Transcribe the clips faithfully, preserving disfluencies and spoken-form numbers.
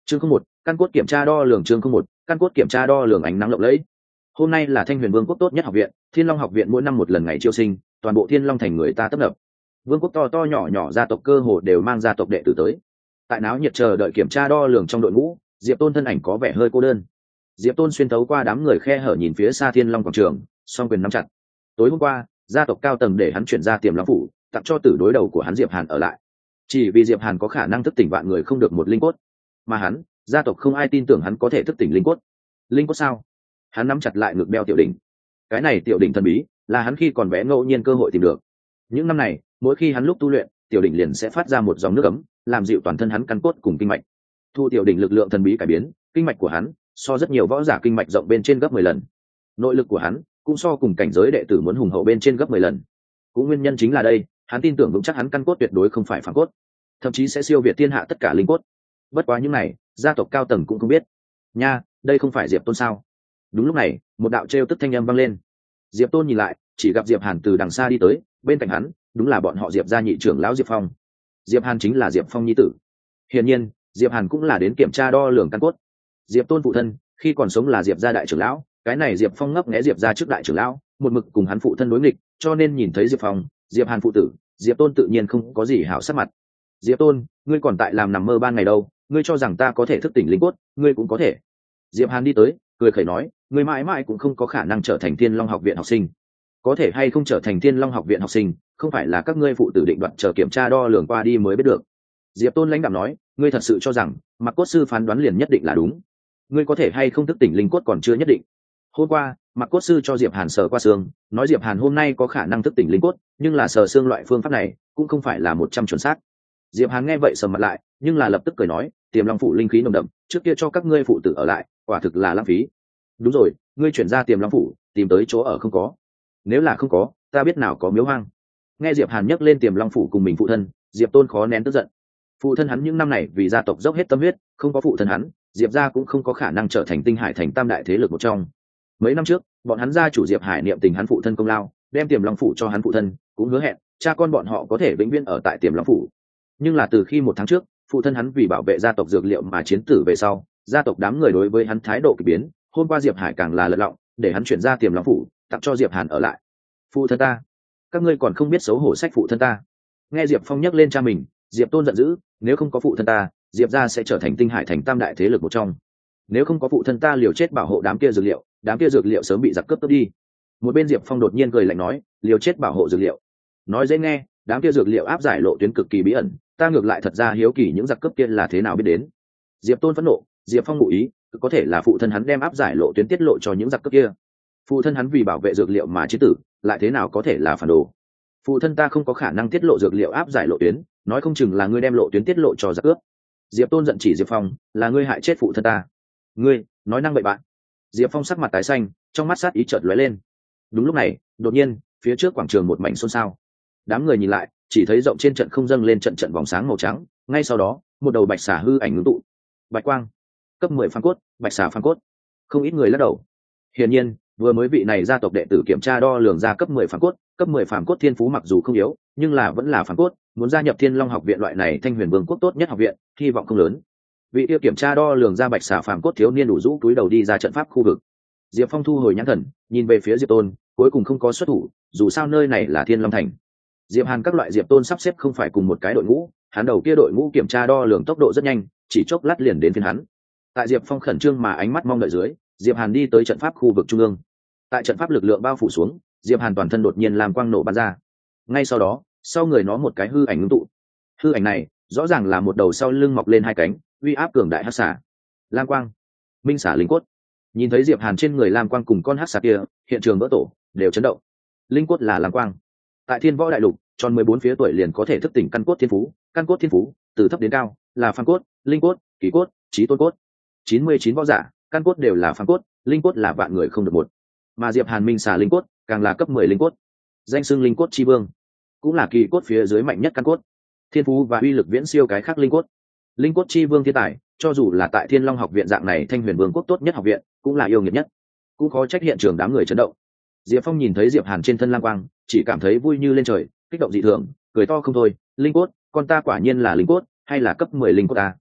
chương không một căn cốt kiểm tra đo lường chương không một căn cốt kiểm tra đo lường ánh nắng lộng lẫy. Hôm nay là Thanh Huyền Vương quốc tốt nhất học viện, Thiên Long học viện mỗi năm một lần ngày chiêu sinh, toàn bộ Thiên Long thành người ta tấp nập. Vương quốc to to nhỏ nhỏ gia tộc cơ hồ đều mang gia tộc đệ tử tới. Tại náo nhiệt chờ đợi kiểm tra đo lường trong đội ngũ, Diệp Tôn thân ảnh có vẻ hơi cô đơn. Diệp Tôn xuyên thấu qua đám người khe hở nhìn phía xa Thiên Long quảng trường, song quyền nắm chặt. Tối hôm qua, gia tộc cao tầng để hắn chuyển ra Tiềm Long phủ, tặng cho tử đối đầu của hắn Diệp Hàn ở lại. Chỉ vì Diệp Hàn có khả năng thức tỉnh vạn người không được một linh cốt, mà hắn, gia tộc không ai tin tưởng hắn có thể thức tỉnh linh cốt. Linh cốt sao? Hắn nắm chặt lại ngực đeo tiểu đỉnh. Cái này tiểu đỉnh thần bí, là hắn khi còn bé ngẫu nhiên cơ hội tìm được. Những năm này, mỗi khi hắn lúc tu luyện, tiểu đỉnh liền sẽ phát ra một dòng nước ấm, làm dịu toàn thân hắn căn cốt cùng kinh mạch. Thu tiểu đỉnh lực lượng thần bí cải biến, kinh mạch của hắn so rất nhiều võ giả kinh mạch rộng bên trên gấp mười lần. Nội lực của hắn cũng so cùng cảnh giới đệ tử muốn hùng hậu bên trên gấp mười lần. Cũng nguyên nhân chính là đây, hắn tin tưởng vững chắc hắn căn cốt tuyệt đối không phải phản cốt, thậm chí sẽ siêu việt thiên hạ tất cả linh cốt. Bất quá những này, gia tộc cao tầng cũng không biết. Nha, đây không phải Diệp Tôn sao? Đúng lúc này, một đạo trêu tức thanh âm vang lên. Diệp Tôn nhìn lại, chỉ gặp Diệp Hàn từ đằng xa đi tới, bên cạnh hắn, đúng là bọn họ Diệp gia nhị trưởng lão Diệp Phong. Diệp Hàn chính là Diệp Phong nhi tử. Hiển nhiên, Diệp Hàn cũng là đến kiểm tra đo lường căn cốt. Diệp Tôn phụ thân, khi còn sống là Diệp gia đại trưởng lão, cái này Diệp Phong ngấp nghé Diệp gia trước đại trưởng lão, một mực cùng hắn phụ thân đối nghịch, cho nên nhìn thấy Diệp Phong, Diệp Hàn phụ tử, Diệp Tôn tự nhiên không có gì hảo sắc mặt. Diệp Tôn, ngươi còn tại làm nằm mơ ban ngày đâu, ngươi cho rằng ta có thể thức tỉnh linh cốt, ngươi cũng có thể. Diệp Hàn đi tới, cười khẩy nói, ngươi mãi mãi cũng không có khả năng trở thành Thiên Long học viện học sinh. Có thể hay không trở thành Thiên Long học viện học sinh, không phải là các ngươi phụ tử định đoạt chờ kiểm tra đo lường qua đi mới biết được. Diệp Tôn lãnh đạm nói, ngươi thật sự cho rằng Mặc Cốt sư phán đoán liền nhất định là đúng? Ngươi có thể hay không thức tỉnh linh cốt còn chưa nhất định. Hôm qua, Mặc Cốt sư cho Diệp Hàn sờ qua xương, nói Diệp Hàn hôm nay có khả năng thức tỉnh linh cốt, nhưng là sờ xương loại phương pháp này cũng không phải là một trăm chuẩn xác. Diệp Hàn nghe vậy sầm mặt lại, nhưng là lập tức cười nói, Tiềm Long phủ linh khí nồng đậm, trước kia cho các ngươi phụ tử ở lại, quả thực là lãng phí. Đúng rồi, ngươi chuyển ra Tiềm Long phủ, tìm tới chỗ ở không có? Nếu là không có, ta biết nào có miếu hoang. Nghe Diệp Hàn nhắc lên Tiềm Long phủ cùng mình phụ thân, Diệp Tôn khó nén tức giận. Phụ thân hắn những năm này vì gia tộc dốc hết tâm huyết, không có phụ thân hắn, Diệp gia cũng không có khả năng trở thành Tinh Hải thành tam đại thế lực một trong. Mấy năm trước, bọn hắn gia chủ Diệp Hải niệm tình hắn phụ thân công lao, đem Tiềm Long phủ cho hắn phụ thân, cũng hứa hẹn cha con bọn họ có thể vĩnh viễn ở tại Tiềm Long phủ. Nhưng là từ khi một tháng trước, phụ thân hắn vì bảo vệ gia tộc dược liệu mà chiến tử về sau, gia tộc đám người đối với hắn thái độ kỳ biến. Hôm qua Diệp Hải càng là lật lọng, để hắn chuyển ra Tiềm Long phủ, tặng cho Diệp Hàn ở lại. Phụ thân ta, các ngươi còn không biết xấu hổ sách phụ thân ta. Nghe Diệp Phong nhắc lên cha mình, Diệp Tôn giận dữ, nếu không có phụ thân ta, Diệp gia sẽ trở thành Tinh Hải thành tam đại thế lực một trong. Nếu không có phụ thân ta liều chết bảo hộ đám kia dược liệu, đám kia dược liệu sớm bị giặc cướp cướp đi. Một bên Diệp Phong đột nhiên cười lạnh nói, liều chết bảo hộ dược liệu. Nói dễ nghe, đám kia dược liệu áp giải lộ tuyến cực kỳ bí ẩn, ta ngược lại thật ra hiếu kỳ những giặc cướp kia là thế nào biết đến. Diệp Tôn phẫn nộ, Diệp Phong ngụ ý, có thể là phụ thân hắn đem áp giải lộ tuyến tiết lộ cho những giặc cướp kia. Phụ thân hắn vì bảo vệ dược liệu mà chiến tử, lại thế nào có thể là phản đồ. Phụ thân ta không có khả năng tiết lộ dược liệu áp giải lộ tuyến, nói không chừng là ngươi đem lộ tuyến tiết lộ cho giặc cướp. Diệp Tôn giận chỉ Diệp Phong, là ngươi hại chết phụ thân ta. Ngươi nói năng bậy bạn. Diệp Phong sắc mặt tái xanh, trong mắt sát ý chợt lóe lên. Đúng lúc này, đột nhiên, phía trước quảng trường một mảnh xôn xao. Đám người nhìn lại, chỉ thấy rộng trên trận không dâng lên trận trận vòng sáng màu trắng, ngay sau đó, một đầu bạch xà hư ảnh ngưng tụ. Bạch quang, cấp mười phàm cốt, bạch xà phàm cốt. Không ít người lắc đầu. Hiển nhiên, vừa mới vị này gia tộc đệ tử kiểm tra đo lường ra cấp mười phàm cốt, cấp mười phàm cốt thiên phú mặc dù không yếu, nhưng là vẫn là phàm cốt, muốn gia nhập Thiên Long học viện loại này Thanh Huyền Vương quốc tốt nhất học viện, hy vọng không lớn. Vị kia kiểm tra đo lường ra bạch xà phàm cốt thiếu niên đủ rũ túi đầu đi ra trận pháp khu vực. Diệp Phong thu hồi nhãn thần, nhìn về phía Diệp Tôn, cuối cùng không có xuất thủ, dù sao nơi này là Thiên Long thành. Diệp Hàn các loại Diệp Tôn sắp xếp không phải cùng một cái đội ngũ, hắn đầu kia đội ngũ kiểm tra đo lường tốc độ rất nhanh, chỉ chốc lát liền đến phiên hắn. Tại Diệp Phong khẩn trương mà ánh mắt mong đợi dưới, Diệp Hàn đi tới trận pháp khu vực trung ương. Tại trận pháp lực lượng bao phủ xuống, Diệp Hàn toàn thân đột nhiên làm quang nổ bắn ra. Ngay sau đó, sau người nó một cái hư ảnh ngưng tụ. Hư ảnh này, rõ ràng là một đầu sau lưng mọc lên hai cánh, uy áp cường đại hắc xà. Lam quang, minh xà linh cốt. Nhìn thấy Diệp Hàn trên người lam quang cùng con hắc xà kia, hiện trường vỡ tổ, đều chấn động. Linh cốt là lam quang. Tại Thiên Võ đại lục, tròn mười bốn phía tuổi liền có thể thức tỉnh căn cốt thiên phú, căn cốt thiên phú, từ thấp đến cao, là phàm cốt, linh cốt, kỳ cốt, chí tôn cốt. chín mươi chín võ giả, căn cốt đều là phàm cốt, linh cốt là vạn người không được một. Mà Diệp Hàn minh xà linh cốt, càng là cấp mười linh cốt. Danh xưng linh cốt chi vương, cũng là kỳ cốt phía dưới mạnh nhất căn cốt. Thiên phú và uy lực viễn siêu cái khác linh cốt. Linh cốt chi vương thiên tài, cho dù là tại Thiên Long học viện dạng này Thanh Huyền Vương quốc tốt nhất học viện, cũng là yêu nghiệt nhất. Cũng khó trách hiện trường đám người chấn động. Diệp Phong nhìn thấy Diệp Hàn trên thân lang quang, chỉ cảm thấy vui như lên trời, kích động dị thường, cười to không thôi, linh cốt, con ta quả nhiên là linh cốt, hay là cấp mười linh cốt ta.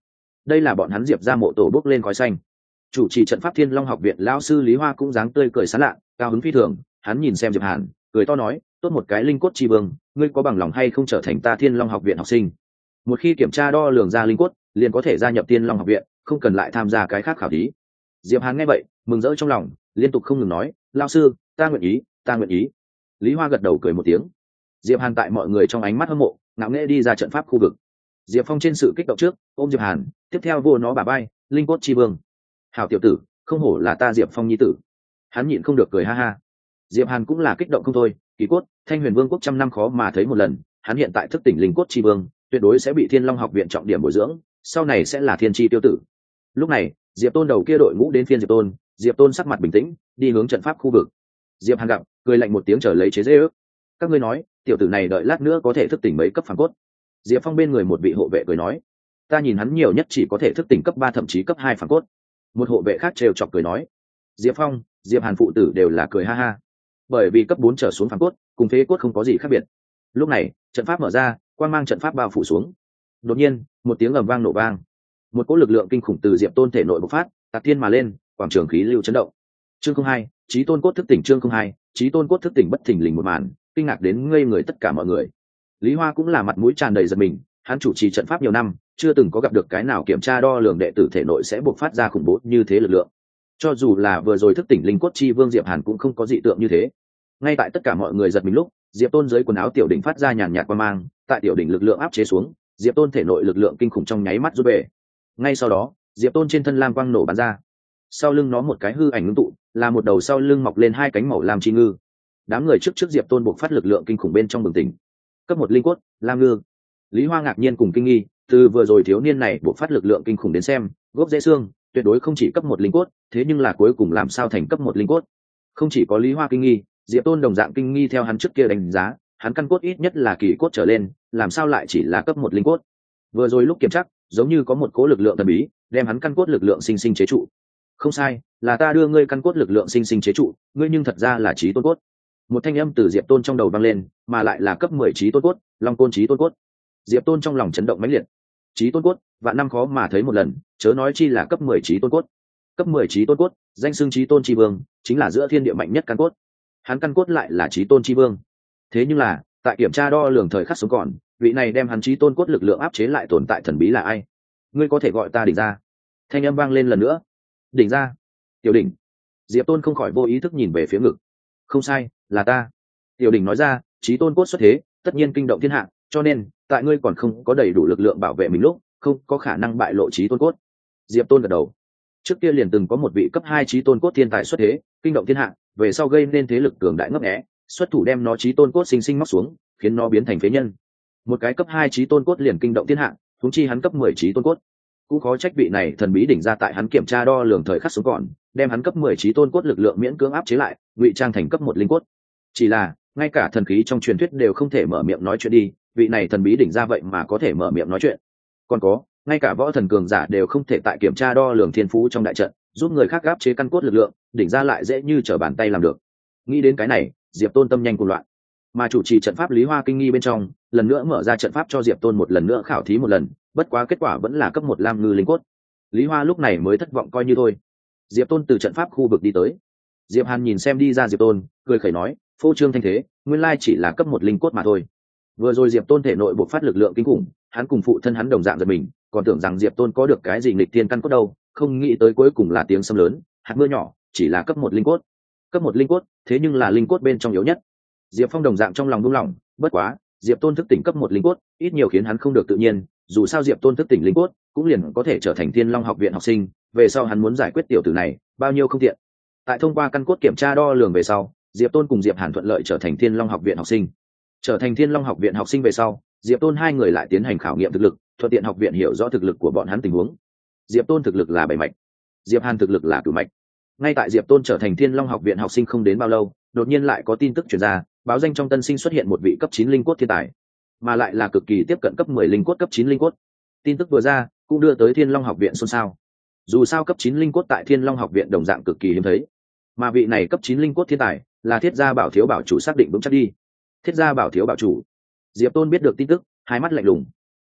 đây là bọn hắn Diệp ra mộ tổ bốc lên khói xanh. Chủ trì trận pháp Thiên Long học viện lão sư Lý Hoa cũng dáng tươi cười sán lạ, cao hứng phi thường. Hắn nhìn xem Diệp Hàn, cười to nói, tốt một cái linh cốt chi vương, ngươi có bằng lòng hay không trở thành ta Thiên Long học viện học sinh? Một khi kiểm tra đo lường ra linh cốt, liền có thể gia nhập Thiên Long học viện, không cần lại tham gia cái khác khảo thí. Diệp Hàn nghe vậy, mừng rỡ trong lòng, liên tục không ngừng nói, lão sư, ta nguyện ý, ta nguyện ý. Lý Hoa gật đầu cười một tiếng. Diệp Hàn tại mọi người trong ánh mắt hâm mộ, ngạo nghễ đi ra trận pháp khu vực. Diệp Phong trên sự kích động trước, ôm Diệp Hàn, tiếp theo vô nó bả vai, linh cốt chi vương. Hảo tiểu tử, không hổ là ta Diệp Phong nhi tử. Hắn nhịn không được cười ha ha. Diệp Hàn cũng là kích động không thôi, kỳ cốt, Thanh Huyền Vương quốc trăm năm khó mà thấy một lần, hắn hiện tại thức tỉnh linh cốt chi vương, tuyệt đối sẽ bị Thiên Long học viện trọng điểm bồi dưỡng, sau này sẽ là thiên chi tiêu tử. Lúc này, Diệp Tôn đầu kia đội ngũ đến phiên Diệp Tôn, Diệp Tôn sắc mặt bình tĩnh, đi hướng trận pháp khu vực. Diệp Hàn gặp, cười lạnh một tiếng trở lấy chế giễu. Các ngươi nói, tiểu tử này đợi lát nữa có thể thức tỉnh mấy cấp phản cốt? Diệp Phong bên người một vị hộ vệ cười nói, ta nhìn hắn nhiều nhất chỉ có thể thức tỉnh cấp ba thậm chí cấp hai phản cốt. Một hộ vệ khác trêu chọc cười nói, Diệp Phong, Diệp Hàn phụ tử đều là cười ha ha, bởi vì cấp bốn trở xuống phản cốt cùng phế cốt không có gì khác biệt. Lúc này, trận pháp mở ra, quang mang trận pháp bao phủ xuống. Đột nhiên, một tiếng ầm vang nổ vang, một cỗ lực lượng kinh khủng từ Diệp Tôn thể nội bộc phát, tạc thiên mà lên, quảng trường khí lưu chấn động. Chương không hai, Chí Tôn cốt thức tỉnh. Chương không hai, Chí Tôn cốt thức tỉnh. Bất thình lình một màn, kinh ngạc đến ngây người tất cả mọi người. Lý Hoa cũng là mặt mũi tràn đầy giật mình, hắn chủ trì trận pháp nhiều năm, chưa từng có gặp được cái nào kiểm tra đo lường đệ tử thể nội sẽ bộc phát ra khủng bố như thế lực lượng. Cho dù là vừa rồi thức tỉnh linh cốt chi vương Diệp Hàn cũng không có dị tượng như thế. Ngay tại tất cả mọi người giật mình lúc, Diệp Tôn dưới quần áo tiểu đỉnh phát ra nhàn nhạt quang mang, tại tiểu đỉnh lực lượng áp chế xuống, Diệp Tôn thể nội lực lượng kinh khủng trong nháy mắt rút về. Ngay sau đó, Diệp Tôn trên thân lam quang nổ bắn ra, sau lưng nó một cái hư ảnh ngưng tụ, là một đầu sau lưng mọc lên hai cánh màu lam chi ngư. Đám người trước trước Diệp Tôn bộc phát lực lượng kinh khủng bên trong bừng tỉnh. Cấp một linh cốt, lam ngư. Lý Hoa ngạc nhiên cùng kinh nghi, từ vừa rồi thiếu niên này bộc phát lực lượng kinh khủng đến xem, gốc rễ xương, tuyệt đối không chỉ cấp một linh cốt, thế nhưng là cuối cùng làm sao thành cấp một linh cốt? Không chỉ có Lý Hoa kinh nghi, Diệp Tôn đồng dạng kinh nghi theo hắn trước kia đánh giá, hắn căn cốt ít nhất là kỳ cốt trở lên, làm sao lại chỉ là cấp một linh cốt? Vừa rồi lúc kiểm tra, giống như có một cố lực lượng thần bí, đem hắn căn cốt lực lượng sinh sinh chế trụ. Không sai, là ta đưa ngươi căn cốt lực lượng sinh sinh chế trụ, ngươi nhưng thật ra là Chí Tôn cốt. Một thanh âm từ Diệp Tôn trong đầu vang lên, mà lại là cấp mười Chí Tôn cốt, Long Côn Chí Tôn cốt. Diệp Tôn trong lòng chấn động mãnh liệt. Chí Tôn cốt, vạn năm khó mà thấy một lần, chớ nói chi là cấp mười Chí Tôn cốt. Cấp mười Chí Tôn cốt, danh xưng Chí Tôn chi vương, chính là giữa thiên địa mạnh nhất căn cốt. Hắn căn cốt lại là Chí Tôn chi vương. Thế nhưng là, tại kiểm tra đo lường thời khắc sống còn, vị này đem hắn Chí Tôn cốt lực lượng áp chế lại tồn tại thần bí là ai? Ngươi có thể gọi ta đỉnh ra. Thanh âm vang lên lần nữa. Đỉnh ra. Tiểu đỉnh. Diệp Tôn không khỏi vô ý thức nhìn về phía ngực. Không sai, là ta. Tiểu đỉnh nói ra, Chí Tôn cốt xuất thế, tất nhiên kinh động thiên hạ, cho nên, tại ngươi còn không có đầy đủ lực lượng bảo vệ mình lúc, không có khả năng bại lộ Chí Tôn cốt. Diệp Tôn gật đầu. Trước kia liền từng có một vị cấp hai Chí Tôn cốt thiên tài xuất thế, kinh động thiên hạ, về sau gây nên thế lực cường đại ngấp nghé, xuất thủ đem nó Chí Tôn cốt sinh sinh móc xuống, khiến nó biến thành phế nhân. Một cái cấp hai Chí Tôn cốt liền kinh động thiên hạ, huống chi hắn cấp mười Chí Tôn cốt. Cũng khó trách vị này thần bí đỉnh ra tại hắn kiểm tra đo lường thời khắc sống còn, đem hắn cấp mười Chí Tôn cốt lực lượng miễn cưỡng áp chế lại, ngụy trang thành cấp một linh cốt. Chỉ là, ngay cả thần khí trong truyền thuyết đều không thể mở miệng nói chuyện đi, vị này thần bí đỉnh ra vậy mà có thể mở miệng nói chuyện. Còn có, ngay cả võ thần cường giả đều không thể tại kiểm tra đo lường thiên phú trong đại trận, giúp người khác áp chế căn cốt lực lượng, đỉnh ra lại dễ như trở bàn tay làm được. Nghĩ đến cái này, Diệp Tôn tâm nhanh cuồng loạn. Mà chủ trì trận pháp Lý Hoa kinh nghi bên trong, lần nữa mở ra trận pháp cho Diệp Tôn một lần nữa khảo thí một lần, bất quá kết quả vẫn là cấp một lam ngư linh cốt. Lý Hoa lúc này mới thất vọng coi như thôi. Diệp Tôn từ trận pháp khu vực đi tới. Diệp Hàn nhìn xem đi ra Diệp Tôn, cười khẩy nói, phô trương thanh thế, nguyên lai chỉ là cấp một linh cốt mà thôi. Vừa rồi Diệp Tôn thể nội bộc phát lực lượng kinh khủng, hắn cùng phụ thân hắn đồng dạng giật mình, còn tưởng rằng Diệp Tôn có được cái gì nghịch thiên căn cốt đâu, không nghĩ tới cuối cùng là tiếng sấm lớn, hạt mưa nhỏ, chỉ là cấp một linh cốt. Cấp một linh cốt, thế nhưng là linh cốt bên trong yếu nhất. Diệp Phong đồng dạng trong lòng rung lòng, bất quá, Diệp Tôn thức tỉnh cấp một linh cốt, ít nhiều khiến hắn không được tự nhiên, dù sao Diệp Tôn thức tỉnh linh cốt, cũng liền có thể trở thành Thiên Long học viện học sinh, về sau hắn muốn giải quyết tiểu tử này, bao nhiêu không tiện. Tại thông qua căn cốt kiểm tra đo lường về sau, Diệp Tôn cùng Diệp Hàn thuận lợi trở thành Thiên Long học viện học sinh. Trở thành Thiên Long học viện học sinh về sau, Diệp Tôn hai người lại tiến hành khảo nghiệm thực lực, thuận tiện học viện hiểu rõ thực lực của bọn hắn tình huống. Diệp Tôn thực lực là bảy mạch, Diệp Hàn thực lực là cửu mạch. Ngay tại Diệp Tôn trở thành Thiên Long học viện học sinh không đến bao lâu, đột nhiên lại có tin tức truyền ra, báo danh trong tân sinh xuất hiện một vị cấp chín linh cốt thiên tài, mà lại là cực kỳ tiếp cận cấp mười linh cốt cấp chín linh cốt. Tin tức vừa ra, cũng đưa tới Thiên Long học viện xôn xao. Dù sao cấp chín linh cốt tại Thiên Long học viện đồng dạng cực kỳ hiếm thấy, mà vị này cấp chín linh cốt thiên tài là Thiết Gia Bảo thiếu bảo chủ xác định vững chắc đi. Thiết Gia Bảo thiếu bảo chủ. Diệp Tôn biết được tin tức, hai mắt lạnh lùng.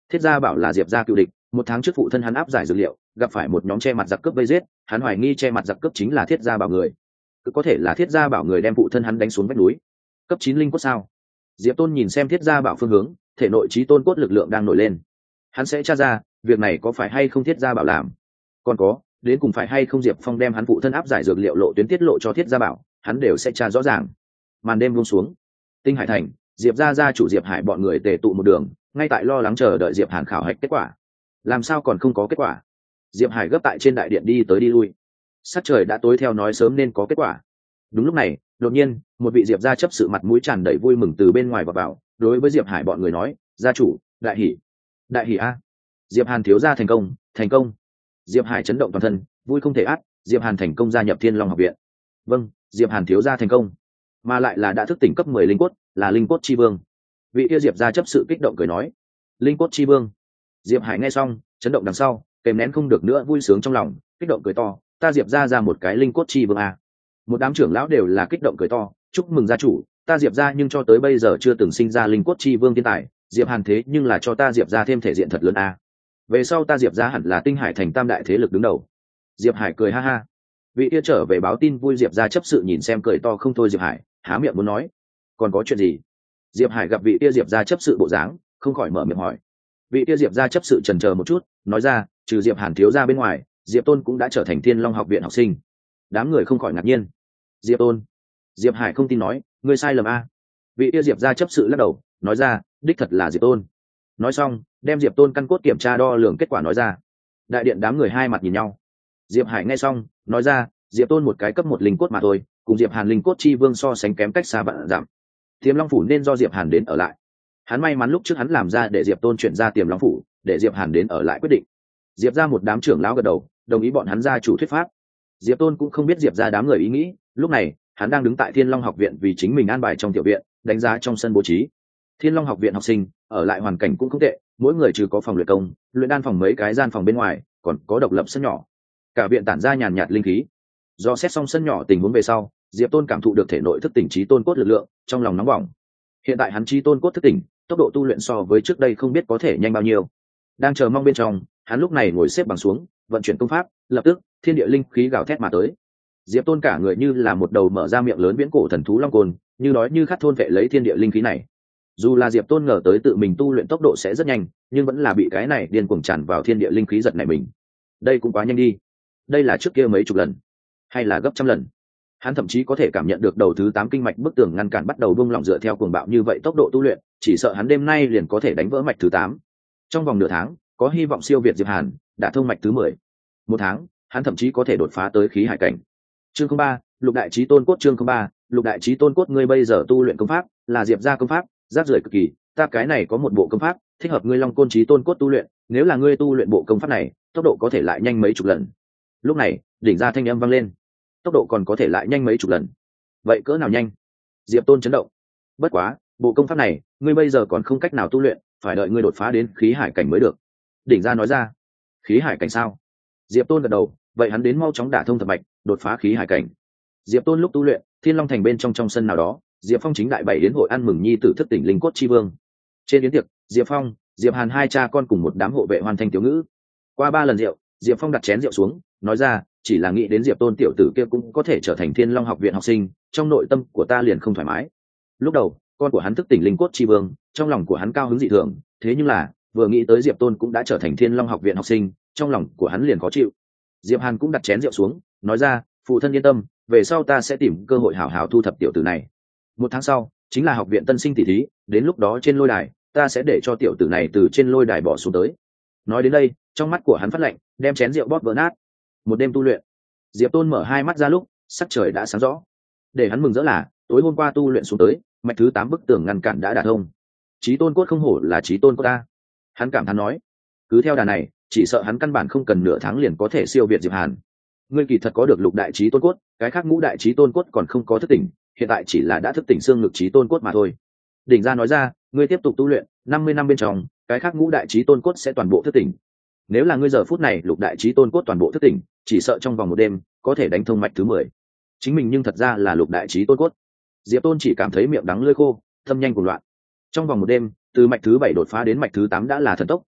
Thiết Gia Bảo là Diệp gia cựu địch, một tháng trước phụ thân hắn áp giải dược liệu, gặp phải một nhóm che mặt giặc cướp vây giết, hắn hoài nghi che mặt giặc cướp chính là Thiết Gia Bảo người. Cứ có thể là Thiết Gia Bảo người đem phụ thân hắn đánh xuống vách núi. Cấp chín linh cốt sao? Diệp Tôn nhìn xem Thiết Gia Bảo phương hướng, thể nội chí tôn cốt lực lượng đang nổi lên. Hắn sẽ tra ra, việc này có phải hay không Thiết Gia Bảo làm? Còn có, đến cùng phải hay không Diệp Phong đem hắn phụ thân áp giải dược liệu lộ tuyến tiết lộ cho Thiết Gia Bảo, hắn đều sẽ tra rõ ràng. Màn đêm buông xuống, Tinh Hải thành, Diệp gia gia chủ Diệp Hải bọn người tề tụ một đường, ngay tại lo lắng chờ đợi Diệp Hàn khảo hạch kết quả. Làm sao còn không có kết quả? Diệp Hải gấp tại trên đại điện đi tới đi lui. Sắc trời đã tối theo nói sớm nên có kết quả. Đúng lúc này, đột nhiên, một vị Diệp gia chấp sự mặt mũi tràn đầy vui mừng từ bên ngoài vào vào, đối với Diệp Hải bọn người nói, gia chủ, đại hỉ. Đại hỉ a. Diệp Hàn thiếu gia thành công, thành công. Diệp Hải chấn động toàn thân, vui không thể át, Diệp Hàn thành công gia nhập Thiên Long học viện. Vâng, Diệp Hàn thiếu gia thành công, mà lại là đã thức tỉnh cấp mười linh cốt, là linh cốt chi vương. Vị kia Diệp gia chấp sự kích động cười nói, linh cốt chi vương. Diệp Hải nghe xong, chấn động đằng sau, kèm nén không được nữa vui sướng trong lòng, kích động cười to, ta Diệp gia ra một cái linh cốt chi vương a. Một đám trưởng lão đều là kích động cười to, chúc mừng gia chủ, ta Diệp gia nhưng cho tới bây giờ chưa từng sinh ra linh cốt chi vương thiên tài, Diệp Hàn thế nhưng là cho ta Diệp gia thêm thể diện thật lớn a. Về sau ta Diệp gia hẳn là Tinh Hải thành tam đại thế lực đứng đầu. Diệp Hải cười ha ha. Vị kia trở về báo tin vui Diệp gia chấp sự nhìn xem cười to không thôi Diệp Hải, há miệng muốn nói, còn có chuyện gì? Diệp Hải gặp vị kia Diệp gia chấp sự bộ dáng, không khỏi mở miệng hỏi. Vị kia Diệp gia chấp sự chần chờ một chút, nói ra, trừ Diệp Hàn thiếu gia bên ngoài, Diệp Tôn cũng đã trở thành Thiên Long học viện học sinh. Đám người không khỏi ngạc nhiên. Diệp Tôn? Diệp Hải không tin nói, ngươi sai lầm a. Vị kia Diệp gia chấp sự lắc đầu, nói ra, đích thật là Diệp Tôn. Nói xong, đem Diệp Tôn căn cốt kiểm tra đo lường kết quả nói ra. Đại điện đám người hai mặt nhìn nhau. Diệp Hải nghe xong, nói ra, Diệp Tôn một cái cấp một linh cốt mà thôi, cùng Diệp Hàn linh cốt chi vương so sánh kém cách xa vạn dặm. Tiềm Long phủ nên do Diệp Hàn đến ở lại. Hắn may mắn lúc trước hắn làm ra để Diệp Tôn chuyển ra Tiềm Long phủ, để Diệp Hàn đến ở lại quyết định. Diệp ra một đám trưởng lão gật đầu, đồng ý bọn hắn gia chủ thuyết pháp. Diệp Tôn cũng không biết Diệp ra đám người ý nghĩ, lúc này hắn đang đứng tại Thiên Long học viện vì chính mình an bài trong tiểu viện, đánh giá trong sân bố trí. Thiên Long học viện học sinh ở lại hoàn cảnh cũng không tệ, mỗi người trừ có phòng luyện công, luyện đan phòng mấy cái gian phòng bên ngoài, còn có độc lập sân nhỏ. Cả viện tản ra nhàn nhạt linh khí. Do xét xong sân nhỏ tình huống về sau, Diệp Tôn cảm thụ được thể nội thức tỉnh trí tôn cốt lực lượng, trong lòng nóng bỏng. Hiện tại hắn trí tôn cốt thức tỉnh, tốc độ tu luyện so với trước đây không biết có thể nhanh bao nhiêu. Đang chờ mong bên trong, hắn lúc này ngồi xếp bằng xuống, vận chuyển công pháp, lập tức thiên địa linh khí gào thét mà tới. Diệp Tôn cả người như là một đầu mở ra miệng lớn viễn cổ thần thú long côn, như đói như khát thôn vệ lấy thiên địa linh khí này. Dù là Diệp Tôn ngờ tới tự mình tu luyện tốc độ sẽ rất nhanh, nhưng vẫn là bị cái này điên cuồng tràn vào thiên địa linh khí giật nảy mình. Đây cũng quá nhanh đi. Đây là trước kia mấy chục lần, hay là gấp trăm lần. Hắn thậm chí có thể cảm nhận được đầu thứ tám kinh mạch bức tường ngăn cản bắt đầu bung lỏng dựa theo cuồng bạo như vậy tốc độ tu luyện, chỉ sợ hắn đêm nay liền có thể đánh vỡ mạch thứ tám. Trong vòng nửa tháng, có hy vọng siêu việt Diệp Hàn, đã thông mạch thứ mười. Một tháng, hắn thậm chí có thể đột phá tới khí hải cảnh. Chương không ba, Lục đại chí tôn cốt. Chương không ba, Lục đại chí tôn cốt. Ngươi bây giờ tu luyện công pháp là Diệp gia công pháp, rác rưởi cực kỳ, ta cái này có một bộ công pháp thích hợp ngươi Long Côn chí tôn cốt tu luyện, nếu là ngươi tu luyện bộ công pháp này, tốc độ có thể lại nhanh mấy chục lần. Lúc này, đỉnh ra thanh âm vang lên. Tốc độ còn có thể lại nhanh mấy chục lần. Vậy cỡ nào nhanh? Diệp Tôn chấn động. Bất quá, bộ công pháp này, ngươi bây giờ còn không cách nào tu luyện, phải đợi ngươi đột phá đến khí hải cảnh mới được. Đỉnh ra nói ra. Khí hải cảnh sao? Diệp Tôn gật đầu, vậy hắn đến mau chóng đả thông thập mạch, đột phá khí hải cảnh. Diệp Tôn lúc tu luyện, Thiên Long thành bên trong trong sân nào đó, Diệp Phong chính đại bảy đến hội ăn mừng nhi tử thức tỉnh linh cốt chi vương. Trên yến tiệc, Diệp Phong, Diệp Hàn hai cha con cùng một đám hộ vệ hoàn thành tiểu ngữ. Qua ba lần rượu, Diệp Phong đặt chén rượu xuống, nói ra, chỉ là nghĩ đến Diệp Tôn tiểu tử kia cũng có thể trở thành Thiên Long học viện học sinh, trong nội tâm của ta liền không thoải mái. Lúc đầu, con của hắn thức tỉnh linh cốt chi vương, trong lòng của hắn cao hứng dị thường, thế nhưng là, vừa nghĩ tới Diệp Tôn cũng đã trở thành Thiên Long học viện học sinh, trong lòng của hắn liền khó chịu. Diệp Hàn cũng đặt chén rượu xuống, nói ra, phụ thân yên tâm, về sau ta sẽ tìm cơ hội hảo hảo thu thập tiểu tử này. Một tháng sau, chính là học viện tân sinh tỷ thí, đến lúc đó trên lôi đài, ta sẽ để cho tiểu tử này từ trên lôi đài bỏ xuống tới. Nói đến đây, trong mắt của hắn phát lạnh, đem chén rượu bóp vỡ nát. Một đêm tu luyện, Diệp Tôn mở hai mắt ra lúc, sắc trời đã sáng rõ. Để hắn mừng rỡ là, tối hôm qua tu luyện xuống tới, mạch thứ tám bức tường ngăn cản đã đả thông. Chí tôn cốt không hổ là chí tôn cốt ta. Hắn cảm thán nói, cứ theo đà này, chỉ sợ hắn căn bản không cần nửa tháng liền có thể siêu việt Diệp Hàn. Ngươi kỳ thật có được lục đại chí tôn cốt, cái khác ngũ đại chí tôn cốt còn không có thức tỉnh, hiện tại chỉ là đã thức tỉnh xương ngực chí tôn cốt mà thôi. Đỉnh gia nói ra, ngươi tiếp tục tu luyện, năm mươi năm bên trong, cái khác ngũ đại chí tôn cốt sẽ toàn bộ thức tỉnh. Nếu là ngươi giờ phút này lục đại chí tôn cốt toàn bộ thức tỉnh, chỉ sợ trong vòng một đêm có thể đánh thông mạch thứ mười. Chính mình nhưng thật ra là lục đại chí tôn cốt. Diệp Tôn chỉ cảm thấy miệng đắng lưỡi khô, tâm nhanh cuồng loạn. Trong vòng một đêm, từ mạch thứ bảy đột phá đến mạch thứ tám đã là thần tốc,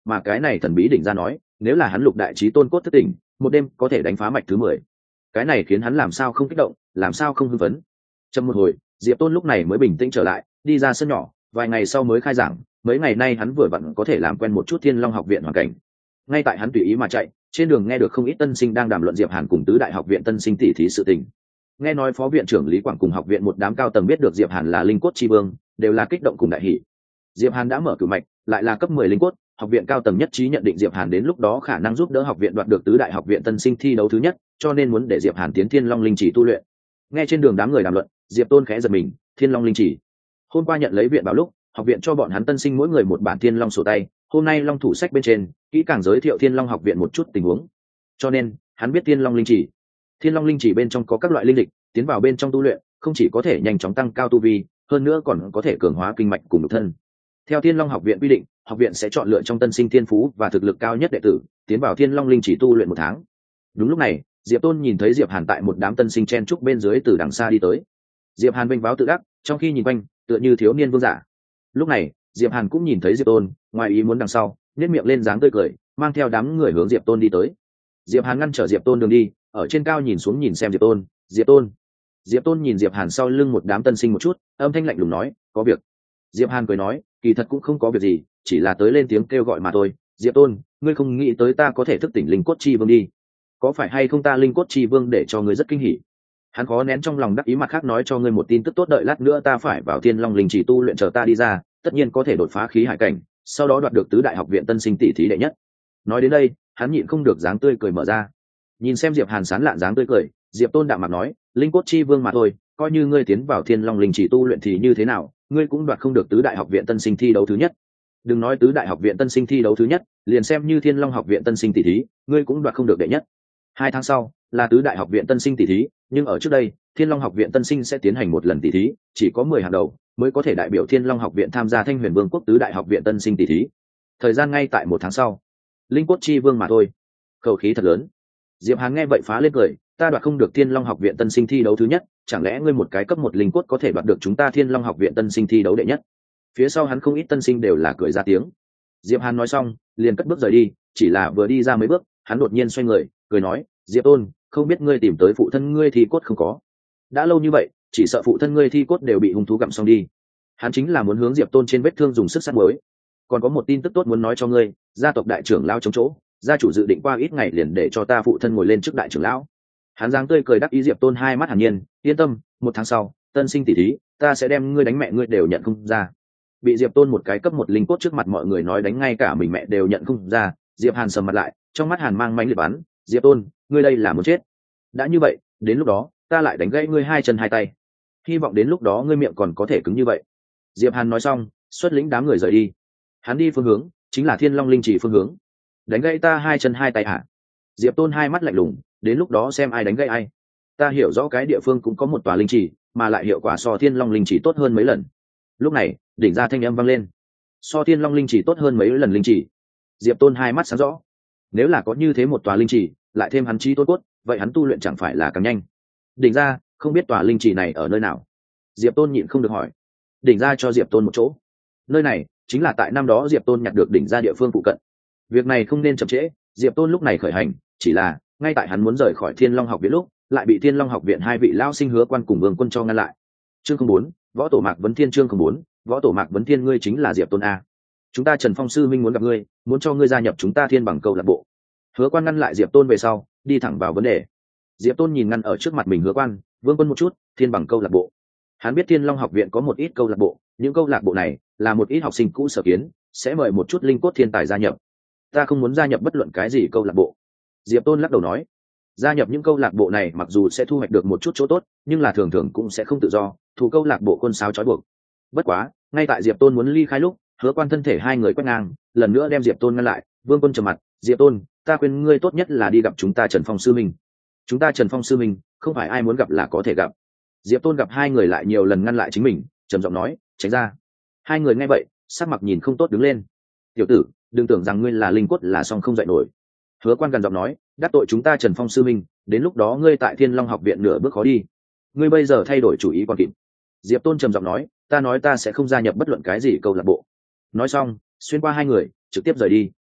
mà cái này thần bí đỉnh ra nói nếu là hắn lục đại trí tôn cốt thất tỉnh một đêm có thể đánh phá mạch thứ mười. Cái này khiến hắn làm sao không kích động, làm sao không hưng phấn. Trong một hồi Diệp Tôn lúc này mới bình tĩnh trở lại, đi ra sân nhỏ, vài ngày sau mới khai giảng. Mấy ngày nay hắn vừa vặn có thể làm quen một chút Thiên Long học viện hoàn cảnh. Ngay tại hắn tùy ý mà chạy, trên đường nghe được không ít tân sinh đang đàm luận Diệp Hàn cùng tứ đại học viện tân sinh tỷ thí sự tình. Nghe nói phó viện trưởng Lý Quảng cùng học viện một đám cao tầng biết được Diệp Hàn là linh cốt chi vương, đều là kích động cùng đại hỉ. Diệp Hàn đã mở cử mạch, lại là cấp mười linh cốt, học viện cao tầng nhất trí nhận định Diệp Hàn đến lúc đó khả năng giúp đỡ học viện đoạt được tứ đại học viện tân sinh thi đấu thứ nhất, cho nên muốn để Diệp Hàn tiến Thiên Long linh chỉ tu luyện. Nghe trên đường đám người đàm luận, Diệp Tôn khẽ giật mình, Thiên Long linh chỉ. Hôm qua nhận lấy viện bảo lúc, học viện cho bọn hắn tân sinh mỗi người một bản Thiên Long sổ tay, hôm nay Long thủ sách bên trên, kỹ càng giới thiệu Thiên Long học viện một chút tình huống. Cho nên, hắn biết Thiên Long linh chỉ. Thiên Long linh chỉ bên trong có các loại linh dịch, tiến vào bên trong tu luyện, không chỉ có thể nhanh chóng tăng cao tu vi, hơn nữa còn có thể cường hóa kinh mạch cùng nhục thân. Theo Thiên Long học viện quy định, học viện sẽ chọn lựa trong tân sinh thiên phú và thực lực cao nhất đệ tử, tiến vào Thiên Long linh chỉ tu luyện một tháng. Đúng lúc này, Diệp Tôn nhìn thấy Diệp Hàn tại một đám tân sinh chen trúc bên dưới từ đằng xa đi tới. Diệp Hàn vênh váo tự đắc, trong khi nhìn quanh, tựa như thiếu niên vương giả. Lúc này, Diệp Hàn cũng nhìn thấy Diệp Tôn, ngoài ý muốn đằng sau, nhếch miệng lên dáng tươi cười, mang theo đám người hướng Diệp Tôn đi tới. Diệp Hàn ngăn trở Diệp Tôn đường đi, ở trên cao nhìn xuống nhìn xem Diệp Tôn, "Diệp Tôn." Diệp Tôn nhìn Diệp Hàn sau lưng một đám tân sinh một chút, âm thanh lạnh lùng nói, "Có việc." Diệp Hàn cười nói, "Kỳ thật cũng không có việc gì, chỉ là tới lên tiếng kêu gọi mà thôi. Diệp Tôn, ngươi không nghĩ tới ta có thể thức tỉnh linh cốt chi vương đi. Có phải hay không ta linh cốt chi vương để cho ngươi rất kinh hỉ?" Hắn khó nén trong lòng đắc ý, mặt khác nói cho ngươi một tin tức tốt, đợi lát nữa ta phải vào Thiên Long linh chỉ tu luyện, chờ ta đi ra, tất nhiên có thể đột phá khí hải cảnh, sau đó đoạt được tứ đại học viện tân sinh tỷ thí đệ nhất. Nói đến đây, hắn nhịn không được dáng tươi cười mở ra. Nhìn xem Diệp Hàn sán lạn dáng tươi cười, Diệp Tôn đạm mặt nói, linh cốt chi vương mà thôi, coi như ngươi tiến vào Thiên Long linh chỉ tu luyện thì như thế nào, ngươi cũng đoạt không được tứ đại học viện tân sinh thi đấu thứ nhất. Đừng nói tứ đại học viện tân sinh thi đấu thứ nhất, liền xem như Thiên Long học viện tân sinh tỷ thí, ngươi cũng đoạt không được đệ nhất. Hai tháng sau là tứ đại học viện tân sinh tỷ thí, nhưng ở trước đây, Thiên Long học viện tân sinh sẽ tiến hành một lần tỷ thí, chỉ có mười hàng đầu mới có thể đại biểu Thiên Long học viện tham gia Thanh Huyền Vương quốc tứ đại học viện tân sinh tỷ thí. Thời gian ngay tại một tháng sau. Linh cốt chi vương mà thôi. Khẩu khí thật lớn. Diệp Hàn nghe vậy phá lên cười, ta đoạt không được Thiên Long học viện tân sinh thi đấu thứ nhất, chẳng lẽ ngươi một cái cấp một linh cốt có thể đoạt được chúng ta Thiên Long học viện tân sinh thi đấu đệ nhất? Phía sau hắn không ít tân sinh đều là cười ra tiếng. Diệp Hàn nói xong, liền cất bước rời đi, chỉ là vừa đi ra mấy bước, hắn đột nhiên xoay người, cười nói, Diệp Tôn, không biết ngươi tìm tới phụ thân ngươi thi cốt không có? Đã lâu như vậy, chỉ sợ phụ thân ngươi thi cốt đều bị hung thú gặm xong đi. Hắn chính là muốn hướng Diệp Tôn trên vết thương dùng sức sát muối. Còn có một tin tức tốt muốn nói cho ngươi, gia tộc đại trưởng lão chống chỗ, gia chủ dự định qua ít ngày liền để cho ta phụ thân ngồi lên trước đại trưởng lão. Hắn dáng tươi cười đắc ý. Diệp Tôn hai mắt hàn nhiên, yên tâm, một tháng sau, tân sinh tỷ thí, ta sẽ đem ngươi đánh mẹ ngươi đều nhận không ra. Bị Diệp Tôn một cái cấp một linh cốt trước mặt mọi người nói đánh ngay cả mình mẹ đều nhận không ra, Diệp Hàn sầm mặt lại, trong mắt hàn mang mãnh liệt bắn, Diệp Tôn, ngươi đây là muốn chết. Đã như vậy, đến lúc đó, ta lại đánh gãy ngươi hai chân hai tay. Hy vọng đến lúc đó ngươi miệng còn có thể cứng như vậy. Diệp Hàn nói xong, xuất lĩnh đám người rời đi. Hắn đi phương hướng chính là Thiên Long linh chỉ phương hướng. Đánh gãy ta hai chân hai tay hả? Diệp Tôn hai mắt lạnh lùng, đến lúc đó xem ai đánh gãy ai. Ta hiểu rõ cái địa phương cũng có một tòa linh chỉ, mà lại hiệu quả so Thiên Long linh chỉ tốt hơn mấy lần. Lúc này, đỉnh ra thanh âm vang lên. So Thiên Long linh chỉ tốt hơn mấy lần linh chỉ. Diệp Tôn hai mắt sáng rõ. Nếu là có như thế một tòa linh chỉ, lại thêm hắn chí tốt cốt, vậy hắn tu luyện chẳng phải là càng nhanh. Đỉnh ra, không biết tòa linh chỉ này ở nơi nào? Diệp Tôn nhịn không được hỏi. Đỉnh ra cho Diệp Tôn một chỗ. Nơi này chính là tại năm đó Diệp Tôn nhặt được đỉnh ra địa phương phụ cận. Việc này không nên chậm trễ, Diệp Tôn lúc này khởi hành, chỉ là ngay tại hắn muốn rời khỏi Thiên Long học viện lúc, lại bị Thiên Long học viện hai vị lão sinh Hứa Quan cùng Vương Quân cho ngăn lại. Chương không bốn, Võ tổ Mạc Vấn Thiên. Chương không bốn, Võ tổ Mạc Vấn Thiên, ngươi chính là Diệp Tôn a? Chúng ta Trần Phong sư minh muốn gặp ngươi, muốn cho ngươi gia nhập chúng ta Thiên Bằng câu lạc bộ. Hứa Quan ngăn lại Diệp Tôn về sau, đi thẳng vào vấn đề. Diệp Tôn nhìn ngăn ở trước mặt mình Hứa Quan, Vương Quân một chút, Thiên Bằng câu lạc bộ. Hắn biết Thiên Long học viện có một ít câu lạc bộ, những câu lạc bộ này là một ít học sinh cũ sở kiến, sẽ mời một chút linh cốt thiên tài gia nhập. Ta không muốn gia nhập bất luận cái gì câu lạc bộ. Diệp Tôn lắc đầu nói, gia nhập những câu lạc bộ này mặc dù sẽ thu hoạch được một chút chỗ tốt, nhưng là thường thường cũng sẽ không tự do, thủ câu lạc bộ quân sáo trói buộc. Bất quá, ngay tại Diệp Tôn muốn ly khai lúc, Hứa Quan thân thể hai người quét ngang, lần nữa đem Diệp Tôn ngăn lại. Vương Quân trầm mặt, Diệp Tôn, ta khuyên ngươi tốt nhất là đi gặp chúng ta Trần Phong sư minh. Chúng ta Trần Phong sư minh, không phải ai muốn gặp là có thể gặp. Diệp Tôn gặp hai người lại nhiều lần ngăn lại chính mình, trầm giọng nói, tránh ra. Hai người nghe vậy, sắc mặt nhìn không tốt đứng lên. Tiểu tử, đừng tưởng rằng ngươi là linh cốt là xong không dậy nổi. Hứa Quan gần giọng nói, đắc tội chúng ta Trần Phong sư minh, đến lúc đó ngươi tại Thiên Long học viện nửa bước khó đi. Ngươi bây giờ thay đổi chủ ý còn kịp. Diệp Tôn trầm giọng nói, ta nói ta sẽ không gia nhập bất luận cái gì câu lạc bộ. Nói xong, xuyên qua hai người, trực tiếp rời đi.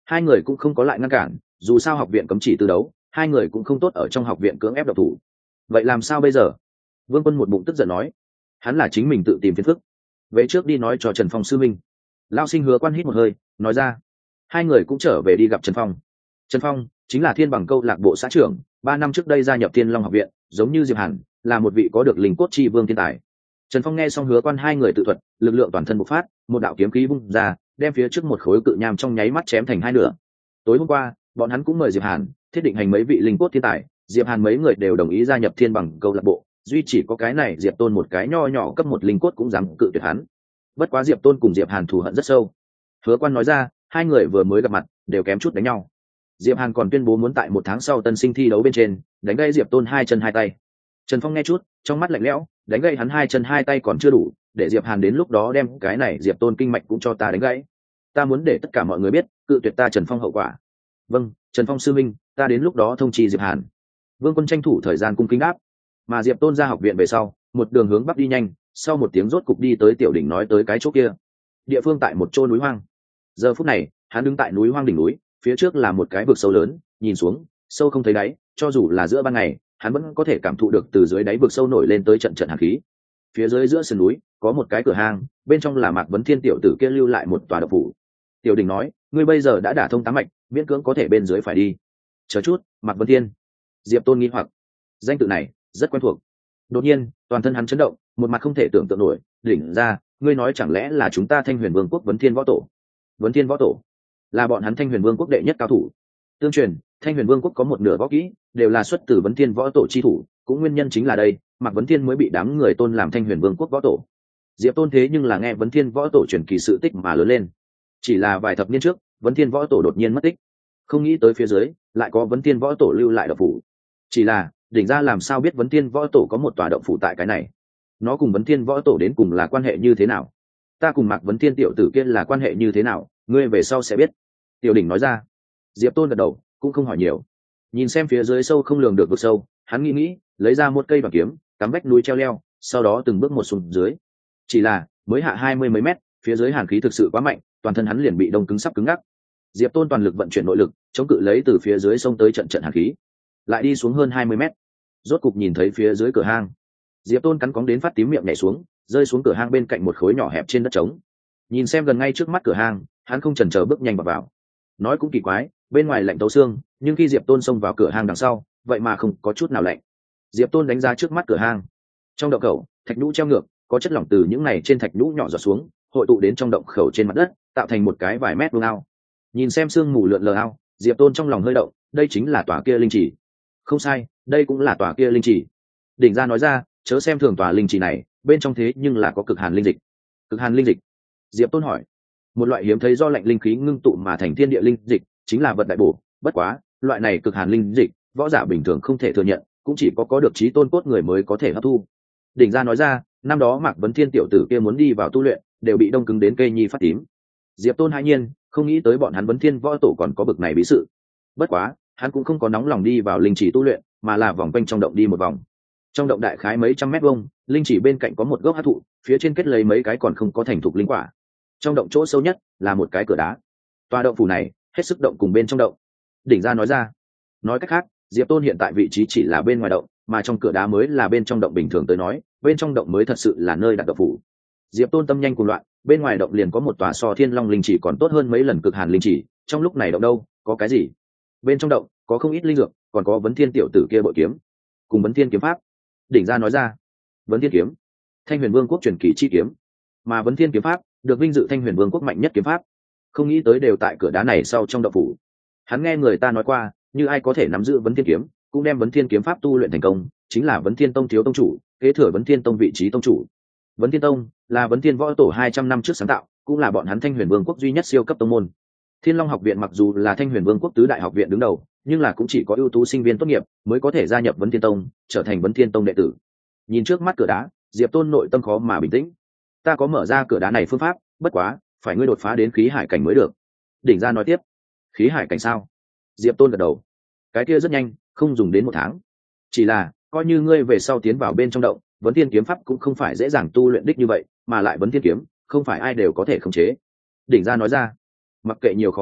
hai người cũng không có lại ngăn cản, dù sao học viện cấm chỉ tư đấu, hai người cũng không tốt ở trong học viện cưỡng ép độc thủ. Vậy làm sao bây giờ? Vương Quân một bụng tức giận nói. Hắn là chính mình tự tìm phiền phức. Về trước đi nói cho Trần Phong sư minh. Lão Sinh Hứa Quan hít một hơi, nói ra. Hai người cũng trở về đi gặp Trần Phong. Trần Phong chính là Thiên Bằng câu lạc bộ xã trưởng, ba năm trước đây gia nhập Thiên Long học viện, giống như Diệp Hàn, là một vị có được linh cốt chi vương thiên tài. Trần Phong nghe xong Hứa Quan hai người tự thuật, lực lượng toàn thân bộc phát, một đạo kiếm khí bung ra, đem phía trước một khối cự nham trong nháy mắt chém thành hai nửa. Tối hôm qua, bọn hắn cũng mời Diệp Hàn, thiết định hành mấy vị linh cốt thiên tài, Diệp Hàn mấy người đều đồng ý gia nhập Thiên Bằng câu lạc bộ, duy chỉ có cái này Diệp Tôn một cái nho nhỏ cấp một linh cốt cũng dám cự tuyệt hắn. Bất quá Diệp Tôn cùng Diệp Hàn thù hận rất sâu. Hứa Quan nói ra, hai người vừa mới gặp mặt, đều kém chút đánh nhau. Diệp Hàn còn tuyên bố muốn tại một tháng sau tân sinh thi đấu bên trên, đánh gãy Diệp Tôn hai chân hai tay. Trần Phong nghe chút, trong mắt lạnh lẽo, đánh gãy hắn hai chân hai tay còn chưa đủ, để Diệp Hàn đến lúc đó đem cái này Diệp Tôn kinh mạch cũng cho ta đánh gãy. Ta muốn để tất cả mọi người biết, cự tuyệt ta Trần Phong hậu quả. Vâng, Trần Phong sư minh, ta đến lúc đó thông chi Diệp Hàn. Vương Quân tranh thủ thời gian cung kính đáp. Mà Diệp Tôn ra học viện về sau, một đường hướng bắc đi nhanh, sau một tiếng rốt cục đi tới tiểu đỉnh nói tới cái chỗ kia. Địa phương tại một chỗ núi hoang. Giờ phút này, hắn đứng tại núi hoang đỉnh núi, phía trước là một cái vực sâu lớn, nhìn xuống, sâu không thấy đáy, cho dù là giữa ban ngày, hắn vẫn có thể cảm thụ được từ dưới đáy vực sâu nổi lên tới trận trận hàn khí. Phía dưới giữa sườn núi, có một cái cửa hang, bên trong là Mạc Vấn Thiên tiểu tử kia lưu lại một tòa động phủ. Tiểu Đình nói, ngươi bây giờ đã đả thông tám mạch, miễn cưỡng có thể bên dưới phải đi. Chờ chút, Mạc Vấn Thiên. Diệp Tôn nghi hoặc, danh tự này rất quen thuộc. Đột nhiên, toàn thân hắn chấn động, một mặt không thể tưởng tượng nổi, đỉnh ra, ngươi nói chẳng lẽ là chúng ta Thanh Huyền Vương quốc Vấn Thiên võ tổ? Vấn Thiên võ tổ là bọn hắn Thanh Huyền Vương quốc đệ nhất cao thủ. Tương truyền, Thanh Huyền Vương quốc có một nửa võ kỹ đều là xuất từ Vấn Thiên võ tổ chi thủ, cũng nguyên nhân chính là đây, Mạc Vấn Thiên mới bị đám người tôn làm Thanh Huyền Vương quốc võ tổ. Diệp Tôn thế nhưng là nghe Vấn Thiên võ tổ truyền kỳ sự tích mà lớn lên. Chỉ là vài thập niên trước, Vấn Thiên võ tổ đột nhiên mất tích, không nghĩ tới phía dưới lại có Vấn Thiên võ tổ lưu lại động phủ. Chỉ là, đỉnh ra làm sao biết Vấn Thiên võ tổ có một tòa động phủ tại cái này? Nó cùng Vấn Thiên võ tổ đến cùng là quan hệ như thế nào? Ta cùng Mạc Vấn Thiên tiểu tử kia là quan hệ như thế nào, ngươi về sau sẽ biết. Tiểu Đỉnh nói ra. Diệp Tôn gật đầu, cũng không hỏi nhiều. Nhìn xem phía dưới sâu không lường được vực sâu, hắn nghĩ nghĩ, lấy ra một cây bạc kiếm, cắm vách núi treo leo, sau đó từng bước một xuống dưới. Chỉ là, mới hạ hai mươi mấy mét, phía dưới hàn khí thực sự quá mạnh, toàn thân hắn liền bị đông cứng sắp cứng ngắc. Diệp Tôn toàn lực vận chuyển nội lực, chống cự lấy từ phía dưới sông tới trận trận hàn khí. Lại đi xuống hơn hai mươi mét, rốt cục nhìn thấy phía dưới cửa hang. Diệp Tôn cắn cóng đến phát tím miệng nhảy xuống, rơi xuống cửa hang bên cạnh một khối nhỏ hẹp trên đất trống. Nhìn xem gần ngay trước mắt cửa hang, hắn không chần chờ bước nhanh vào vào. Nói cũng kỳ quái, bên ngoài lạnh tấu xương, nhưng khi Diệp Tôn xông vào cửa hang đằng sau, vậy mà không có chút nào lạnh. Diệp Tôn đánh ra trước mắt cửa hang. Trong động khẩu, thạch nhũ treo ngược, có chất lỏng từ những này trên thạch nhũ nhỏ giọt xuống, hội tụ đến trong động khẩu trên mặt đất, tạo thành một cái vài mét vuông ao. Nhìn xem sương mù lượn lờ ao, Diệp Tôn trong lòng hơi động, đây chính là tòa kia linh chỉ. Không sai, đây cũng là tòa kia linh chỉ. Đỉnh ra nói ra, chớ xem thường tòa linh chỉ này, bên trong thế nhưng là có cực hàn linh dịch. Cực hàn linh dịch? Diệp Tôn hỏi. Một loại hiếm thấy do lạnh linh khí ngưng tụ mà thành thiên địa linh dịch, chính là vật đại bổ, bất quá, loại này cực hàn linh dịch, võ giả bình thường không thể thừa nhận, cũng chỉ có có được trí tôn cốt người mới có thể hấp thu. Đỉnh ra nói ra, năm đó Mạc Vấn Thiên tiểu tử kia muốn đi vào tu luyện, đều bị đông cứng đến cây nhi phát tím. Diệp Tôn hãi nhiên, không nghĩ tới bọn hắn Vấn Thiên võ tổ còn có bực này bí sự. Bất quá, hắn cũng không có nóng lòng đi vào linh chỉ tu luyện, mà là vòng quanh trong động đi một vòng. Trong động đại khái mấy trăm mét vuông, linh chỉ bên cạnh có một gốc hắc thụ, phía trên kết lấy mấy cái còn không có thành thục linh quả. Trong động chỗ sâu nhất là một cái cửa đá. Tòa động phủ này hết sức động cùng bên trong động. Đỉnh ra nói ra. Nói cách khác, Diệp Tôn hiện tại vị trí chỉ là bên ngoài động, mà trong cửa đá mới là bên trong động bình thường tới nói, bên trong động mới thật sự là nơi đặt động phủ. Diệp Tôn tâm nhanh cuồng loạn, bên ngoài động liền có một tòa so Thiên Long linh chỉ còn tốt hơn mấy lần cực hàn linh chỉ, trong lúc này động đâu, có cái gì? Bên trong động có không ít linh dược, còn có Vấn Thiên tiểu tử kia bội kiếm, cùng Vấn Thiên kiếm pháp. Đỉnh ra nói ra. Vấn Thiên kiếm, Thanh Huyền Vương quốc truyền kỳ chi kiếm, mà Vấn Thiên kiếm pháp được vinh dự Thanh Huyền Vương quốc mạnh nhất kiếm pháp. Không nghĩ tới đều tại cửa đá này sau trong động phủ. Hắn nghe người ta nói qua, như ai có thể nắm giữ Vấn Thiên kiếm, cũng đem Vấn Thiên kiếm pháp tu luyện thành công, chính là Vấn Thiên tông thiếu tông chủ, kế thừa Vấn Thiên tông vị trí tông chủ. Vấn Thiên tông là Vấn Thiên võ tổ hai trăm năm trước sáng tạo, cũng là bọn hắn Thanh Huyền Vương quốc duy nhất siêu cấp tông môn. Thiên Long học viện mặc dù là Thanh Huyền Vương quốc tứ đại học viện đứng đầu, nhưng là cũng chỉ có ưu tú sinh viên tốt nghiệp mới có thể gia nhập Vấn Thiên tông, trở thành Vấn Thiên tông đệ tử. Nhìn trước mắt cửa đá, Diệp Tôn nội tâm khó mà bình tĩnh. Ta có mở ra cửa đá này phương pháp, bất quá phải ngươi đột phá đến khí hải cảnh mới được. Đỉnh ra nói tiếp. Khí hải cảnh sao? Diệp Tôn gật đầu. Cái kia rất nhanh, không dùng đến một tháng. Chỉ là coi như ngươi về sau tiến vào bên trong động, Vấn Thiên kiếm pháp cũng không phải dễ dàng tu luyện đích như vậy, mà lại Vấn Thiên kiếm không phải ai đều có thể khống chế. Đỉnh ra nói ra. Mặc kệ nhiều khó khăn,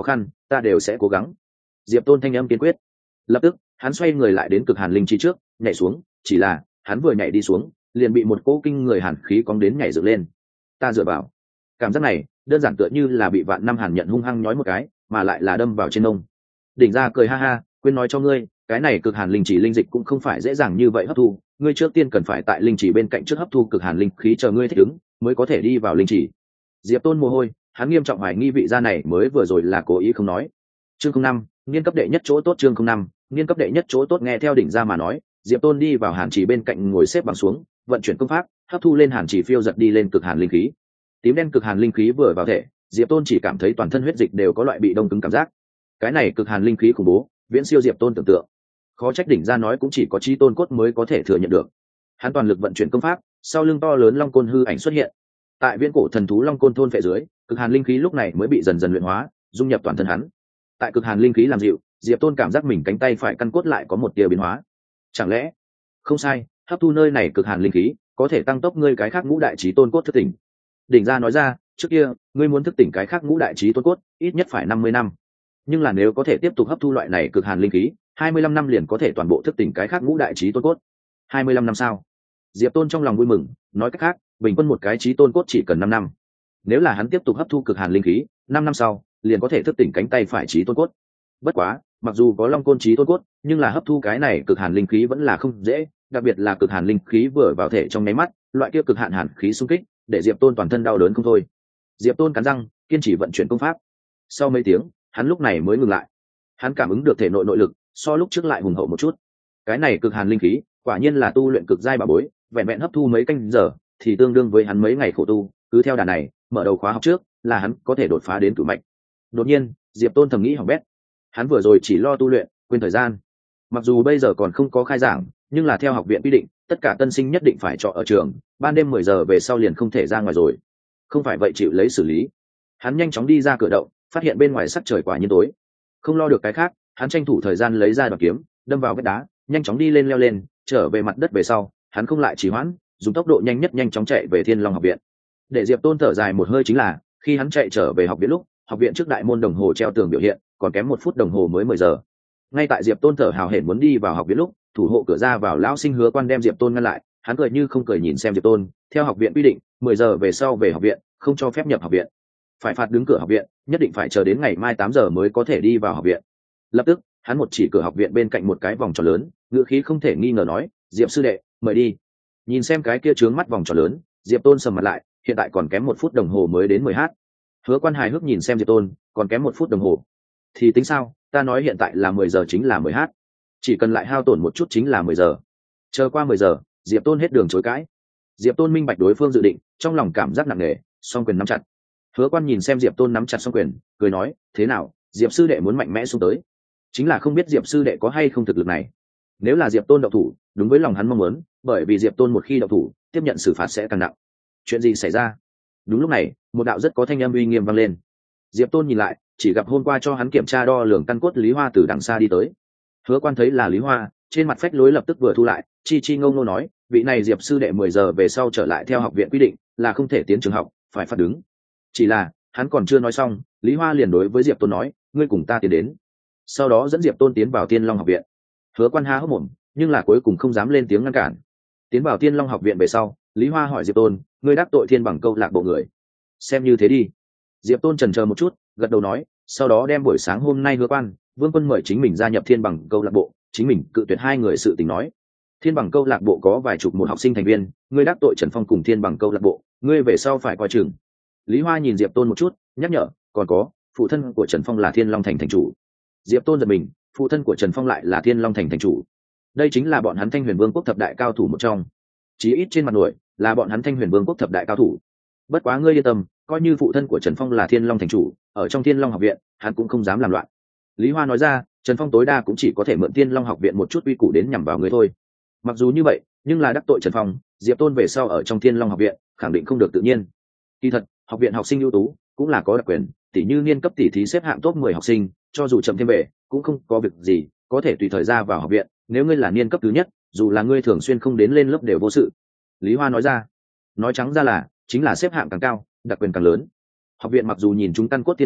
ta đều sẽ cố gắng. Diệp Tôn thanh âm kiên quyết. Lập tức hắn xoay người lại đến cực hàn linh chi trước, nhảy xuống. Chỉ là hắn vừa nhảy đi xuống, liền bị một cỗ kinh người hàn khí cóng đến nhảy dựng lên. Ta dựa vào. Cảm giác này đơn giản tựa như là bị vạn năm hàn nhận hung hăng nhói một cái, mà lại là đâm vào trên nông. Đỉnh ra cười ha ha, quên nói cho ngươi, cái này cực hàn linh chỉ linh dịch cũng không phải dễ dàng như vậy hấp thu, ngươi trước tiên cần phải tại linh chỉ bên cạnh trước hấp thu cực hàn linh khí chờ ngươi thích ứng, mới có thể đi vào linh chỉ. Diệp Tôn mồ hôi, hắn nghiêm trọng hoài nghi vị gia này mới vừa rồi là cố ý không nói. Chương không năm, nghiên cấp đệ nhất chỗ tốt. Chương không năm, nghiên cấp đệ nhất chỗ tốt. Nghe theo đỉnh ra mà nói, Diệp Tôn đi vào hàn chỉ bên cạnh ngồi xếp bằng xuống, vận chuyển công pháp, hấp thu lên hàn chỉ phiêu giật đi lên cực hàn linh khí. Tím đen cực hàn linh khí vừa vào thể, Diệp Tôn chỉ cảm thấy toàn thân huyết dịch đều có loại bị đông cứng cảm giác. Cái này cực hàn linh khí khủng bố, viễn siêu Diệp Tôn tưởng tượng. Khó trách đỉnh ra nói cũng chỉ có chí tôn cốt mới có thể thừa nhận được. Hắn toàn lực vận chuyển công pháp, sau lưng to lớn long côn hư ảnh xuất hiện. Tại viễn cổ thần thú long côn thôn phệ dưới, cực hàn linh khí lúc này mới bị dần dần luyện hóa, dung nhập toàn thân hắn. Tại cực hàn linh khí làm dịu, Diệp Tôn cảm giác mình cánh tay phải căn cốt lại có một tia biến hóa. Chẳng lẽ? Không sai, hấp thu nơi này cực hàn linh khí, có thể tăng tốc ngươi cái khác ngũ đại chí tôn cốt thức tỉnh. Đỉnh ra nói ra, trước kia, ngươi muốn thức tỉnh cái khác ngũ đại chí tôn cốt, ít nhất phải năm mươi năm. Nhưng là nếu có thể tiếp tục hấp thu loại này cực hàn linh khí, hai mươi lăm năm liền có thể toàn bộ thức tỉnh cái khác ngũ đại chí tôn cốt. hai mươi lăm năm sao? Diệp Tôn trong lòng vui mừng, nói cách khác, bình quân một cái chí tôn cốt chỉ cần năm năm. Nếu là hắn tiếp tục hấp thu cực hàn linh khí, năm năm sau, liền có thể thức tỉnh cánh tay phải chí tôn cốt. Bất quá, mặc dù có long côn chí tôn cốt, nhưng là hấp thu cái này cực hàn linh khí vẫn là không dễ, đặc biệt là cực hàn linh khí vừa vào thể trong nháy mắt, loại kia cực hạn hàn khí xung kích, để Diệp Tôn toàn thân đau đớn không thôi. Diệp Tôn cắn răng, kiên trì vận chuyển công pháp. Sau mấy tiếng, hắn lúc này mới ngừng lại. Hắn cảm ứng được thể nội nội lực, so lúc trước lại hùng hậu một chút. Cái này cực hàn linh khí, quả nhiên là tu luyện cực giai bảo bối, vẹn vẹn hấp thu mấy canh giờ, thì tương đương với hắn mấy ngày khổ tu, cứ theo đà này, mở đầu khóa học trước, là hắn có thể đột phá đến cửu mạch. Đột nhiên, Diệp Tôn thầm nghĩ hỏng bét. Hắn vừa rồi chỉ lo tu luyện, quên thời gian. Mặc dù bây giờ còn không có khai giảng, nhưng là theo học viện quy định, tất cả tân sinh nhất định phải trọ ở trường, ban đêm mười giờ về sau liền không thể ra ngoài rồi. Không phải vậy chịu lấy xử lý. Hắn nhanh chóng đi ra cửa động, phát hiện bên ngoài sắc trời quả nhiên tối. Không lo được cái khác, hắn tranh thủ thời gian lấy ra đoạt kiếm, đâm vào vách đá, nhanh chóng đi lên leo lên, trở về mặt đất về sau, hắn không lại trì hoãn, dùng tốc độ nhanh nhất nhanh chóng chạy về Thiên Long học viện. Để Diệp Tôn thở dài một hơi chính là, khi hắn chạy trở về học viện lúc, học viện trước đại môn đồng hồ treo tường biểu hiện, còn kém một phút đồng hồ mới mười giờ. Ngay tại Diệp Tôn thở hào hển muốn đi vào học viện lúc, thủ hộ cửa ra vào lão sinh Hứa Quan đem Diệp Tôn ngăn lại, hắn cười như không cười nhìn xem Diệp Tôn, theo học viện quy định, mười giờ về sau về học viện, không cho phép nhập học viện. Phải phạt đứng cửa học viện, nhất định phải chờ đến ngày mai tám giờ mới có thể đi vào học viện. Lập tức, hắn một chỉ cửa học viện bên cạnh một cái vòng tròn lớn, ngữ khí không thể nghi ngờ nói, Diệp sư đệ, mời đi. Nhìn xem cái kia trướng mắt vòng tròn lớn, Diệp Tôn sầm mặt lại, hiện tại còn kém một phút đồng hồ mới đến mười h. Hứa Quan hài hước nhìn xem Diệp Tôn, còn kém một phút đồng hồ. Thì tính sao, ta nói hiện tại là mười giờ chính là mười h. Chỉ cần lại hao tổn một chút chính là mười giờ. Chờ qua mười giờ, Diệp Tôn hết đường chối cãi. Diệp Tôn minh bạch đối phương dự định, trong lòng cảm giác nặng nề, song quyền nắm chặt. Hứa Quan nhìn xem Diệp Tôn nắm chặt song quyền, cười nói, thế nào, Diệp sư đệ muốn mạnh mẽ xuống tới. Chính là không biết Diệp sư đệ có hay không thực lực này. Nếu là Diệp Tôn động thủ, đúng với lòng hắn mong muốn, bởi vì Diệp Tôn một khi động thủ, tiếp nhận xử phạt sẽ càng nặng. Chuyện gì xảy ra? Đúng lúc này, một đạo rất có thanh âm uy nghiêm vang lên. Diệp Tôn nhìn lại, chỉ gặp hôm qua cho hắn kiểm tra đo lường căn cốt Lý Hoa từ đằng xa đi tới. Hứa Quan thấy là Lý Hoa, trên mặt phách lối lập tức vừa thu lại, chi chi ngông ngô nói, vị này Diệp sư đệ mười giờ về sau trở lại theo học viện quy định, là không thể tiến trường học, phải phạt đứng. Chỉ là, hắn còn chưa nói xong, Lý Hoa liền đối với Diệp Tôn nói, ngươi cùng ta tiến đến. Sau đó dẫn Diệp Tôn tiến vào Thiên Long học viện. Hứa Quan há hốc mồm, nhưng là cuối cùng không dám lên tiếng ngăn cản. Tiến vào Thiên Long học viện về sau, Lý Hoa hỏi Diệp Tôn, ngươi đắc tội Thiên Bằng câu lạc bộ người, xem như thế đi. Diệp Tôn chần chờ một chút, gật đầu nói, sau đó đem buổi sáng hôm nay Hứa Quan, Vương Quân mời chính mình gia nhập Thiên Bằng câu lạc bộ, chính mình cự tuyệt hai người sự tình nói. Thiên Bằng câu lạc bộ có vài chục một học sinh thành viên, ngươi đắc tội Trần Phong cùng Thiên Bằng câu lạc bộ, ngươi về sau phải coi chừng. Lý Hoa nhìn Diệp Tôn một chút, nhắc nhở, còn có, phụ thân của Trần Phong là Thiên Long thành thành chủ. Diệp Tôn giật mình, phụ thân của Trần Phong lại là Thiên Long thành thành chủ. Đây chính là bọn hắn Thanh Huyền Vương quốc thập đại cao thủ một trong. Chí ít trên mặt nổi, là bọn hắn Thanh Huyền Vương quốc thập đại cao thủ. Bất quá ngươi yên tâm, coi như phụ thân của Trần Phong là Thiên Long thành chủ, ở trong Thiên Long học viện, hắn cũng không dám làm loạn. Lý Hoa nói ra, Trần Phong tối đa cũng chỉ có thể mượn Thiên Long học viện một chút uy củ đến nhằm vào ngươi thôi. Mặc dù như vậy, nhưng là đắc tội Trần Phong, Diệp Tôn về sau ở trong Thiên Long học viện, khẳng định không được tự nhiên. Kỳ thật, học viện học sinh ưu tú cũng là có đặc quyền, tỷ như niên cấp tỷ thí xếp hạng top mười học sinh, cho dù chậm thêm về, cũng không có việc gì, có thể tùy thời ra vào học viện, nếu ngươi là niên cấp thứ nhất, dù là ngươi thường xuyên không đến lên lớp đều vô sự. Lý Hoa nói ra. Nói trắng ra là, chính là xếp hạng càng cao, đặc quyền càng lớn. Học viện mặc dù nhìn chúng căn cốt thiên phú,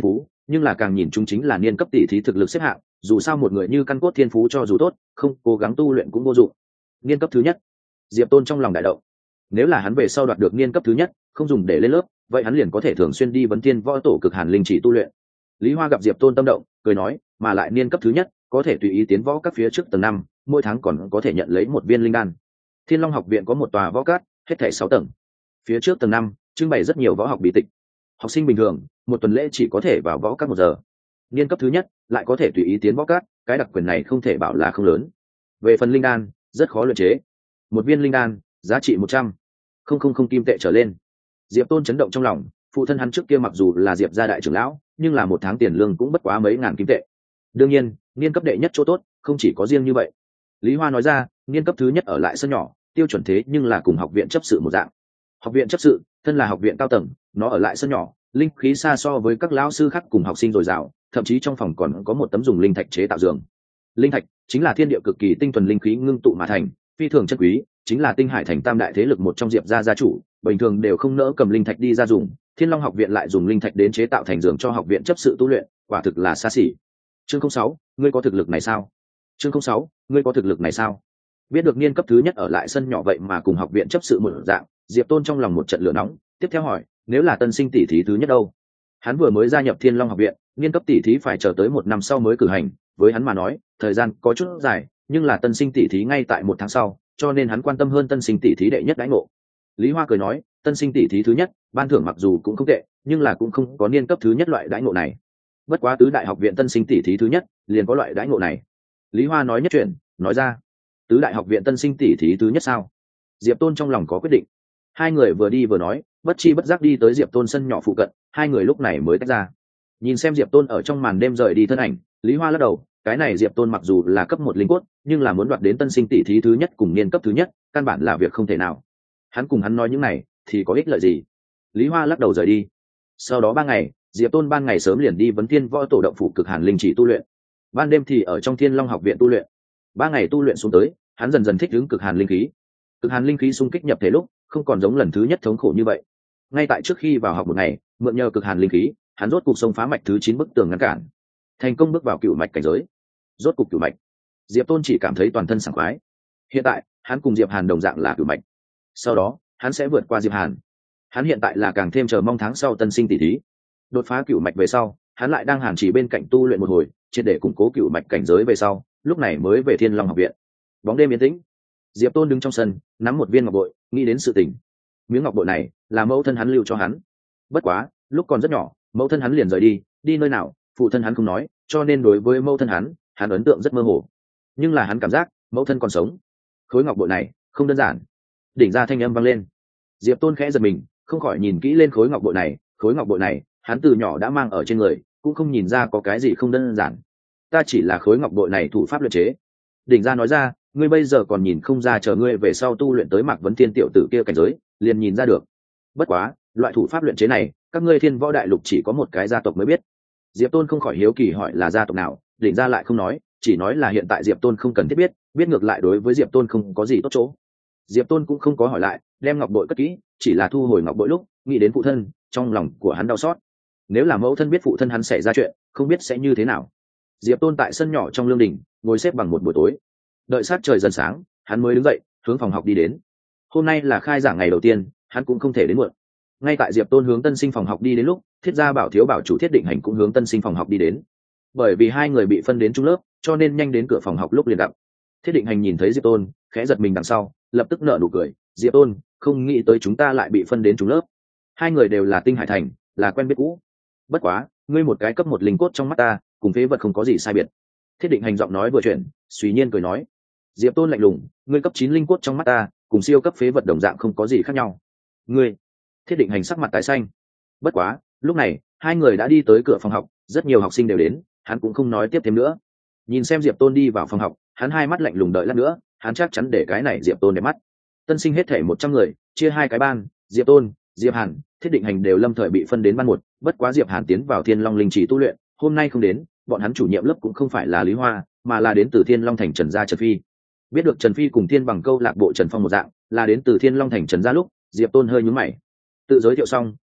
nhưng là càng nhìn chúng chính là niên cấp tỷ thí thực lực xếp hạng, dù sao một người như căn cốt thiên phú cho dù tốt, không cố gắng tu luyện cũng vô dụng. Niên cấp thứ nhất, Diệp Tôn trong lòng đại động. Nếu là hắn về sau đoạt được niên cấp thứ nhất, không dùng để lên lớp, vậy hắn liền có thể thường xuyên đi vấn thiên võ tổ cực hàn linh chỉ tu luyện. Lý Hoa gặp Diệp Tôn tâm động, cười nói, mà lại niên cấp thứ nhất, có thể tùy ý tiến võ các phía trước tầng năm, mỗi tháng còn có thể nhận lấy một viên linh đan. Thiên Long học viện có một tòa võ cát, hết thảy sáu tầng. Phía trước tầng năm, trưng bày rất nhiều võ học bí tịch. Học sinh bình thường, một tuần lễ chỉ có thể vào võ cát một giờ. Niên cấp thứ nhất, lại có thể tùy ý tiến võ cát, cái đặc quyền này không thể bảo là không lớn. Về phần linh đan, rất khó luyện chế. Một viên linh đan, giá trị một trăm không không không kim tệ trở lên. Diệp Tôn chấn động trong lòng, phụ thân hắn trước kia mặc dù là Diệp gia đại trưởng lão, nhưng là một tháng tiền lương cũng bất quá mấy ngàn kim tệ. Đương nhiên, niên cấp đệ nhất chỗ tốt, không chỉ có riêng như vậy. Lý Hoa nói ra, niên cấp thứ nhất ở lại sân nhỏ, tiêu chuẩn thế nhưng là cùng học viện chấp sự một dạng. Học viện chấp sự, thân là học viện cao tầng, nó ở lại sân nhỏ, linh khí xa so với các lão sư khác cùng học sinh dồi dào, thậm chí trong phòng còn có một tấm dùng linh thạch chế tạo giường. Linh thạch chính là thiên địa cực kỳ tinh thuần linh khí ngưng tụ mà thành, phi thường chân quý, chính là Tinh Hải thành tam đại thế lực một trong Diệp gia gia chủ, bình thường đều không nỡ cầm linh thạch đi ra dùng, Thiên Long học viện lại dùng linh thạch đến chế tạo thành giường cho học viện chấp sự tu luyện, quả thực là xa xỉ. Chương không sáu, ngươi có thực lực này sao? Chương không sáu, ngươi có thực lực này sao? Biết được niên cấp thứ nhất ở lại sân nhỏ vậy mà cùng học viện chấp sự một dạng, Diệp Tôn trong lòng một trận lửa nóng, tiếp theo hỏi, nếu là tân sinh tỷ thí thứ nhất đâu? Hắn vừa mới gia nhập Thiên Long học viện, niên cấp tỷ thí phải chờ tới một năm sau mới cử hành, với hắn mà nói, thời gian có chút dài, nhưng là tân sinh tỷ thí ngay tại một tháng sau, cho nên hắn quan tâm hơn tân sinh tỷ thí đệ nhất đãi ngộ. Lý Hoa cười nói, tân sinh tỷ thí thứ nhất, ban thưởng mặc dù cũng không tệ, nhưng là cũng không có niên cấp thứ nhất loại đãi ngộ này. Bất quá tứ đại học viện tân sinh tỷ thí thứ nhất, liền có loại đãi ngộ này. Lý Hoa nói nhất chuyện, nói ra, tứ đại học viện tân sinh tỷ thí thứ nhất sao? Diệp Tôn trong lòng có quyết định. Hai người vừa đi vừa nói, bất chi bất giác đi tới Diệp Tôn sân nhỏ phụ cận, hai người lúc này mới tách ra. Nhìn xem Diệp Tôn ở trong màn đêm rời đi thân ảnh, Lý Hoa lắc đầu, cái này Diệp Tôn mặc dù là cấp một linh cốt, nhưng là muốn đoạt đến tân sinh tỷ thí thứ nhất cùng niên cấp thứ nhất, căn bản là việc không thể nào. Hắn cùng hắn nói những này, thì có ích lợi gì? Lý Hoa lắc đầu rời đi. Sau đó ba ngày, Diệp Tôn ban ngày sớm liền đi vấn thiên võ tổ động phủ cực hàn linh chỉ tu luyện, ban đêm thì ở trong Thiên Long học viện tu luyện. Ba ngày tu luyện xuống tới, hắn dần dần thích ứng cực hàn linh khí. Cực hàn linh khí xung kích nhập thể lúc, không còn giống lần thứ nhất thống khổ như vậy. Ngay tại trước khi vào học một ngày, mượn nhờ cực hàn linh khí, hắn rốt cục xông phá mạch thứ chín bức tường ngăn cản, thành công bước vào cựu mạch cảnh giới. Rốt cục cựu mạch, Diệp Tôn chỉ cảm thấy toàn thân sảng khoái. Hiện tại, hắn cùng Diệp Hàn đồng dạng là cựu mạch. Sau đó, hắn sẽ vượt qua Diệp Hàn. Hắn hiện tại là càng thêm chờ mong tháng sau tân sinh tỷ thí. Đột phá cựu mạch về sau, hắn lại đang hàn chỉ bên cạnh tu luyện một hồi, triệt để củng cố cựu mạch cảnh giới về sau, lúc này mới về Thiên Long học viện. Bóng đêm yên tĩnh, Diệp Tôn đứng trong sân, nắm một viên ngọc bội, nghĩ đến sự tình. Miếng ngọc bội này là mẫu thân hắn lưu cho hắn. Bất quá, lúc còn rất nhỏ, mẫu thân hắn liền rời đi, đi nơi nào, phụ thân hắn không nói, cho nên đối với mẫu thân hắn, hắn ấn tượng rất mơ hồ. Nhưng là hắn cảm giác, mẫu thân còn sống. Khối ngọc bội này, không đơn giản. Đỉnh ra thanh âm vang lên. Diệp Tôn khẽ giật mình, không khỏi nhìn kỹ lên khối ngọc bội này, khối ngọc bội này, hắn từ nhỏ đã mang ở trên người, cũng không nhìn ra có cái gì không đơn giản. Ta chỉ là khối ngọc bội này thủ pháp luyện chế. Đỉnh ra nói ra, ngươi bây giờ còn nhìn không ra, chờ ngươi về sau tu luyện tới Mạc Vấn Thiên tiểu tử kia cảnh giới, liền nhìn ra được. Bất quá, loại thủ pháp luyện chế này, các ngươi Thiên Võ đại lục chỉ có một cái gia tộc mới biết. Diệp Tôn không khỏi hiếu kỳ hỏi là gia tộc nào, Đỉnh ra lại không nói, chỉ nói là hiện tại Diệp Tôn không cần thiết biết, biết ngược lại đối với Diệp Tôn không có gì tốt chỗ. Diệp Tôn cũng không có hỏi lại, đem ngọc bội cất kỹ, chỉ là thu hồi ngọc bội lúc, nghĩ đến phụ thân, trong lòng của hắn đau xót. Nếu là mẫu thân biết phụ thân hắn xảy ra chuyện, không biết sẽ như thế nào. Diệp Tôn tại sân nhỏ trong lương đình, ngồi xếp bằng một buổi tối. Đợi sát trời dần sáng, hắn mới đứng dậy, hướng phòng học đi đến. Hôm nay là khai giảng ngày đầu tiên, hắn cũng không thể đến muộn. Ngay tại Diệp Tôn hướng tân sinh phòng học đi đến lúc, Thiết Gia Bảo Thiếu bảo chủ Thiết Định Hành cũng hướng tân sinh phòng học đi đến. Bởi vì hai người bị phân đến chung lớp, cho nên nhanh đến cửa phòng học lúc liền gặp. Thiết Định Hành nhìn thấy Diệp Tôn, khẽ giật mình đằng sau, lập tức nở nụ cười, "Diệp Tôn, không nghĩ tới chúng ta lại bị phân đến chung lớp." Hai người đều là Tinh Hải thành, là quen biết cũ. Bất quá, ngươi một cái cấp một linh cốt trong mắt ta, cùng phế vật không có gì sai biệt. Thiết Định Hành giọng nói vừa chuyển, suy nhiên cười nói. Diệp Tôn lạnh lùng, ngươi cấp chín linh cốt trong mắt ta, cùng siêu cấp phế vật đồng dạng không có gì khác nhau. Ngươi. Thiết Định Hành sắc mặt tái xanh. Bất quá, lúc này, hai người đã đi tới cửa phòng học, rất nhiều học sinh đều đến, hắn cũng không nói tiếp thêm nữa. Nhìn xem Diệp Tôn đi vào phòng học, hắn hai mắt lạnh lùng đợi lát nữa, hắn chắc chắn để cái này Diệp Tôn đẹp mắt. Tân sinh hết thể một trăm người, chia hai cái ban, Diệp Tôn, Diệp Hàn, Thiết Định Hành đều lâm thời bị phân đến ban một, bất quá Diệp Hàn tiến vào Thiên Long linh chỉ tu luyện, hôm nay không đến, bọn hắn chủ nhiệm lớp cũng không phải là Lý Hoa, mà là đến từ Thiên Long thành Trần gia Trần Phi. Biết được Trần Phi cùng Thiên Bằng câu lạc bộ Trần Phong một dạng, là đến từ Thiên Long thành Trần gia lúc, Diệp Tôn hơi nhướng mày. Tự giới thiệu xong,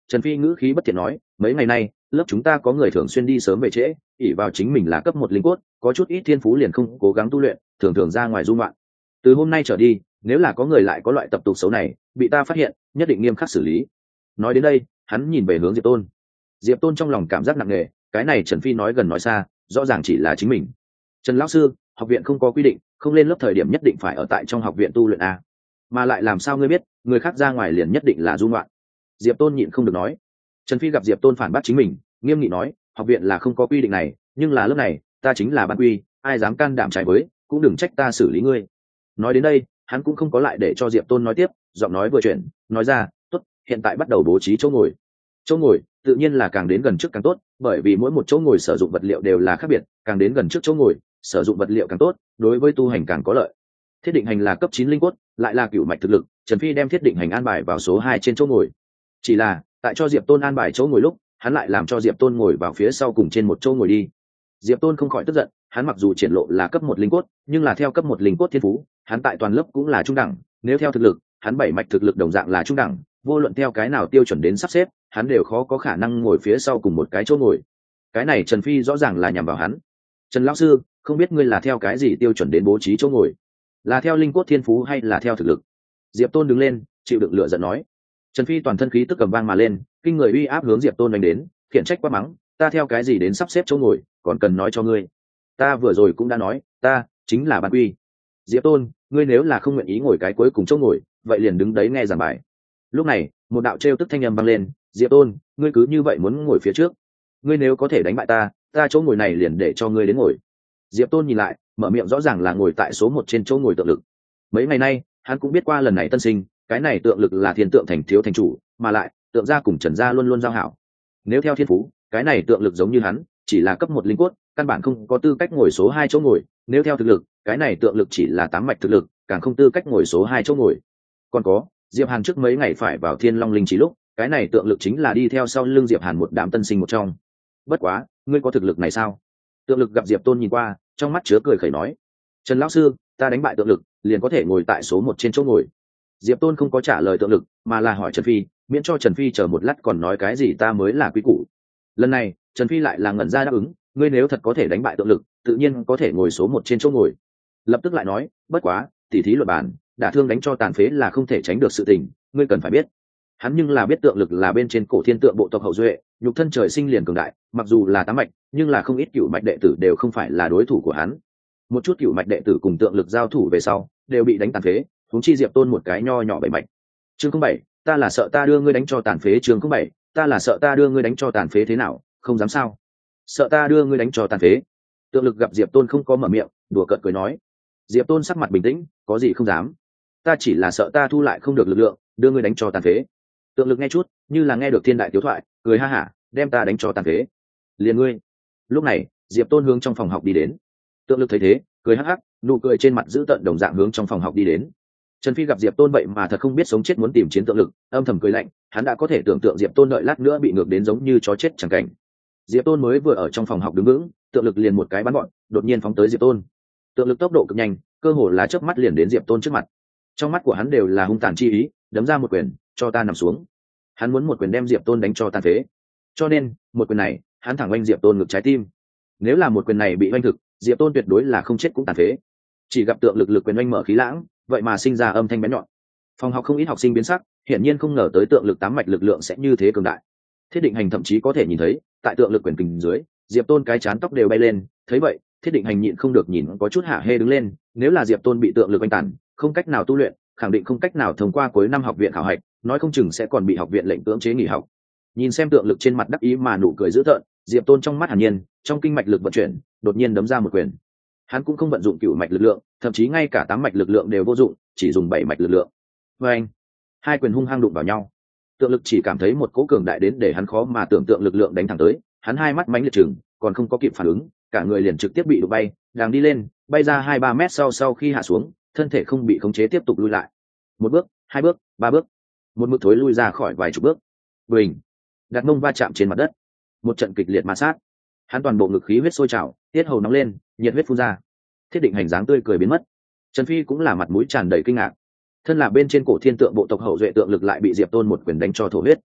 Trần Phi ngữ khí bất thiện nói, mấy ngày nay lớp chúng ta có người thường xuyên đi sớm về trễ, ỷ vào chính mình là cấp một linh cốt, có chút ít thiên phú liền không cố gắng tu luyện, thường thường ra ngoài du ngoạn. Từ hôm nay trở đi, nếu là có người lại có loại tập tục xấu này bị ta phát hiện, nhất định nghiêm khắc xử lý. Nói đến đây, hắn nhìn về hướng Diệp Tôn. Diệp Tôn trong lòng cảm giác nặng nề, cái này Trần Phi nói gần nói xa, rõ ràng chỉ là chính mình. Trần lão sư, học viện không có quy định không lên lớp thời điểm nhất định phải ở tại trong học viện tu luyện a. Mà lại làm sao ngươi biết người khác ra ngoài liền nhất định là du ngoạn? Diệp Tôn nhịn không được nói. Trần Phi gặp Diệp Tôn phản bác chính mình, nghiêm nghị nói, học viện là không có quy định này, nhưng là lớp này ta chính là ban quy, ai dám can đảm trái với cũng đừng trách ta xử lý ngươi. Nói đến đây, hắn cũng không có lại để cho Diệp Tôn nói tiếp, giọng nói vừa chuyển, nói ra, tốt, hiện tại bắt đầu bố trí chỗ ngồi. Chỗ ngồi tự nhiên là càng đến gần trước càng tốt, bởi vì mỗi một chỗ ngồi sử dụng vật liệu đều là khác biệt, càng đến gần trước chỗ ngồi sử dụng vật liệu càng tốt, đối với tu hành càng có lợi. Thiết định hành là cấp chín linh cốt, lại là cửu mạch thực lực, Trần Phi đem thiết định hành an bài vào số hai trên chỗ ngồi. Chỉ là tại cho Diệp Tôn an bài chỗ ngồi lúc, hắn lại làm cho Diệp Tôn ngồi vào phía sau cùng trên một chỗ ngồi đi. Diệp Tôn không khỏi tức giận, hắn mặc dù triển lộ là cấp một linh cốt, nhưng là theo cấp một linh cốt thiên phú, hắn tại toàn lớp cũng là trung đẳng, nếu theo thực lực, hắn bảy mạch thực lực đồng dạng là trung đẳng, vô luận theo cái nào tiêu chuẩn đến sắp xếp, hắn đều khó có khả năng ngồi phía sau cùng một cái chỗ ngồi. Cái này Trần Phi rõ ràng là nhằm vào hắn. Trần lão sư, không biết ngươi là theo cái gì tiêu chuẩn đến bố trí chỗ ngồi? Là theo linh cốt thiên phú hay là theo thực lực? Diệp Tôn đứng lên, chịu đựng lửa giận nói. Trần Phi toàn thân khí tức cầm vang mà lên, kinh người uy áp hướng Diệp Tôn đánh đến, khiển trách quát mắng, ta theo cái gì đến sắp xếp chỗ ngồi, còn cần nói cho ngươi. Ta vừa rồi cũng đã nói, ta chính là ban quy. Diệp Tôn, ngươi nếu là không nguyện ý ngồi cái cuối cùng chỗ ngồi, vậy liền đứng đấy nghe giảng bài. Lúc này, một đạo trêu tức thanh âm vang lên, Diệp Tôn, ngươi cứ như vậy muốn ngồi phía trước? Ngươi nếu có thể đánh bại ta, ta chỗ ngồi này liền để cho ngươi đến ngồi. Diệp Tôn nhìn lại, mở miệng rõ ràng là ngồi tại số một trên chỗ ngồi tượng lực. Mấy ngày nay, hắn cũng biết qua lần này tân sinh, cái này tượng lực là thiên tượng thành thiếu thành chủ, mà lại tượng gia cùng Trần gia luôn luôn giao hảo. Nếu theo thiên phú, cái này tượng lực giống như hắn, chỉ là cấp một linh cốt, căn bản không có tư cách ngồi số hai chỗ ngồi, nếu theo thực lực, cái này tượng lực chỉ là tám mạch thực lực, càng không tư cách ngồi số hai chỗ ngồi. Còn có, Diệp Hàn trước mấy ngày phải vào Thiên Long Linh Chỉ lúc, cái này tượng lực chính là đi theo sau lưng Diệp Hàn một đám tân sinh một trong. Bất quá, ngươi có thực lực này sao? Tượng lực gặp Diệp Tôn nhìn qua, trong mắt chứa cười khẩy nói, Trần lão sư, ta đánh bại tượng lực, liền có thể ngồi tại số một trên chỗ ngồi. Diệp Tôn không có trả lời tượng lực, mà là hỏi Trần Phi, miễn cho Trần Phi chờ một lát còn nói cái gì ta mới là quý củ. Lần này, Trần Phi lại là ngẩn ra đáp ứng, ngươi nếu thật có thể đánh bại tượng lực, tự nhiên có thể ngồi số một trên chỗ ngồi. Lập tức lại nói, bất quá, tỉ thí luật bản, đả thương đánh cho tàn phế là không thể tránh được sự tình, ngươi cần phải biết. Hắn nhưng là biết tượng lực là bên trên cổ thiên tượng bộ tộc hậu duệ, nhục thân trời sinh liền cường đại, mặc dù là tám mạch, nhưng là không ít cửu mạch đệ tử đều không phải là đối thủ của hắn. Một chút cửu mạch đệ tử cùng tượng lực giao thủ về sau, đều bị đánh tàn phế, huống chi Diệp Tôn một cái nho nhỏ bảy mạch. Chương không bảy, ta là sợ ta đưa ngươi đánh cho tàn phế. Chương không bảy, ta là sợ ta đưa ngươi đánh cho tàn phế. Thế nào, không dám sao? Sợ ta đưa ngươi đánh cho tàn phế? Tượng lực gặp Diệp Tôn không có mở miệng, đùa cợt cười nói. Diệp Tôn sắc mặt bình tĩnh, có gì không dám, ta chỉ là sợ ta thu lại không được lực lượng, đưa ngươi đánh cho tàn phế. Tượng lực nghe chút như là nghe được thiên đại tiếu thoại, cười ha hả, đem ta đánh cho tàn phế. Liền ngươi. Lúc này, Diệp Tôn hướng trong phòng học đi đến. Tượng lực thấy thế, cười hắc hắc, nụ cười trên mặt giữ tận đồng dạng hướng trong phòng học đi đến. Trần Phi gặp Diệp Tôn vậy mà thật không biết sống chết muốn tìm chiến tượng lực, âm thầm cười lạnh, hắn đã có thể tưởng tượng Diệp Tôn đợi lát nữa bị ngược đến giống như chó chết chẳng cảnh. Diệp Tôn mới vừa ở trong phòng học đứng vững, tượng lực liền một cái bắn gọn, đột nhiên phóng tới Diệp Tôn. Tượng lực tốc độ cực nhanh, cơ hồ là chớp mắt liền đến Diệp Tôn trước mặt. Trong mắt của hắn đều là hung tàn chi ý, đấm ra một quyền, cho ta nằm xuống. Hắn muốn một quyền đem Diệp Tôn đánh cho tàn phế. Cho nên, một quyền này, hắn thẳng oanh Diệp Tôn ngực trái tim. Nếu là một quyền này bị oanh thực, Diệp Tôn tuyệt đối là không chết cũng tàn phế. Chỉ gặp tượng lực lực quyền oanh mở khí lãng, vậy mà sinh ra âm thanh bén nhọn. Phòng học không ít học sinh biến sắc, hiển nhiên không ngờ tới tượng lực tám mạch lực lượng sẽ như thế cường đại. Thiết định hành thậm chí có thể nhìn thấy, tại tượng lực quyền kình dưới, Diệp Tôn cái chán tóc đều bay lên, thấy vậy, Thiết định hành nhịn không được nhìn có chút hạ hê đứng lên, nếu là Diệp Tôn bị tượng lực oanh tàn, không cách nào tu luyện, khẳng định không cách nào thông qua cuối năm học viện khảo hạch, nói không chừng sẽ còn bị học viện lệnh cưỡng chế nghỉ học. Nhìn xem tượng lực trên mặt đắc ý mà nụ cười dữ tợn, Diệp Tôn trong mắt hàn nhiên, trong kinh mạch lực vận chuyển, đột nhiên đấm ra một quyền. Hắn cũng không vận dụng cửu mạch lực lượng, thậm chí ngay cả tám mạch lực lượng đều vô dụng, chỉ dùng bảy mạch lực lượng. Và anh, hai quyền hung hăng đụng vào nhau. Tượng lực chỉ cảm thấy một cỗ cường đại đến để hắn khó mà tưởng tượng lực lượng đánh thẳng tới, hắn hai mắt mánh liệt trừng, còn không có kịp phản ứng, cả người liền trực tiếp bị đụng bay, đang đi lên, bay ra hai ba mét sau sau khi hạ xuống, thân thể không bị khống chế tiếp tục lui lại. Một bước, hai bước, ba bước, một mực thối lui ra khỏi vài chục bước. Bình, đặt mông va chạm trên mặt đất, một trận kịch liệt ma sát. Hắn toàn bộ ngực khí huyết sôi trào, tiết hầu nóng lên, nhiệt huyết phun ra. Thiết định hành dáng tươi cười biến mất. Trần Phi cũng là mặt mũi tràn đầy kinh ngạc. Thân là bên trên cổ thiên tượng bộ tộc hậu duệ tượng lực lại bị Diệp Tôn một quyền đánh cho thổ huyết.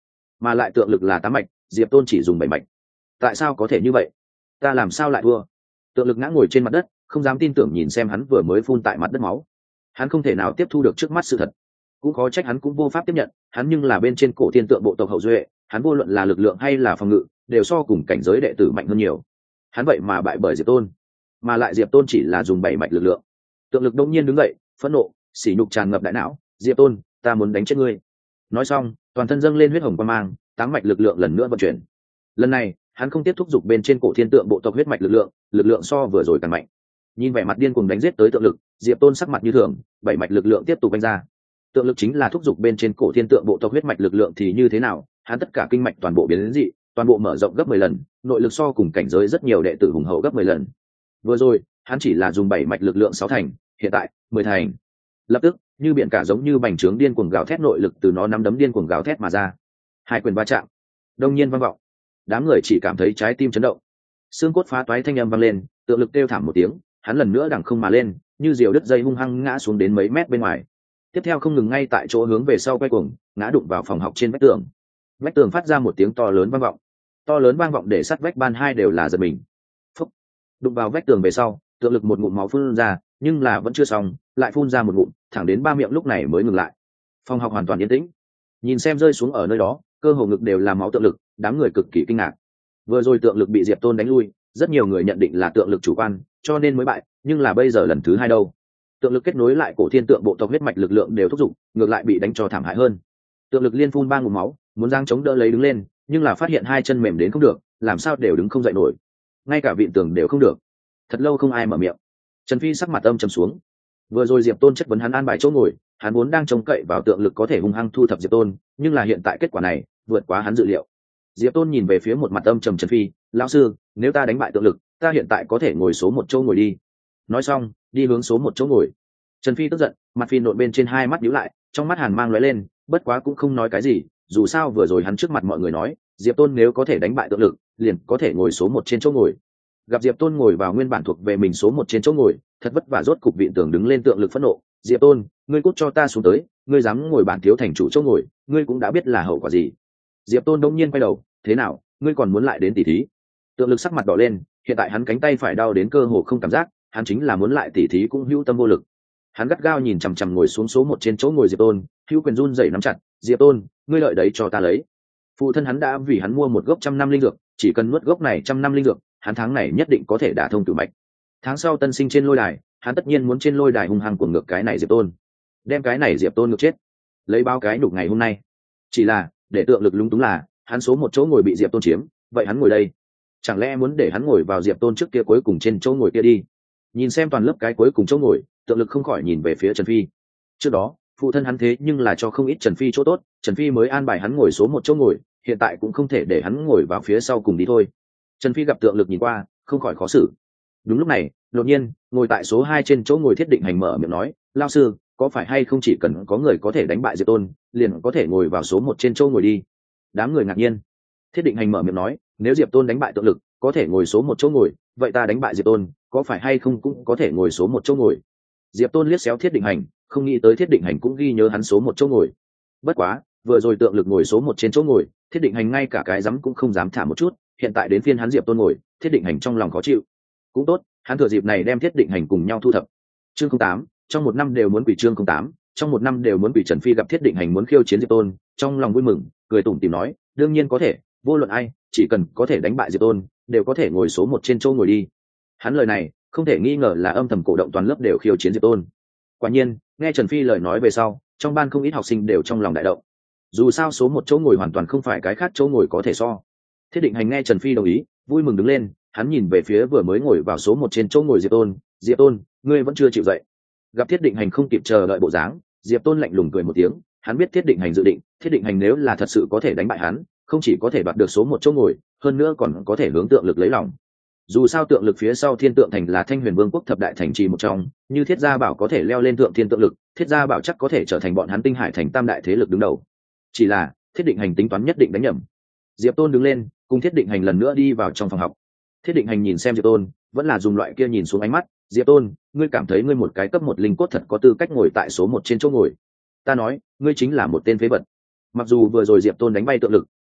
mà lại tượng lực là tám mạch, diệp tôn chỉ dùng bảy mạch. Tại sao có thể như vậy? Ta làm sao lại thua? Tượng lực ngã ngồi trên mặt đất, không dám tin tưởng nhìn xem hắn vừa mới phun tại mặt đất máu. Hắn không thể nào tiếp thu được trước mắt sự thật, cũng khó trách hắn cũng vô pháp tiếp nhận. Hắn nhưng là bên trên cổ thiên tượng bộ tộc hậu duệ, hắn vô luận là lực lượng hay là phòng ngự đều so cùng cảnh giới đệ tử mạnh hơn nhiều. Hắn vậy mà bại bởi diệp tôn, mà lại diệp tôn chỉ là dùng bảy mạch lực lượng. Tượng lực đông nhiên đứng dậy, phẫn nộ, sỉ nhục tràn ngập đại não. Diệp tôn, ta muốn đánh chết ngươi. Nói xong, toàn thân dâng lên huyết hồng quang mang, tám mạch lực lượng lần nữa vận chuyển. Lần này hắn không tiếp thúc giục bên trên cổ thiên tượng bộ tộc huyết mạch lực lượng, lực lượng so vừa rồi càng mạnh. Nhìn vẻ mặt điên cuồng đánh giết tới tượng lực, diệp tôn sắc mặt như thường, bảy mạch lực lượng tiếp tục đánh ra. Tượng lực chính là thúc giục bên trên cổ thiên tượng bộ tộc huyết mạch lực lượng thì như thế nào, hắn tất cả kinh mạch toàn bộ biến đến dị, toàn bộ mở rộng gấp mười lần, nội lực so cùng cảnh giới rất nhiều đệ tử hùng hậu gấp mười lần. Vừa rồi hắn chỉ là dùng bảy mạch lực lượng sáu thành, hiện tại mười thành. Lập tức như biển cả giống như bành trướng điên cuồng gào thét, nội lực từ nó nắm đấm điên cuồng gào thét mà ra. Hai quyền va chạm, đông nhiên vang vọng. Đám người chỉ cảm thấy trái tim chấn động, xương cốt phá toái thanh âm vang lên, tượng lực kêu thảm một tiếng, hắn lần nữa đằng không mà lên, như diều đứt dây hung hăng ngã xuống đến mấy mét bên ngoài. Tiếp theo không ngừng ngay tại chỗ hướng về sau quay cuồng, ngã đụng vào phòng học trên vách tường. Vách tường phát ra một tiếng to lớn vang vọng, to lớn vang vọng để sắt vách ban hai đều là giật mình. Phúc. Đụng vào vách tường về sau, tượng lực một ngụm máu phun ra, nhưng là vẫn chưa xong, lại phun ra một ngụm, thẳng đến ba miệng lúc này mới ngừng lại. Phòng học hoàn toàn yên tĩnh, nhìn xem rơi xuống ở nơi đó, cơ hồ ngực đều là máu tượng lực, đám người cực kỳ kinh ngạc. Vừa rồi tượng lực bị diệp tôn đánh lui, rất nhiều người nhận định là tượng lực chủ quan, cho nên mới bại, nhưng là bây giờ lần thứ hai đâu, tượng lực kết nối lại cổ thiên tượng bộ tộc huyết mạch lực lượng đều thúc giục, ngược lại bị đánh cho thảm hại hơn. Tượng lực liên phun ba ngụm máu, muốn giang chống đỡ lấy đứng lên, nhưng là phát hiện hai chân mềm đến không được, làm sao đều đứng không dậy nổi, ngay cả vịn tường đều không được. Thật lâu không ai mở miệng. Trần Phi sắc mặt âm trầm xuống. Vừa rồi diệp tôn chất vấn hắn an bài chỗ ngồi, hắn vốn đang trông cậy vào tượng lực có thể hung hăng thu thập diệp tôn, nhưng là hiện tại kết quả này vượt quá hắn dự liệu. Diệp tôn nhìn về phía một mặt âm trầm Trần Phi, lão sư, nếu ta đánh bại tượng lực, ta hiện tại có thể ngồi số một chỗ ngồi đi. Nói xong đi hướng số một chỗ ngồi. Trần Phi tức giận, mặt phi nộn bên trên hai mắt nhíu lại, trong mắt hàn mang lóe lên, bất quá cũng không nói cái gì, dù sao vừa rồi hắn trước mặt mọi người nói, diệp tôn nếu có thể đánh bại tượng lực, liền có thể ngồi số một trên chỗ ngồi. Gặp diệp tôn ngồi vào nguyên bản thuộc về mình số một trên chỗ ngồi, thật vất vả rốt cục vịn tường đứng lên, tượng lực phẫn nộ, diệp tôn, ngươi cút cho ta xuống tới, ngươi dám ngồi bản thiếu thành chủ chỗ ngồi, ngươi cũng đã biết là hậu quả gì. Diệp tôn đông nhiên quay đầu, thế nào, ngươi còn muốn lại đến tỉ thí? Tượng lực sắc mặt đỏ lên, hiện tại hắn cánh tay phải đau đến cơ hồ không cảm giác, hắn chính là muốn lại tỉ thí cũng hữu tâm vô lực. Hắn gắt gao nhìn chằm chằm ngồi xuống số một trên chỗ ngồi diệp tôn, hữu quyền run rẩy nắm chặt, diệp tôn, ngươi lợi đấy cho ta lấy. Phụ thân hắn đã vì hắn mua một gốc trăm năm linh dược, chỉ cần nuốt gốc này trăm năm linh dược, hắn tháng này nhất định có thể đả thông cửu mạch. Tháng sau tân sinh trên lôi đài, hắn tất nhiên muốn trên lôi đài hung hăng cuồng ngược cái này diệp tôn, đem cái này diệp tôn ngược chết, lấy bao cái nhục ngày hôm nay. Chỉ là để tượng lực lúng túng là, hắn số một chỗ ngồi bị diệp tôn chiếm, vậy hắn ngồi đây, chẳng lẽ muốn để hắn ngồi vào diệp tôn trước kia cuối cùng trên chỗ ngồi kia đi? Nhìn xem toàn lớp cái cuối cùng chỗ ngồi, tượng lực không khỏi nhìn về phía Trần Phi. Trước đó phụ thân hắn thế nhưng là cho không ít Trần Phi chỗ tốt, Trần Phi mới an bài hắn ngồi số một chỗ ngồi, hiện tại cũng không thể để hắn ngồi vào phía sau cùng đi thôi. Trần Phi gặp tượng lực nhìn qua, không khỏi khó xử. Đúng lúc này, đột nhiên ngồi tại số hai trên chỗ ngồi Thiết Định Hành mở miệng nói, lao sư, có phải hay không chỉ cần có người có thể đánh bại diệp tôn, liền có thể ngồi vào số một trên chỗ ngồi đi? Đám người ngạc nhiên. Thiết Định Hành mở miệng nói, nếu diệp tôn đánh bại tượng lực, có thể ngồi số một chỗ ngồi, vậy ta đánh bại diệp tôn, có phải hay không cũng có thể ngồi số một chỗ ngồi? Diệp tôn liếc xéo Thiết Định Hành, không nghĩ tới Thiết Định Hành cũng ghi nhớ hắn số một chỗ ngồi. Bất quá vừa rồi tượng lực ngồi số một trên chỗ ngồi, Thiết Định Hành ngay cả cái dám cũng không dám thả một chút, hiện tại đến phiên hắn diệp tôn ngồi, Thiết Định Hành trong lòng khó chịu. Cũng tốt, hắn thừa dịp này đem Thiết Định Hành cùng nhau thu thập. Chương không tám, trong một năm đều muốn quỷ. Chương không tám, trong một năm đều muốn quỷ. Trần Phi gặp Thiết Định Hành muốn khiêu chiến diệp tôn, trong lòng vui mừng, cười tủm tỉm nói, đương nhiên có thể, vô luận ai, chỉ cần có thể đánh bại diệp tôn, đều có thể ngồi số một trên chỗ ngồi đi. Hắn lời này không thể nghi ngờ là âm thầm cổ động toàn lớp đều khiêu chiến diệp tôn. Quả nhiên, nghe Trần Phi lời nói về sau, trong ban không ít học sinh đều trong lòng đại động. Dù sao số một chỗ ngồi hoàn toàn không phải cái khác chỗ ngồi có thể so. Thiết Định Hành nghe Trần Phi đồng ý, vui mừng đứng lên, hắn nhìn về phía vừa mới ngồi vào số một trên chỗ ngồi diệp tôn, diệp tôn, ngươi vẫn chưa chịu dậy. Gặp Thiết Định Hành không kịp chờ đợi bộ dáng, diệp tôn lạnh lùng cười một tiếng, hắn biết Thiết Định Hành dự định, Thiết Định Hành nếu là thật sự có thể đánh bại hắn, không chỉ có thể đoạt được số một chỗ ngồi, hơn nữa còn có thể hướng tượng lực lấy lòng. Dù sao tượng lực phía sau Thiên Tượng Thành là Thanh Huyền Vương quốc thập đại thành trì một trong, như Thiết Gia Bảo có thể leo lên thượng thiên tượng lực, Thiết Gia Bảo chắc có thể trở thành bọn hắn Tinh Hải thành tam đại thế lực đứng đầu. Chỉ là Thiết Định Hành tính toán nhất định đánh nhầm. Diệp tôn đứng lên, cùng Thiết Định Hành lần nữa đi vào trong phòng học. Thiết Định Hành nhìn xem Diệp tôn, vẫn là dùng loại kia nhìn xuống ánh mắt, diệp tôn, ngươi cảm thấy ngươi một cái cấp một linh cốt thật có tư cách ngồi tại số một trên chỗ ngồi? Ta nói, ngươi chính là một tên phế vật. Mặc dù vừa rồi diệp tôn đánh bay tượng lực,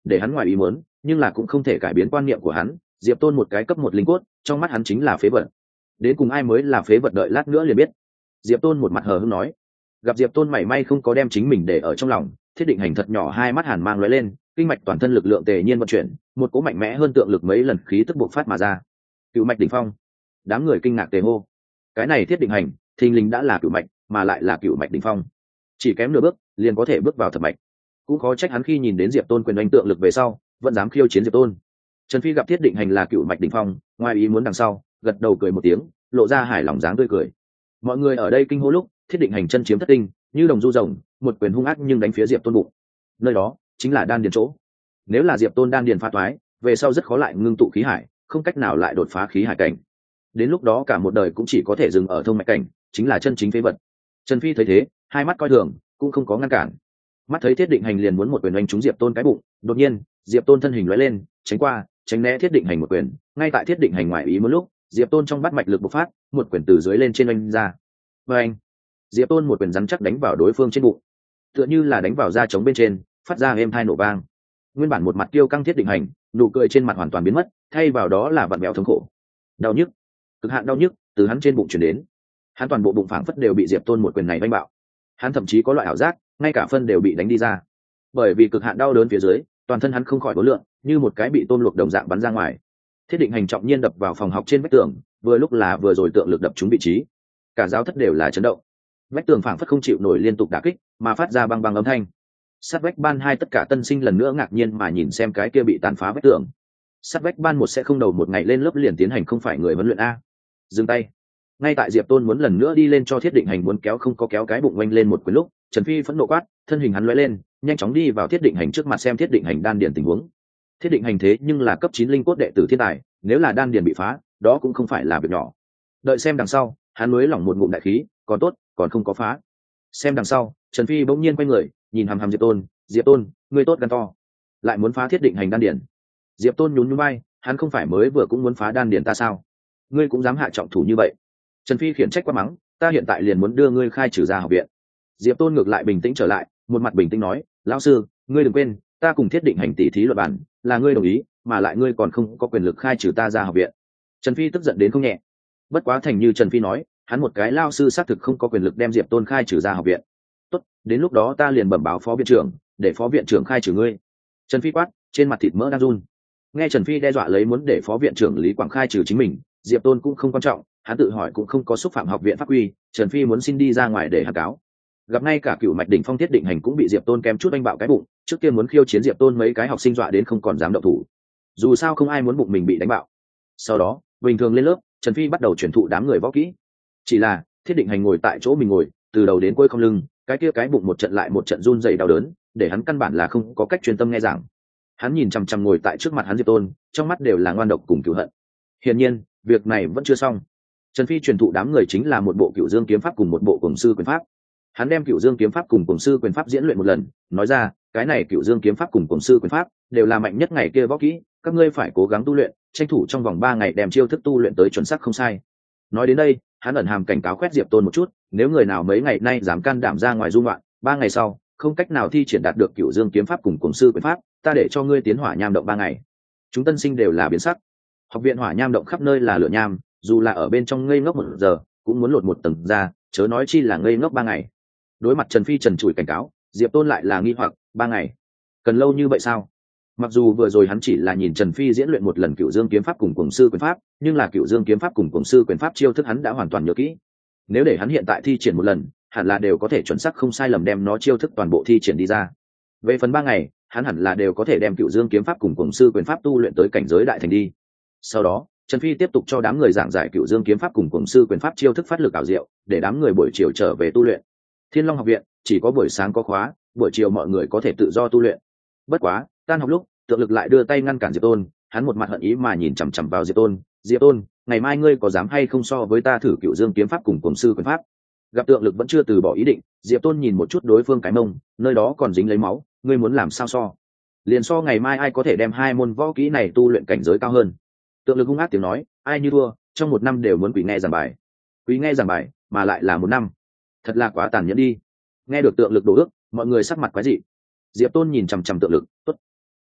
để hắn ngoài ý muốn, nhưng là cũng không thể cải biến quan niệm của hắn. Diệp Tôn một cái cấp một linh cốt, trong mắt hắn chính là phế vật. Đến cùng ai mới là phế vật đợi lát nữa liền biết. Diệp Tôn một mặt hờ hững nói. Gặp Diệp Tôn mảy may không có đem chính mình để ở trong lòng, Thiết Định Hành thật nhỏ hai mắt hàn mang lóe lên, kinh mạch toàn thân lực lượng tề nhiên vận chuyển, một cỗ mạnh mẽ hơn tượng lực mấy lần khí tức bộc phát mà ra. Cựu mạch đỉnh phong. Đám người kinh ngạc tề hô. Cái này Thiết Định Hành, thình lình đã là cựu mạch, mà lại là cựu mạch đỉnh phong. Chỉ kém nửa bước, liền có thể bước vào thập mạch. Cũng khó trách hắn khi nhìn đến Diệp Tôn quyền đánh tượng lực về sau, vẫn dám khiêu chiến Diệp Tôn. Trần Phi gặp Thiết Định Hành là cựu mạch đỉnh phong, ngoài ý muốn đằng sau, gật đầu cười một tiếng, lộ ra hài lòng dáng tươi cười. Mọi người ở đây kinh hô lúc, Thiết Định Hành chân chiếm thất tinh, như đồng du rồng, một quyền hung ác nhưng đánh phía Diệp Tôn bụng. Nơi đó chính là đan điền chỗ. Nếu là Diệp Tôn đan điền phá toái, về sau rất khó lại ngưng tụ khí hải, không cách nào lại đột phá khí hải cảnh. Đến lúc đó cả một đời cũng chỉ có thể dừng ở thông mạch cảnh, chính là chân chính phế vật. Trần Phi thấy thế, hai mắt coi thường, cũng không có ngăn cản. Mắt thấy Thiết Định Hành liền muốn một quyền đánh trúng Diệp Tôn cái bụng, đột nhiên, Diệp Tôn thân hình lóe lên, tránh qua, tránh né Thiết Định Hành một quyền. Ngay tại Thiết Định Hành ngoài ý muốn lúc, Diệp Tôn trong bắt mạch lực bộc phát, một quyền từ dưới lên trên oanh ra. Và anh, Diệp Tôn một quyền rắn chắc đánh vào đối phương trên bụng, tựa như là đánh vào da trống bên trên, phát ra êm thai nổ vang. Nguyên bản một mặt tiêu căng Thiết Định Hành, nụ cười trên mặt hoàn toàn biến mất, thay vào đó là vặn vẹo thống khổ, đau nhức, cực hạn đau nhức từ hắn trên bụng truyền đến. Hắn toàn bộ bụng phảng phất đều bị Diệp Tôn một quyền này đánh bạo. Hắn thậm chí có loại ảo giác, ngay cả phân đều bị đánh đi ra. Bởi vì cực hạn đau đớn phía dưới, toàn thân hắn không khỏi đối lượng, như một cái bị tôm luộc đồng dạng bắn ra ngoài. Thiết Định Hành trọng nhiên đập vào phòng học trên vách tường, vừa lúc là vừa rồi tượng lực đập trúng vị trí. Cả giáo thất đều là chấn động. Vách tường phảng phất không chịu nổi liên tục đả kích, mà phát ra băng băng âm thanh. Sát vách ban hai tất cả tân sinh lần nữa ngạc nhiên mà nhìn xem cái kia bị tàn phá vách tường. Sát vách ban một sẽ không đầu một ngày lên lớp liền tiến hành không phải người huấn luyện a. Dừng tay. Ngay tại Diệp Tôn muốn lần nữa đi lên cho Thiết Định Hành muốn kéo không có kéo cái bụng oanh lên một quyền lúc, Trần Phi phẫn nộ quát, thân hình hắn lóe lên, nhanh chóng đi vào Thiết Định Hành trước mặt xem Thiết Định Hành đan điền tình huống. Thiết Định Hành thế nhưng là cấp chín linh cốt đệ tử thiên tài, nếu là đan điền bị phá, đó cũng không phải là việc nhỏ. Đợi xem đằng sau, hắn nuối lỏng một ngụm đại khí, còn tốt, còn không có phá. Xem đằng sau, Trần Phi bỗng nhiên quay người, nhìn hằm hằm Diệp Tôn, "Diệp Tôn, ngươi tốt gan to, lại muốn phá Thiết Định Hành đan điền." Diệp Tôn nhún nhún vai, hắn không phải mới vừa cũng muốn phá đan điền ta sao? Ngươi cũng dám hạ trọng thủ như vậy? Trần Phi khiển trách quá mắng, "Ta hiện tại liền muốn đưa ngươi khai trừ ra học viện." Diệp Tôn ngược lại bình tĩnh trở lại, một mặt bình tĩnh nói, "Lão sư, ngươi đừng quên, ta cùng Thiết Định Hành tỉ thí luận bản, là ngươi đồng ý, mà lại ngươi còn không có quyền lực khai trừ ta ra học viện." Trần Phi tức giận đến không nhẹ. Bất quá thành như Trần Phi nói, hắn một cái lao sư xác thực không có quyền lực đem Diệp Tôn khai trừ ra học viện. "Tốt, đến lúc đó ta liền bẩm báo phó viện trưởng, để phó viện trưởng khai trừ ngươi." Trần Phi quát, trên mặt thịt mỡ đang run. Nghe Trần Phi đe dọa lấy muốn để phó viện trưởng Lý Quảng khai trừ chính mình, Diệp Tôn cũng không quan trọng, hắn tự hỏi cũng không có xúc phạm học viện pháp quy, Trần Phi muốn xin đi ra ngoài để hắn cáo. Gặp ngay cả cựu mạch đỉnh phong Thiết Định Hành cũng bị Diệp Tôn kém chút đánh bạo cái bụng, trước kia muốn khiêu chiến Diệp Tôn mấy cái học sinh dọa đến không còn dám động thủ. Dù sao không ai muốn bụng mình bị đánh bạo. Sau đó, bình thường lên lớp, Trần Phi bắt đầu truyền thụ đám người võ kỹ. Chỉ là, Thiết Định Hành ngồi tại chỗ mình ngồi, từ đầu đến cuối không lưng, cái kia cái bụng một trận lại một trận run rẩy đau đớn, để hắn căn bản là không có cách chuyên tâm nghe giảng. Hắn nhìn chằm chằm ngồi tại trước mặt hắn Diệp Tôn, trong mắt đều là ngoan độc cùng cừu hận. Hiển nhiên, việc này vẫn chưa xong. Trần Phi truyền thụ đám người chính là một bộ Cửu Dương kiếm pháp cùng một bộ Cuồng sư quyền pháp. Hắn đem Cửu Dương kiếm pháp cùng Cuồng sư quyền pháp diễn luyện một lần, nói ra, cái này Cửu Dương kiếm pháp cùng Cuồng sư quyền pháp đều là mạnh nhất ngày kia võ kỹ, các ngươi phải cố gắng tu luyện, tranh thủ trong vòng ba ngày đem chiêu thức tu luyện tới chuẩn xác không sai. Nói đến đây, hắn ẩn hàm cảnh cáo quét Diệp Tôn một chút, nếu người nào mấy ngày nay dám can đảm ra ngoài du ngoạn, ba ngày sau không cách nào thi triển đạt được Cửu Dương kiếm pháp cùng Cuồng sư quyền pháp, ta để cho ngươi tiến hỏa nham động ba ngày. Chúng tân sinh đều là biến sắc. Học viện hỏa nham động khắp nơi là lửa nham, dù là ở bên trong ngây ngốc một giờ cũng muốn lột một tầng ra, chớ nói chi là ngây ngốc ba ngày. Đối mặt Trần Phi trần trụi cảnh cáo, Diệp Tôn lại là nghi hoặc, ba ngày cần lâu như vậy sao? Mặc dù vừa rồi hắn chỉ là nhìn Trần Phi diễn luyện một lần Cửu Dương kiếm pháp cùng Cuồng sư quyền pháp, nhưng là Cửu Dương kiếm pháp cùng Cuồng sư quyền pháp chiêu thức hắn đã hoàn toàn nhớ kỹ. Nếu để hắn hiện tại thi triển một lần, hẳn là đều có thể chuẩn xác không sai lầm đem nó chiêu thức toàn bộ thi triển đi ra. Về phần ba ngày, hắn hẳn là đều có thể đem Cửu Dương kiếm pháp cùng Cuồng sư quyền pháp tu luyện tới cảnh giới đại thành đi. Sau đó, Trần Phi tiếp tục cho đám người giảng giải Cửu Dương kiếm pháp cùng Cuồng sư quyền pháp chiêu thức phát lực ảo diệu, để đám người buổi chiều trở về tu luyện. Thiên Long học viện chỉ có buổi sáng có khóa, buổi chiều mọi người có thể tự do tu luyện. Bất quá, tan học lúc, Tượng Lực lại đưa tay ngăn cản Diệp Tôn, hắn một mặt hận ý mà nhìn chằm chằm vào Diệp Tôn, "Diệp Tôn, ngày mai ngươi có dám hay không so với ta thử Cửu Dương kiếm pháp cùng Cuồng sư quyền pháp?" Gặp Tượng Lực vẫn chưa từ bỏ ý định, Diệp Tôn nhìn một chút đối phương cái mông, nơi đó còn dính lấy máu, "Ngươi muốn làm sao so? Liền so ngày mai ai có thể đem hai môn võ kỹ này tu luyện cảnh giới cao hơn." Tượng Lực hung ác tiếng nói, "Ai như thua, trong một năm đều muốn quỳ nghe giảng bài." Quỳ nghe giảng bài, mà lại là một năm. Thật là quá tàn nhẫn đi. Nghe được Tượng Lực đổ ước, mọi người sắc mặt quái dị. Diệp Tôn nhìn chằm chằm Tượng Lực, "Tốt,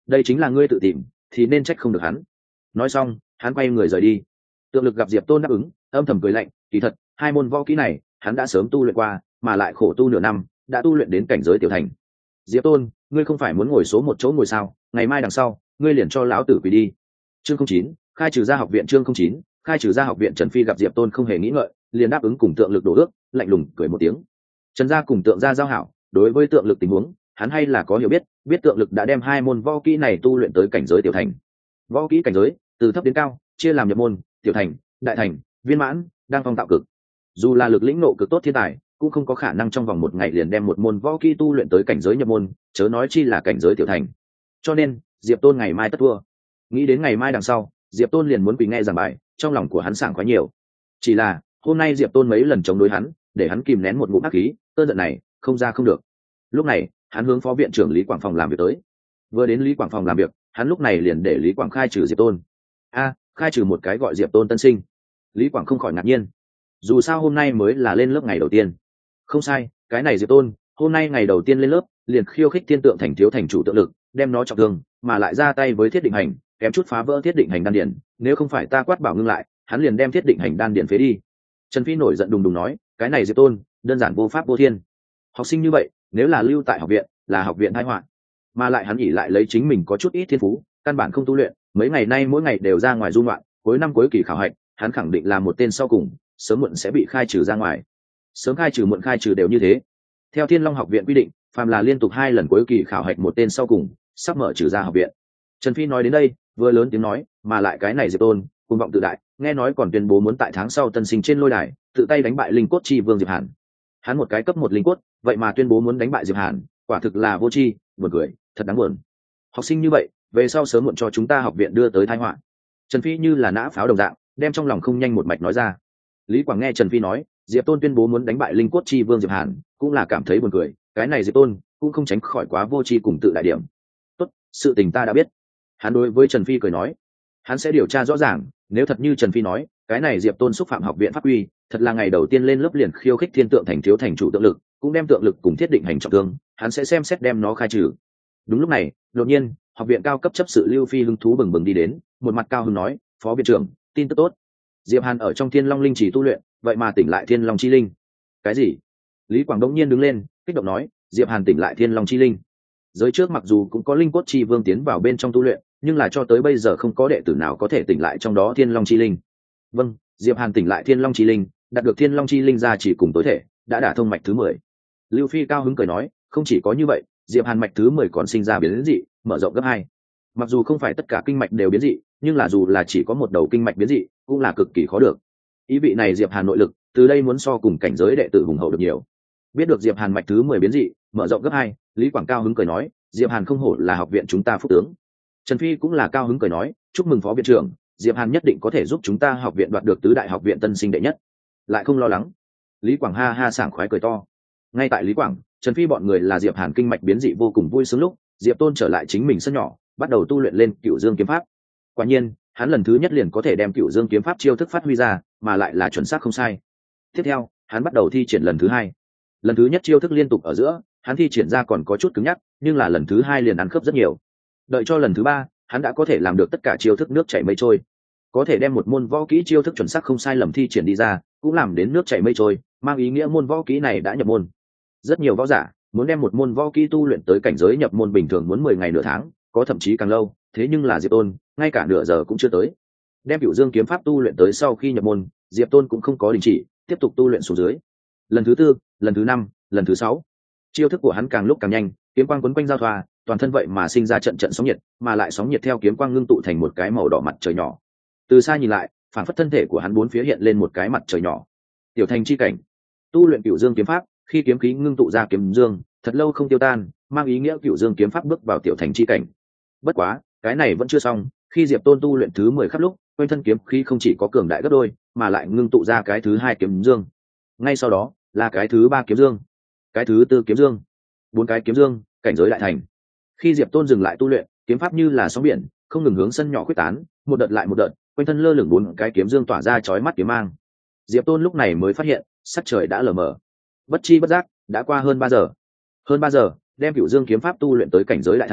đây chính là ngươi tự tìm thì nên trách không được hắn. Nói xong hắn quay người rời đi. Tượng Lực gặp Diệp Tôn đáp ứng, âm thầm cười lạnh, kỳ thật hai môn võ kỹ này hắn đã sớm tu luyện qua, mà lại khổ tu nửa năm đã tu luyện đến cảnh giới tiểu thành. Diệp Tôn, ngươi không phải muốn ngồi số một chỗ ngồi sao? Ngày mai đằng sau ngươi liền cho lão tử quỳ đi. Chương không chín, khai trừ ra học viện. Chương không chín, khai trừ ra học viện. Trần Phi gặp Diệp Tôn không hề nghĩ ngợi, liền đáp ứng cùng Tượng Lực đổ ước, lạnh lùng cười một tiếng. Trần gia cùng Tượng gia giao hảo, đối với Tượng Lực tình huống hắn hay là có hiểu biết, biết Tượng Lực đã đem hai môn võ kỹ này tu luyện tới cảnh giới tiểu thành. Võ kỹ cảnh giới từ thấp đến cao chia làm nhập môn, tiểu thành, đại thành, viên mãn, đang phong tạo cực. Dù là lực lĩnh nộ cực tốt thiên tài cũng không có khả năng trong vòng một ngày liền đem một môn võ kỹ tu luyện tới cảnh giới nhập môn, chớ nói chi là cảnh giới tiểu thành. Cho nên Diệp Tôn ngày mai tất thua. Nghĩ đến ngày mai đằng sau Diệp Tôn liền muốn quỳ nghe giảng bài, trong lòng của hắn sảng khoái nhiều. Chỉ là hôm nay Diệp Tôn mấy lần chống đối hắn, để hắn kìm nén một ngụm ác khí, cơn giận này không ra không được. Lúc này hắn hướng phó viện trưởng Lý Quảng phòng làm việc tới. Vừa đến Lý Quảng phòng làm việc, hắn lúc này liền để Lý Quảng khai trừ Diệp Tôn. A, khai trừ một cái gọi Diệp Tôn tân sinh. Lý Quảng không khỏi ngạc nhiên, dù sao hôm nay mới là lên lớp ngày đầu tiên. Không sai, cái này Diệp Tôn hôm nay ngày đầu tiên lên lớp liền khiêu khích Thiên Tượng Thành thiếu thành chủ Tượng Lực, đem nó trọng thương, mà lại ra tay với Thiết Định Hành, kém chút phá vỡ Thiết Định Hành đan điển, nếu không phải ta quát bảo ngưng lại, hắn liền đem Thiết Định Hành đan điển phế đi. Trần Phi nổi giận đùng đùng nói, cái này Diệp Tôn đơn giản vô pháp vô thiên. Học sinh như vậy nếu là lưu tại học viện là học viện tai họa, mà lại hắn ỉ lại lấy chính mình có chút ít thiên phú, căn bản không tu luyện, mấy ngày nay mỗi ngày đều ra ngoài du ngoạn, cuối năm cuối kỳ khảo hạch hắn khẳng định là một tên sau cùng, sớm muộn sẽ bị khai trừ ra ngoài. Sớm khai trừ muộn khai trừ đều như thế. Theo Thiên Long học viện quy định, phàm là liên tục hai lần cuối kỳ khảo hạch một tên sau cùng sắp mở trừ ra học viện. Trần Phi nói đến đây vừa lớn tiếng nói, mà lại cái này Diệp Tôn cuồng vọng tự đại, nghe nói còn tuyên bố muốn tại tháng sau tân sinh trên lôi đài tự tay đánh bại linh cốt chi vương Diệp Hàn. Hắn một cái cấp một linh cốt vậy mà tuyên bố muốn đánh bại Diệp Hàn, quả thực là vô tri, buồn cười, thật đáng buồn. Học sinh như vậy về sau sớm muộn cho chúng ta học viện đưa tới tai họa. Trần Phi như là nã pháo đồng dạng đem trong lòng không nhanh một mạch nói ra. Lý Quảng nghe Trần Phi nói Diệp Tôn tuyên bố muốn đánh bại linh cốt chi vương Diệp Hàn, cũng là cảm thấy buồn cười, cái này Diệp Tôn cũng không tránh khỏi quá vô tri cùng tự đại điểm. Tốt, sự tình ta đã biết. Hắn đối với Trần Phi cười nói, hắn sẽ điều tra rõ ràng, nếu thật như Trần Phi nói, cái này Diệp Tôn xúc phạm học viện pháp quy, thật là ngày đầu tiên lên lớp liền khiêu khích Thiên Tượng Thành thiếu thành chủ Tượng Lực, cũng đem Tượng Lực cùng Thiết Định Hành trọng thương, hắn sẽ xem xét đem nó khai trừ. Đúng lúc này, đột nhiên, học viện cao cấp chấp sự Lưu Phi hứng thú bừng bừng đi đến, một mặt cao hứng nói, phó viện trưởng, tin tức tốt. Diệp Hàn ở trong Thiên Long linh chỉ tu luyện, vậy mà tỉnh lại Thiên Long chi linh. Cái gì? Lý Quảng đống nhiên đứng lên, kích động nói, Diệp Hàn tỉnh lại Thiên Long chi linh. Giới trước mặc dù cũng có linh cốt chi vương tiến vào bên trong tu luyện, nhưng là cho tới bây giờ không có đệ tử nào có thể tỉnh lại trong đó Thiên Long chi linh. Vâng, Diệp Hàn tỉnh lại Thiên Long chi linh, đạt được Thiên Long chi linh ra chỉ cùng tối thể, đã đả thông mạch thứ mười. Lưu Phi cao hứng cười nói, không chỉ có như vậy, Diệp Hàn mạch thứ mười còn sinh ra biến dị, mở rộng gấp hai. Mặc dù không phải tất cả kinh mạch đều biến dị, nhưng là dù là chỉ có một đầu kinh mạch biến dị, cũng là cực kỳ khó được. Ý vị này Diệp Hàn nội lực từ đây muốn so cùng cảnh giới đệ tử hùng hậu được nhiều. Biết được Diệp Hàn mạch thứ mười biến dị, mở rộng gấp hai, Lý Quảng cao hứng cười nói, Diệp Hàn không hổ là học viện chúng ta phúc tướng. Trần Phi cũng là cao hứng cười nói, chúc mừng phó viện trưởng, Diệp Hàn nhất định có thể giúp chúng ta học viện đoạt được tứ đại học viện tân sinh đệ nhất. Lại không lo lắng. Lý Quảng ha ha sảng khoái cười to. Ngay tại Lý Quảng, Trần Phi bọn người là Diệp Hàn kinh mạch biến dị vô cùng vui sướng lúc, Diệp Tôn trở lại chính mình sân nhỏ, bắt đầu tu luyện lên Cửu Dương kiếm pháp. Quả nhiên, hắn lần thứ nhất liền có thể đem Cửu Dương kiếm pháp chiêu thức phát huy ra, mà lại là chuẩn xác không sai. Tiếp theo, hắn bắt đầu thi triển lần thứ hai. Lần thứ nhất chiêu thức liên tục ở giữa, hắn thi triển ra còn có chút cứng nhắc, nhưng là lần thứ hai liền ăn khớp rất nhiều. Đợi cho lần thứ ba, hắn đã có thể làm được tất cả chiêu thức nước chảy mây trôi, có thể đem một môn võ kỹ chiêu thức chuẩn xác không sai lầm thi triển đi ra, cũng làm đến nước chảy mây trôi, mang ý nghĩa môn võ kỹ này đã nhập môn. Rất nhiều võ giả muốn đem một môn võ kỹ tu luyện tới cảnh giới nhập môn bình thường muốn mười ngày nửa tháng, có thậm chí càng lâu, thế nhưng là Diệp Tôn ngay cả nửa giờ cũng chưa tới. Đem Cửu Dương kiếm pháp tu luyện tới sau khi nhập môn, Diệp Tôn cũng không có đình chỉ, tiếp tục tu luyện xuống dưới. Lần thứ tư, lần thứ năm, lần thứ sáu, chiêu thức của hắn càng lúc càng nhanh, kiếm quang quấn quanh giao thoa, toàn thân vậy mà sinh ra trận trận sóng nhiệt, mà lại sóng nhiệt theo kiếm quang ngưng tụ thành một cái màu đỏ mặt trời nhỏ. Từ xa nhìn lại, phản phất thân thể của hắn bốn phía hiện lên một cái mặt trời nhỏ. Tiểu thành chi cảnh, tu luyện Cửu Dương kiếm pháp, khi kiếm khí ngưng tụ ra kiếm dương, thật lâu không tiêu tan, mang ý nghĩa Cửu Dương kiếm pháp bước vào tiểu thành chi cảnh. Bất quá, cái này vẫn chưa xong, khi Diệp Tôn tu luyện thứ mười khắp lúc, quanh thân kiếm khí không chỉ có cường đại gấp đôi, mà lại ngưng tụ ra cái thứ hai kiếm dương. Ngay sau đó, là cái thứ ba kiếm dương, cái thứ tư kiếm dương, bốn cái kiếm dương, cảnh giới đại thành. Khi Diệp Tôn dừng lại tu luyện, kiếm pháp như là sóng biển, không ngừng hướng sân nhỏ quyết tán, một đợt lại một đợt, quanh thân lơ lửng bốn cái kiếm dương tỏa ra chói mắt kiếm mang. Diệp Tôn lúc này mới phát hiện, sắc trời đã lờ mờ. Bất chi bất giác, đã qua hơn ba giờ. Hơn ba giờ, đem Cửu Dương kiếm pháp tu luyện tới cảnh giới đại thành,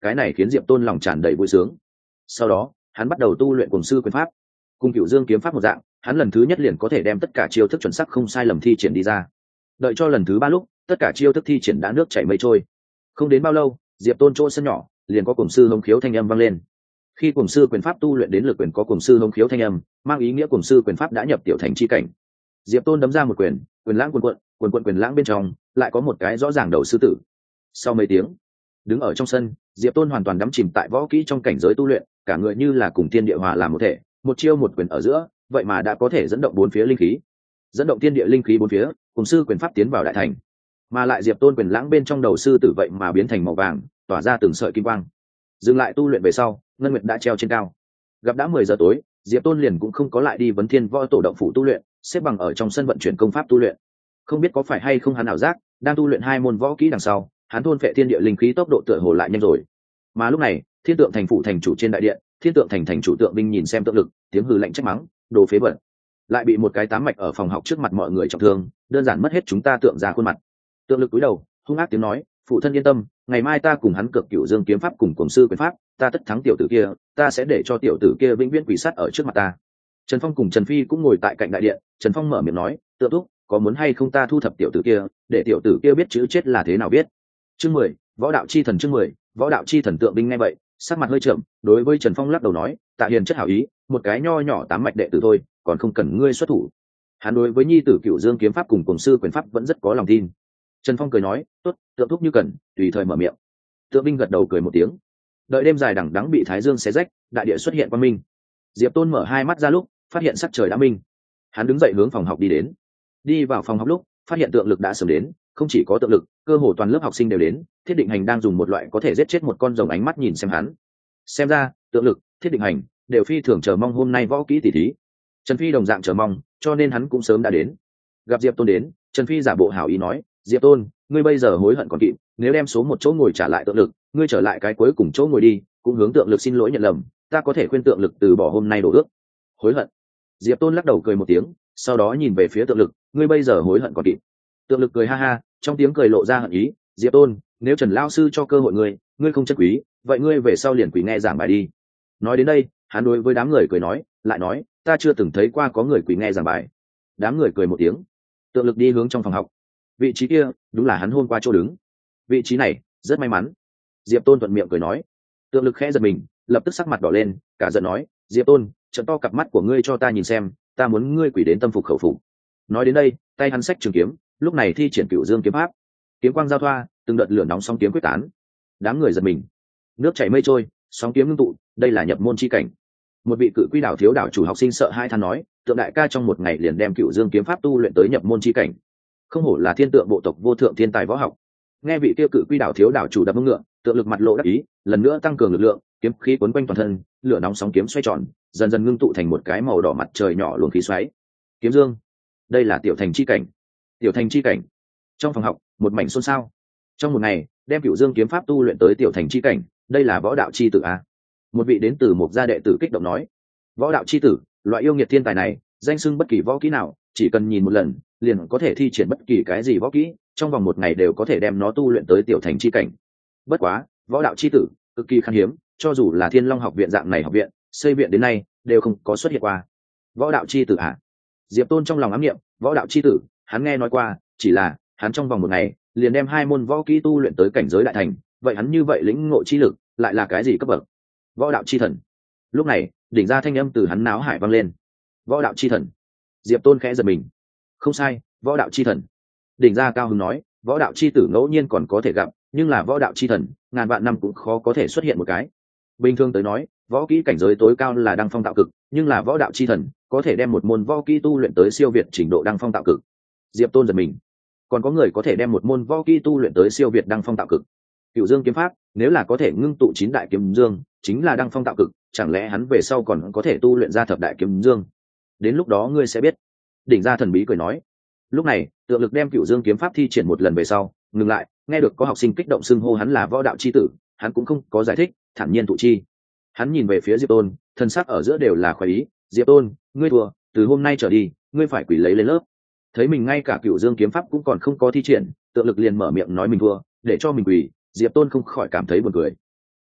cái này khiến diệp tôn lòng tràn đầy vui sướng. Sau đó hắn bắt đầu tu luyện cùng sư quyền pháp, cùng Cửu Dương kiếm pháp một dạng, hắn lần thứ nhất liền có thể đem tất cả chiêu thức chuẩn xác không sai lầm thi triển đi ra. Đợi cho lần thứ ba lúc, tất cả chiêu thức thi triển đã nước chảy mây trôi. Không đến bao lâu, diệp tôn chỗ sân nhỏ liền có cùng sư hống khiếu thanh âm vang lên. Khi cùng sư quyền pháp tu luyện đến lực quyền có cùng sư hống khiếu thanh âm, mang ý nghĩa cùng sư quyền pháp đã nhập tiểu thành chi cảnh. Diệp tôn đấm ra một quyền, quyền lãng cuồn cuộn, cuồn cuộn quyền lãng bên trong lại có một cái rõ ràng đầu sư tử. Sau mấy tiếng, đứng ở trong sân, diệp tôn hoàn toàn đắm chìm tại võ kỹ trong cảnh giới tu luyện, cả người như là cùng thiên địa hòa làm một thể, một chiêu một quyền ở giữa vậy mà đã có thể dẫn động bốn phía linh khí, dẫn động thiên địa linh khí bốn phía, cùng sư quyền pháp tiến vào đại thành. Mà lại diệp tôn quyền lãng bên trong đầu sư tử vậy mà biến thành màu vàng, tỏa ra từng sợi kim quang. Dừng lại tu luyện về sau, ngân nguyệt đã treo trên cao. Gặp đã mười giờ tối, diệp tôn liền cũng không có lại đi vấn thiên võ tổ động phủ tu luyện, xếp bằng ở trong sân vận chuyển công pháp tu luyện. Không biết có phải hay không hắn ảo giác, đang tu luyện hai môn võ kỹ đằng sau, hắn thôn phệ thiên địa linh khí tốc độ tựa hồ lại nhanh rồi. Mà lúc này, thiên tượng thành phủ thành chủ trên đại điện, thiên tượng thành thành chủ tượng binh nhìn xem tượng lực, tiếng hừ lạnh trách mắng, đồ phế vật, lại bị một cái tám mạch ở phòng học trước mặt mọi người trọng thương, đơn giản mất hết chúng ta tượng ra khuôn mặt. Tượng lực cúi đầu, hung ác tiếng nói, phụ thân yên tâm, ngày mai ta cùng hắn cược Cửu Dương kiếm pháp cùng cùng sư quyền pháp, ta tất thắng tiểu tử kia, ta sẽ để cho tiểu tử kia vĩnh viễn quỷ sát ở trước mặt ta. Trần Phong cùng Trần Phi cũng ngồi tại cạnh đại điện. Trần Phong mở miệng nói, tượng thúc, có muốn hay không ta thu thập tiểu tử kia, để tiểu tử kia biết chữ chết là thế nào biết. Chương mười, võ đạo chi thần. Chương mười, võ đạo chi thần. Tượng binh nghe vậy, sắc mặt hơi trợn, đối với Trần Phong lắc đầu nói, tạ hiền chất hảo ý, một cái nho nhỏ tám mạch đệ tử thôi, còn không cần ngươi xuất thủ. Hắn đối với nhi tử Cửu Dương kiếm pháp cùng cùng sư quyền pháp vẫn rất có lòng tin. Trần Phong cười nói, tốt, tượng thúc như cần, tùy thời mở miệng. Tượng binh gật đầu cười một tiếng. Đợi đêm dài đằng đẵng bị thái dương xé rách, đại địa xuất hiện quang minh. Diệp Tôn mở hai mắt ra lúc, phát hiện sắc trời đã minh. Hắn đứng dậy hướng phòng học đi đến. Đi vào phòng học lúc, phát hiện tượng lực đã sớm đến, không chỉ có tượng lực, cơ hồ toàn lớp học sinh đều đến. Thiết Định Hành đang dùng một loại có thể giết chết một con rồng ánh mắt nhìn xem hắn. Xem ra, tượng lực, Thiết Định Hành đều phi thường chờ mong hôm nay võ kỹ tỷ thí. Trần Phi đồng dạng chờ mong, cho nên hắn cũng sớm đã đến. Gặp Diệp Tôn đến, Trần Phi giả bộ hảo ý nói, Diệp Tôn, ngươi bây giờ hối hận còn kịp, nếu đem số một chỗ ngồi trả lại tượng lực, ngươi trở lại cái cuối cùng chỗ ngồi đi, cũng hướng tượng lực xin lỗi nhận lầm, ta có thể khuyên tượng lực từ bỏ hôm nay đổ ước. Hối hận? Diệp Tôn lắc đầu cười một tiếng, sau đó nhìn về phía tượng lực, ngươi bây giờ hối hận còn kịp. Tượng lực cười ha ha, trong tiếng cười lộ ra hận ý, Diệp Tôn, nếu Trần lão sư cho cơ hội ngươi, ngươi không trân quý, vậy ngươi về sau liền quỳ nghe giảng bài đi. Nói đến đây, hắn đối với đám người cười nói, lại nói, ta chưa từng thấy qua có người quỳ nghe giảng bài. Đám người cười một tiếng. Tượng lực đi hướng trong phòng học. Vị trí kia đúng là hắn hôm qua chỗ đứng. Vị trí này rất may mắn. Diệp Tôn thuận miệng cười nói. Tượng lực khẽ giật mình, lập tức sắc mặt đỏ lên, cả giận nói, Diệp Tôn, trận to cặp mắt của ngươi cho ta nhìn xem, ta muốn ngươi quỷ đến tâm phục khẩu phục. Nói đến đây, tay hắn xách trường kiếm, lúc này thi triển Cửu Dương kiếm pháp. Kiếm quang giao thoa, từng đợt lửa nóng sóng kiếm quyết tán. Đám người giật mình. Nước chảy mây trôi, sóng kiếm ngưng tụ, đây là nhập môn chi cảnh. Một vị cự quy đảo thiếu đảo chủ học sinh sợ hai than nói, tượng đại ca trong một ngày liền đem Cửu Dương kiếm pháp tu luyện tới nhập môn chi cảnh. Không hổ là thiên tượng bộ tộc vô thượng thiên tài võ học. Nghe vị kia cự quy đảo thiếu đảo chủ đập mông ngựa, tượng lực mặt lộ đắc ý, lần nữa tăng cường lực lượng, kiếm khí quấn quanh toàn thân, lửa nóng sóng kiếm xoay tròn, dần dần ngưng tụ thành một cái màu đỏ mặt trời nhỏ luồng khí xoáy. Kiếm dương, đây là tiểu thành chi cảnh. Tiểu thành chi cảnh. Trong phòng học, một mảnh xôn xao. Trong một ngày, đem Cửu Dương kiếm pháp tu luyện tới tiểu thành chi cảnh, đây là võ đạo chi tử a. Một vị đến từ một gia đệ tử kích động nói, võ đạo chi tử, loại yêu nghiệt thiên tài này, danh xưng bất kỳ võ kỹ nào, chỉ cần nhìn một lần, liền có thể thi triển bất kỳ cái gì võ kỹ, trong vòng một ngày đều có thể đem nó tu luyện tới tiểu thành chi cảnh. Bất quá, võ đạo chi tử cực kỳ khan hiếm, cho dù là Thiên Long học viện dạng này học viện, xây viện đến nay đều không có xuất hiện qua. Võ đạo chi tử à? Diệp Tôn trong lòng ám niệm, võ đạo chi tử, hắn nghe nói qua, chỉ là hắn trong vòng một ngày liền đem hai môn võ kỹ tu luyện tới cảnh giới đại thành, vậy hắn như vậy lĩnh ngộ chi lực lại là cái gì cấp bậc? Võ đạo chi thần. Lúc này, đỉnh ra thanh âm từ hắn náo hải vang lên. Võ đạo chi thần. Diệp Tôn khẽ giật mình. Không sai, võ đạo chi thần. Đỉnh ra cao hứng nói, võ đạo chi tử ngẫu nhiên còn có thể gặp, nhưng là võ đạo chi thần, ngàn vạn năm cũng khó có thể xuất hiện một cái. Bình thường tới nói, võ kỹ cảnh giới tối cao là đăng phong tạo cực, nhưng là võ đạo chi thần có thể đem một môn võ kỹ tu luyện tới siêu việt trình độ đăng phong tạo cực. Diệp Tôn giật mình. Còn có người có thể đem một môn võ kỹ tu luyện tới siêu việt đăng phong tạo cực. Cửu Dương kiếm pháp, nếu là có thể ngưng tụ chín đại kiếm dương, chính là đăng phong tạo cực, chẳng lẽ hắn về sau còn có thể tu luyện ra thập đại kiếm dương? Đến lúc đó ngươi sẽ biết. Đỉnh gia thần bí cười nói. Lúc này, Tượng lực đem Cửu Dương kiếm pháp thi triển một lần về sau, ngừng lại, nghe được có học sinh kích động xưng hô hắn là võ đạo chi tử, hắn cũng không có giải thích, thản nhiên tụ chi. Hắn nhìn về phía Diệp Tôn, thân sắc ở giữa đều là khoái ý. Diệp Tôn, ngươi thua, từ hôm nay trở đi, ngươi phải quỳ lấy lên lớp. Thấy mình ngay cả Cửu Dương kiếm pháp cũng còn không có thi triển, Tượng lực liền mở miệng nói mình thua, để cho mình quỳ. Diệp Tôn không khỏi cảm thấy buồn cười.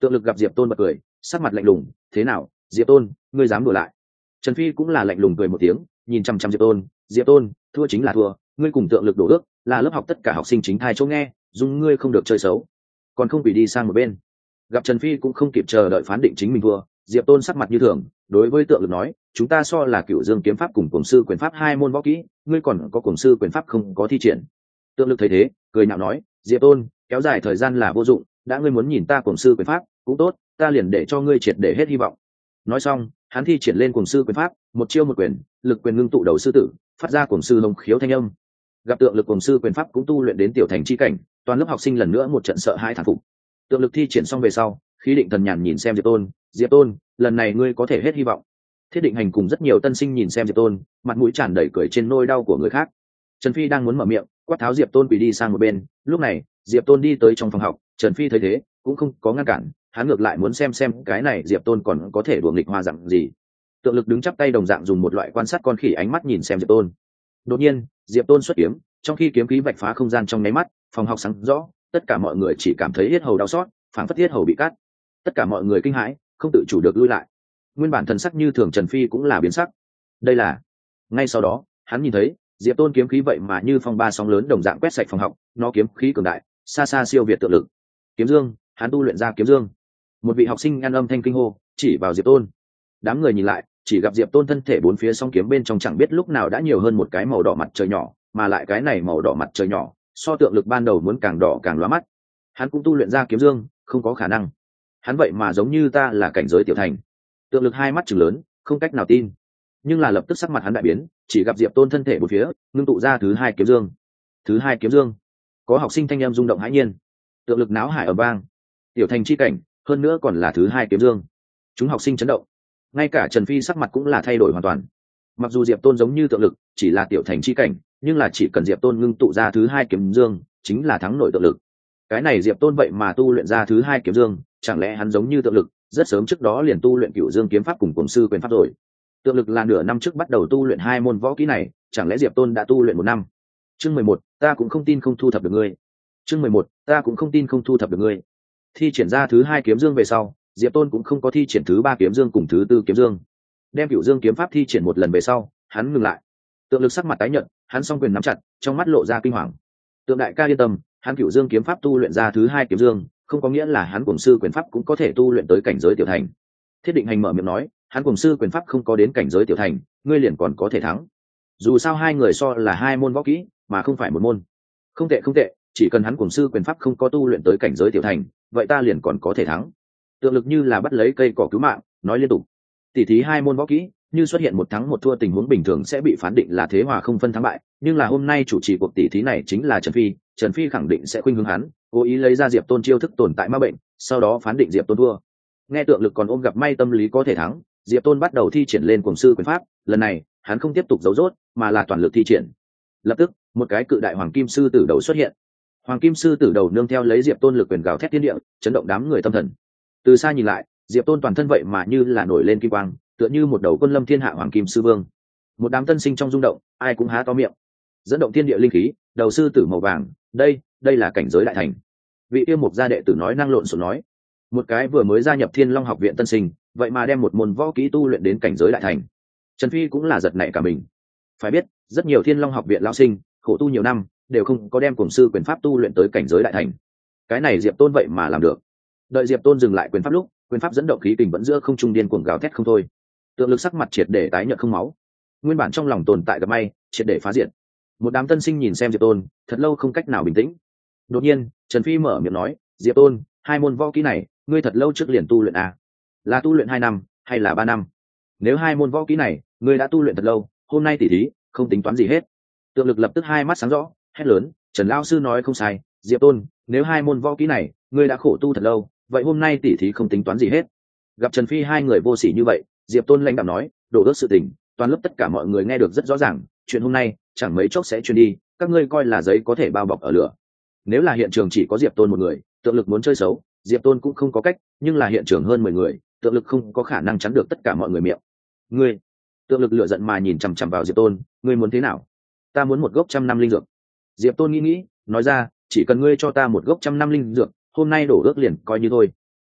Tượng Lực gặp Diệp Tôn bật cười, sắc mặt lạnh lùng, thế nào, Diệp Tôn, ngươi dám đùa lại? Trần Phi cũng là lạnh lùng cười một tiếng, nhìn chăm chăm Diệp Tôn, Diệp Tôn, thua chính là thua, ngươi cùng Tượng Lực đổ ước, là lớp học tất cả học sinh chính thai chỗ nghe, dùng ngươi không được chơi xấu, còn không bị đi sang một bên. Gặp Trần Phi cũng không kịp chờ đợi phán định chính mình thua, Diệp Tôn sắc mặt như thường, đối với Tượng Lực nói, chúng ta so là Cửu Dương kiếm pháp cùng Cuồng sư quyền pháp hai môn võ kỹ, ngươi còn có Cuồng sư quyền pháp không có thi triển. Tượng Lực thấy thế, cười nhạo nói, Diệp Tôn, kéo dài thời gian là vô dụng, đã ngươi muốn nhìn ta Cuồng sư quyền pháp, cũng tốt, ta liền để cho ngươi triệt để hết hy vọng. Nói xong, hắn thi triển lên Cuồng sư quyền pháp, một chiêu một quyền, lực quyền ngưng tụ đầu sư tử, phát ra Cuồng sư hồng khiếu thanh âm. Gặp Tượng Lực Cuồng sư quyền pháp cũng tu luyện đến tiểu thành chi cảnh, toàn lớp học sinh lần nữa một trận sợ hãi thán phục. Tượng Lực thi triển xong về sau, khí định thần nhàn nhìn xem Diệp Tôn, Diệp Tôn, lần này ngươi có thể hết hy vọng. Thiết Định Hành cùng rất nhiều tân sinh nhìn xem Diệp Tôn, mặt mũi tràn đầy cười trên nỗi đau của người khác. Trần Phi đang muốn mở miệng, quát tháo Diệp Tôn quỳ đi sang một bên, lúc này, Diệp Tôn đi tới trong phòng học, Trần Phi thấy thế, cũng không có ngăn cản, hắn ngược lại muốn xem xem cái này Diệp Tôn còn có thể đùa nghịch hoa dạng gì. Tượng Lực đứng chắp tay đồng dạng dùng một loại quan sát con khỉ ánh mắt nhìn xem Diệp Tôn. Đột nhiên, Diệp Tôn xuất kiếm, trong khi kiếm khí vạch phá không gian trong nháy mắt, phòng học sáng rõ, tất cả mọi người chỉ cảm thấy yết hầu đau xót, phảng phất yết hầu bị cắt. Tất cả mọi người kinh hãi, không tự chủ được lui lại. Nguyên bản thần sắc như thường Trần Phi cũng là biến sắc. Đây là... Ngay sau đó, hắn nhìn thấy, Diệp Tôn kiếm khí vậy mà như phong ba sóng lớn đồng dạng quét sạch phòng học, nó kiếm khí cường đại, xa xa siêu việt Tượng Lực. Kiếm Dương, hắn tu luyện ra Kiếm Dương. Một vị học sinh ngăn âm thanh kinh hô, chỉ vào Diệp Tôn. Đám người nhìn lại, chỉ gặp Diệp Tôn thân thể bốn phía song kiếm bên trong chẳng biết lúc nào đã nhiều hơn một cái màu đỏ mặt trời nhỏ, mà lại cái này màu đỏ mặt trời nhỏ, so Tượng Lực ban đầu muốn càng đỏ càng lóa mắt. Hắn cũng tu luyện ra Kiếm Dương, không có khả năng. Hắn vậy mà giống như ta là cảnh giới tiểu thành. Tượng Lực hai mắt trừng lớn, không cách nào tin. Nhưng là lập tức sắc mặt hắn đại biến, chỉ gặp Diệp Tôn thân thể bốn phía, ngưng tụ ra thứ hai Kiếm Dương. Thứ hai Kiếm Dương. Có học sinh thanh em rung động hãi nhiên. Tượng Lực náo hải ở vang. Tiểu thành chi cảnh, hơn nữa còn là thứ hai Kiếm Dương. Chúng học sinh chấn động. Ngay cả Trần Phi sắc mặt cũng là thay đổi hoàn toàn. Mặc dù Diệp Tôn giống như Tượng Lực, chỉ là tiểu thành chi cảnh, nhưng là chỉ cần Diệp Tôn ngưng tụ ra thứ hai Kiếm Dương, chính là thắng nổi Tượng Lực. Cái này Diệp Tôn vậy mà tu luyện ra thứ hai Kiếm Dương, chẳng lẽ hắn giống như Tượng Lực, rất sớm trước đó liền tu luyện Cửu Dương kiếm pháp cùng Cuồng sư quyền pháp rồi. Tượng Lực là nửa năm trước bắt đầu tu luyện hai môn võ kỹ này, chẳng lẽ Diệp Tôn đã tu luyện một năm? Chương mười một, ta cũng không tin không thu thập được ngươi. Chương mười một, ta cũng không tin không thu thập được ngươi. Thi triển ra thứ hai Kiếm Dương về sau, Diệp Tôn cũng không có thi triển thứ ba Kiếm Dương cùng thứ tư Kiếm Dương. Đem Cửu Dương kiếm pháp thi triển một lần về sau, hắn ngừng lại. Tượng Lực sắc mặt tái nhợt, hắn song quyền nắm chặt, trong mắt lộ ra kinh hoàng. Tượng đại ca yên tâm, hắn Cửu Dương kiếm pháp tu luyện ra thứ hai Kiếm Dương, không có nghĩa là hắn Cuồng sư quyền pháp cũng có thể tu luyện tới cảnh giới tiểu thành. Thiết Định Hành mở miệng nói, hắn Cuồng sư quyền pháp không có đến cảnh giới tiểu thành, ngươi liền còn có thể thắng. Dù sao hai người so là hai môn võ kỹ, mà không phải một môn. Không tệ không tệ, chỉ cần hắn Cuồng sư quyền pháp không có tu luyện tới cảnh giới tiểu thành, vậy ta liền còn có thể thắng. Tượng Lực như là bắt lấy cây cỏ cứu mạng, nói liên tục. Tỷ thí hai môn võ kỹ, như xuất hiện một thắng một thua tình huống bình thường sẽ bị phán định là thế hòa không phân thắng bại, nhưng là hôm nay chủ trì cuộc tỷ thí này chính là Trần Phi, Trần Phi khẳng định sẽ khuynh hướng hắn, cố ý lấy ra Diệp Tôn chiêu thức tồn tại ma bệnh, sau đó phán định Diệp Tôn thua. Nghe Tượng Lực còn ôm gặp may tâm lý có thể thắng, Diệp Tôn bắt đầu thi triển lên Cuồng sư quyền pháp, lần này, hắn không tiếp tục giấu rốt, mà là toàn lực thi triển. Lập tức, một cái cự đại hoàng kim sư tử đầu xuất hiện. Hoàng kim sư tử đầu nương theo lấy Diệp Tôn lực quyền gào thét thiên địa, chấn động đám người tâm thần. Từ xa nhìn lại, Diệp Tôn toàn thân vậy mà như là nổi lên kim quang, tựa như một đầu quân lâm thiên hạ hoàng kim sư vương. Một đám tân sinh trong rung động, ai cũng há to miệng. Dẫn động thiên địa linh khí, đầu sư tử màu vàng, đây, đây là cảnh giới đại thành. Vị yêu mục gia đệ tử nói năng lộn xộn nói. Một cái vừa mới gia nhập Thiên Long học viện tân sinh, vậy mà đem một môn võ kỹ tu luyện đến cảnh giới đại thành. Trần Phi cũng là giật nảy cả mình. Phải biết, rất nhiều Thiên Long học viện lão sinh, khổ tu nhiều năm, đều không có đem Cuồng sư quyền pháp tu luyện tới cảnh giới đại thành. Cái này Diệp Tôn vậy mà làm được. Đợi Diệp Tôn dừng lại quyền pháp lúc, quyền pháp dẫn động khí kình vẫn giữa không trung điên cuồng gào thét không thôi. Tượng Lực sắc mặt triệt để tái nhợt không máu. Nguyên bản trong lòng tồn tại gặp may, triệt để phá diệt. Một đám tân sinh nhìn xem Diệp Tôn, thật lâu không cách nào bình tĩnh. Đột nhiên, Trần Phi mở miệng nói, Diệp Tôn, hai môn võ kỹ này, ngươi thật lâu trước liền tu luyện à? Là tu luyện hai năm, hay là ba năm? Nếu hai môn võ kỹ này, ngươi đã tu luyện thật lâu, hôm nay tỉ thí, không tính toán gì hết. Tượng Lực lập tức hai mắt sáng rõ, hét lớn, Trần lão sư nói không sai, Diệp Tôn, nếu hai môn võ kỹ này, ngươi đã khổ tu thật lâu, vậy hôm nay tỉ thí không tính toán gì hết. Gặp Trần Phi hai người vô sỉ như vậy, Diệp Tôn lãnh đạm nói, đổ ước sự tình, toàn lớp tất cả mọi người nghe được rất rõ ràng, chuyện hôm nay chẳng mấy chốc sẽ truyền đi, các ngươi coi là giấy có thể bao bọc ở lửa. Nếu là hiện trường chỉ có Diệp Tôn một người, Tượng Lực muốn chơi xấu, Diệp Tôn cũng không có cách, nhưng là hiện trường hơn mười người, Tượng Lực không có khả năng chắn được tất cả mọi người miệng. Ngươi, Tượng Lực lửa giận mà nhìn chằm chằm vào Diệp Tôn, ngươi muốn thế nào? Ta muốn một gốc trăm năm linh dược. Diệp Tôn nghĩ nghĩ, nói ra, chỉ cần ngươi cho ta một gốc trăm năm linh dược, hôm nay đổ ước liền coi như thôi.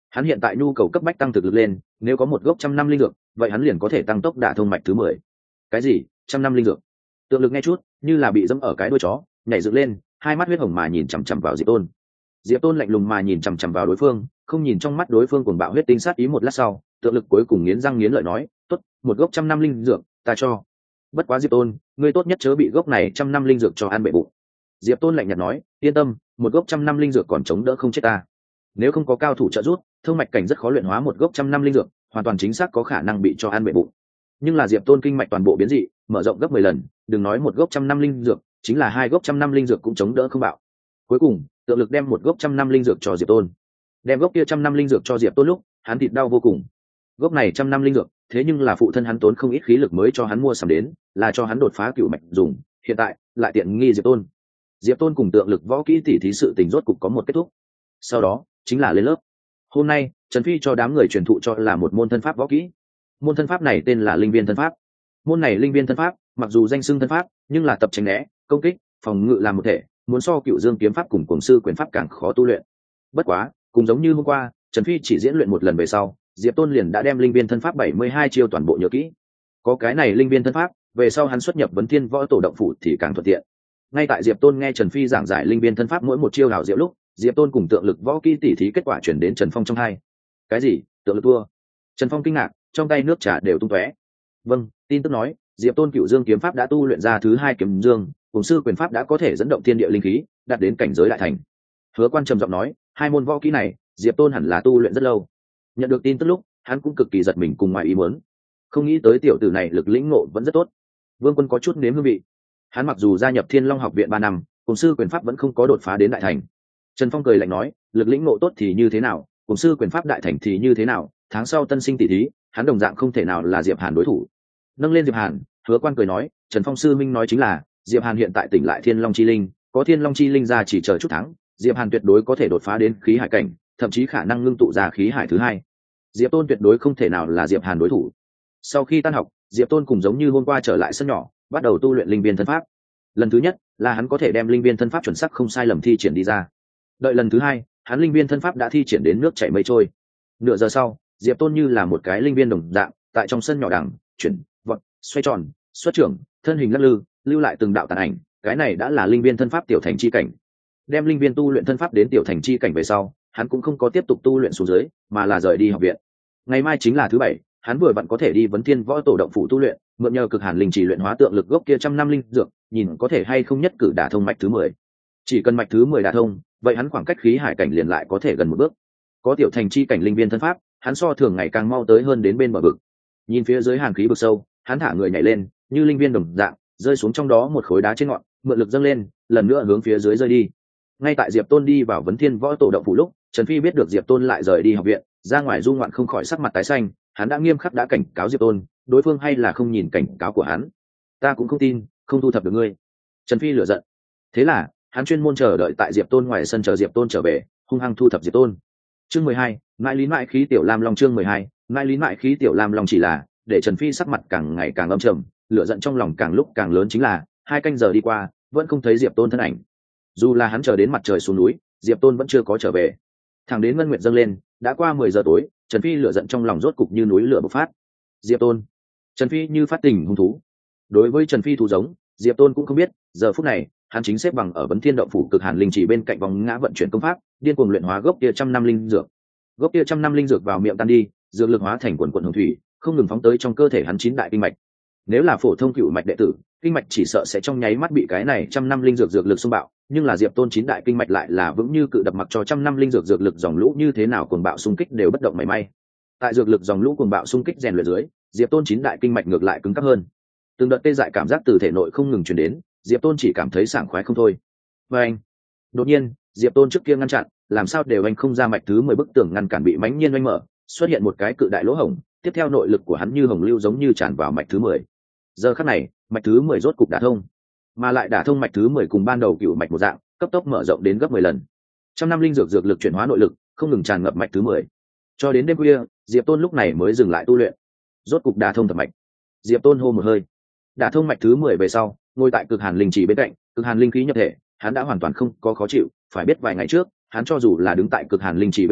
Hắn hiện tại nhu cầu cấp bách tăng thực lực lên, nếu có một gốc trăm năm linh dược, vậy hắn liền có thể tăng tốc đả thông mạch thứ mười. Cái gì? Trăm năm linh dược? Tượng Lực nghe chút, như là bị dẫm ở cái đuôi chó, nhảy dựng lên, hai mắt huyết hồng mà nhìn chằm chằm vào Diệp Tôn. Diệp Tôn lạnh lùng mà nhìn chằm chằm vào đối phương, không nhìn trong mắt đối phương cuồng bạo huyết tinh sát ý một lát sau, Tượng Lực cuối cùng nghiến răng nghiến lợi nói, "Tốt, một gốc trăm năm linh dược, ta cho. Bất quá Diệp Tôn, ngươi tốt nhất chớ bị gốc này trăm năm linh dược cho ăn bệ bụng." Diệp Tôn lạnh nhạt nói, "Yên tâm, một gốc trăm năm linh dược còn chống đỡ không chết ta. Nếu không có cao thủ trợ giúp, thông mạch cảnh rất khó luyện hóa một gốc trăm năm linh dược, hoàn toàn chính xác có khả năng bị cho ăn bệ bụng." Nhưng là Diệp Tôn kinh mạch toàn bộ biến dị, mở rộng gấp mười lần, đừng nói một gốc trăm năm linh dược, chính là hai gốc trăm năm linh dược cũng chống đỡ không bạo. Cuối cùng, Tượng Lực đem một gốc trăm năm linh dược cho Diệp Tôn. Đem gốc kia trăm năm linh dược cho Diệp Tôn lúc, hắn thịt đau vô cùng. Gốc này trăm năm linh dược, thế nhưng là phụ thân hắn tốn không ít khí lực mới cho hắn mua sắm đến, là cho hắn đột phá cửu mạch dùng, hiện tại lại tiện nghi Diệp Tôn. Diệp Tôn cùng Tượng Lực võ kỹ tỉ thí sự tình rốt cục có một kết thúc. Sau đó, chính là lên lớp. Hôm nay, Trần Phi cho đám người truyền thụ cho là một môn thân pháp võ kỹ. Môn thân pháp này tên là Linh Viên thân pháp. Môn này Linh Viên thân pháp, mặc dù danh xưng thân pháp, nhưng là tập tránh né, công kích, phòng ngự làm một thể, muốn so Cựu Dương kiếm pháp cùng Cuồng sư quyền pháp càng khó tu luyện. Bất quá, cùng giống như hôm qua, Trần Phi chỉ diễn luyện một lần về sau, Diệp Tôn liền đã đem Linh Viên thân pháp bảy mươi hai chiêu toàn bộ nhớ kỹ. Có cái này Linh Viên thân pháp, về sau hắn xuất nhập Vấn Thiên võ tổ động phủ thì càng thuận tiện. Ngay tại Diệp Tôn nghe Trần Phi giảng giải Linh Viên thân pháp mỗi một chiêu hảo diệu lúc, Diệp Tôn cùng Tượng Lực võ kỹ tỉ thí kết quả chuyển đến Trần Phong trong hai. Cái gì? Tượng Lực thua? Trần Phong kinh ngạc, trong tay nước trà đều tung tóe. Vâng, tin tức nói, Diệp Tôn Cựu Dương kiếm pháp đã tu luyện ra thứ hai kiếm dương, Cuồng sư quyền pháp đã có thể dẫn động thiên địa linh khí, đạt đến cảnh giới đại thành. Hứa Quan trầm giọng nói, hai môn võ kỹ này, Diệp Tôn hẳn là tu luyện rất lâu. Nhận được tin tức lúc, hắn cũng cực kỳ giật mình cùng ngoài ý muốn. Không nghĩ tới tiểu tử này lực lĩnh ngộ vẫn rất tốt. Vương Quân có chút nếm hương vị. Hắn mặc dù gia nhập Thiên Long học viện ba năm, Cuồng sư quyền pháp vẫn không có đột phá đến đại thành. Trần Phong cười lạnh nói, lực lĩnh ngộ tốt thì như thế nào, Cuồng sư quyền pháp đại thành thì như thế nào, tháng sau tân sinh tỷ thí, hắn đồng dạng không thể nào là Diệp Hàn đối thủ. Nâng lên Diệp Hàn, Hứa Quan cười nói, Trần Phong sư minh nói chính là, Diệp Hàn hiện tại tỉnh lại Thiên Long chi linh, có Thiên Long chi linh ra chỉ chờ chút tháng, Diệp Hàn tuyệt đối có thể đột phá đến khí hải cảnh, thậm chí khả năng ngưng tụ ra khí hải thứ hai. Diệp Tôn tuyệt đối không thể nào là Diệp Hàn đối thủ. Sau khi tan học, Diệp Tôn cùng giống như hôm qua trở lại sân nhỏ, bắt đầu tu luyện linh viên thân pháp. Lần thứ nhất là hắn có thể đem linh viên thân pháp chuẩn xác không sai lầm thi triển đi ra. Đợi lần thứ hai, hắn linh viên thân pháp đã thi triển đến nước chảy mây trôi. Nửa giờ sau, Diệp Tôn như là một cái linh viên đồng dạng, tại trong sân nhỏ đằng, chuyển, vọt, xoay tròn, xuất trưởng, thân hình lắc lư, lưu lại từng đạo tàn ảnh, cái này đã là linh viên thân pháp tiểu thành chi cảnh. Đem linh viên tu luyện thân pháp đến tiểu thành chi cảnh về sau, hắn cũng không có tiếp tục tu luyện xuống dưới, mà là rời đi học viện. Ngày mai chính là thứ bảy, hắn vừa vặn có thể đi Vấn Thiên võ tổ động phủ tu luyện, mượn nhờ cực hàn linh chỉ luyện hóa tượng lực gốc kia trăm năm linh dược, nhìn có thể hay không nhất cử đả thông mạch thứ mười. Chỉ cần mạch thứ mười đả thông, vậy hắn khoảng cách khí hải cảnh liền lại có thể gần một bước. Có tiểu thành chi cảnh linh viên thân pháp, hắn so thường ngày càng mau tới hơn đến bên bờ vực. Nhìn phía dưới hàn khí vực sâu, hắn thả người nhảy lên, như linh viên đồng dạng, rơi xuống trong đó một khối đá trên ngọn, mượn lực dâng lên, lần nữa hướng phía dưới rơi đi. Ngay tại Diệp Tôn đi vào Vấn Thiên võ tổ động phủ lúc, Trần Phi biết được Diệp Tôn lại rời đi học viện, ra ngoài du ngoạn không khỏi sắc mặt tái xanh, hắn đã nghiêm khắc đã cảnh cáo Diệp Tôn, đối phương hay là không nhìn cảnh cáo của hắn. Ta cũng không tin, không thu thập được ngươi. Trần Phi lửa giận. Thế là, hắn chuyên môn chờ đợi tại Diệp Tôn ngoài sân chờ Diệp Tôn trở về, hung hăng thu thập Diệp Tôn. Chương mười hai, ngại lý mại khí tiểu lam long chương mười hai, ngại lý mại khí tiểu lam long chỉ là để Trần Phi sắc mặt càng ngày càng âm trầm, lửa giận trong lòng càng lúc càng lớn chính là, hai canh giờ đi qua, vẫn không thấy Diệp Tôn thân ảnh. Dù là hắn chờ đến mặt trời xuống núi, Diệp Tôn vẫn chưa có trở về. Thẳng đến ngân nguyệt dâng lên, đã qua mười giờ tối, Trần Phi lửa giận trong lòng rốt cục như núi lửa bộc phát. Diệp Tôn, Trần Phi như phát tình hung thú. Đối với Trần Phi thú giống, Diệp Tôn cũng không biết, giờ phút này, hắn chính xếp bằng ở Vấn Thiên động phủ cực hàn linh chỉ bên cạnh vòng ngã vận chuyển công pháp, điên cuồng luyện hóa gốc kia trăm năm linh dược. Gốc kia trăm năm linh dược vào miệng tan đi, dược lực hóa thành quần quần hồng thủy, không ngừng phóng tới trong cơ thể hắn chín đại kinh mạch. Nếu là phổ thông cựu mạch đệ tử, kinh mạch chỉ sợ sẽ trong nháy mắt bị cái này trăm năm linh dược dược lực xung bạo, nhưng là Diệp Tôn chín đại kinh mạch lại là vững như cự đập, mặc cho trăm năm linh dược dược lực dòng lũ như thế nào cuồng bạo xung kích đều bất động mảy may. Tại dược lực dòng lũ cuồng bạo xung kích rèn luyện dưới, Diệp Tôn chín đại kinh mạch ngược lại cứng cáp hơn. Từng đợt tê dại cảm giác từ thể nội không ngừng truyền đến, Diệp Tôn chỉ cảm thấy sảng khoái không thôi. Và anh, đột nhiên, Diệp Tôn trước kia ngăn chặn, làm sao đều anh không ra mạch thứ mười bức tường ngăn cản bị mãnh nhiên oanh mở, xuất hiện một cái cự đại lỗ hổng, tiếp theo nội lực của hắn như hồng lưu giống như tràn vào mạch thứ mười. Giờ khắc này, mạch thứ mười rốt cục đả thông, mà lại đả thông mạch thứ mười cùng ban đầu cựu mạch một dạng, cấp tốc mở rộng đến gấp mười lần. Trăm năm linh dược dược lực chuyển hóa nội lực, không ngừng tràn ngập mạch thứ mười. Cho đến đêm khuya, Diệp Tôn lúc này mới dừng lại tu luyện. Rốt cục đả thông thập mạch. Diệp Tôn hô một hơi. Đả thông mạch thứ mười về sau, ngồi tại cực hàn linh chỉ bên cạnh, cực hàn linh khí nhập thể, hắn đã hoàn toàn không có khó chịu, phải biết vài ngày trước, hắn cho dù là đứng tại cực hàn linh chỉ bên cạnh,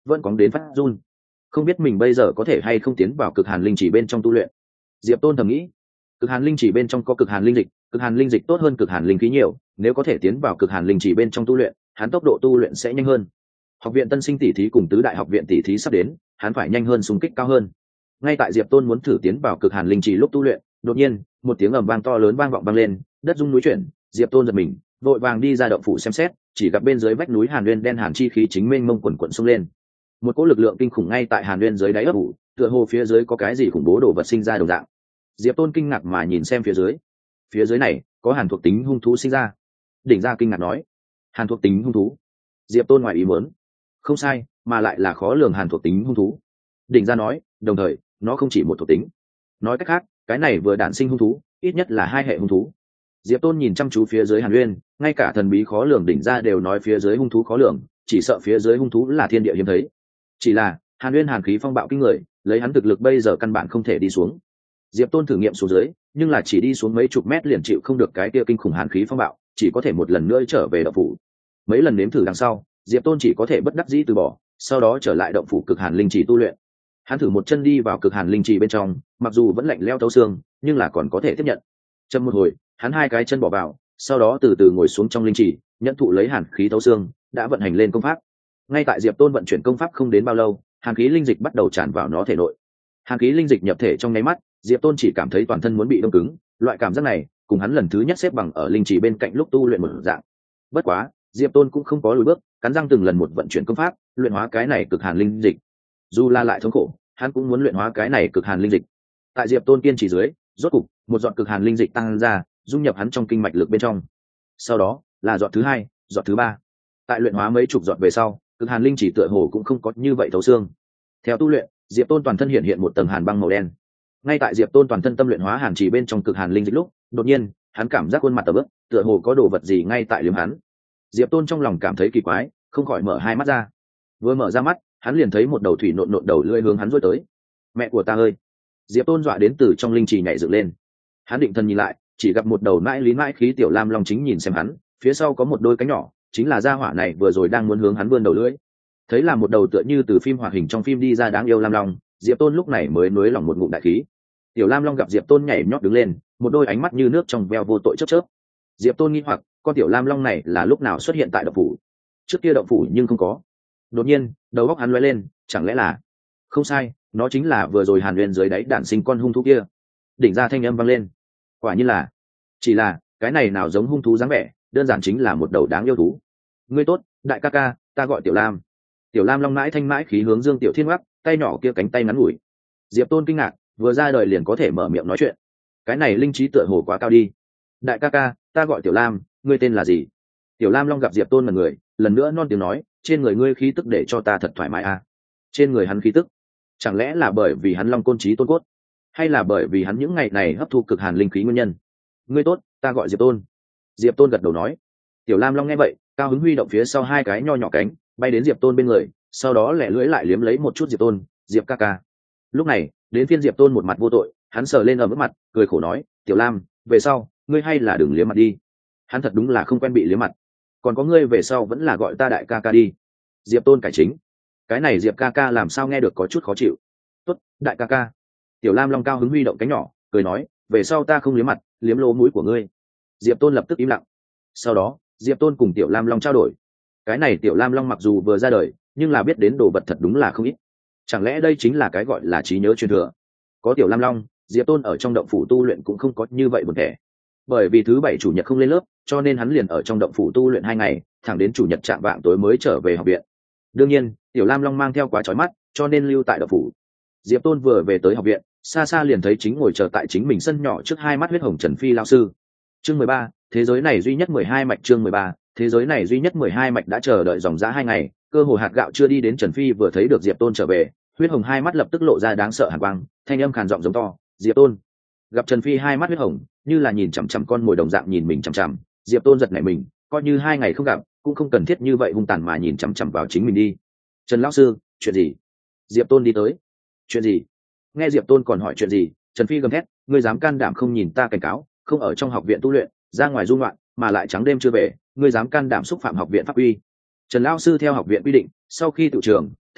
vẫn cóng đến phát run. Không biết mình bây giờ có thể hay không tiến vào cực hàn linh chỉ bên trong tu luyện. Diệp Tôn thầm nghĩ, cực hàn linh chỉ bên trong có cực hàn linh dịch, cực hàn linh dịch tốt hơn cực hàn linh khí nhiều, nếu có thể tiến vào cực hàn linh chỉ bên trong tu luyện, hắn tốc độ tu luyện sẽ nhanh hơn. Học viện tân sinh tỷ thí cùng tứ đại học viện tỷ thí sắp đến, hắn phải nhanh hơn, xung kích cao hơn. Ngay tại Diệp Tôn muốn thử tiến vào cực hàn linh chỉ lúc tu luyện, đột nhiên một tiếng ầm vang to lớn vang vọng vang lên, đất rung núi chuyển. Diệp Tôn giật mình, vội vàng đi ra động phủ xem xét, chỉ gặp bên dưới vách núi Hàn Nguyên đen hàn chi khí chính mênh mông quần quần xông lên. Một cỗ lực lượng kinh khủng ngay tại Hàn Nguyên dưới đáy ấp ủ, tựa hồ phía dưới có cái gì khủng bố đồ vật sinh ra đồng dạng. Diệp Tôn kinh ngạc mà nhìn xem phía dưới, phía dưới này có hàn thuộc tính hung thú sinh ra. Đỉnh Gia kinh ngạc nói, hàn thuộc tính hung thú? Diệp Tôn ngoài ý muốn, không sai, mà lại là khó lường hàn thuộc tính hung thú. Đỉnh Gia nói, đồng thời nó không chỉ một thuộc tính, nói cách khác cái này vừa đản sinh hung thú ít nhất là hai hệ hung thú. Diệp Tôn nhìn chăm chú phía dưới Hàn Nguyên, ngay cả thần bí khó lường Đỉnh Gia đều nói phía dưới hung thú khó lường, chỉ sợ phía dưới hung thú là thiên địa hiếm thấy. Chỉ là Hàn Nguyên hàn khí phong bạo kinh người, lấy hắn thực lực bây giờ căn bản không thể đi xuống. Diệp Tôn thử nghiệm xuống dưới, nhưng là chỉ đi xuống mấy chục mét liền chịu không được cái kia kinh khủng hàn khí phong bạo, chỉ có thể một lần nữa trở về động phủ. Mấy lần nếm thử đằng sau, Diệp Tôn chỉ có thể bất đắc dĩ từ bỏ, sau đó trở lại động phủ cực hàn linh chỉ tu luyện. Hắn thử một chân đi vào cực hàn linh chỉ bên trong, mặc dù vẫn lạnh lẽo thấu xương, nhưng là còn có thể tiếp nhận. Châm một hồi, hắn hai cái chân bỏ vào, sau đó từ từ ngồi xuống trong linh chỉ, nhận thụ lấy hàn khí thấu xương, đã vận hành lên công pháp. Ngay tại Diệp Tôn vận chuyển công pháp không đến bao lâu, hàn khí linh dịch bắt đầu tràn vào nó thể nội. Hàn khí linh dịch nhập thể trong nháy mắt, Diệp Tôn chỉ cảm thấy toàn thân muốn bị đông cứng, loại cảm giác này cùng hắn lần thứ nhất xếp bằng ở linh chỉ bên cạnh lúc tu luyện một dạng. Bất quá, Diệp Tôn cũng không có lùi bước, cắn răng từng lần một vận chuyển công pháp, luyện hóa cái này cực hàn linh dịch. Dù là lại thống khổ, hắn cũng muốn luyện hóa cái này cực hàn linh dịch. Tại Diệp Tôn kiên trì dưới, rốt cục một giọt cực hàn linh dịch tăng ra, dung nhập hắn trong kinh mạch lực bên trong. Sau đó là giọt thứ hai, giọt thứ ba. Tại luyện hóa mấy chục giọt về sau, cực hàn linh chỉ tựa hồ cũng không có như vậy thấu xương. Theo tu luyện, Diệp Tôn toàn thân hiện hiện một tầng hàn băng màu đen. Ngay tại Diệp Tôn toàn thân tâm luyện hóa hàn chỉ bên trong cực hàn linh dịch lúc, đột nhiên hắn cảm giác khuôn mặt tờ bước, tựa hồ có đồ vật gì ngay tại liếm hắn. Diệp Tôn trong lòng cảm thấy kỳ quái, không khỏi mở hai mắt ra. Vừa mở ra mắt, hắn liền thấy một đầu thủy nộn nộn đầu lưỡi hướng hắn rối tới. Mẹ của ta ơi! Diệp Tôn dọa đến từ trong linh trì nhảy dựng lên. Hắn định thần nhìn lại, chỉ gặp một đầu nãi lý nãi khí tiểu lam long chính nhìn xem hắn, phía sau có một đôi cánh nhỏ, chính là gia hỏa này vừa rồi đang muốn hướng hắn vươn đầu lưỡi. Thấy là một đầu tựa như từ phim hoạt hình trong phim đi ra đáng yêu lam long, Diệp Tôn lúc này mới nuối lòng một ngụm đại khí. Tiểu lam long gặp Diệp Tôn nhảy nhót đứng lên, một đôi ánh mắt như nước trong veo vô tội chớp chớp. Diệp Tôn nghi hoặc, con tiểu lam long này là lúc nào xuất hiện tại động phủ? Trước kia động phủ nhưng không có. Đột nhiên, đầu óc hắn lóe lên, chẳng lẽ là... Không sai, nó chính là vừa rồi Hàn Nguyên dưới đáy đản sinh con hung thú kia. Đỉnh Gia thanh âm vang lên. Quả nhiên là, chỉ là cái này nào giống hung thú dáng vẻ, đơn giản chính là một đầu đáng yêu thú. Ngươi tốt, đại ca ca, ta gọi Tiểu Lam. Tiểu Lam long mãi thanh mãi khí hướng Dương Tiểu Thiên ngoắc, tay nhỏ kia cánh tay ngắn ngủi. Diệp Tôn kinh ngạc, vừa ra đời liền có thể mở miệng nói chuyện, cái này linh trí tựa hồ quá cao đi. Đại ca ca, ta gọi Tiểu Lam, ngươi tên là gì? Tiểu Lam long gặp Diệp Tôn là người, lần nữa non tiếng nói, trên người ngươi khí tức để cho ta thật thoải mái à? Trên người hắn khí tức, chẳng lẽ là bởi vì hắn long côn trí tôn cốt, hay là bởi vì hắn những ngày này hấp thu cực hàn linh khí nguyên nhân? Ngươi tốt, ta gọi Diệp Tôn. Diệp Tôn gật đầu nói. Tiểu Lam long nghe vậy, cao hứng huy động phía sau hai cái nho nhỏ cánh, bay đến Diệp Tôn bên người, sau đó lẻ lưỡi lại liếm lấy một chút Diệp Tôn. Diệp ca ca. Lúc này đến phiên Diệp Tôn một mặt vô tội, hắn sờ lên ở mức mặt, cười khổ nói, Tiểu Lam, về sau ngươi hay là đừng liếm mặt đi. Hắn thật đúng là không quen bị liếm mặt. Còn có ngươi về sau vẫn là gọi ta đại ca ca đi. Diệp Tôn cải chính. Cái này Diệp ca ca làm sao nghe được có chút khó chịu. Tốt, đại ca ca. Tiểu Lam long cao hứng huy động cánh nhỏ, cười nói, về sau ta không liếm mặt, liếm lỗ mũi của ngươi. Diệp Tôn lập tức im lặng. Sau đó Diệp Tôn cùng Tiểu Lam long trao đổi. Cái này Tiểu Lam long mặc dù vừa ra đời, nhưng là biết đến đồ vật thật đúng là không ít. Chẳng lẽ đây chính là cái gọi là trí nhớ truyền thừa? Có Tiểu Lam long, Diệp Tôn ở trong động phủ tu luyện cũng không có như vậy một thể. Bởi vì thứ bảy chủ nhật không lên lớp, cho nên hắn liền ở trong động phủ tu luyện hai ngày, thẳng đến chủ nhật chạm vạng tối mới trở về học viện. Đương nhiên, Tiểu Lam long mang theo quá chói mắt, cho nên lưu tại động phủ. Diệp Tôn vừa về tới học viện, xa xa liền thấy chính ngồi chờ tại chính mình sân nhỏ trước hai mắt huyết hồng Trần Phi lão sư. Chương mười ba, thế giới này duy nhất mười hai mạch. Chương mười ba, thế giới này duy nhất mười hai mạch. Đã chờ đợi dòng dã hai ngày, cơ hồ hạt gạo chưa đi đến, Trần Phi vừa thấy được Diệp Tôn trở về, huyết hồng hai mắt lập tức lộ ra đáng sợ hàn quang, thanh âm khàn giọng giống to, Diệp Tôn. Gặp Trần Phi hai mắt huyết hồng, như là nhìn chằm chằm con mồi đồng dạng nhìn mình chằm chằm, Diệp Tôn giật nảy mình, coi như hai ngày không gặp, cũng không cần thiết như vậy hung tàn mà nhìn chằm chằm vào chính mình đi. Trần lão sư, chuyện gì? Diệp Tôn đi tới. Chuyện gì? Nghe Diệp Tôn còn hỏi chuyện gì, Trần Phi gầm thét, ngươi dám can đảm không nhìn ta cảnh cáo, không ở trong học viện tu luyện, ra ngoài du ngoạn, mà lại trắng đêm chưa về, ngươi dám can đảm xúc phạm học viện pháp quy. Trần lão sư theo học viện quy định, sau khi tự trường,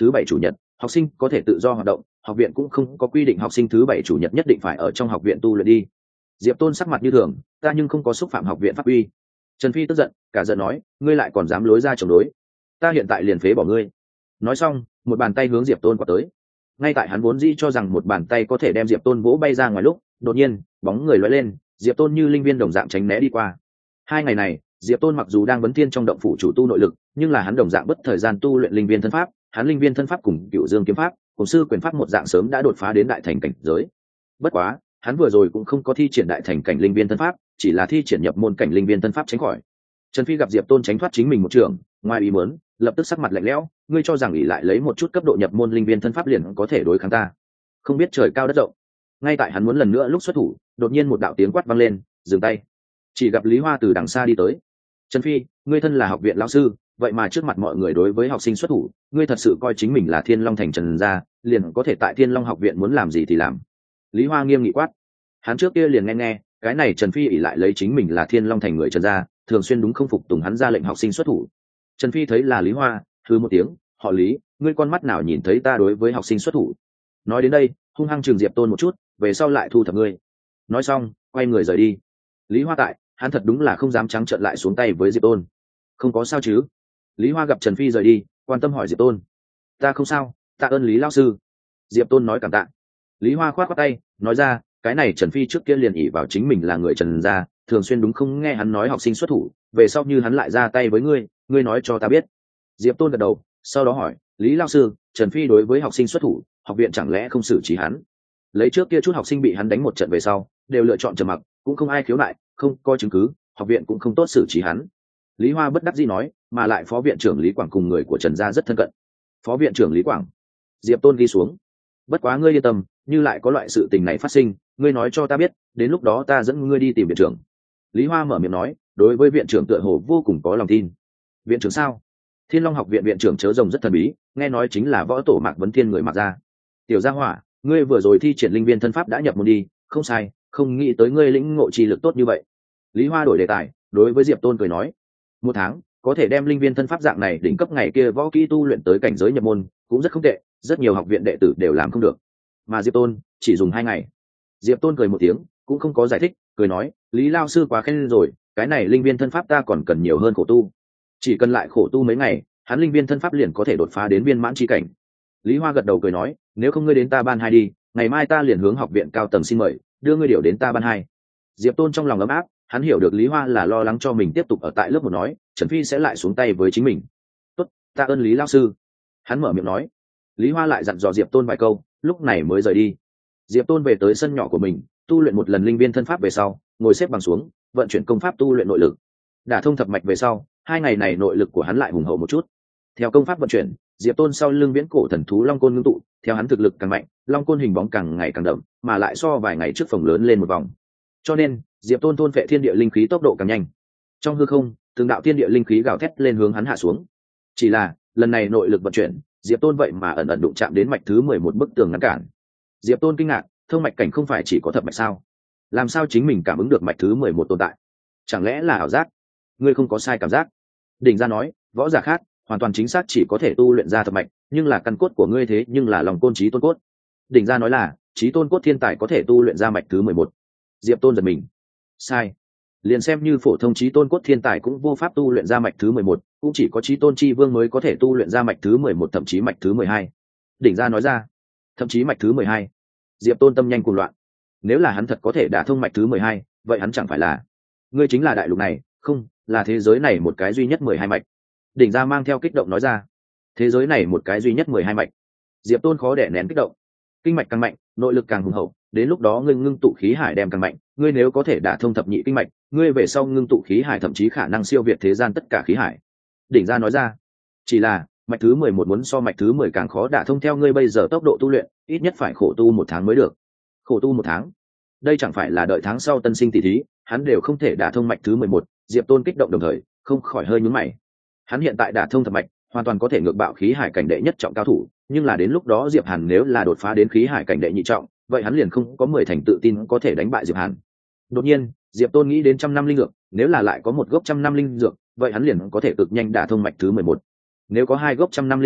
thứ bảy chủ nhật học sinh có thể tự do hoạt động, học viện cũng không có quy định học sinh thứ bảy chủ nhật nhất định phải ở trong học viện tu luyện đi. Diệp Tôn sắc mặt như thường, ta nhưng không có xúc phạm học viện pháp uy. Trần Phi tức giận, cả giận nói, ngươi lại còn dám lối ra chống đối, ta hiện tại liền phế bỏ ngươi. Nói xong, một bàn tay hướng Diệp Tôn quạt tới. Ngay tại hắn vốn dĩ cho rằng một bàn tay có thể đem Diệp Tôn vỗ bay ra ngoài lúc, đột nhiên, bóng người lóe lên, Diệp Tôn như linh viên đồng dạng tránh né đi qua. Hai ngày này, Diệp Tôn mặc dù đang vấn thiên trong động phủ chủ tu nội lực, nhưng là hắn đồng dạng bất thời gian tu luyện linh viên thân pháp, hắn linh viên thân pháp cùng Cửu Dương kiếm pháp, cùng sư quyền pháp một dạng sớm đã đột phá đến đại thành cảnh giới. Bất quá, hắn vừa rồi cũng không có thi triển đại thành cảnh linh viên thân pháp, chỉ là thi triển nhập môn cảnh linh viên thân pháp tránh khỏi. Trần Phi gặp Diệp Tôn tránh thoát chính mình một trường, ngoài ý muốn, lập tức sắc mặt lạnh lẽo, ngươi cho rằng ỷ lại lấy một chút cấp độ nhập môn linh viên thân pháp liền có thể đối kháng ta? Không biết trời cao đất rộng. Ngay tại hắn muốn lần nữa lúc xuất thủ, đột nhiên một đạo tiếng quát vang lên, dừng tay. Chỉ gặp Lý Hoa từ đằng xa đi tới. Trần Phi, ngươi thân là học viện lão sư, vậy mà trước mặt mọi người đối với học sinh xuất thủ, ngươi thật sự coi chính mình là Thiên Long thành Trần gia, liền có thể tại Thiên Long học viện muốn làm gì thì làm? Lý Hoa nghiêm nghị quát. Hắn trước kia liền nghe nghe, cái này Trần Phi ỷ lại lấy chính mình là Thiên Long thành người Trần gia, thường xuyên đúng không phục tùng hắn ra lệnh học sinh xuất thủ. Trần Phi thấy là Lý Hoa, hừ một tiếng, họ Lý, ngươi con mắt nào nhìn thấy ta đối với học sinh xuất thủ? Nói đến đây, hung hăng trừng Diệp Tôn một chút, về sau lại thu thập ngươi. Nói xong, quay người rời đi. Lý Hoa tại, hắn thật đúng là không dám trắng trợn lại xuống tay với Diệp Tôn. Không có sao chứ? Lý Hoa gặp Trần Phi rời đi, quan tâm hỏi Diệp Tôn. Ta không sao, tạ ơn Lý lão sư. Diệp Tôn nói cảm tạ. Lý Hoa khoát khoát tay, nói ra, cái này Trần Phi trước kia liền ỷ vào chính mình là người Trần gia, thường xuyên đúng không nghe hắn nói học sinh xuất thủ, về sau như hắn lại ra tay với ngươi, ngươi nói cho ta biết. Diệp Tôn gật đầu, sau đó hỏi, Lý lão sư, Trần Phi đối với học sinh xuất thủ, học viện chẳng lẽ không xử trí hắn? Lấy trước kia chút học sinh bị hắn đánh một trận về sau, đều lựa chọn trầm mặc, cũng không ai khiếu nại, không có chứng cứ, học viện cũng không tốt xử trí hắn. Lý Hoa bất đắc dĩ nói, mà lại phó viện trưởng Lý Quảng cùng người của Trần gia rất thân cận. Phó viện trưởng Lý Quảng. Diệp Tôn ghi xuống. Bất quá ngươi yên tâm, như lại có loại sự tình này phát sinh, ngươi nói cho ta biết, đến lúc đó ta dẫn ngươi đi tìm viện trưởng. Lý Hoa mở miệng nói, đối với viện trưởng tựa hồ vô cùng có lòng tin. Viện trưởng sao? Thiên Long học viện viện trưởng Chớ Rồng rất thần bí, nghe nói chính là võ tổ Mạc Vấn Thiên người Mạc gia. Tiểu Gia Hỏa, ngươi vừa rồi thi triển linh viên thân pháp đã nhập môn đi, không sai, không nghĩ tới ngươi lĩnh ngộ trì lực tốt như vậy. Lý Hoa đổi đề tài, đối với Diệp Tôn cười nói, một tháng có thể đem linh viên thân pháp dạng này đỉnh cấp ngày kia võ kỹ tu luyện tới cảnh giới nhập môn, cũng rất không tệ, rất nhiều học viện đệ tử đều làm không được. Mà Diệp Tôn chỉ dùng hai ngày. Diệp Tôn cười một tiếng, cũng không có giải thích, cười nói, Lý lao sư quá khen rồi, cái này linh viên thân pháp ta còn cần nhiều hơn khổ tu. Chỉ cần lại khổ tu mấy ngày, hắn linh viên thân pháp liền có thể đột phá đến viên mãn chi cảnh. Lý Hoa gật đầu cười nói, nếu không ngươi đến ta ban hai đi, ngày mai ta liền hướng học viện cao tầng xin mời, đưa ngươi điều đến ta ban hai. Diệp Tôn trong lòng ấm áp, hắn hiểu được Lý Hoa là lo lắng cho mình tiếp tục ở tại lớp một nói, Trần Phi sẽ lại xuống tay với chính mình. Tốt, ta ơn Lý lao sư. Hắn mở miệng nói. Lý Hoa lại dặn dò Diệp Tôn vài câu, lúc này mới rời đi. Diệp Tôn về tới sân nhỏ của mình, tu luyện một lần linh viên thân pháp về sau, ngồi xếp bằng xuống, vận chuyển công pháp tu luyện nội lực. Đả thông thập mạch về sau, hai ngày này nội lực của hắn lại hùng hậu một chút. Theo công pháp vận chuyển, Diệp Tôn sau lưng viễn cổ thần thú long côn ngưng tụ, theo hắn thực lực càng mạnh, long côn hình bóng càng ngày càng đậm, mà lại so vài ngày trước phồng lớn lên một vòng. Cho nên, Diệp Tôn thôn phệ thiên địa linh khí tốc độ càng nhanh. Trong hư không, từng đạo thiên địa linh khí gào thét lên hướng hắn hạ xuống. Chỉ là, lần này nội lực vận chuyển, Diệp Tôn vậy mà ẩn ẩn đụng chạm đến mạch thứ mười một bức tường ngăn cản. Diệp Tôn kinh ngạc, thông mạch cảnh không phải chỉ có thập mạch sao? Làm sao chính mình cảm ứng được mạch thứ mười một tồn tại? Chẳng lẽ là ảo giác? Ngươi không có sai cảm giác. Đỉnh Gia nói, võ giả khác, hoàn toàn chính xác chỉ có thể tu luyện ra thập mạch, nhưng là căn cốt của ngươi thế nhưng là lòng côn chí tôn cốt. Đỉnh Gia nói là, chí tôn cốt thiên tài có thể tu luyện ra mạch thứ mười một. Diệp Tôn giật mình. Sai. Liền xem như phổ thông chí tôn cốt thiên tài cũng vô pháp tu luyện ra mạch thứ mười một, cũng chỉ có chí tôn chi vương mới có thể tu luyện ra mạch thứ mười một, thậm chí mạch thứ mười hai. Đỉnh Gia nói ra, thậm chí mạch thứ mười hai. Diệp Tôn tâm nhanh cuồng loạn. Nếu là hắn thật có thể đả thông mạch thứ mười hai, vậy hắn chẳng phải là, ngươi chính là đại lục này, không, là thế giới này một cái duy nhất mười hai mạch. Đỉnh Gia mang theo kích động nói ra, thế giới này một cái duy nhất mười hai mạch. Diệp Tôn khó đè nén kích động. Kinh mạch càng mạnh, nội lực càng hùng hậu, đến lúc đó ngươi ngưng tụ khí hải đem càng mạnh, ngươi nếu có thể đả thông thập nhị kinh mạch, ngươi về sau ngưng tụ khí hải thậm chí khả năng siêu việt thế gian tất cả khí hải. Đỉnh Gia nói ra, chỉ là mạch thứ mười một muốn so mạch thứ mười càng khó đả thông, theo ngươi bây giờ tốc độ tu luyện, ít nhất phải khổ tu một tháng mới được. Khổ tu một tháng? Đây chẳng phải là đợi tháng sau tân sinh tỷ thí, hắn đều không thể đả thông mạch thứ mười một. Diệp Tôn kích động đồng thời, không khỏi hơi nhướng mày. Hắn hiện tại đả thông thập mạch, hoàn toàn có thể ngược bạo khí hải cảnh đệ nhất trọng cao thủ, nhưng là đến lúc đó Diệp Hàn nếu là đột phá đến khí hải cảnh đệ nhị trọng, vậy hắn liền không có mười thành tự tin có thể đánh bại Diệp Hàn. Đột nhiên, Diệp Tôn nghĩ đến trăm năm linh dược, nếu là lại có một gốc trăm năm linh dược, vậy hắn liền có thể cực nhanh đả thông mạch thứ mười một. Nếu có hai gốc trăm năm linh dược,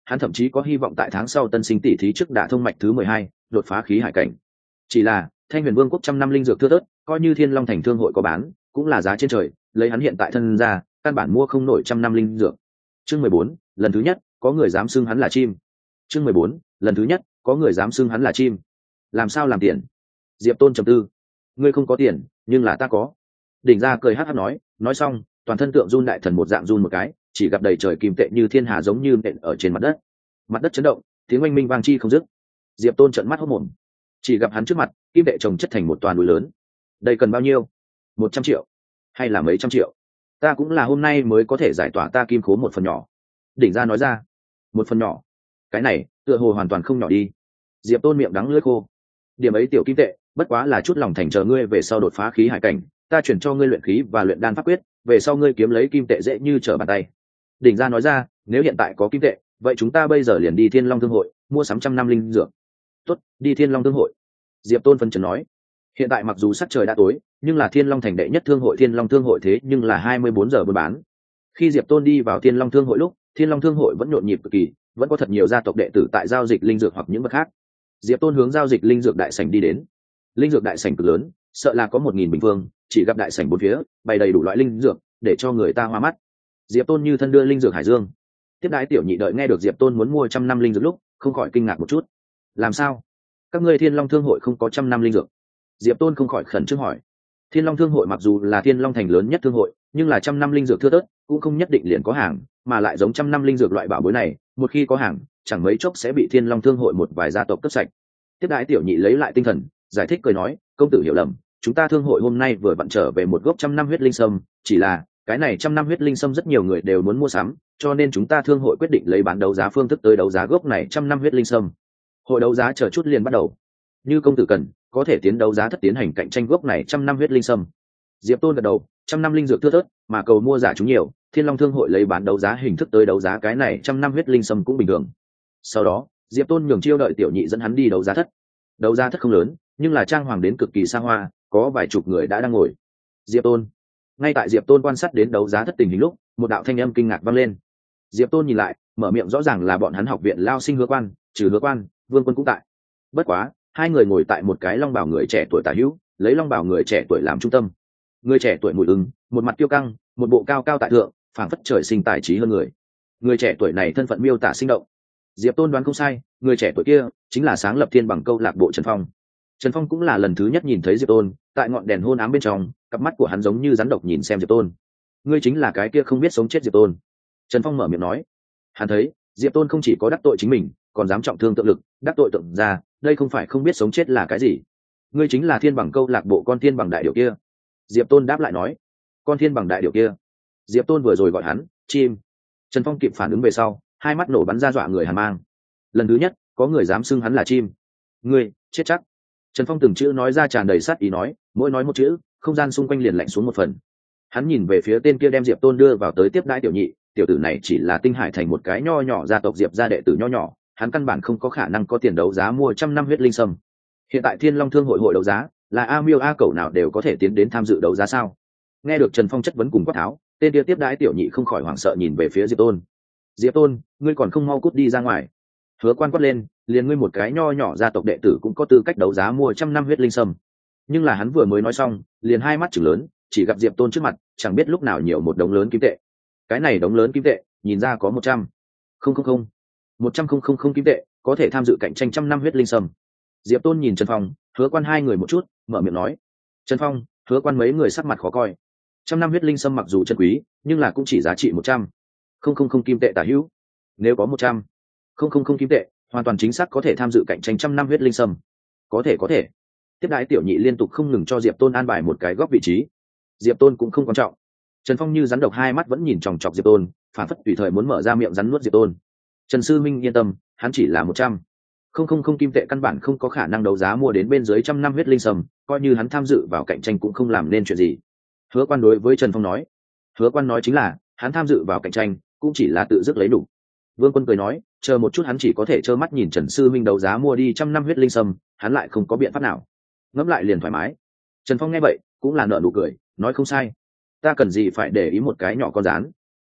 hắn thậm chí có hy vọng tại tháng sau tân sinh tỷ thí trước đả thông mạch thứ mười hai, đột phá khí hải cảnh. Chỉ là Thanh Huyền Vương quốc trăm năm linh dược thưa thớt, coi như Thiên Long thành thương hội có bán, cũng là giá trên trời, lấy hắn hiện tại thân ra, căn bản mua không nổi trăm năm linh dược. Chương mười bốn, lần thứ nhất, có người dám xưng hắn là chim. Chương mười bốn, lần thứ nhất, có người dám xưng hắn là chim. Làm sao làm tiền? Diệp Tôn trầm tư. Ngươi không có tiền, nhưng là ta có. Đỉnh Gia cười hắc hắc nói, nói xong, toàn thân tượng run đại thần một dạng run một cái, chỉ gặp đầy trời kim tệ như thiên hà giống như nện ở trên mặt đất. Mặt đất chấn động, tiếng oanh minh vang chi không dứt. Diệp Tôn trợn mắt hốt mồm. Chỉ gặp hắn trước mặt, kim tệ chồng chất thành một toàn núi lớn. Đây cần bao nhiêu? Một trăm triệu, hay là mấy trăm triệu? Ta cũng là hôm nay mới có thể giải tỏa ta kim khố một phần nhỏ. Đỉnh Gia nói ra. Một phần nhỏ? Cái này, tựa hồ hoàn toàn không nhỏ đi. Diệp Tôn miệng đắng lưỡi khô. Điểm ấy tiểu kim tệ, bất quá là chút lòng thành chờ ngươi về sau đột phá khí hải cảnh, ta chuyển cho ngươi luyện khí và luyện đan pháp quyết, về sau ngươi kiếm lấy kim tệ dễ như trở bàn tay. Đỉnh Gia nói ra, nếu hiện tại có kim tệ, vậy chúng ta bây giờ liền đi Thiên Long thương hội, mua sắm trăm năm linh dược. Tốt, đi Thiên Long thương hội. Diệp Tôn phân trần nói. Hiện tại mặc dù sắc trời đã tối, nhưng là Thiên Long thành đệ nhất thương hội Thiên Long thương hội thế nhưng là hai mươi bốn giờ buôn bán. Khi Diệp Tôn đi vào Thiên Long thương hội lúc, Thiên Long thương hội vẫn nhộn nhịp cực kỳ, vẫn có thật nhiều gia tộc đệ tử tại giao dịch linh dược hoặc những vật khác. Diệp Tôn hướng giao dịch linh dược đại sảnh đi đến. Linh dược đại sảnh cực lớn, sợ là có một nghìn bình phương, chỉ gặp đại sảnh bốn phía bày đầy đủ loại linh dược, để cho người ta hoa mắt. Diệp Tôn như thân đưa linh dược hải dương. Tiếp đái tiểu nhị đợi nghe được Diệp Tôn muốn mua trăm năm linh dược lúc, không khỏi kinh ngạc một chút. Làm sao? Các ngươi Thiên Long thương hội không có trăm năm linh dược? Diệp Tôn không khỏi khẩn trương hỏi. Thiên Long thương hội mặc dù là Thiên Long thành lớn nhất thương hội, nhưng là trăm năm linh dược thưa thớt, cũng không nhất định liền có hàng, mà lại giống trăm năm linh dược loại bảo bối này, một khi có hàng, chẳng mấy chốc sẽ bị Thiên Long thương hội một vài gia tộc cướp sạch. Tiếp đái tiểu nhị lấy lại tinh thần, giải thích cười nói, công tử hiểu lầm, chúng ta thương hội hôm nay vừa vặn trở về một gốc trăm năm huyết linh sâm, chỉ là cái này trăm năm huyết linh sâm rất nhiều người đều muốn mua sắm, cho nên chúng ta thương hội quyết định lấy bán đấu giá phương thức tới đấu giá gốc này trăm năm huyết linh sâm. Hội đấu giá chờ chút liền bắt đầu. Như công tử cần, có thể tiến đấu giá thất tiến hành cạnh tranh gốc này trăm năm huyết linh sâm. Diệp Tôn gật đầu, trăm năm linh dược thưa thớt, mà cầu mua giả chúng nhiều, Thiên Long thương hội lấy bán đấu giá hình thức tới đấu giá cái này trăm năm huyết linh sâm cũng bình thường. Sau đó, Diệp Tôn nhường chiêu đợi tiểu nhị dẫn hắn đi đấu giá thất. Đấu giá thất không lớn, nhưng là trang hoàng đến cực kỳ xa hoa, có vài chục người đã đang ngồi. Diệp Tôn. Ngay tại Diệp Tôn quan sát đến đấu giá thất tình hình lúc, một đạo thanh âm kinh ngạc vang lên. Diệp Tôn nhìn lại, mở miệng rõ ràng là bọn hắn học viện Lao Sinh Hứa Quan, trừ Hứa Quan, Vương Quân cũng tại. Bất quá, hai người ngồi tại một cái long bào người trẻ tuổi tả hữu, lấy long bào người trẻ tuổi làm trung tâm. Người trẻ tuổi mùi ứng, một mặt kiêu căng, một bộ cao cao tại thượng, phảng phất trời sinh tài trí hơn người. Người trẻ tuổi này thân phận miêu tả sinh động. Diệp Tôn đoán không sai, người trẻ tuổi kia chính là sáng lập Thiên Bằng câu lạc bộ Trần Phong. Trần Phong cũng là lần thứ nhất nhìn thấy Diệp Tôn, tại ngọn đèn hôn ám bên trong, cặp mắt của hắn giống như rắn độc nhìn xem Diệp Tôn. Ngươi chính là cái kia không biết sống chết Diệp Tôn. Trần Phong mở miệng nói. Hắn thấy, Diệp Tôn không chỉ có đắc tội chính mình, còn dám trọng thương tự lực, đắc tội tượng ra, đây không phải không biết sống chết là cái gì. Ngươi chính là Thiên Bằng câu lạc bộ con Thiên Bằng đại điểu kia. Diệp Tôn đáp lại nói. Con Thiên Bằng đại điểu kia. Diệp Tôn vừa rồi gọi hắn chim. Trần Phong kịp phản ứng về sau, hai mắt nổ bắn ra dọa người hàn mang. Lần thứ nhất, có người dám xưng hắn là chim. Ngươi chết chắc. Trần Phong từng chữ nói ra tràn đầy sát ý nói, mỗi nói một chữ, không gian xung quanh liền lạnh xuống một phần. Hắn nhìn về phía tên kia đem Diệp Tôn đưa vào tới tiếp đãi tiểu nhị, tiểu tử này chỉ là Tinh Hải thành một cái nho nhỏ gia tộc Diệp gia đệ tử nho nhỏ, hắn căn bản không có khả năng có tiền đấu giá mua trăm năm huyết linh sâm. Hiện tại Thiên Long thương hội hội đấu giá, là A Miêu A Cẩu nào đều có thể tiến đến tham dự đấu giá sao? Nghe được Trần Phong chất vấn cùng quát tháo, tên kia tiếp đãi tiểu nhị không khỏi hoảng sợ nhìn về phía Diệp Tôn. Diệp Tôn, ngươi còn không mau cút đi ra ngoài. Hứa Quan quát lên, liền ngươi một cái nho nhỏ gia tộc đệ tử cũng có tư cách đấu giá mua trăm năm huyết linh sâm. Nhưng là hắn vừa mới nói xong, liền hai mắt chừng lớn, chỉ gặp Diệp Tôn trước mặt, chẳng biết lúc nào nhiều một đống lớn kim tệ. Cái này đống lớn kim tệ, nhìn ra có một trăm, không không không, một trăm không không không kim tệ, có thể tham dự cạnh tranh trăm năm huyết linh sâm. Diệp Tôn nhìn Trần Phong, Hứa Quan hai người một chút, mở miệng nói. Trần Phong, Hứa Quan mấy người sắc mặt khó coi. Trăm năm huyết linh sâm mặc dù chân quý, nhưng là cũng chỉ giá trị một trăm, không không không kim tệ tả hữu. Nếu có một trăm, không không không kim tệ, hoàn toàn chính xác có thể tham dự cạnh tranh trăm năm huyết linh sâm. Có thể có thể. Tiếp đãi tiểu nhị liên tục không ngừng cho Diệp Tôn an bài một cái góc vị trí. Diệp Tôn cũng không quan trọng. Trần Phong như rắn độc hai mắt vẫn nhìn chòng chọc Diệp Tôn, phản phất tùy thời muốn mở ra miệng rắn nuốt Diệp Tôn. Trần Sư Minh yên tâm, hắn chỉ là một trăm, không không không kim tệ căn bản không có khả năng đấu giá mua đến bên dưới trăm năm huyết linh sâm, coi như hắn tham dự vào cạnh tranh cũng không làm nên chuyện gì. Hứa Quan đối với Trần Phong nói. Hứa Quan nói chính là, hắn tham dự vào cạnh tranh cũng chỉ là tự dứt lấy đủ. Vương Quân cười nói, chờ một chút hắn chỉ có thể trơ mắt nhìn Trần Sư Minh đấu giá mua đi trăm năm huyết linh sâm, hắn lại không có biện pháp nào. Ngẫm lại liền thoải mái. Trần Phong nghe vậy, cũng là nở nụ cười, nói không sai. Ta cần gì phải để ý một cái nhỏ con rán.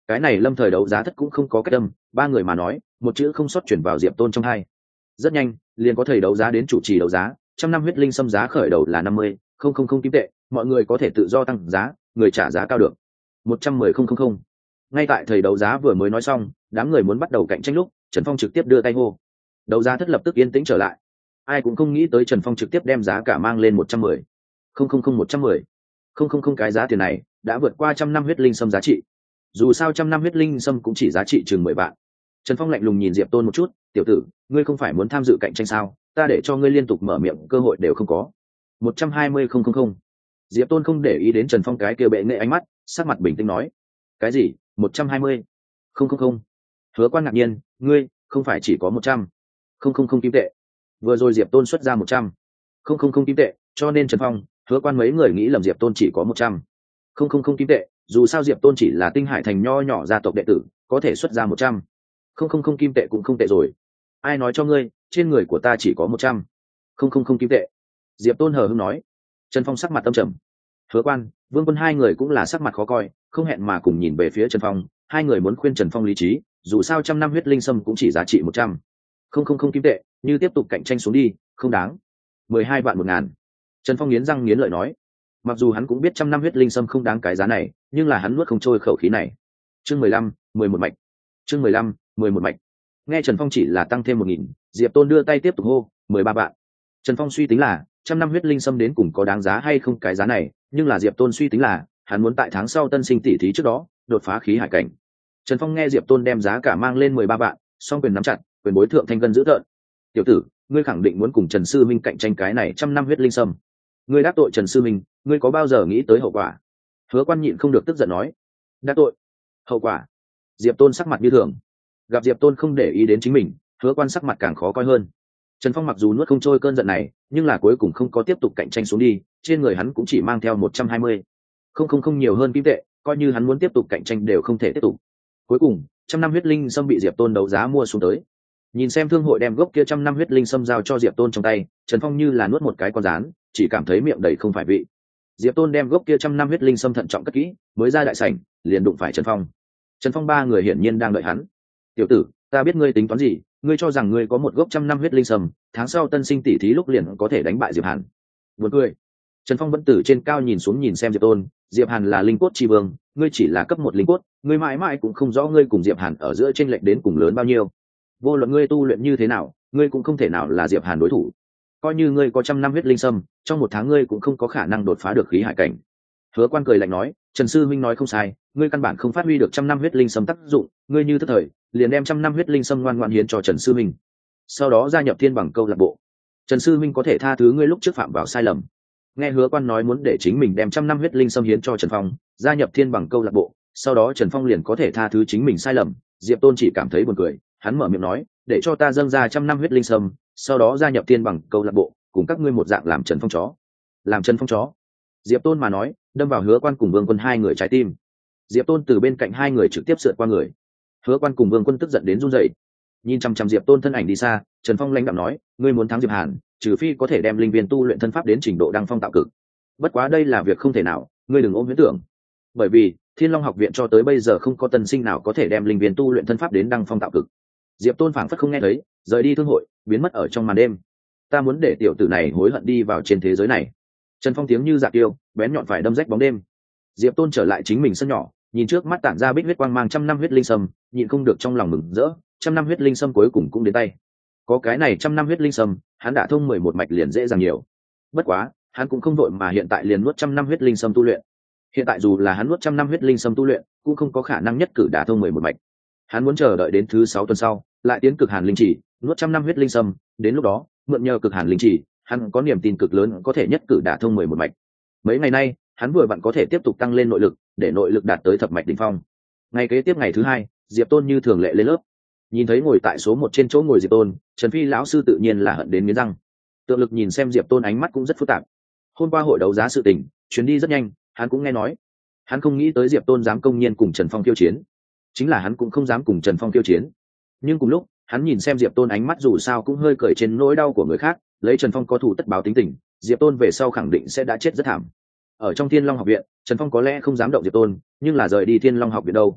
cái này lâm thời đấu giá thất cũng không có cách âm, ba người mà nói một chữ không sót chuyển vào Diệp Tôn trong hai. Rất nhanh liền có thầy đấu giá đến chủ trì đấu giá. Trăm năm huyết linh xâm giá khởi đầu là năm mươi không không không kim tệ, mọi người có thể tự do tăng giá, người trả giá cao được một trăm mười không không không. Ngay tại thầy đấu giá vừa mới nói xong, đám người muốn bắt đầu cạnh tranh lúc Trần Phong trực tiếp đưa tay hô. Đấu giá thất lập tức yên tĩnh trở lại. Ai cũng không nghĩ tới Trần Phong trực tiếp đem giá cả mang lên một trăm mười không không không một trăm mười không không không. Cái giá tiền này đã vượt qua trăm năm huyết linh xâm giá trị. Dù sao trăm năm huyết linh xâm cũng chỉ giá trị chừng mười vạn. Trần Phong lạnh lùng nhìn Diệp Tôn một chút, tiểu tử, ngươi không phải muốn tham dự cạnh tranh sao? Ta để cho ngươi liên tục mở miệng cơ hội đều không có. một trăm hai mươi không không không. Diệp Tôn không để ý đến Trần Phong cái kia bệ nghệ ánh mắt, sắc mặt bình tĩnh nói, cái gì? một trăm hai mươi không không không. Hứa Quan ngạc nhiên, ngươi không phải chỉ có một trăm không không không kim tệ? Vừa rồi Diệp Tôn xuất ra một trăm không không không kim tệ, cho nên Trần Phong, Hứa Quan mấy người nghĩ lầm Diệp Tôn chỉ có một trăm không không không kim tệ. Dù sao Diệp Tôn chỉ là Tinh Hải thành nho nhỏ gia tộc đệ tử, có thể xuất ra một trăm không không không kim tệ cũng không tệ rồi. Ai nói cho ngươi, trên người của ta chỉ có một trăm không không không kim tệ? Diệp Tôn hờ hững nói. Trần Phong sắc mặt tâm trầm. Hứa Quan, Vương Quân hai người cũng là sắc mặt khó coi, không hẹn mà cùng nhìn về phía Trần Phong. Hai người muốn khuyên Trần Phong lý trí, dù sao trăm năm huyết linh sâm cũng chỉ giá trị một trăm không không không kim tệ, như tiếp tục cạnh tranh xuống đi không đáng. Mười hai vạn một ngàn. Trần Phong nghiến răng nghiến lợi nói. Mặc dù hắn cũng biết trăm năm huyết linh sâm không đáng cái giá này, nhưng là hắn nuốt không trôi khẩu khí này. Chương mười lăm, mười một mạch. Chương mười lăm, mười một mạch. Nghe Trần Phong chỉ là tăng thêm một nghìn, Diệp Tôn đưa tay tiếp tục hô, mười ba vạn. Trần Phong suy tính là trăm năm huyết linh sâm đến cùng có đáng giá hay không cái giá này, nhưng là Diệp Tôn suy tính là hắn muốn tại tháng sau tân sinh tỷ thí trước đó đột phá khí hải cảnh. Trần Phong nghe Diệp Tôn đem giá cả mang lên mười ba vạn, song quyền nắm chặt, quyền bối thượng thanh gân dữ tợn. Tiểu tử, ngươi khẳng định muốn cùng Trần sư minh cạnh tranh cái này trăm năm huyết linh sâm? Ngươi đắc tội Trần sư minh, ngươi có bao giờ nghĩ tới hậu quả? Hứa Quan nhịn không được tức giận nói. Đắc tội? Hậu quả? Diệp Tôn sắc mặt như thường. Gặp Diệp Tôn không để ý đến chính mình, Hứa Quan sắc mặt càng khó coi hơn. Trần Phong mặc dù nuốt không trôi cơn giận này, nhưng là cuối cùng không có tiếp tục cạnh tranh xuống đi, trên người hắn cũng chỉ mang theo một trăm hai mươi không không không nhiều hơn kim tệ, coi như hắn muốn tiếp tục cạnh tranh đều không thể tiếp tục. Cuối cùng trăm năm huyết linh sâm bị Diệp Tôn đấu giá mua xuống tới. Nhìn xem thương hội đem gốc kia trăm năm huyết linh sâm giao cho Diệp Tôn trong tay, Trần Phong như là nuốt một cái con rán, chỉ cảm thấy miệng đầy không phải vị. Diệp Tôn đem gốc kia trăm năm huyết linh sâm thận trọng cất kỹ, mới ra đại sảnh liền đụng phải Trần Phong. Trần Phong ba người hiển nhiên đang đợi hắn. Tiểu tử, ta biết ngươi tính toán gì, ngươi cho rằng ngươi có một gốc trăm năm huyết linh sâm, tháng sau tân sinh tỷ thí lúc liền có thể đánh bại Diệp Hàn. Buồn cười. Trần Phong vẫn từ trên cao nhìn xuống nhìn xem Diệp Tôn, Diệp Hàn là linh cốt chi vương, ngươi chỉ là cấp một linh cốt, ngươi mãi mãi cũng không rõ ngươi cùng Diệp Hàn ở giữa chênh lệch đến cùng lớn bao nhiêu. Vô luận ngươi tu luyện như thế nào, ngươi cũng không thể nào là Diệp Hàn đối thủ. Coi như ngươi có trăm năm huyết linh sâm, trong một tháng ngươi cũng không có khả năng đột phá được khí hải cảnh. Hứa Quan cười lạnh nói, Trần sư minh nói không sai, ngươi căn bản không phát huy được trăm năm huyết linh sâm tác dụng, ngươi như thất thời, liền đem trăm năm huyết linh sâm ngoan ngoãn hiến cho Trần sư minh, sau đó gia nhập Thiên Bằng câu lạc bộ. Trần sư minh có thể tha thứ ngươi lúc trước phạm vào sai lầm. Nghe Hứa Quan nói muốn để chính mình đem trăm năm huyết linh sâm hiến cho Trần Phong, gia nhập Thiên Bằng câu lạc bộ, sau đó Trần Phong liền có thể tha thứ chính mình sai lầm. Diệp Tôn chỉ cảm thấy buồn cười, hắn mở miệng nói, để cho ta dâng ra trăm năm huyết linh sâm, sau đó gia nhập Thiên Bằng câu lạc bộ, cùng các ngươi một dạng làm Trần Phong chó. Làm Trần Phong chó? Diệp Tôn mà nói, đâm vào Hứa Quan cùng Vương Quân hai người trái tim. Diệp Tôn từ bên cạnh hai người trực tiếp sượt qua người. Hứa Quan cùng Vương Quân tức giận đến run rẩy. Nhìn chăm chăm Diệp Tôn thân ảnh đi xa, Trần Phong lãnh đạm nói, ngươi muốn thắng Diệp Hàn, trừ phi có thể đem linh viên tu luyện thân pháp đến trình độ đăng phong tạo cực. Bất quá đây là việc không thể nào, ngươi đừng ôm huyễn tưởng. Bởi vì Thiên Long học viện cho tới bây giờ không có tân sinh nào có thể đem linh viên tu luyện thân pháp đến đăng phong tạo cực. Diệp Tôn phảng phất không nghe thấy, rời đi thương hội, biến mất ở trong màn đêm. Ta muốn để tiểu tử này hối hận đi vào trên thế giới này. Trần Phong tiếng như dạ tiêu, bén nhọn phải đâm rách bóng đêm. Diệp Tôn trở lại chính mình sân nhỏ, nhìn trước mắt tản ra bích huyết quang mang trăm năm huyết linh sâm, nhịn không được trong lòng mừng rỡ, trăm năm huyết linh sâm cuối cùng cũng đến tay. Có cái này trăm năm huyết linh sâm, hắn đã thông mười một mạch liền dễ dàng nhiều. Bất quá, hắn cũng không vội mà hiện tại liền nuốt trăm năm huyết linh sâm tu luyện. Hiện tại dù là hắn nuốt trăm năm huyết linh sâm tu luyện, cũng không có khả năng nhất cử đả thông mười một mạch. Hắn muốn chờ đợi đến thứ sáu tuần sau, lại tiến cực hàn linh chỉ, nuốt trăm năm huyết linh sâm, đến lúc đó, mượn nhờ cực hàn linh chỉ, hắn có niềm tin cực lớn có thể nhất cử đả thông mười một mạch. Mấy ngày nay, hắn vừa vặn có thể tiếp tục tăng lên nội lực, để nội lực đạt tới thập mạch đỉnh phong. Ngày kế tiếp ngày thứ hai, Diệp Tôn như thường lệ lên lớp. Nhìn thấy ngồi tại số một trên chỗ ngồi Diệp Tôn, Trần Phi lão sư tự nhiên là hận đến nghiến răng. Tượng Lực nhìn xem Diệp Tôn ánh mắt cũng rất phức tạp. Hôm qua hội đấu giá sự tình, chuyến đi rất nhanh, hắn cũng nghe nói. Hắn không nghĩ tới Diệp Tôn dám công nhiên cùng Trần Phong tiêu chiến. Chính là hắn cũng không dám cùng Trần Phong tiêu chiến. Nhưng cùng lúc, hắn nhìn xem Diệp Tôn ánh mắt dù sao cũng hơi cởi trên nỗi đau của người khác, lấy Trần Phong có thủ tất báo tính tình, Diệp Tôn về sau khẳng định sẽ đã chết rất thảm. Ở trong Thiên Long học viện, Trần Phong có lẽ không dám động Diệp Tôn, nhưng là rời đi Thiên Long học viện đâu.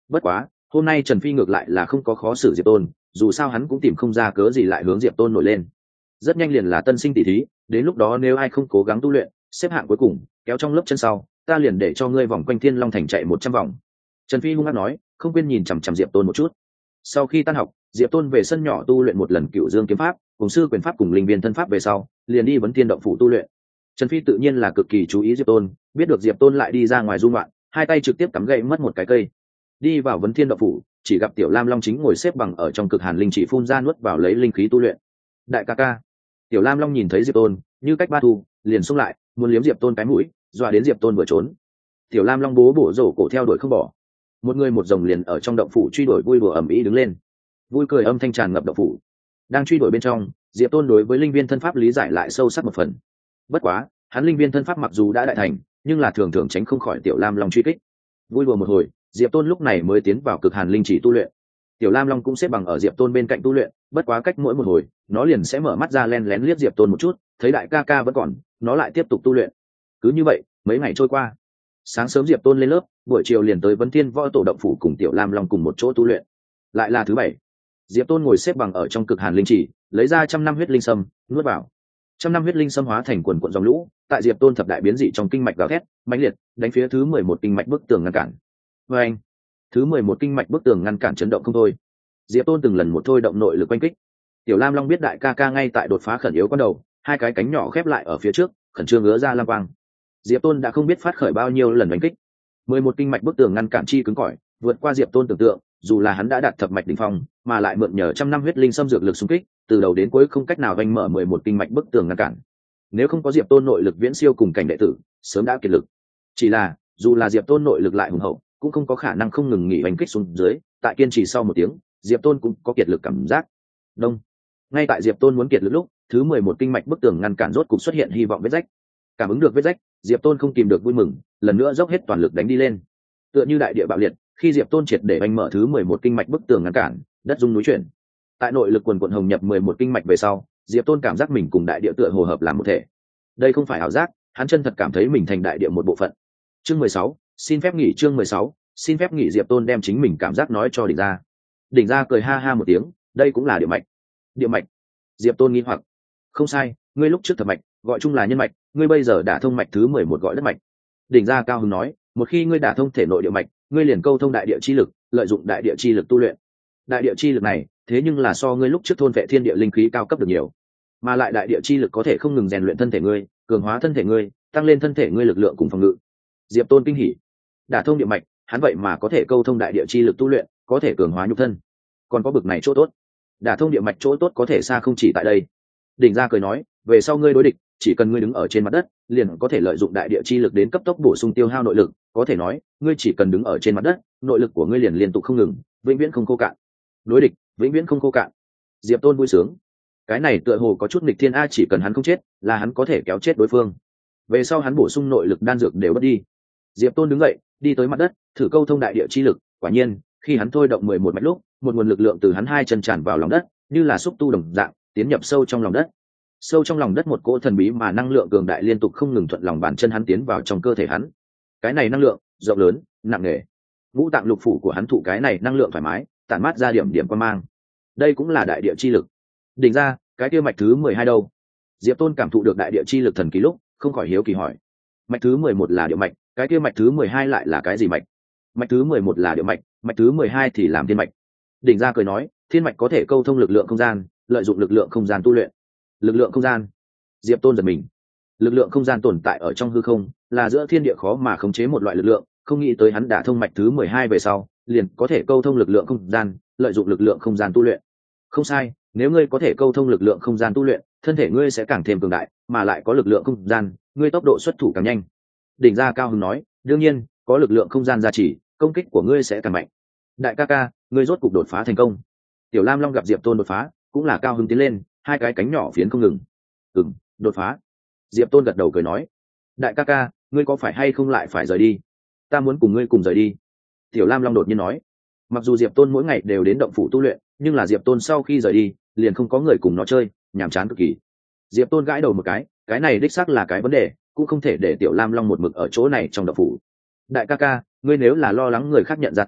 Bất quá hôm nay Trần Phi ngược lại là không có khó xử Diệp Tôn, dù sao hắn cũng tìm không ra cớ gì lại hướng Diệp Tôn nổi lên. Rất nhanh liền là tân sinh tỷ thí, đến lúc đó nếu ai không cố gắng tu luyện, xếp hạng cuối cùng kéo trong lớp chân sau, ta liền để cho ngươi vòng quanh Thiên Long thành chạy một trăm vòng. Trần Phi hung hăng nói, không quên nhìn chằm chằm Diệp Tôn một chút. Sau khi tan học, Diệp Tôn về sân nhỏ tu luyện một lần Cựu Dương kiếm pháp, cùng sư quyền pháp cùng linh viên thân pháp về sau, liền đi Vấn Thiên động phủ tu luyện. Trần Phi tự nhiên là cực kỳ chú ý Diệp Tôn, biết được Diệp Tôn lại đi ra ngoài du ngoạn, hai tay trực tiếp cắm gậy mất một cái cây. Đi vào Vấn Thiên động phủ, chỉ gặp Tiểu Lam Long chính ngồi xếp bằng ở trong cực hàn linh chỉ phun ra nuốt vào lấy linh khí tu luyện. Đại ca ca. Tiểu Lam Long nhìn thấy Diệp Tôn, như cách ba thu, liền xông lại, muốn liếm Diệp Tôn cái mũi, dọa đến Diệp Tôn vừa trốn. Tiểu Lam Long bố bổ rổ cổ theo đuổi không bỏ. Một người một rồng liền ở trong động phủ truy đuổi vui đùa ầm ĩ đứng lên. Vui cười âm thanh tràn ngập động phủ. Đang truy đuổi bên trong, Diệp Tôn đối với linh viên thân pháp lý giải lại sâu sắc một phần. Bất quá, hắn linh viên thân pháp mặc dù đã đại thành, nhưng là thường thường tránh không khỏi Tiểu Lam Long truy kích. Vui đùa một hồi, Diệp Tôn lúc này mới tiến vào cực hàn linh chỉ tu luyện. Tiểu Lam Long cũng xếp bằng ở Diệp Tôn bên cạnh tu luyện, bất quá cách mỗi một hồi, nó liền sẽ mở mắt ra len lén liếc Diệp Tôn một chút, thấy đại ca ca vẫn còn, nó lại tiếp tục tu luyện. Cứ như vậy, mấy ngày trôi qua. Sáng sớm Diệp Tôn lên lớp, buổi chiều liền tới Vấn Thiên võ tổ động phủ cùng Tiểu Lam Long cùng một chỗ tu luyện. Lại là thứ bảy, Diệp Tôn ngồi xếp bằng ở trong cực hàn linh chỉ, lấy ra trăm năm huyết linh sâm, nuốt vào. Trăm năm huyết linh sâm hóa thành quần quần dòng lũ, tại Diệp Tôn thập đại biến dị trong kinh mạch gào thét, mãnh liệt, đánh phía thứ mười một kinh mạch bức tường ngăn cản. Và anh, thứ mười một kinh mạch bức tường ngăn cản chấn động không thôi. Diệp Tôn từng lần một thôi động nội lực quanh kích. Tiểu Lam Long biết đại ca ca ngay tại đột phá khẩn yếu con đầu, hai cái cánh nhỏ khép lại ở phía trước, khẩn trương ngứa ra lam quang. Diệp Tôn đã không biết phát khởi bao nhiêu lần đánh kích. mười một kinh mạch bức tường ngăn cản chi cứng cỏi, vượt qua Diệp Tôn tưởng tượng, dù là hắn đã đạt thập mạch đỉnh phong, mà lại mượn nhờ trăm năm huyết linh xâm dược lực xung kích, từ đầu đến cuối không cách nào vành mở mười một kinh mạch bức tường ngăn cản. Nếu không có Diệp Tôn nội lực viễn siêu cùng cảnh đệ tử, sớm đã kiệt lực. Chỉ là, dù là Diệp Tôn nội lực lại hùng hậu, cũng không có khả năng không ngừng nghỉ đánh kích xuống dưới, tại kiên trì sau một tiếng, Diệp Tôn cũng có kiệt lực cảm giác. Đông. Ngay tại Diệp Tôn muốn kiệt lực lúc, thứ mười một kinh mạch bức tường ngăn cản rốt cục xuất hiện hy vọng vết rách. Cảm ứng được vết rách, Diệp Tôn không kìm được vui mừng, lần nữa dốc hết toàn lực đánh đi lên. Tựa như đại địa bạo liệt, khi Diệp Tôn triệt để đánh mở thứ mười một kinh mạch bức tường ngăn cản, đất rung núi chuyển. Tại nội lực quần quần hồng nhập mười một kinh mạch về sau, Diệp Tôn cảm giác mình cùng đại địa tựa hồ hợp làm một thể. Đây không phải ảo giác, hắn chân thật cảm thấy mình thành đại địa một bộ phận. Chương mười sáu, xin phép nghỉ chương mười sáu, xin phép nghỉ Diệp Tôn đem chính mình cảm giác nói cho đỉnh ra. Đỉnh ra cười ha ha một tiếng, đây cũng là địa mạch. Địa mạch? Diệp Tôn nghi hoặc. Không sai, ngươi lúc trước thập mạch, gọi chung là nhân mạch, ngươi bây giờ đả thông mạch thứ mười một gọi đất mạch. Đỉnh ra cao hứng nói, một khi ngươi đả thông thể nội địa mạch, ngươi liền câu thông đại địa chi lực, lợi dụng đại địa chi lực tu luyện. Đại địa chi lực này, thế nhưng là so ngươi lúc trước thôn vệ thiên địa linh khí cao cấp được nhiều, mà lại đại địa chi lực có thể không ngừng rèn luyện thân thể ngươi, cường hóa thân thể ngươi, tăng lên thân thể ngươi lực lượng cùng phòng ngự. Diệp Tôn kinh hỉ, đả thông địa mạch, hắn vậy mà có thể câu thông đại địa chi lực tu luyện, có thể cường hóa nhục thân, còn có bực này chỗ tốt. Đả thông địa mạch chỗ tốt có thể xa không chỉ tại đây. Đỉnh ra cười nói, về sau ngươi đối địch, chỉ cần ngươi đứng ở trên mặt đất, liền có thể lợi dụng đại địa chi lực đến cấp tốc bổ sung tiêu hao nội lực, có thể nói, ngươi chỉ cần đứng ở trên mặt đất, nội lực của ngươi liền liên tục không ngừng, vĩnh viễn không khô cạn. Đối địch, vĩnh viễn không khô cạn. Diệp Tôn vui sướng. Cái này tựa hồ có chút nghịch thiên a, chỉ cần hắn không chết, là hắn có thể kéo chết đối phương. Về sau hắn bổ sung nội lực đan dược đều mất đi. Diệp Tôn đứng dậy, đi tới mặt đất, thử câu thông đại địa chi lực, quả nhiên, khi hắn thôi động mười một mạch lúc, một nguồn lực lượng từ hắn hai chân tràn vào lòng đất, như là xúc tu đồng dạng, tiến nhập sâu trong lòng đất. Sâu trong lòng đất một cỗ thần bí mà năng lượng cường đại liên tục không ngừng thuận lòng bàn chân hắn tiến vào trong cơ thể hắn. Cái này năng lượng rộng lớn, nặng nề. Ngũ tạng lục phủ của hắn thụ cái này năng lượng thoải mái, tản mát ra điểm điểm quan mang. Đây cũng là đại địa chi lực. Đỉnh ra, cái kia mạch thứ mười hai đâu? Diệp Tôn cảm thụ được đại địa chi lực thần kỳ lúc, không khỏi hiếu kỳ hỏi. Mạch thứ mười một là địa mạch, cái kia mạch thứ mười hai lại là cái gì mạch? Mạch thứ mười một là địa mạch, mạch thứ mười hai thì làm thiên mạch. Đỉnh ra cười nói, thiên mạch có thể câu thông lực lượng không gian, lợi dụng lực lượng không gian tu luyện. Lực lượng không gian? Diệp Tôn giật mình. Lực lượng không gian tồn tại ở trong hư không, là giữa thiên địa khó mà khống chế một loại lực lượng, không nghĩ tới hắn đã thông mạch thứ mười hai về sau, liền có thể câu thông lực lượng không gian, lợi dụng lực lượng không gian tu luyện. Không sai, nếu ngươi có thể câu thông lực lượng không gian tu luyện, thân thể ngươi sẽ càng thêm cường đại, mà lại có lực lượng không gian, ngươi tốc độ xuất thủ càng nhanh. Đỉnh ra cao hứng nói, đương nhiên, có lực lượng không gian gia trì, công kích của ngươi sẽ càng mạnh. Đại ca ca, ngươi rốt cục đột phá thành công. Tiểu Lam Long gặp Diệp Tôn đột phá, cũng là cao hứng tiến lên, hai cái cánh nhỏ phiến không ngừng. Ừm, đột phá. Diệp Tôn gật đầu cười nói, đại ca ca, ngươi có phải hay không lại phải rời đi? Ta muốn cùng ngươi cùng rời đi. Tiểu Lam Long đột nhiên nói, mặc dù Diệp Tôn mỗi ngày đều đến động phủ tu luyện, nhưng là Diệp Tôn sau khi rời đi, liền không có người cùng nó chơi, nhàm chán cực kỳ. Diệp Tôn gãi đầu một cái, cái này đích xác là cái vấn đề, cũng không thể để Tiểu Lam Long một mực ở chỗ này trong động phủ. Đại ca ca, ngươi nếu là lo lắng người khác nhận ra ta,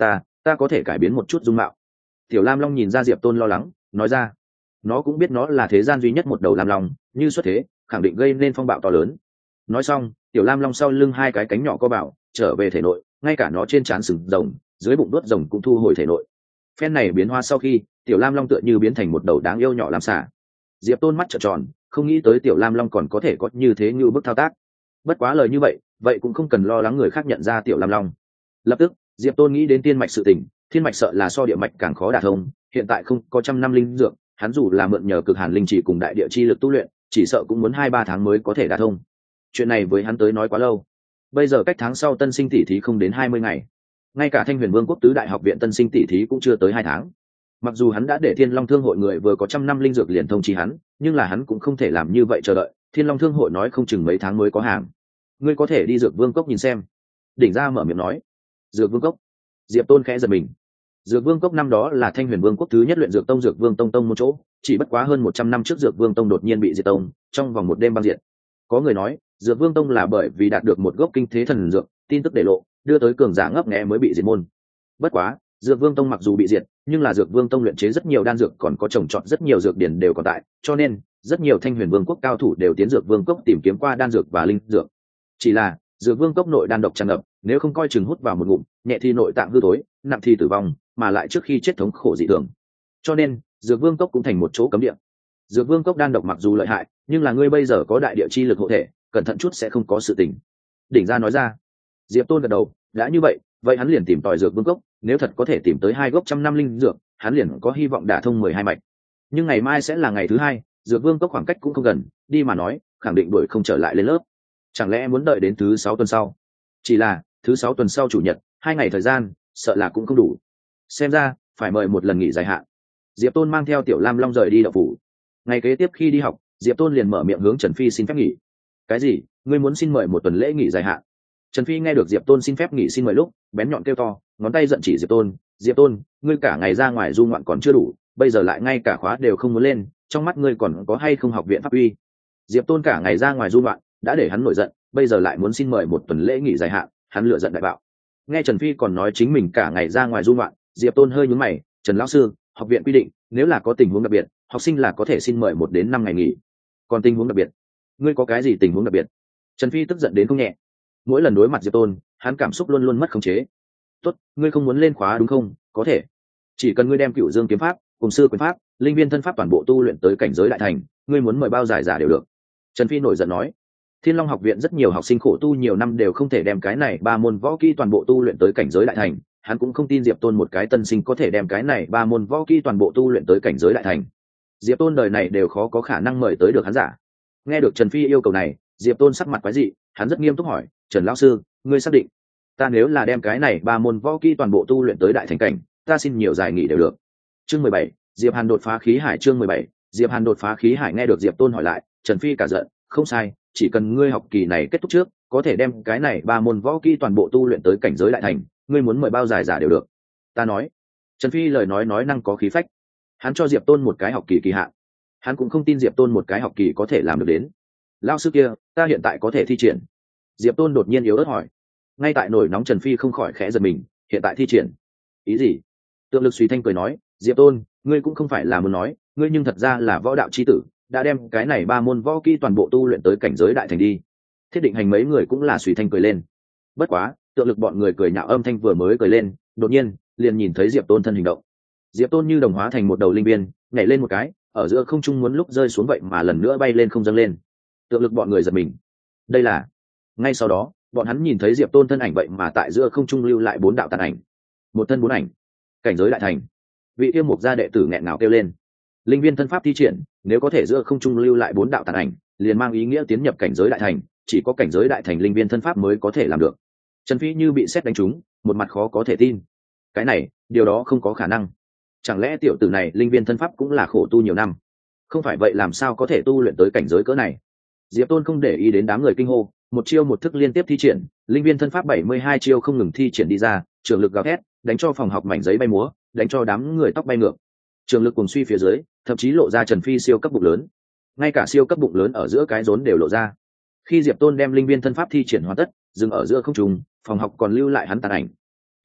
ta có thể cải biến một chút dung mạo. Tiểu lam long nhìn ra diệp tôn lo lắng, nói ra. Nó cũng biết nó là thế gian duy nhất một đầu lam long, như xuất thế khẳng định gây nên phong bạo to lớn. Nói xong, tiểu lam long sau lưng hai cái cánh nhỏ co bảo trở về thể nội, ngay cả nó trên trán sừng rồng, dưới bụng đuốt rồng cũng thu hồi thể nội. Phen này biến hoa sau khi, tiểu lam long tựa như biến thành một đầu đáng yêu nhỏ làm xả. Diệp tôn mắt trợn tròn, không nghĩ tới tiểu lam long còn có thể có như thế như bức thao tác. Bất quá lời như vậy, vậy cũng không cần lo lắng người khác nhận ra tiểu lam long. Lập tức, Diệp tôn nghĩ đến tiên mạch sự tình, thiên mạch sợ là so địa mạch càng khó đả thông, hiện tại không có trăm năm linh dược, hắn dù là mượn nhờ cực hàn linh chỉ cùng đại địa chi lực tu luyện, chỉ sợ cũng muốn hai ba tháng mới có thể đả thông. Chuyện này với hắn tới nói quá lâu. Bây giờ cách tháng sau tân sinh tỷ thí không đến hai mươi ngày, ngay cả Thanh Huyền Vương quốc tứ đại học viện tân sinh tỷ thí cũng chưa tới hai tháng. Mặc dù hắn đã để Thiên Long Thương hội người vừa có trăm năm linh dược liền thông chi hắn, nhưng là hắn cũng không thể làm như vậy chờ đợi. Thiên Long Thương hội nói không chừng mấy tháng mới có hàng. Ngươi có thể đi Dược Vương cốc nhìn xem. Đỉnh Gia mở miệng nói. Dược Vương cốc. Diệp Tôn khẽ giật mình. Dược Vương cốc năm đó là Thanh Huyền Vương quốc thứ nhất luyện dược tông Dược Vương tông tông một chỗ, chỉ bất quá hơn một trăm năm trước Dược Vương tông đột nhiên bị diệt tông, trong vòng một đêm băng diệt. Có người nói, Dược Vương tông là bởi vì đạt được một gốc kinh thế thần dược, tin tức để lộ, đưa tới cường giả ngấp nghé mới bị diệt môn. Bất quá, Dược Vương tông mặc dù bị diệt, nhưng là Dược Vương tông luyện chế rất nhiều đan dược, còn có trồng trọt rất nhiều dược điển đều còn tại, cho nên rất nhiều Thanh Huyền Vương quốc cao thủ đều tiến Dược Vương cốc tìm kiếm qua đan dược và linh dược. Chỉ là, Dược Vương cốc nội đan độc tràn ngập, nếu không coi chừng hút vào một ngụm, nhẹ thì nội tạng hư tối, nặng thì tử vong, mà lại trước khi chết thống khổ dị thường. Cho nên, Dược Vương cốc cũng thành một chỗ cấm địa. Dược Vương cốc đan độc mặc dù lợi hại, nhưng là ngươi bây giờ có đại địa chi lực hộ thể, cẩn thận chút sẽ không có sự tình. Đỉnh Gia nói ra. Diệp Tôn gật đầu, đã như vậy, vậy hắn liền tìm tòi Dược Vương cốc, nếu thật có thể tìm tới hai gốc trăm năm linh dược, hắn liền có hy vọng đả thông mười hai mạch. Nhưng ngày mai sẽ là ngày thứ hai, Dược Vương cốc khoảng cách cũng không gần, đi mà nói, khẳng định đuổi không trở lại lên lớp. Chẳng lẽ muốn đợi đến thứ sáu tuần sau? Chỉ là, thứ sáu tuần sau chủ nhật, hai ngày thời gian, sợ là cũng không đủ. Xem ra, phải mời một lần nghỉ dài hạn. Diệp Tôn mang theo Tiểu Lam Long rời đi đậu phủ. Ngày kế tiếp khi đi học, Diệp Tôn liền mở miệng hướng Trần Phi xin phép nghỉ. Cái gì? Ngươi muốn xin mời một tuần lễ nghỉ dài hạn? Trần Phi nghe được Diệp Tôn xin phép nghỉ xin mời lúc, bén nhọn kêu to, ngón tay giận chỉ Diệp Tôn. Diệp Tôn, ngươi cả ngày ra ngoài du ngoạn còn chưa đủ, bây giờ lại ngay cả khóa đều không muốn lên, trong mắt ngươi còn có hay không học viện pháp uy? Diệp Tôn cả ngày ra ngoài du ngoạn, đã để hắn nổi giận, bây giờ lại muốn xin mời một tuần lễ nghỉ dài hạn, hắn lựa giận đại bạo. Nghe Trần Phi còn nói chính mình cả ngày ra ngoài du ngoạn, Diệp Tôn hơi nhướng mày. Trần lão sư, học viện quy định, nếu là có tình huống đặc biệt, học sinh là có thể xin mời một đến năm ngày nghỉ. Còn tình huống đặc biệt, ngươi có cái gì tình huống đặc biệt? Trần Phi tức giận đến không nhẹ. Mỗi lần đối mặt Diệp Tôn, hắn cảm xúc luôn luôn mất khống chế. Tốt, ngươi không muốn lên khóa đúng không? Có thể. Chỉ cần ngươi đem Cửu Dương kiếm pháp, cùng sư quyền pháp, linh viên thân pháp toàn bộ tu luyện tới cảnh giới đại thành, ngươi muốn mời bao giải giả đều được. Trần Phi nổi giận nói. Thiên Long học viện rất nhiều học sinh khổ tu nhiều năm đều không thể đem cái này ba môn võ kỹ toàn bộ tu luyện tới cảnh giới đại thành, hắn cũng không tin Diệp Tôn một cái tân sinh có thể đem cái này ba môn võ kỹ toàn bộ tu luyện tới cảnh giới đại thành. Diệp Tôn đời này đều khó có khả năng mời tới được hắn giả. Nghe được Trần Phi yêu cầu này, Diệp Tôn sắc mặt quái dị, hắn rất nghiêm túc hỏi, Trần lão sư, ngươi xác định? Ta nếu là đem cái này ba môn võ kỹ toàn bộ tu luyện tới đại thành cảnh, ta xin nhiều giải nghỉ đều được. Chương mười bảy, Diệp Hàn đột phá khí hải. Chương mười bảy, Diệp Hàn đột phá khí hải. Nghe được Diệp Tôn hỏi lại, Trần Phi cả giận, không sai, chỉ cần ngươi học kỳ này kết thúc trước, có thể đem cái này ba môn võ kỹ toàn bộ tu luyện tới cảnh giới đại thành, ngươi muốn mời bao giải giả đều được. Ta nói. Trần Phi lời nói nói năng có khí phách. Hắn cho Diệp Tôn một cái học kỳ kỳ hạn. Hắn cũng không tin Diệp Tôn một cái học kỳ có thể làm được đến. Lão sư kia, ta hiện tại có thể thi triển. Diệp Tôn đột nhiên yếu ớt hỏi. Ngay tại nổi nóng Trần Phi không khỏi khẽ giật mình, hiện tại thi triển? Ý gì? Tượng Lực Suy Thanh cười nói, Diệp Tôn, ngươi cũng không phải là muốn nói, ngươi nhưng thật ra là võ đạo chi tử, đã đem cái này ba môn võ kỹ toàn bộ tu luyện tới cảnh giới đại thành đi. Thiết Định Hành mấy người cũng là Suy Thanh cười lên. Bất quá, Tượng Lực bọn người cười nhạo âm thanh vừa mới cười lên, đột nhiên liền nhìn thấy Diệp Tôn thân hình động. Diệp Tôn như đồng hóa thành một đầu linh viên, nhảy lên một cái, ở giữa không trung muốn lúc rơi xuống vậy mà lần nữa bay lên không dâng lên. Tượng Lực bọn người giật mình. Đây là... Ngay sau đó, bọn hắn nhìn thấy Diệp Tôn thân ảnh vậy mà tại giữa không trung lưu lại bốn đạo tàn ảnh. Một thân bốn ảnh, cảnh giới đại thành. Vị Yêu Mục gia đệ tử nghẹn ngào kêu lên. Linh viên thân pháp thi triển, nếu có thể giữa không trung lưu lại bốn đạo tàn ảnh, liền mang ý nghĩa tiến nhập cảnh giới đại thành, chỉ có cảnh giới đại thành linh viên thân pháp mới có thể làm được. Trần Phi như bị sét đánh trúng, một mặt khó có thể tin. Cái này, điều đó không có khả năng. Chẳng lẽ tiểu tử này linh viên thân pháp cũng là khổ tu nhiều năm? Không phải vậy làm sao có thể tu luyện tới cảnh giới cỡ này? Diệp Tôn không để ý đến đám người kinh hô, một chiêu một thức liên tiếp thi triển, linh viên thân pháp bảy mươi hai chiêu không ngừng thi triển đi ra, trường lực gào thét, đánh cho phòng học mảnh giấy bay múa, đánh cho đám người tóc bay ngược. Trường lực cuồng suy phía dưới, thậm chí lộ ra Trần Phi siêu cấp bụng lớn. Ngay cả siêu cấp bụng lớn ở giữa cái rốn đều lộ ra. Khi Diệp Tôn đem linh viên thân pháp thi triển hoàn tất, dừng ở giữa không trung, phòng học còn lưu lại hắn tàn ảnh.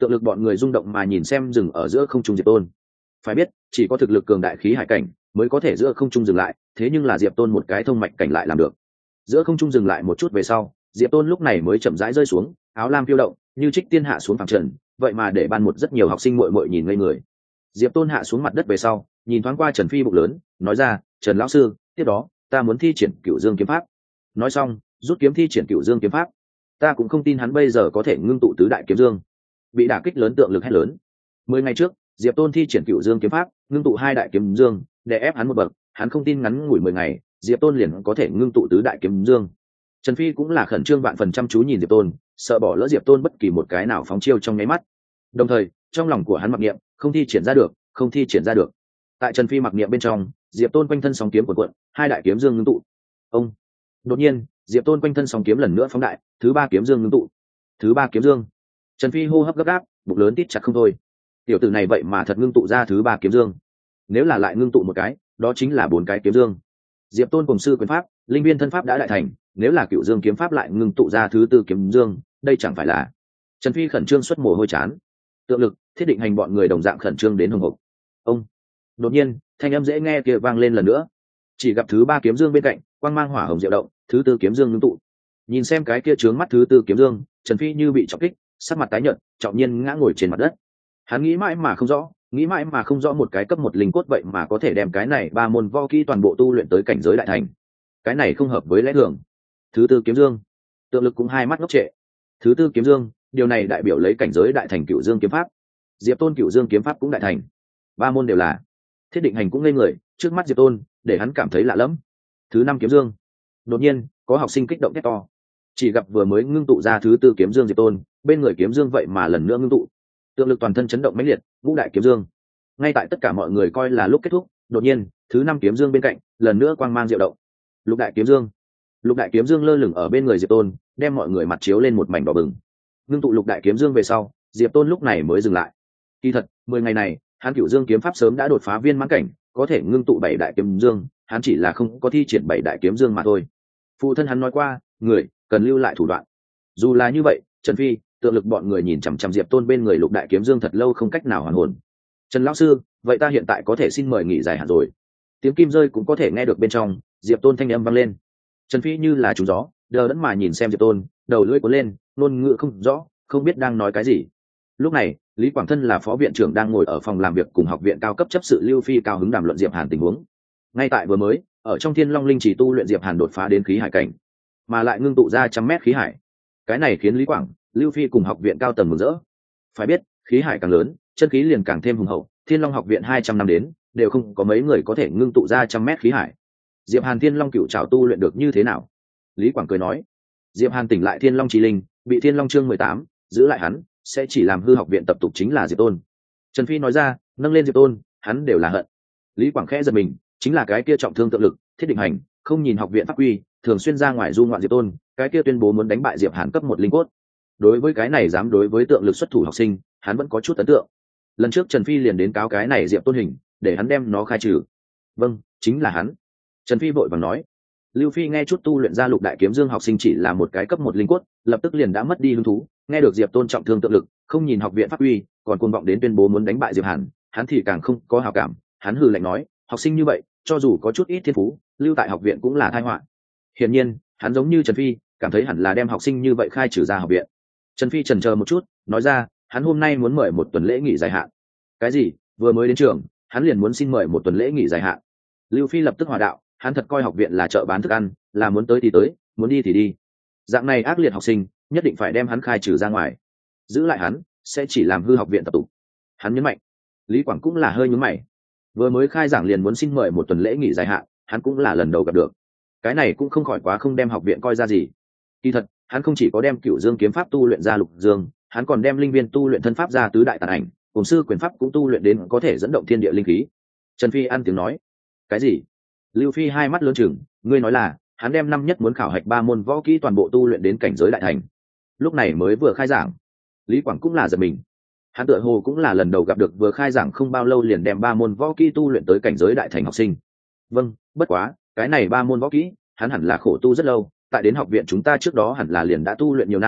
Tượng lực bọn người rung động mà nhìn xem dừng ở giữa không trung Diệp Tôn. Phải biết, chỉ có thực lực cường đại khí hải cảnh mới có thể giữa không trung dừng lại, thế nhưng là Diệp Tôn một cái thông mạch cảnh lại làm được. Giữa không trung dừng lại một chút về sau, Diệp Tôn lúc này mới chậm rãi rơi xuống, áo lam phiêu động, như trích tiên hạ xuống phẳng trần, vậy mà để ban một rất nhiều học sinh muội muội nhìn ngây người. Diệp Tôn hạ xuống mặt đất về sau, nhìn thoáng qua Trần Phi bụng lớn, nói ra, "Trần lão sư, tiếp đó, ta muốn thi triển Cửu Dương kiếm pháp." Nói xong, rút kiếm thi triển Cửu Dương kiếm pháp. Ta cũng không tin hắn bây giờ có thể ngưng tụ tứ đại kiếm dương. Bị đả kích lớn tượng lực hét lớn. Mười ngày trước, Diệp Tôn thi triển Cửu Dương kiếm pháp, ngưng tụ hai đại kiếm dương, để ép hắn một bậc, hắn không tin ngắn ngủi mười ngày, Diệp Tôn liền có thể ngưng tụ tứ đại kiếm dương. Trần Phi cũng là khẩn trương vạn phần chăm chú nhìn Diệp Tôn, sợ bỏ lỡ Diệp Tôn bất kỳ một cái nào phóng chiêu trong nháy mắt. Đồng thời, trong lòng của hắn mặc niệm, không thi triển ra được, không thi triển ra được. Tại Trần Phi mặc niệm bên trong, Diệp Tôn quanh thân sóng kiếm cuộn cuộn, hai đại kiếm dương ngưng tụ. Ông. Đột nhiên, Diệp Tôn quanh thân sóng kiếm lần nữa phóng đại, thứ ba kiếm dương ngưng tụ. Thứ ba kiếm dương. Trần Phi hô hấp gấp gáp, bụng lớn tít chặt không thôi. Tiểu tử này vậy mà thật ngưng tụ ra thứ ba kiếm dương. Nếu là lại ngưng tụ một cái, đó chính là bốn cái kiếm dương. Diệp Tôn cùng sư quyền pháp, linh viên thân pháp đã đại thành, nếu là Cửu Dương kiếm pháp lại ngưng tụ ra thứ tư kiếm dương, đây chẳng phải là... Trần Phi khẩn trương xuất mồ hôi chán. Tượng lực, Thiết Định Hành bọn người đồng dạng khẩn trương đến hùng hục. Ông. Đột nhiên, thanh âm dễ nghe kia vang lên lần nữa. Chỉ gặp thứ ba kiếm dương bên cạnh, quang mang hỏa hồng diệu động, thứ tư kiếm dương ngưng tụ. Nhìn xem cái kia trướng mắt thứ tư kiếm dương, Trần Phi như bị trọng kích, sắc mặt tái nhợt, trọng nhiên ngã ngồi trên mặt đất. Hắn nghĩ mãi mà không rõ, nghĩ mãi mà không rõ một cái cấp một linh cốt vậy mà có thể đem cái này ba môn võ kỹ toàn bộ tu luyện tới cảnh giới đại thành. Cái này không hợp với lẽ thường. Thứ tư kiếm dương, Tượng lực cũng hai mắt ngốc trệ. Thứ tư kiếm dương, điều này đại biểu lấy cảnh giới đại thành Cửu Dương kiếm pháp. Diệp Tôn Cửu Dương kiếm pháp cũng đại thành. Ba môn đều là. Thiết Định Hành cũng ngây người, trước mắt Diệp Tôn, để hắn cảm thấy lạ lẫm. Thứ năm kiếm dương. Đột nhiên, có học sinh kích động thét to. Chỉ gặp vừa mới ngưng tụ ra thứ tư kiếm dương Diệp Tôn, bên người kiếm dương vậy mà lần nữa ngưng tụ. Tượng lực toàn thân chấn động mãnh liệt, ngũ đại kiếm dương. Ngay tại tất cả mọi người coi là lúc kết thúc, đột nhiên, thứ năm kiếm dương bên cạnh, lần nữa quang mang diệu động. Lục đại kiếm dương. Lục đại kiếm dương lơ lửng ở bên người Diệp Tôn, đem mọi người mặt chiếu lên một mảnh đỏ bừng. Ngưng tụ lục đại kiếm dương về sau, Diệp Tôn lúc này mới dừng lại. Kỳ thật, mười ngày này, hắn Cửu Dương kiếm pháp sớm đã đột phá viên mãn cảnh, có thể ngưng tụ bảy đại kiếm dương, hắn chỉ là không có thi triển bảy đại kiếm dương mà thôi. Phụ thân hắn nói qua, người cần lưu lại thủ đoạn. Dù là như vậy, Trần Phi, Tượng lực bọn người nhìn chằm chằm Diệp Tôn bên người lục đại kiếm dương thật lâu không cách nào hoàn hồn. Trần lão sư, vậy ta hiện tại có thể xin mời nghỉ dài hạn rồi. Tiếng kim rơi cũng có thể nghe được bên trong, Diệp Tôn thanh âm vang lên. Trần Phi như là trúng gió, đờ đẫn mà nhìn xem Diệp Tôn, đầu lưỡi cuốn lên, ngôn ngữ không rõ, không biết đang nói cái gì. Lúc này, Lý Quảng Thân là phó viện trưởng đang ngồi ở phòng làm việc cùng học viện cao cấp chấp sự Lưu Phi cao hứng đàm luận Diệp Hàn tình huống. Ngay tại vừa mới, ở trong Thiên Long Linh chỉ tu luyện Diệp Hàn đột phá đến khí hải cảnh, mà lại ngưng tụ ra trăm mét khí hải. Cái này khiến Lý Quảng, Lưu Phi cùng học viện cao tầng mừng rỡ. Phải biết, khí hải càng lớn, chân khí liền càng thêm hùng hậu, Thiên Long học viện hai trăm năm đến, đều không có mấy người có thể ngưng tụ ra trăm mét khí hải. Diệp Hàn Thiên Long cựu trảo tu luyện được như thế nào? Lý Quảng cười nói, Diệp Hàn tỉnh lại Thiên Long Chí Linh, bị Thiên Long chương mười tám, giữ lại hắn, sẽ chỉ làm hư học viện tập tục chính là Diệp Tôn. Trần Phi nói ra, nâng lên Diệp Tôn, hắn đều là hận. Lý Quảng khẽ giật mình, chính là cái kia trọng thương Tượng lực, Thiết Định Hành, không nhìn học viện pháp quy, thường xuyên ra ngoài du ngoạn Diệp Tôn, cái kia tuyên bố muốn đánh bại Diệp Hàn cấp một linh cốt. Đối với cái này dám đối với Tượng lực xuất thủ học sinh, hắn vẫn có chút ấn tượng. Lần trước Trần Phi liền đến cáo cái này Diệp Tôn hình, để hắn đem nó khai trừ. Vâng, chính là hắn. Trần Phi vội vàng nói. Lưu Phi nghe chút tu luyện ra lục đại kiếm dương học sinh chỉ là một cái cấp một linh cốt, lập tức liền đã mất đi hứng thú. Nghe được Diệp Tôn trọng thương Tượng lực, không nhìn học viện pháp uy, còn cuồng vọng đến tuyên bố muốn đánh bại Diệp Hàn, hắn thì càng không có hảo cảm. Hắn hừ lạnh nói, học sinh như vậy, cho dù có chút ít thiên phú, lưu tại học viện cũng là tai họa. Hiển nhiên, hắn giống như Trần Phi, cảm thấy hẳn là đem học sinh như vậy khai trừ ra học viện. Trần Phi chần chờ một chút, nói ra, hắn hôm nay muốn mời một tuần lễ nghỉ dài hạn. Cái gì? Vừa mới đến trường, hắn liền muốn xin mời một tuần lễ nghỉ dài hạn. Lưu Phi lập tức hòa đạo, hắn thật coi học viện là chợ bán thức ăn, là muốn tới thì tới, muốn đi thì đi. Dạng này ác liệt học sinh, nhất định phải đem hắn khai trừ ra ngoài. Giữ lại hắn, sẽ chỉ làm hư học viện tập tục. Hắn nhấn mạnh. Lý Quảng cũng là hơi nhướng mày. Vừa mới khai giảng liền muốn xin mời một tuần lễ nghỉ dài hạn, hắn cũng là lần đầu gặp được. Cái này cũng không khỏi quá không đem học viện coi ra gì. Kỳ thật, hắn không chỉ có đem Cửu Dương kiếm pháp tu luyện ra lục dương, hắn còn đem linh viên tu luyện thân pháp ra tứ đại tàn ảnh, cùng sư quyền pháp cũng tu luyện đến có thể dẫn động thiên địa linh khí. Trần Phi ăn tiếng nói. Cái gì? Lưu Phi hai mắt lớn chừng, ngươi nói là hắn đem năm nhất muốn khảo hạch ba môn võ kỹ toàn bộ tu luyện đến cảnh giới đại thành. Lúc này mới vừa khai giảng. Lý Quảng cũng là giật mình. Hắn tựa hồ cũng là lần đầu gặp được vừa khai giảng không bao lâu liền đem ba môn võ kỹ tu luyện tới cảnh giới đại thành học sinh. Vâng, bất quá, cái này ba môn võ kỹ, hắn hẳn là khổ tu rất lâu, tại đến học viện chúng ta trước đó hẳn là liền đã tu luyện nhiều năm,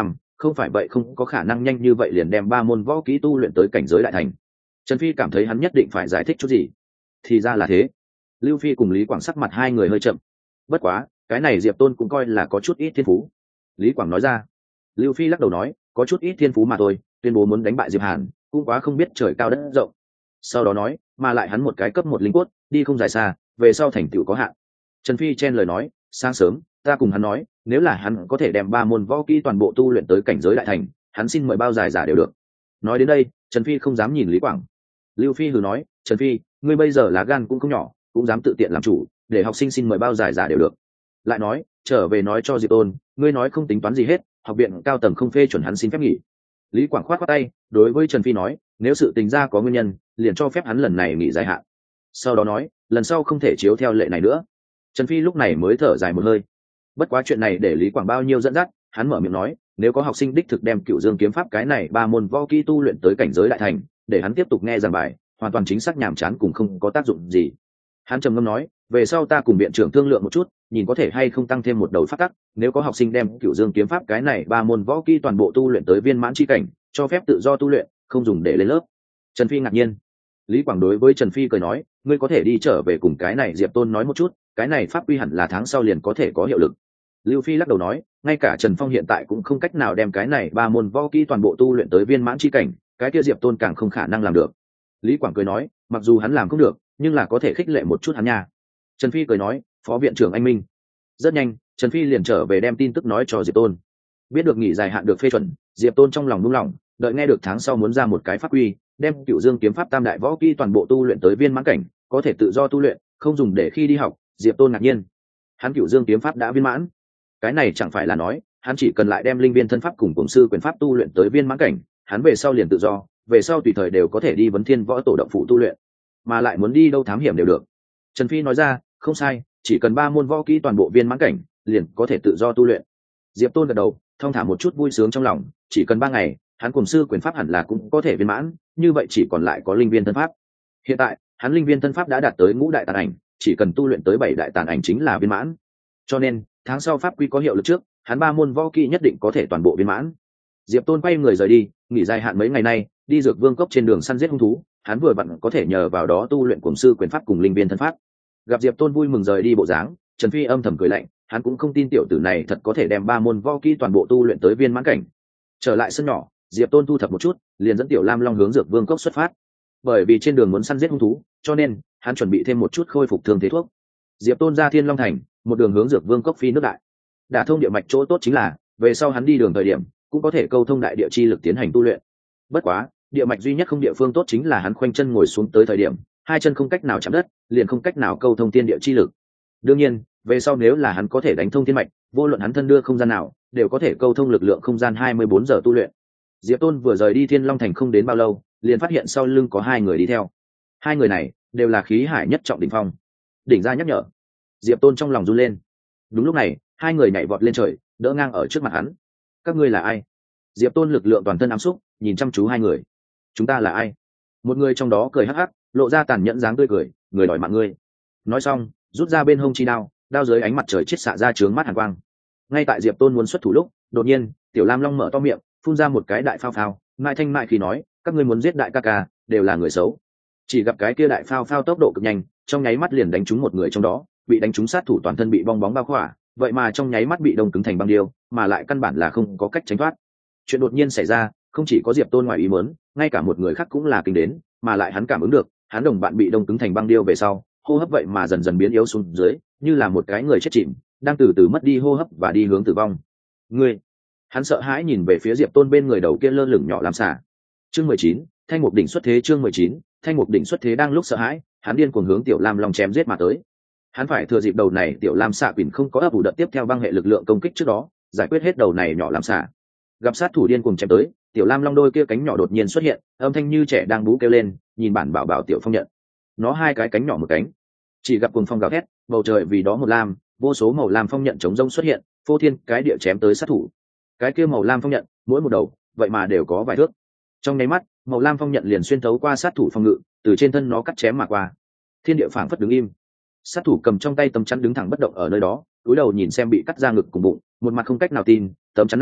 không phải vậy không có khả năng nhanh như vậy liền đem ba môn võ kỹ tu luyện tới cảnh giới đại thành. Trần Phi cảm thấy hắn nhất định phải giải thích chút gì. Thì ra là thế. Lưu Phi cùng Lý Quảng sắc mặt hai người hơi chậm. Bất quá cái này Diệp Tôn cũng coi là có chút ít thiên phú. Lý Quảng nói ra. Lưu Phi lắc đầu nói, có chút ít thiên phú mà thôi, tuyên bố muốn đánh bại Diệp Hàn cũng quá không biết trời cao đất rộng. Sau đó nói, mà lại hắn một cái cấp một linh cốt, đi không dài xa, về sau thành tựu có hạn. Trần Phi chen lời nói, sáng sớm ta cùng hắn nói, nếu là hắn có thể đem ba môn võ kỹ toàn bộ tu luyện tới cảnh giới đại thành, hắn xin mời bao dài giả đều được. Nói đến đây, Trần Phi không dám nhìn Lý Quảng. Lưu Phi hừ nói, Trần Phi, ngươi bây giờ lá gan cũng không nhỏ, cũng dám tự tiện làm chủ, để học sinh xin mời bao giải giả đều được. Lại nói, trở về nói cho Diệp Tôn, ngươi nói không tính toán gì hết, học viện cao tầng không phê chuẩn hắn xin phép nghỉ. Lý Quảng khoát khoát tay, đối với Trần Phi nói, nếu sự tình ra có nguyên nhân, liền cho phép hắn lần này nghỉ dài hạn. Sau đó nói, lần sau không thể chiếu theo lệ này nữa. Trần Phi lúc này mới thở dài một hơi. Bất quá chuyện này để Lý Quảng bao nhiêu dẫn dắt, hắn mở miệng nói, nếu có học sinh đích thực đem Cựu Dương kiếm pháp cái này ba môn võ kỹ tu luyện tới cảnh giới đại thành, để hắn tiếp tục nghe giảng bài, hoàn toàn chính xác nhàm chán cùng không có tác dụng gì. Hắn trầm ngâm nói, về sau ta cùng viện trưởng thương lượng một chút, nhìn có thể hay không tăng thêm một đầu pháp tắc, nếu có học sinh đem Cựu Dương kiếm pháp cái này ba môn võ kỹ toàn bộ tu luyện tới viên mãn chi cảnh, cho phép tự do tu luyện, không dùng để lên lớp. Trần Phi ngạc nhiên. Lý Quảng đối với Trần Phi cười nói, ngươi có thể đi trở về cùng cái này Diệp Tôn nói một chút, cái này pháp quy hẳn là tháng sau liền có thể có hiệu lực. Lưu Phi lắc đầu nói, ngay cả Trần Phong hiện tại cũng không cách nào đem cái này ba môn võ kỹ toàn bộ tu luyện tới viên mãn chi cảnh, cái kia Diệp Tôn càng không khả năng làm được. Lý Quảng cười nói, mặc dù hắn làm không được, nhưng là có thể khích lệ một chút hắn nha. Trần Phi cười nói, phó viện trưởng anh minh. Rất nhanh, Trần Phi liền trở về đem tin tức nói cho Diệp Tôn. Biết được nghỉ dài hạn được phê chuẩn, Diệp Tôn trong lòng buông lỏng, đợi nghe được tháng sau muốn ra một cái pháp quy, đem Cựu Dương kiếm pháp tam đại võ kỹ toàn bộ tu luyện tới viên mãn cảnh, có thể tự do tu luyện, không dùng để khi đi học. Diệp Tôn ngạc nhiên, hắn Cựu Dương kiếm pháp đã viên mãn, cái này chẳng phải là nói hắn chỉ cần lại đem linh viên thân pháp cùng cùng sư quyền pháp tu luyện tới viên mãn cảnh, hắn về sau liền tự do, về sau tùy thời đều có thể đi vấn thiên võ tổ động phủ tu luyện, mà lại muốn đi đâu thám hiểm đều được. Trần Phi nói ra, không sai, chỉ cần ba môn võ kỹ toàn bộ viên mãn cảnh, liền có thể tự do tu luyện. Diệp Tôn gật đầu, thong thả một chút vui sướng trong lòng, chỉ cần ba ngày, hắn cùng sư quyền pháp hẳn là cũng có thể viên mãn, như vậy chỉ còn lại có linh viên thân pháp. Hiện tại, hắn linh viên thân pháp đã đạt tới ngũ đại tàn ảnh, chỉ cần tu luyện tới bảy đại tàn ảnh chính là viên mãn. Cho nên, tháng sau pháp quy có hiệu lực trước, hắn ba môn võ kỹ nhất định có thể toàn bộ viên mãn. Diệp Tôn quay người rời đi, nghỉ dài hạn mấy ngày nay, đi Dược Vương cốc trên đường săn giết hung thú, hắn vừa vặn có thể nhờ vào đó tu luyện cùng sư quyền pháp cùng linh viên thân pháp. Gặp Diệp Tôn vui mừng rời đi bộ dáng, Trần Phi âm thầm cười lạnh, hắn cũng không tin tiểu tử này thật có thể đem ba môn võ kỹ toàn bộ tu luyện tới viên mãn cảnh. Trở lại sân nhỏ, Diệp Tôn thu thập một chút, liền dẫn Tiểu Lam Long hướng Dược Vương cốc xuất phát. Bởi vì trên đường muốn săn giết hung thú, cho nên hắn chuẩn bị thêm một chút khôi phục thương thế thuốc. Diệp Tôn ra Thiên Long thành, một đường hướng Dược Vương cốc phi nước đại. Đả thông địa mạch chỗ tốt chính là, về sau hắn đi đường thời điểm, cũng có thể câu thông đại địa chi lực tiến hành tu luyện. Bất quá, địa mạch duy nhất không địa phương tốt chính là hắn khoanh chân ngồi xuống tới thời điểm, hai chân không cách nào chạm đất, liền không cách nào câu thông tiên địa chi lực. Đương nhiên, về sau nếu là hắn có thể đánh thông thiên mạch, vô luận hắn thân đưa không gian nào, đều có thể câu thông lực lượng không gian hai mươi bốn giờ tu luyện. Diệp Tôn vừa rời đi Thiên Long thành không đến bao lâu, liền phát hiện sau lưng có hai người đi theo. Hai người này đều là khí hải nhất trọng đỉnh phong. Đỉnh ra nhắc nhở. Diệp Tôn trong lòng run lên. Đúng lúc này, hai người nhảy vọt lên trời, đỡ ngang ở trước mặt hắn. Các ngươi là ai? Diệp Tôn lực lượng toàn thân ám xúc, nhìn chăm chú hai người. Chúng ta là ai? Một người trong đó cười hắc hắc, lộ ra tàn nhẫn dáng tươi cười, người đòi mạng ngươi. Nói xong, rút ra bên hông chi đao, đao dưới ánh mặt trời chết xạ ra trướng mắt hàn quang. Ngay tại Diệp Tôn muốn xuất thủ lúc, đột nhiên, Tiểu Lam Long mở to miệng, phun ra một cái đại phao phao, mại thanh mại khi nói, các ngươi muốn giết đại ca ca, đều là người xấu. Chỉ gặp cái kia đại phao phao tốc độ cực nhanh, trong nháy mắt liền đánh trúng một người trong đó, bị đánh trúng sát thủ toàn thân bị bong bóng bao khỏa, vậy mà trong nháy mắt bị đông cứng thành băng điêu, mà lại căn bản là không có cách tránh thoát. Chuyện đột nhiên xảy ra, không chỉ có Diệp Tôn ngoài ý muốn, ngay cả một người khác cũng là kinh đến, mà lại hắn cảm ứng được, hắn đồng bạn bị đông cứng thành băng điêu về sau, hô hấp vậy mà dần dần biến yếu xuống dưới, như là một cái người chết chìm, đang từ từ mất đi hô hấp và đi hướng tử vong. Ngươi, hắn sợ hãi nhìn về phía Diệp Tôn bên người đầu kia lơ lửng nhỏ làm xả. Chương mười chín, Thanh Mục đỉnh xuất thế. Chương mười chín, Thanh Mục đỉnh xuất thế. Đang lúc sợ hãi, hắn điên cuồng hướng Tiểu Lam Long chém giết mà tới. Hắn phải thừa dịp đầu này Tiểu Lam xạ quỷ không có ấp ủ đợt tiếp theo băng hệ lực lượng công kích trước đó, giải quyết hết đầu này nhỏ làm xả. Gặp sát thủ điên cuồng chém tới, Tiểu Lam Long đôi kia cánh nhỏ đột nhiên xuất hiện, âm thanh như trẻ đang bú kêu lên, nhìn bản bảo bảo Tiểu Phong nhận. Nó hai cái cánh nhỏ một cánh, chỉ gặp cuồng phong gào thét, bầu trời vì đó một lam, vô số màu lam phong nhận chống rông xuất hiện, phô thiên cái địa chém tới sát thủ. Cái kia màu lam phong nhận, mỗi một đầu, vậy mà đều có vài thước. Trong nháy mắt, màu lam phong nhận liền xuyên thấu qua sát thủ phòng ngự, từ trên thân nó cắt chém mà qua. Thiên địa phảng phất đứng im. Sát thủ cầm trong tay tấm chắn đứng thẳng bất động ở nơi đó, cúi đầu nhìn xem bị cắt ra ngực cùng bụng, một mặt không cách nào tin, tấm chắn này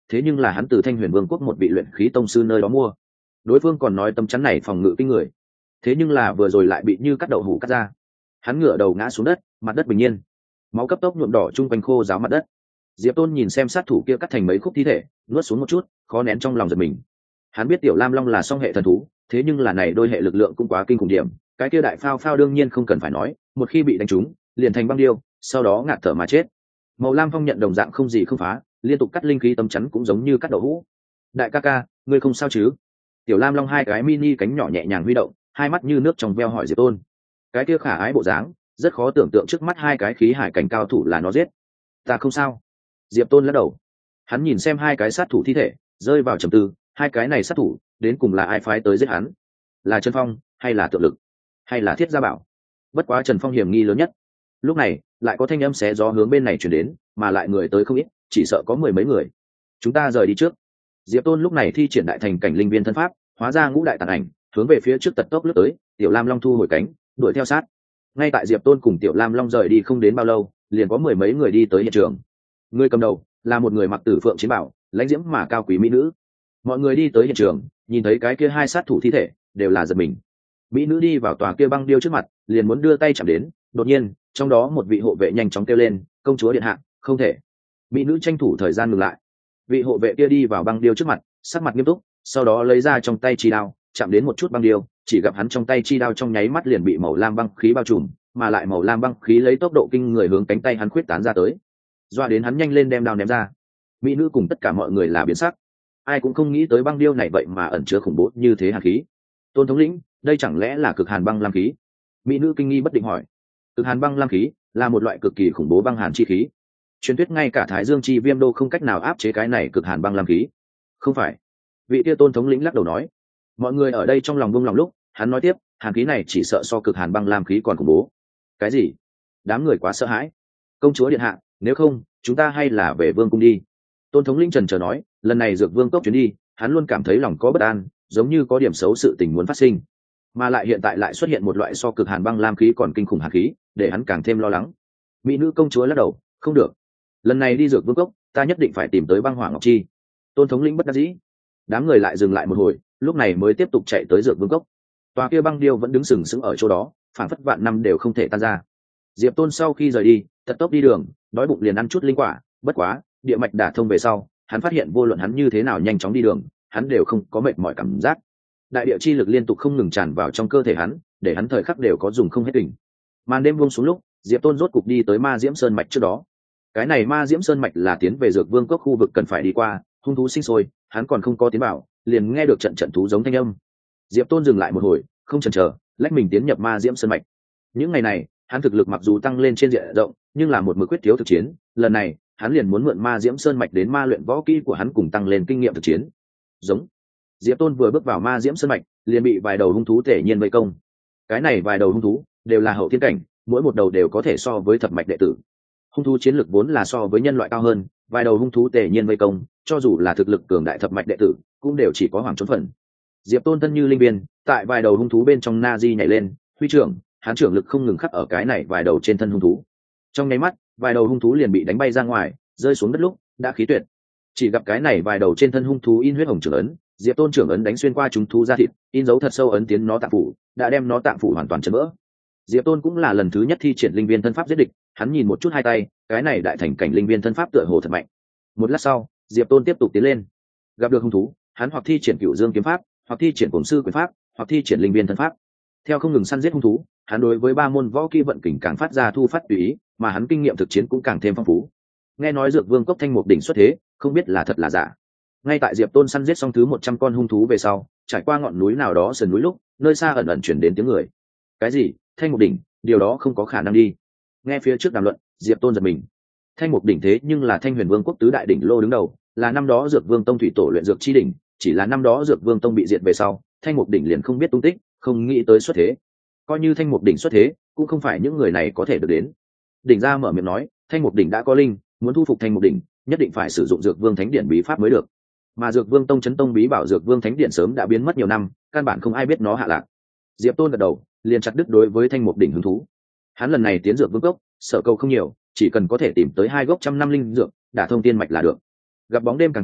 thế nhưng là hắn từ Thanh Huyền Vương quốc một vị luyện khí tông sư nơi đó mua. Đối phương còn nói tấm chắn này phòng ngự kinh người, thế nhưng là vừa rồi lại bị như cắt đậu hũ cắt ra. Hắn ngửa đầu ngã xuống đất, mặt đất bình yên, máu cấp tốc nhuộm đỏ chung quanh khô ráo mặt đất. Diệp Tôn nhìn xem sát thủ kia cắt thành mấy khúc thi thể, nuốt xuống một chút, khó nén trong lòng giật mình. Hắn biết Tiểu Lam Long là song hệ thần thú, thế nhưng là này đôi hệ lực lượng cũng quá kinh khủng điểm. Cái kia đại phao phao đương nhiên không cần phải nói, một khi bị đánh trúng, liền thành băng điêu, sau đó ngạt thở mà chết. Màu lam phong nhận đồng dạng không gì không phá, liên tục cắt linh khí tấm chắn cũng giống như cắt đậu hũ. Đại ca ca, ngươi không sao chứ? Tiểu Lam Long hai cái mini cánh nhỏ nhẹ nhàng huy động, hai mắt như nước trong veo hỏi Diệp Tôn. Cái kia khả ái bộ dáng, rất khó tưởng tượng trước mắt hai cái khí hải cảnh cao thủ là nó giết. Ta không sao. Diệp Tôn lắc đầu. Hắn nhìn xem hai cái sát thủ thi thể, rơi vào trầm tư, hai cái này sát thủ, đến cùng là ai phái tới giết hắn? Là Trần Phong, hay là Tượng Lực, hay là Thiết Gia Bảo? Bất quá Trần Phong hiểm nghi lớn nhất. Lúc này, lại có thanh âm xé gió hướng bên này truyền đến, mà lại người tới không ít, chỉ sợ có mười mấy người. Chúng ta rời đi trước. Diệp Tôn lúc này thi triển đại thành cảnh linh viên thân pháp, hóa ra ngũ đại tàn ảnh, hướng về phía trước tật tốc lướt tới. Tiểu Lam Long thu hồi cánh, đuổi theo sát. Ngay tại Diệp Tôn cùng Tiểu Lam Long rời đi không đến bao lâu, liền có mười mấy người đi tới hiện trường. Người cầm đầu là một người mặc tử phượng chiến bảo, lãnh diễm mà cao quý mỹ nữ. Mọi người đi tới hiện trường, nhìn thấy cái kia hai sát thủ thi thể, đều là giật mình. Mỹ nữ đi vào tòa kia băng điêu trước mặt, liền muốn đưa tay chạm đến, đột nhiên, trong đó một vị hộ vệ nhanh chóng kêu lên, công chúa điện hạ, không thể. Mỹ nữ tranh thủ thời gian ngừng lại. Vị hộ vệ kia đi vào băng điêu trước mặt, sắc mặt nghiêm túc, sau đó lấy ra trong tay chi đao, chạm đến một chút băng điêu, chỉ gặp hắn trong tay chi đao trong nháy mắt liền bị màu lam băng khí bao trùm, mà lại màu lam băng khí lấy tốc độ kinh người hướng cánh tay hắn khuyết tán ra tới, doa đến hắn nhanh lên đem đao ném ra. Mỹ nữ cùng tất cả mọi người là biến sắc, ai cũng không nghĩ tới băng điêu này vậy mà ẩn chứa khủng bố như thế hàn khí. Tôn thống lĩnh, đây chẳng lẽ là cực hàn băng lam khí? Mỹ nữ kinh nghi bất định hỏi. Cực hàn băng lam khí là một loại cực kỳ khủng bố băng hàn chi khí, truyền thuyết ngay cả Thái Dương chi viêm đô không cách nào áp chế cái này cực hàn băng lam khí. Không phải. Vị tia Tôn thống lĩnh lắc đầu nói. Mọi người ở đây trong lòng buông lòng lúc, hắn nói tiếp, hàn khí này chỉ sợ so cực hàn băng lam khí còn khủng bố. Cái gì? Đám người quá sợ hãi. Công chúa điện hạ, nếu không, chúng ta hay là về vương cung đi. Tôn thống lĩnh trần chờ nói, lần này dược vương cốc chuyến đi, hắn luôn cảm thấy lòng có bất an, giống như có điểm xấu sự tình muốn phát sinh, mà lại hiện tại lại xuất hiện một loại so cực hàn băng lam khí còn kinh khủng hàn khí, để hắn càng thêm lo lắng. Mỹ nữ công chúa lắc đầu, không được, lần này đi dược vương cốc, ta nhất định phải tìm tới băng hỏa ngọc chi. Tôn thống lĩnh bất đắc dĩ. Đám người lại dừng lại một hồi, lúc này mới tiếp tục chạy tới dược vương cốc. Tòa kia băng điêu vẫn đứng sừng sững ở chỗ đó, phảng phất vạn năm đều không thể tan ra. Diệp Tôn sau khi rời đi, thật tốc đi đường, đói bụng liền ăn chút linh quả, bất quá, địa mạch đả thông về sau, hắn phát hiện vô luận hắn như thế nào nhanh chóng đi đường, hắn đều không có mệt mỏi cảm giác. Đại địa chi lực liên tục không ngừng tràn vào trong cơ thể hắn, để hắn thời khắc đều có dùng không hết đỉnh. Màn đêm buông xuống lúc, Diệp Tôn rốt cục đi tới Ma Diễm Sơn mạch trước đó. Cái này Ma Diễm Sơn mạch là tiến về Dược Vương cốc khu vực cần phải đi qua, hung thú sinh sôi, hắn còn không có tiến vào, liền nghe được trận trận thú giống thanh âm. Diệp Tôn dừng lại một hồi, không chần chờ, lách mình tiến nhập Ma Diễm Sơn mạch. Những ngày này, hắn thực lực mặc dù tăng lên trên diện rộng, nhưng là một mực quyết thiếu thực chiến, lần này, hắn liền muốn mượn Ma Diễm Sơn mạch đến ma luyện võ kỹ của hắn cùng tăng lên kinh nghiệm thực chiến. Giống. Diệp Tôn vừa bước vào Ma Diễm Sơn mạch, liền bị vài đầu hung thú tể nhiên vây công. Cái này vài đầu hung thú đều là hậu thiên cảnh, mỗi một đầu đều có thể so với thập mạch đệ tử. Hung thú chiến lực vốn là so với nhân loại cao hơn, vài đầu hung thú tể nhiên vây công, cho dù là thực lực cường đại thập mạch đệ tử, cũng đều chỉ có hoàng trốn phần. Diệp Tôn thân như linh biên, tại vài đầu hung thú bên trong na di nhảy lên, huy trưởng, hắn trưởng lực không ngừng khắc ở cái này vài đầu trên thân hung thú. Trong nháy mắt, vài đầu hung thú liền bị đánh bay ra ngoài, rơi xuống đất lúc đã khí tuyệt. Chỉ gặp cái này vài đầu trên thân hung thú in huyết hồng trưởng ấn, Diệp Tôn trưởng ấn đánh xuyên qua chúng thú ra thịt, in dấu thật sâu ấn tiến nó tạng phủ, đã đem nó tạng phủ hoàn toàn chấn vỡ. Diệp Tôn cũng là lần thứ nhất thi triển linh viên thân pháp giết địch, hắn nhìn một chút hai tay, cái này đại thành cảnh linh viên thân pháp tựa hồ thật mạnh. Một lát sau, Diệp Tôn tiếp tục tiến lên. Gặp được hung thú, hắn hoặc thi triển Cửu Dương kiếm pháp, hoặc thi triển Cổm sư quyền pháp, hoặc thi triển linh viên thân pháp. Theo không ngừng săn giết hung thú, hắn đối với ba môn võ kỹ vận kình càng phát ra thu phát tùy ý, mà hắn kinh nghiệm thực chiến cũng càng thêm phong phú. Nghe nói Dược Vương cốc thanh mục đỉnh xuất thế, không biết là thật là giả. Ngay tại Diệp Tôn săn giết xong thứ một trăm con hung thú về sau, trải qua ngọn núi nào đó sườn núi lúc, nơi xa ẩn ẩn chuyển đến tiếng người. Cái gì? Thanh mục đỉnh? Điều đó không có khả năng đi. Nghe phía trước đàm luận, Diệp Tôn giật mình. Thanh mục đỉnh thế nhưng là Thanh Huyền Vương quốc tứ đại đỉnh lô đứng đầu, là năm đó Dược Vương tông thủy tổ luyện dược chi đỉnh, chỉ là năm đó Dược Vương tông bị diệt về sau, Thanh mục đỉnh liền không biết tung tích, không nghĩ tới xuất thế. Coi như Thanh mục đỉnh xuất thế, cũng không phải những người này có thể được đến. Đỉnh ra mở miệng nói, Thanh mục đỉnh đã có linh, muốn thu phục Thanh mục đỉnh, nhất định phải sử dụng Dược Vương Thánh Điển bí pháp mới được. Mà Dược Vương tông chấn tông bí bảo Dược Vương Thánh Điển sớm đã biến mất nhiều năm, căn bản không ai biết nó hạ lạc. Diệp Tôn gật đầu, liền chặt đứt đối với Thanh mục đỉnh hứng thú. Hắn lần này tiến Dược Vương cốc, sở cầu không nhiều, chỉ cần có thể tìm tới hai gốc trăm năm linh dược, đả thông tiên mạch là được. Gặp bóng đêm càng thầm,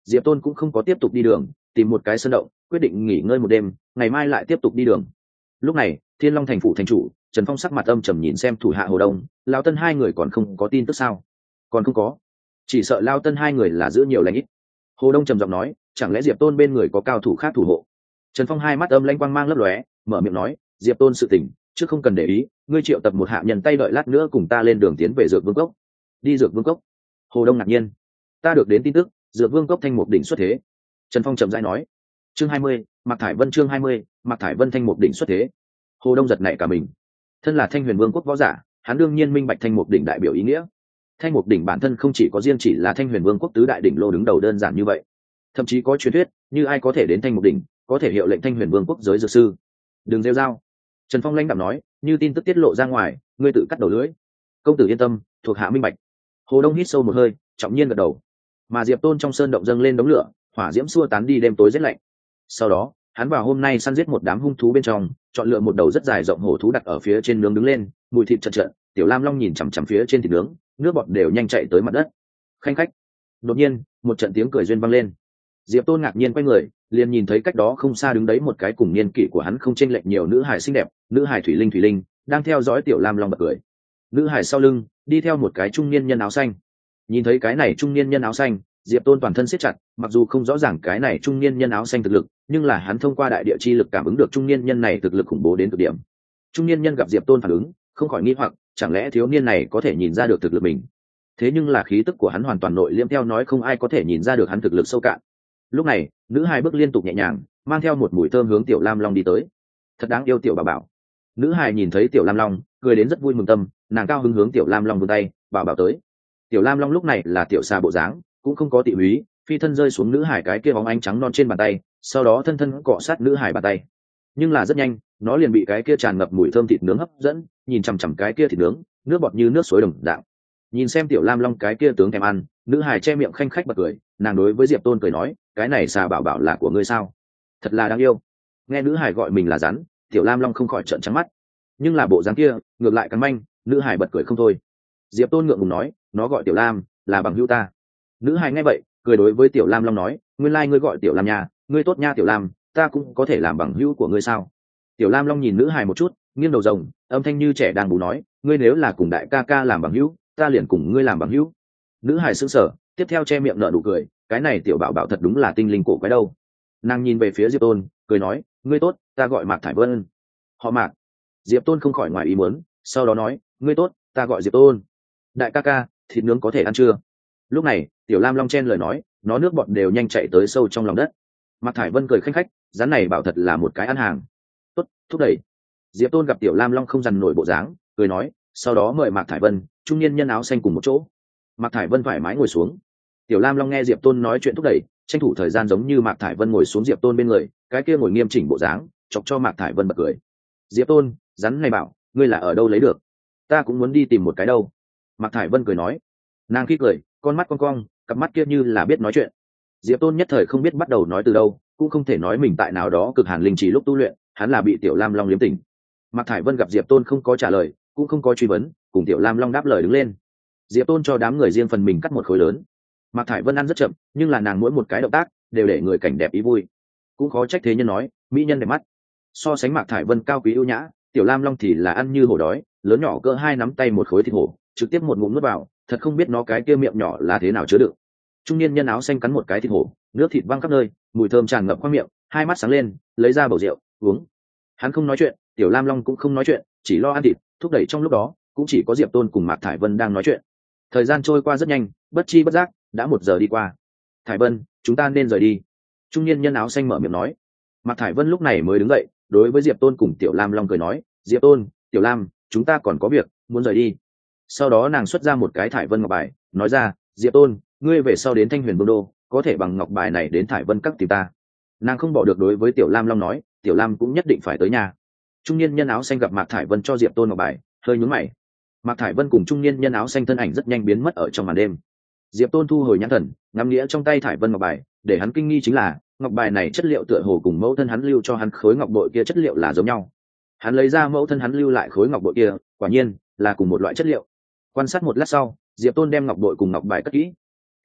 Diệp Tôn cũng không có tiếp tục đi đường, tìm một cái sân động, quyết định nghỉ ngơi một đêm, ngày mai lại tiếp tục đi đường. Lúc này, Thiên Long thành phủ thành chủ Trần Phong sắc mặt âm trầm nhìn xem thủ hạ Hồ Đông, Lão Tân hai người còn không có tin tức sao? Còn không có, chỉ sợ Lão Tân hai người là giữ nhiều lành ít. Hồ Đông trầm giọng nói, chẳng lẽ Diệp Tôn bên người có cao thủ khác thủ hộ? Trần Phong hai mắt âm lãnh quang mang lấp lóe, mở miệng nói, Diệp Tôn sự tình, chứ không cần để ý, ngươi triệu tập một hạ nhân tay đợi lát nữa cùng ta lên đường tiến về Dược Vương cốc. Đi Dược Vương cốc? Hồ Đông ngạc nhiên, ta được đến tin tức, Dược Vương cốc thanh mục đỉnh xuất thế. Trần Phong trầm rãi nói, chương hai mươi, Mạc Thải Vân chương hai mươi, Mạc Thải Vân thanh mục đỉnh xuất thế. Hồ Đông giật nảy cả mình, thân là Thanh Huyền Vương quốc võ giả, hắn đương nhiên minh bạch thanh mục đỉnh đại biểu ý nghĩa. Thanh mục đỉnh bản thân không chỉ có riêng chỉ là Thanh Huyền Vương quốc tứ đại đỉnh lô đứng đầu đơn giản như vậy, thậm chí có truyền thuyết như ai có thể đến thanh mục đỉnh có thể hiệu lệnh Thanh Huyền Vương quốc giới dược sư. Đừng rêu rao. Trần Phong lãnh đạm nói, như tin tức tiết lộ ra ngoài, ngươi tự cắt đầu lưỡi. Công tử yên tâm, thuộc hạ minh bạch. Hồ Đông hít sâu một hơi, trọng nhiên gật đầu. Mà Diệp Tôn trong sơn động dâng lên đống lửa, hỏa diễm xua tán đi đêm tối rét lạnh. Sau đó, hắn vào hôm nay săn giết một đám hung thú bên trong, chọn lựa một đầu rất dài rộng hổ thú đặt ở phía trên nướng đứng lên, mùi thịt chật chật. Tiểu Lam Long nhìn chằm chằm phía trên thịt nướng, nước bọt đều nhanh chạy tới mặt đất. Khanh khách. Đột nhiên, một trận tiếng cười duyên vang lên. Diệp Tôn ngạc nhiên quay người, liền nhìn thấy cách đó không xa đứng đấy một cái cùng niên kỷ của hắn không chênh lệch nhiều nữ hài xinh đẹp, nữ hài Thủy Linh Thủy Linh, đang theo dõi Tiểu Lam Long bật cười. Nữ hài sau lưng đi theo một cái trung niên nhân áo xanh. Nhìn thấy cái này trung niên nhân áo xanh, Diệp Tôn toàn thân siết chặt, mặc dù không rõ ràng cái này trung niên nhân áo xanh thực lực, nhưng là hắn thông qua đại địa chi lực cảm ứng được trung niên nhân này thực lực khủng bố đến cực điểm. Trung niên nhân gặp Diệp Tôn phản ứng, không khỏi nghi hoặc, chẳng lẽ thiếu niên này có thể nhìn ra được thực lực mình? Thế nhưng là khí tức của hắn hoàn toàn nội liễm, theo nói không ai có thể nhìn ra được hắn thực lực sâu cạn. Lúc này, nữ hài bước liên tục nhẹ nhàng, mang theo một mùi thơm hướng Tiểu Lam Long đi tới. Thật đáng yêu Tiểu Bảo Bảo. Nữ hài nhìn thấy Tiểu Lam Long, cười đến rất vui mừng tâm, nàng cao hứng hướng Tiểu Lam Long vươn tay, bảo bảo tới. Tiểu Lam Long lúc này là tiểu xà bộ dáng, cũng không có tị húy, phi thân rơi xuống nữ hải cái kia bóng ánh trắng non trên bàn tay, sau đó thân thân cọ sát nữ hải bàn tay. Nhưng là rất nhanh, nó liền bị cái kia tràn ngập mùi thơm thịt nướng hấp dẫn, nhìn chằm chằm cái kia thịt nướng, nước bọt như nước suối đồng dạng. Nhìn xem Tiểu Lam Long cái kia tướng thèm ăn, nữ hải che miệng khanh khách bật cười, nàng đối với Diệp Tôn cười nói, cái này xà bảo bảo là của ngươi sao? Thật là đáng yêu. Nghe nữ hải gọi mình là rắn, Tiểu Lam Long không khỏi trợn trắng mắt. Nhưng là bộ dáng kia, ngược lại cắn manh, nữ hải bật cười không thôi. Diệp Tôn ngượng ngùng nói, nó gọi Tiểu Lam, là bằng hữu ta. Nữ hải nghe vậy, cười đối với Tiểu Lam Long nói, nguyên lai like ngươi gọi Tiểu Lam nha, ngươi tốt nha Tiểu Lam, ta cũng có thể làm bằng hữu của ngươi sao? Tiểu Lam Long nhìn nữ hải một chút, nghiêng đầu rồng, âm thanh như trẻ đang bú nói, ngươi nếu là cùng đại ca ca làm bằng hữu, ta liền cùng ngươi làm bằng hữu. Nữ hải sững sờ, tiếp theo che miệng nở nụ cười, cái này Tiểu Bảo Bảo thật đúng là tinh linh cổ quái đâu. Nàng nhìn về phía Diệp Tôn, cười nói, ngươi tốt, ta gọi Mạc Thải Vân. Họ Mạc. Diệp Tôn không khỏi ngoài ý muốn, sau đó nói, ngươi tốt, ta gọi Diệp Tôn. Đại ca ca, thịt nướng có thể ăn chưa? Lúc này, Tiểu Lam Long chen lời nói, nó nước bọt đều nhanh chạy tới sâu trong lòng đất. Mạc Thải Vân cười khanh khách, rắn này bảo thật là một cái ăn hàng. Tốt, thúc đẩy. Diệp Tôn gặp Tiểu Lam Long không dằn nổi bộ dáng, cười nói, sau đó mời Mạc Thải Vân, trung niên nhân áo xanh cùng một chỗ. Mạc Thải Vân thoải mái ngồi xuống. Tiểu Lam Long nghe Diệp Tôn nói chuyện thúc đẩy, tranh thủ thời gian giống như Mạc Thải Vân ngồi xuống Diệp Tôn bên người, cái kia ngồi nghiêm chỉnh bộ dáng, chọc cho Mạc Thải Vân bật cười. Diệp Tôn, rắn này bảo, ngươi là ở đâu lấy được? Ta cũng muốn đi tìm một cái đâu. Mạc Thải Vân cười nói. Nàng khi cười, con mắt cong cong, cặp mắt kia như là biết nói chuyện. Diệp Tôn nhất thời không biết bắt đầu nói từ đâu, cũng không thể nói mình tại nào đó cực hàn linh trì lúc tu luyện, hắn là bị Tiểu Lam Long liếm tỉnh. Mạc Thải Vân gặp Diệp Tôn không có trả lời, cũng không có truy vấn, cùng Tiểu Lam Long đáp lời đứng lên. Diệp Tôn cho đám người riêng phần mình cắt một khối lớn. Mạc Thải Vân ăn rất chậm, nhưng là nàng mỗi một cái động tác đều để người cảnh đẹp ý vui. Cũng khó trách thế nhân nói, mỹ nhân đẹp mắt. So sánh Mạc Thải Vân cao quý ưu nhã, Tiểu Lam Long thì là ăn như hổ đói, lớn nhỏ cỡ hai nắm tay một khối thịt hổ, trực tiếp một ngụm nuốt vào, thật không biết nó cái kia miệng nhỏ là thế nào chứa đựng. Trung niên nhân áo xanh cắn một cái thịt hổ, nước thịt văng khắp nơi, mùi thơm tràn ngập qua miệng, hai mắt sáng lên, lấy ra bầu rượu, uống. Hắn không nói chuyện, Tiểu Lam Long cũng không nói chuyện, chỉ lo ăn thịt, thúc đẩy trong lúc đó, cũng chỉ có Diệp Tôn cùng Mạc Thải Vân đang nói chuyện. Thời gian trôi qua rất nhanh, bất chi bất giác, đã một giờ đi qua. Thải Vân, chúng ta nên rời đi. Trung niên nhân áo xanh mở miệng nói. Mạc Thải Vân lúc này mới đứng dậy, đối với Diệp Tôn cùng Tiểu Lam Long cười nói, Diệp Tôn, Tiểu Lam, chúng ta còn có việc, muốn rời đi. Sau đó nàng xuất ra một cái Thải Vân ngọc bài, nói ra, Diệp Tôn, ngươi về sau đến Thanh Huyền Vương đô, có thể bằng ngọc bài này đến Thải Vân các tìm ta. Nàng không bỏ được đối với Tiểu Lam Long nói, Tiểu Lam cũng nhất định phải tới nhà. Trung niên nhân áo xanh gặp Mạc Thải Vân cho Diệp Tôn ngọc bài, hơi nhướng mày. Mạc Thải Vân cùng trung niên nhân áo xanh thân ảnh rất nhanh biến mất ở trong màn đêm. Diệp Tôn thu hồi nhãn thần, ngắm nghĩa trong tay Thải Vân ngọc bài, để hắn kinh nghi chính là, ngọc bài này chất liệu tựa hồ cùng mẫu thân hắn lưu cho hắn khối ngọc bội kia chất liệu là giống nhau. Hắn lấy ra mẫu thân hắn lưu lại khối ngọc bội kia, quả nhiên là cùng một loại chất liệu. Quan sát một lát sau, Diệp Tôn đem ngọc bội cùng ngọc bài cất kỹ.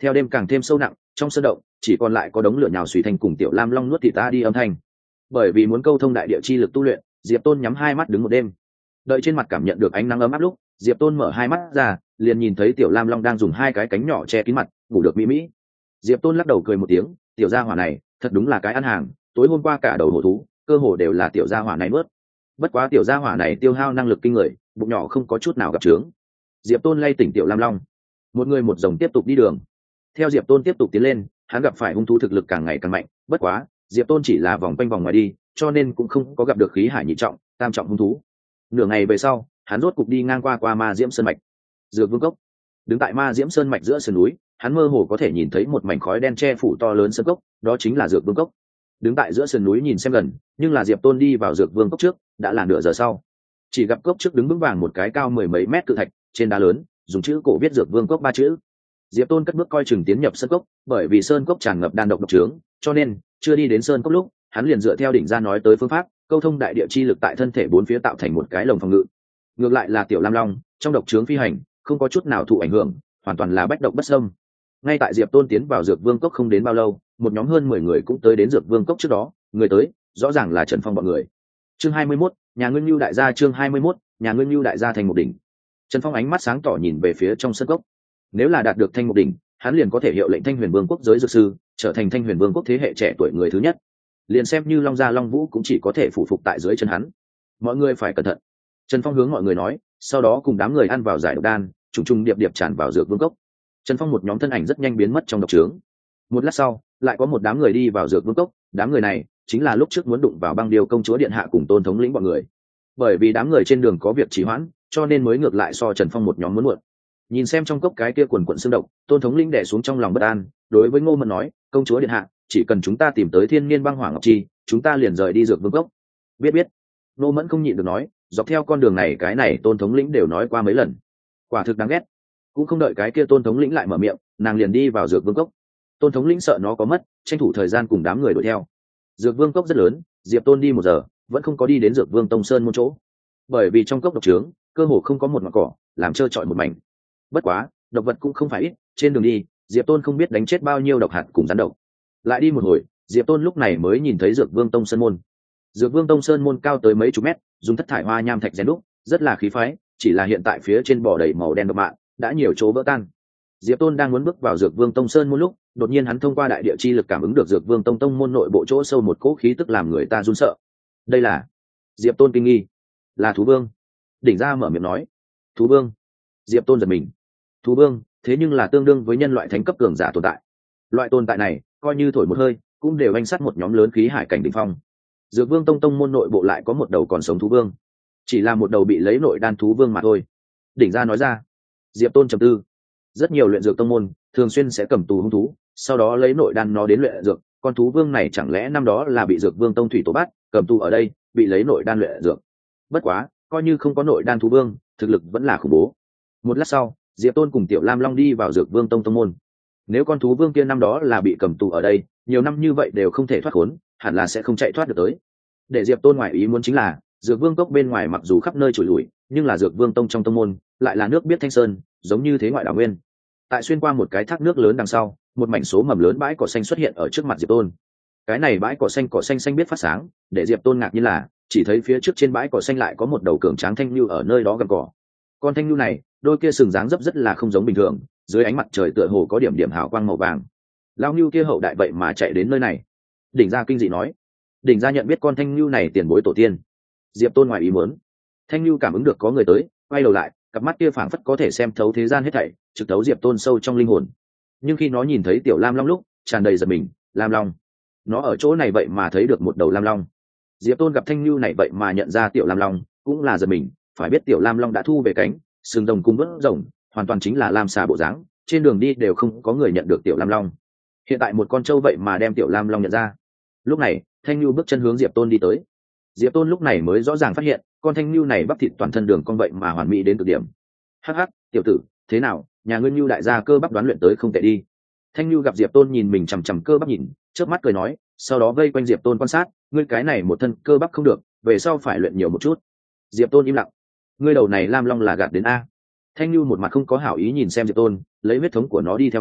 Theo đêm càng thêm sâu nặng, trong sơn động chỉ còn lại có đống lửa nhào xùy thành cùng tiểu lam long nuốt thịt ta đi âm thanh. Bởi vì muốn câu thông đại địa chi lực tu luyện, Diệp Tôn nhắm hai mắt đứng một đêm. Đợi trên mặt cảm nhận được ánh nắng ấm áp lúc, Diệp Tôn mở hai mắt ra, liền nhìn thấy tiểu lam long đang dùng hai cái cánh nhỏ che kín mặt, ngủ được mỹ mỹ. Diệp Tôn lắc đầu cười một tiếng, tiểu gia hỏa này thật đúng là cái ăn hàng, tối hôm qua cả đầu hổ thú cơ hồ đều là tiểu gia hỏa này nuốt. Bất quá tiểu gia hỏa này tiêu hao năng lực kinh người, bụng nhỏ không có chút nào gặp trướng. Diệp Tôn lay tỉnh tiểu lam long, một người một rồng tiếp tục đi đường. Theo Diệp Tôn tiếp tục tiến lên, hắn gặp phải hung thú thực lực càng ngày càng mạnh, bất quá Diệp Tôn chỉ là vòng quanh vòng ngoài đi, cho nên cũng không có gặp được khí hải nhị trọng tam trọng hung thú. Nửa ngày về sau, hắn rốt cục đi ngang qua qua ma diễm sơn mạch. Dược vương cốc. Đứng tại ma diễm sơn mạch giữa sườn núi, hắn mơ hồ có thể nhìn thấy một mảnh khói đen che phủ to lớn sơn cốc, đó chính là dược vương cốc. Đứng tại giữa sườn núi nhìn xem gần, nhưng là Diệp Tôn đi vào dược vương cốc trước đã là nửa giờ sau. Chỉ gặp cốc trước đứng vững vàng một cái cao mười mấy mét cự thạch, trên đá lớn dùng chữ cổ viết dược vương cốc ba chữ. Diệp Tôn cất bước coi chừng tiến nhập sơn cốc, bởi vì sơn cốc tràn ngập đan độc độc trướng, cho nên chưa đi đến sơn cốc lúc, hắn liền dựa theo đỉnh ra nói tới phương pháp, câu thông đại địa chi lực tại thân thể bốn phía tạo thành một cái lồng phòng ngự. Ngược lại là tiểu lam long, trong độc trướng phi hành, không có chút nào thụ ảnh hưởng, hoàn toàn là bách độc bất xâm. Ngay tại Diệp Tôn tiến vào dược vương cốc không đến bao lâu, một nhóm hơn mười người cũng tới đến dược vương cốc trước đó, người tới, rõ ràng là Trần Phong bọn người. Chương hai mươi mốt, nhà Nguyên Nưu đại gia chương hai mươi mốt, nhà Nguyên Nưu đại gia thành một đỉnh. Trần Phong ánh mắt sáng tỏ nhìn về phía trong sân cốc. Nếu là đạt được thanh một đỉnh, hắn liền có thể hiệu lệnh Thanh Huyền Vương quốc giới dược sư, trở thành Thanh Huyền Vương quốc thế hệ trẻ tuổi người thứ nhất. Liền xem như Long Gia Long Vũ cũng chỉ có thể phụ phục tại dưới chân hắn. Mọi người phải cẩn thận. Trần Phong hướng mọi người nói, sau đó cùng đám người ăn vào giải độc đan, trùng trùng điệp điệp tràn vào dược vương cốc. Trần Phong một nhóm thân ảnh rất nhanh biến mất trong độc trướng. Một lát sau, lại có một đám người đi vào dược vương cốc, đám người này chính là lúc trước muốn đụng vào Băng Điêu công chúa điện hạ cùng Tôn thống lĩnh bọn người. Bởi vì đám người trên đường có việc trì hoãn, cho nên mới ngược lại so Trần Phong một nhóm muốn muộn. Nhìn xem trong cốc cái kia quần quần xương độc, Tôn thống lĩnh đè xuống trong lòng bất an, đối với Ngô Mẫn nói, công chúa điện hạ, chỉ cần chúng ta tìm tới Thiên Niên Băng Hỏa Ngọc Chi, chúng ta liền rời đi dược vương cốc. Biết biết. Ngô Mẫn không nhịn được nói, dọc theo con đường này cái này Tôn thống lĩnh đều nói qua mấy lần, quả thực đáng ghét. Cũng không đợi cái kia Tôn thống lĩnh lại mở miệng, nàng liền đi vào dược vương cốc. Tôn thống lĩnh sợ nó có mất, tranh thủ thời gian cùng đám người đuổi theo. Dược vương cốc rất lớn, Diệp Tôn đi một giờ vẫn không có đi đến dược vương tông sơn môn chỗ, bởi vì trong cốc độc trướng cơ hồ không có một ngọn cỏ, làm trơ trọi một mảnh. Bất quá độc vật cũng không phải ít, trên đường đi Diệp Tôn không biết đánh chết bao nhiêu độc hạt cùng rắn độc. Lại đi một hồi, Diệp Tôn lúc này mới nhìn thấy dược vương tông sơn môn. Dược vương tông sơn môn cao tới mấy chục mét, dùng thất thải hoa nham thạch rèn đúc, rất là khí phái, chỉ là hiện tại phía trên bò đầy màu đen độc mạng, đã nhiều chỗ vỡ tan. Diệp Tôn đang muốn bước vào dược vương tông sơn môn lúc, đột nhiên hắn thông qua đại địa chi lực cảm ứng được dược vương tông tông môn nội bộ chỗ sâu một cỗ khí tức làm người ta run sợ. Đây là Diệp Tôn kinh nghi, là thú vương. Đỉnh ra mở miệng nói, thú vương. Diệp Tôn giật mình, thú vương thế nhưng là tương đương với nhân loại thánh cấp cường giả tồn tại. Loại tồn tại này coi như thổi một hơi cũng đều anh sát một nhóm lớn khí hải cảnh đỉnh phong. Dược vương tông tông môn nội bộ lại có một đầu còn sống thú vương, chỉ là một đầu bị lấy nội đan thú vương mà thôi. Đỉnh ra nói ra. Diệp Tôn trầm tư, rất nhiều luyện dược tông môn thường xuyên sẽ cầm tù hung thú, sau đó lấy nội đan nó đến luyện dược. Con thú vương này chẳng lẽ năm đó là bị dược vương tông thủy tổ bắt cầm tù ở đây, bị lấy nội đan luyện dược. Bất quá coi như không có nội đan thú vương, thực lực vẫn là khủng bố. Một lát sau, Diệp Tôn cùng tiểu lam long đi vào dược vương tông tông môn. Nếu con thú vương kia năm đó là bị cầm tù ở đây nhiều năm như vậy đều không thể thoát khốn, hẳn là sẽ không chạy thoát được tới. Để Diệp Tôn ngoài ý muốn chính là dược vương cốc bên ngoài mặc dù khắp nơi trụi lủi, nhưng là dược vương tông trong tông môn lại là nước biết thanh sơn, giống như thế ngoại đảo nguyên. Tại xuyên qua một cái thác nước lớn đằng sau, một mảnh số mầm lớn bãi cỏ xanh xuất hiện ở trước mặt Diệp Tôn. Cái này bãi cỏ xanh cỏ xanh xanh biết phát sáng, để Diệp Tôn ngạc nhiên là chỉ thấy phía trước trên bãi cỏ xanh lại có một đầu cường tráng thanh lưu ở nơi đó gặm cỏ. Con thanh lưu này đôi kia sừng dáng dấp rất là không giống bình thường, dưới ánh mặt trời tựa hồ có điểm điểm hào quang màu vàng. Lao lưu kia hậu đại vậy mà chạy đến nơi này. Đỉnh gia kinh dị nói. Đỉnh gia nhận biết con thanh lưu này tiền bối tổ tiên. Diệp Tôn ngoài ý muốn, thanh lưu cảm ứng được có người tới, quay đầu lại, cặp mắt kia phảng phất có thể xem thấu thế gian hết thảy, trực thấu Diệp Tôn sâu trong linh hồn. Nhưng khi nó nhìn thấy tiểu lam long lúc, tràn đầy giật mình. Lam long, nó ở chỗ này vậy mà thấy được một đầu lam long. Diệp Tôn gặp thanh lưu này vậy mà nhận ra tiểu lam long, cũng là giật mình. Phải biết tiểu lam long đã thu về cánh, sừng rồng cùng vớt rồng, hoàn toàn chính là lam xà bộ dáng, trên đường đi đều không có người nhận được tiểu lam long. Hiện tại một con trâu vậy mà đem tiểu lam long nhận ra. Lúc này thanh lưu bước chân hướng Diệp Tôn đi tới. Diệp Tôn lúc này mới rõ ràng phát hiện con thanh lưu này bắp thịt toàn thân đường con vậy mà hoàn mỹ đến cực điểm. Hắc hắc, tiểu tử, thế nào, nhà ngươi lưu đại gia cơ bắp đoán luyện tới không tệ đi. Thanh lưu gặp Diệp Tôn nhìn mình chằm chằm cơ bắp nhìn, chớp mắt cười nói, sau đó vây quanh Diệp Tôn quan sát, ngươi cái này một thân cơ bắp không được, về sau phải luyện nhiều một chút. Diệp Tôn im lặng. Ngươi đầu này lam long là gạt đến a. Thanh lưu một mặt không có hảo ý nhìn xem Diệp Tôn, lấy huyết thống của nó đi theo ngươi,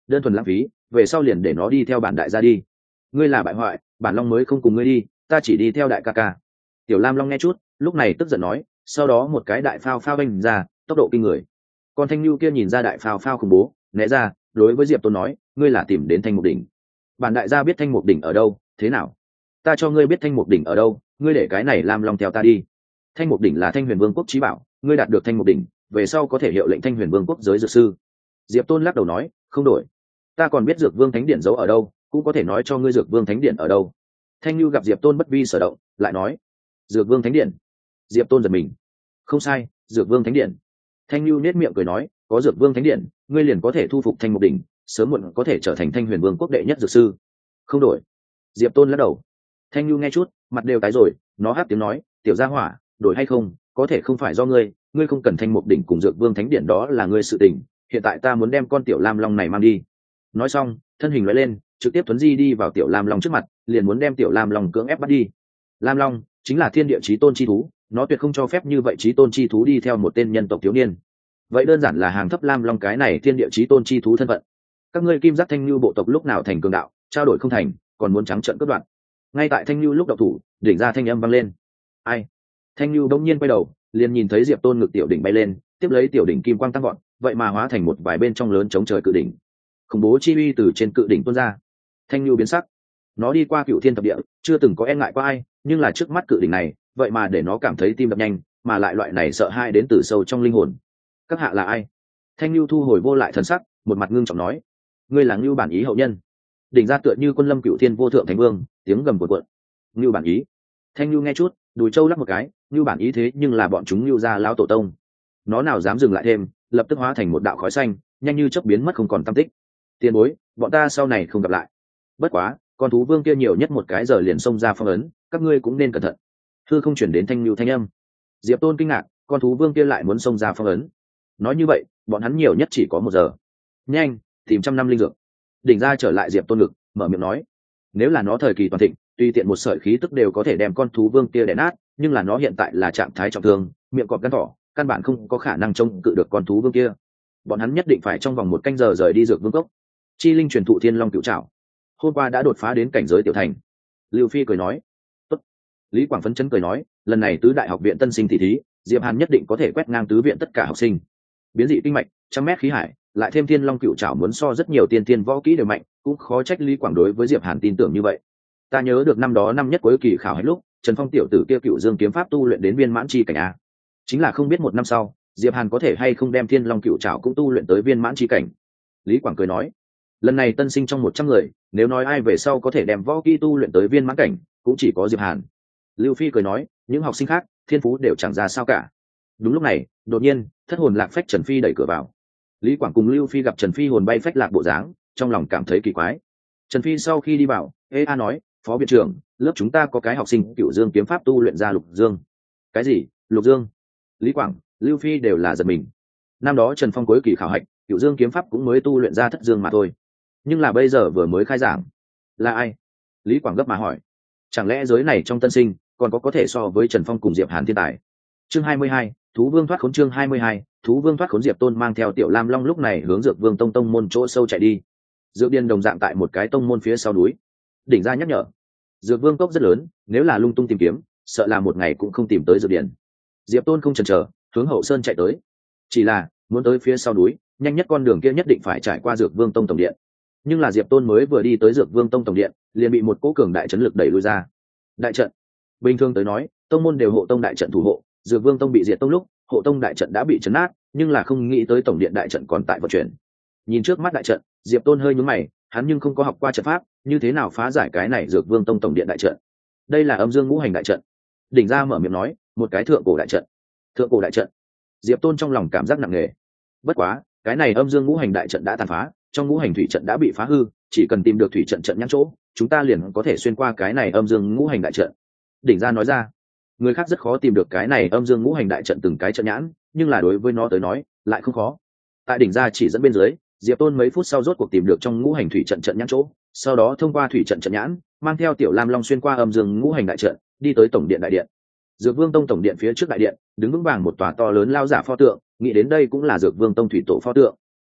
đơn thuần lãng phí, về sau liền để nó đi theo bản đại gia đi. Ngươi là bại hoại, bản long mới không cùng ngươi đi, ta chỉ đi theo đại ca ca. Tiểu lam long nghe chút, lúc này tức giận nói, sau đó một cái đại phao phao bành ra, tốc độ kinh người. Còn thanh lưu kia nhìn ra đại phao phao khủng bố, né ra, đối với Diệp Tôn nói, ngươi là tìm đến thanh mục đỉnh. Bản đại gia biết thanh mục đỉnh ở đâu, thế nào? Ta cho ngươi biết thanh mục đỉnh ở đâu, ngươi để cái này lam long theo ta đi. Thanh mục đỉnh là Thanh Huyền Vương quốc chí bảo, ngươi đạt được thanh mục đỉnh, về sau có thể hiệu lệnh Thanh Huyền Vương quốc giới dược sư. Diệp Tôn lắc đầu nói, không đổi. Ta còn biết Dược Vương Thánh Điện giấu ở đâu, cũng có thể nói cho ngươi Dược Vương Thánh Điện ở đâu. Thanh Nhu gặp Diệp Tôn bất vi sở động, lại nói, Dược Vương Thánh Điện. Diệp Tôn giật mình. Không sai, Dược Vương Thánh Điện. Thanh Nhu nét miệng cười nói, có Dược Vương Thánh Điện, ngươi liền có thể thu phục Thanh Mục Đỉnh, sớm muộn có thể trở thành Thanh Huyền Vương quốc đệ nhất dược sư. Không đổi. Diệp Tôn lắc đầu. Thanh Nhu nghe chút, mặt đều tái rồi, nó háp tiếng nói, tiểu gia hỏa, đổi hay không, có thể không phải do ngươi, ngươi không cần Thanh Mục Đỉnh cùng Dược Vương Thánh Điện, đó là ngươi sự tình, hiện tại ta muốn đem con tiểu lam long này mang đi. Nói xong, thân hình lóe lên, trực tiếp thuấn di đi vào tiểu lam long trước mặt, liền muốn đem tiểu lam long cưỡng ép bắt đi. Lam long chính là thiên địa chí tôn chi thú, nó tuyệt không cho phép như vậy chí tôn chi thú đi theo một tên nhân tộc thiếu niên. Vậy đơn giản là hàng thấp lam long cái này thiên địa chí tôn chi thú thân phận. Các ngươi kim giác thanh lưu bộ tộc lúc nào thành cường đạo, trao đổi không thành, còn muốn trắng trợn cướp đoạt. Ngay tại thanh lưu lúc đậu thủ, đỉnh ra thanh âm vang lên. Ai? Thanh lưu đông nhiên quay đầu, liền nhìn thấy Diệp Tôn ngực tiểu đỉnh bay lên, tiếp lấy tiểu đỉnh kim quang tăng vọt, vậy mà hóa thành một vài bên trong lớn chống trời cự đỉnh. Khủng bố chi uy từ trên cự đỉnh tuôn ra. Thanh lưu biến sắc. Nó đi qua cựu thiên thập địa, chưa từng có e ngại qua ai, nhưng là trước mắt cự đỉnh này, vậy mà để nó cảm thấy tim đập nhanh, mà lại loại này sợ hãi đến từ sâu trong linh hồn. Các hạ là ai? Thanh lưu thu hồi vô lại thần sắc, một mặt ngưng trọng nói, ngươi là Ngưu Bản Ý hậu nhân. Đỉnh ra tựa như quân lâm cựu thiên vô thượng thánh vương, tiếng gầm cuộn cuộn. Ngưu Bản Ý. Thanh lưu nghe chút, đùi trâu lắc một cái, Ngưu Bản Ý thế nhưng là bọn chúng Ngưu gia lão tổ tông. Nó nào dám dừng lại thêm, lập tức hóa thành một đạo khói xanh, nhanh như chớp biến mất không còn tăm tích. Tiền bối, bọn ta sau này không gặp lại. Bất quá, con thú vương kia nhiều nhất một cái giờ liền xông ra phong ấn, các ngươi cũng nên cẩn thận. Thư không chuyển đến thanh lưu thanh âm. Diệp Tôn kinh ngạc, con thú vương kia lại muốn xông ra phong ấn. Nói như vậy, bọn hắn nhiều nhất chỉ có một giờ. Nhanh, tìm trăm năm linh dược. Đỉnh ra trở lại Diệp Tôn ngực, mở miệng nói, nếu là nó thời kỳ toàn thịnh, tùy tiện một sợi khí tức đều có thể đem con thú vương kia đè nát, nhưng là nó hiện tại là trạng thái trọng thương, miệng cọp gan thỏ, căn bản không có khả năng chống cự được con thú vương kia. Bọn hắn nhất định phải trong vòng một canh giờ rời đi Dược Vương cốc. Chi linh truyền thụ Thiên Long Cửu Trảo, hôm qua đã đột phá đến cảnh giới tiểu thành. Lưu Phi cười nói, tốt. Lý Quảng phấn chấn cười nói, lần này tứ đại học viện tân sinh tỷ thí, Diệp Hàn nhất định có thể quét ngang tứ viện tất cả học sinh. Biến dị kinh mạch, trăm mét khí hải, lại thêm Thiên Long Cửu Trảo muốn so rất nhiều tiên tiên võ kỹ đều mạnh, cũng khó trách Lý Quảng đối với Diệp Hàn tin tưởng như vậy. Ta nhớ được năm đó năm nhất cuối kỳ khảo hạch lúc, Trần Phong tiểu tử kia Cửu Dương kiếm pháp tu luyện đến viên mãn chi cảnh a. Chính là không biết một năm sau, Diệp Hàn có thể hay không đem Thiên Long Cửu Trảo cũng tu luyện tới viên mãn chi cảnh. Lý Quảng cười nói, lần này tân sinh trong một trăm người, nếu nói ai về sau có thể đem võ kỹ tu luyện tới viên mãn cảnh, cũng chỉ có Diệp Hàn. Lưu Phi cười nói, những học sinh khác thiên phú đều chẳng ra sao cả. Đúng lúc này, đột nhiên thất hồn lạc phách Trần Phi đẩy cửa vào. Lý Quảng cùng Lưu Phi gặp Trần Phi hồn bay phách lạc bộ dáng, trong lòng cảm thấy kỳ quái. Trần Phi sau khi đi vào, ê a nói, phó viện trưởng, lớp chúng ta có cái học sinh Cửu Dương kiếm pháp tu luyện ra Lục Dương. Cái gì? Lục Dương? Lý Quảng, Lưu Phi đều là giật mình. Năm đó Trần Phong cuối kỳ khảo hạch, Cửu Dương kiếm pháp cũng mới tu luyện ra Thất Dương mà thôi, nhưng là bây giờ vừa mới khai giảng. Là ai? Lý Quảng gấp mà hỏi, chẳng lẽ giới này trong tân sinh còn có có thể so với Trần Phong cùng Diệp Hàn thiên tài? Chương hai mươi hai, thú vương thoát khốn. Chương hai mươi hai, thú vương thoát khốn. Diệp Tôn mang theo tiểu lam long lúc này hướng Dược Vương tông tông môn chỗ sâu chạy đi. Dược điền đồng dạng tại một cái tông môn phía sau núi. Đỉnh ra nhắc nhở, Dược Vương cốc rất lớn, nếu là lung tung tìm kiếm, sợ là một ngày cũng không tìm tới dược điền. Diệp Tôn không chần chờ, hướng hậu sơn chạy tới. Chỉ là muốn tới phía sau núi, nhanh nhất con đường kia nhất định phải trải qua Dược Vương tông tổng điện. Nhưng là Diệp Tôn mới vừa đi tới Dược Vương tông tổng điện, liền bị một cỗ cường đại chấn lực đẩy lui ra. Đại trận. Bình thường tới nói, tông môn đều hộ tông đại trận thủ hộ, Dược Vương tông bị diệt tông lúc, hộ tông đại trận đã bị chấn nát, nhưng là không nghĩ tới tổng điện đại trận còn tại vận chuyển. Nhìn trước mắt đại trận, Diệp Tôn hơi nhướng mày, hắn nhưng không có học qua trận pháp, như thế nào phá giải cái này Dược Vương tông tổng điện đại trận? Đây là Âm Dương Ngũ Hành đại trận. Đỉnh ra mở miệng nói, một cái thượng cổ đại trận. Thượng cổ đại trận. Diệp Tôn trong lòng cảm giác nặng nề. Bất quá, cái này Âm Dương Ngũ Hành đại trận đã tàn phá, trong ngũ hành thủy trận đã bị phá hư, chỉ cần tìm được thủy trận trận nhãn chỗ, chúng ta liền có thể xuyên qua cái này Âm Dương Ngũ Hành đại trận. Đỉnh ra nói ra, người khác rất khó tìm được cái này Âm Dương Ngũ Hành đại trận từng cái trận nhãn, nhưng là đối với nó tới nói lại không khó. Tại đỉnh ra chỉ dẫn bên dưới, Diệp Tôn mấy phút sau rốt cuộc tìm được trong ngũ hành thủy trận trận nhãn chỗ, sau đó thông qua thủy trận trận nhãn, mang theo tiểu lam long xuyên qua Âm Dương Ngũ Hành đại trận, đi tới tổng điện đại điện. Dược Vương tông tổng điện phía trước đại điện, đứng vững vàng một tòa to lớn lao giả pho tượng, nghĩ đến đây cũng là Dược Vương tông thủy tổ pho tượng.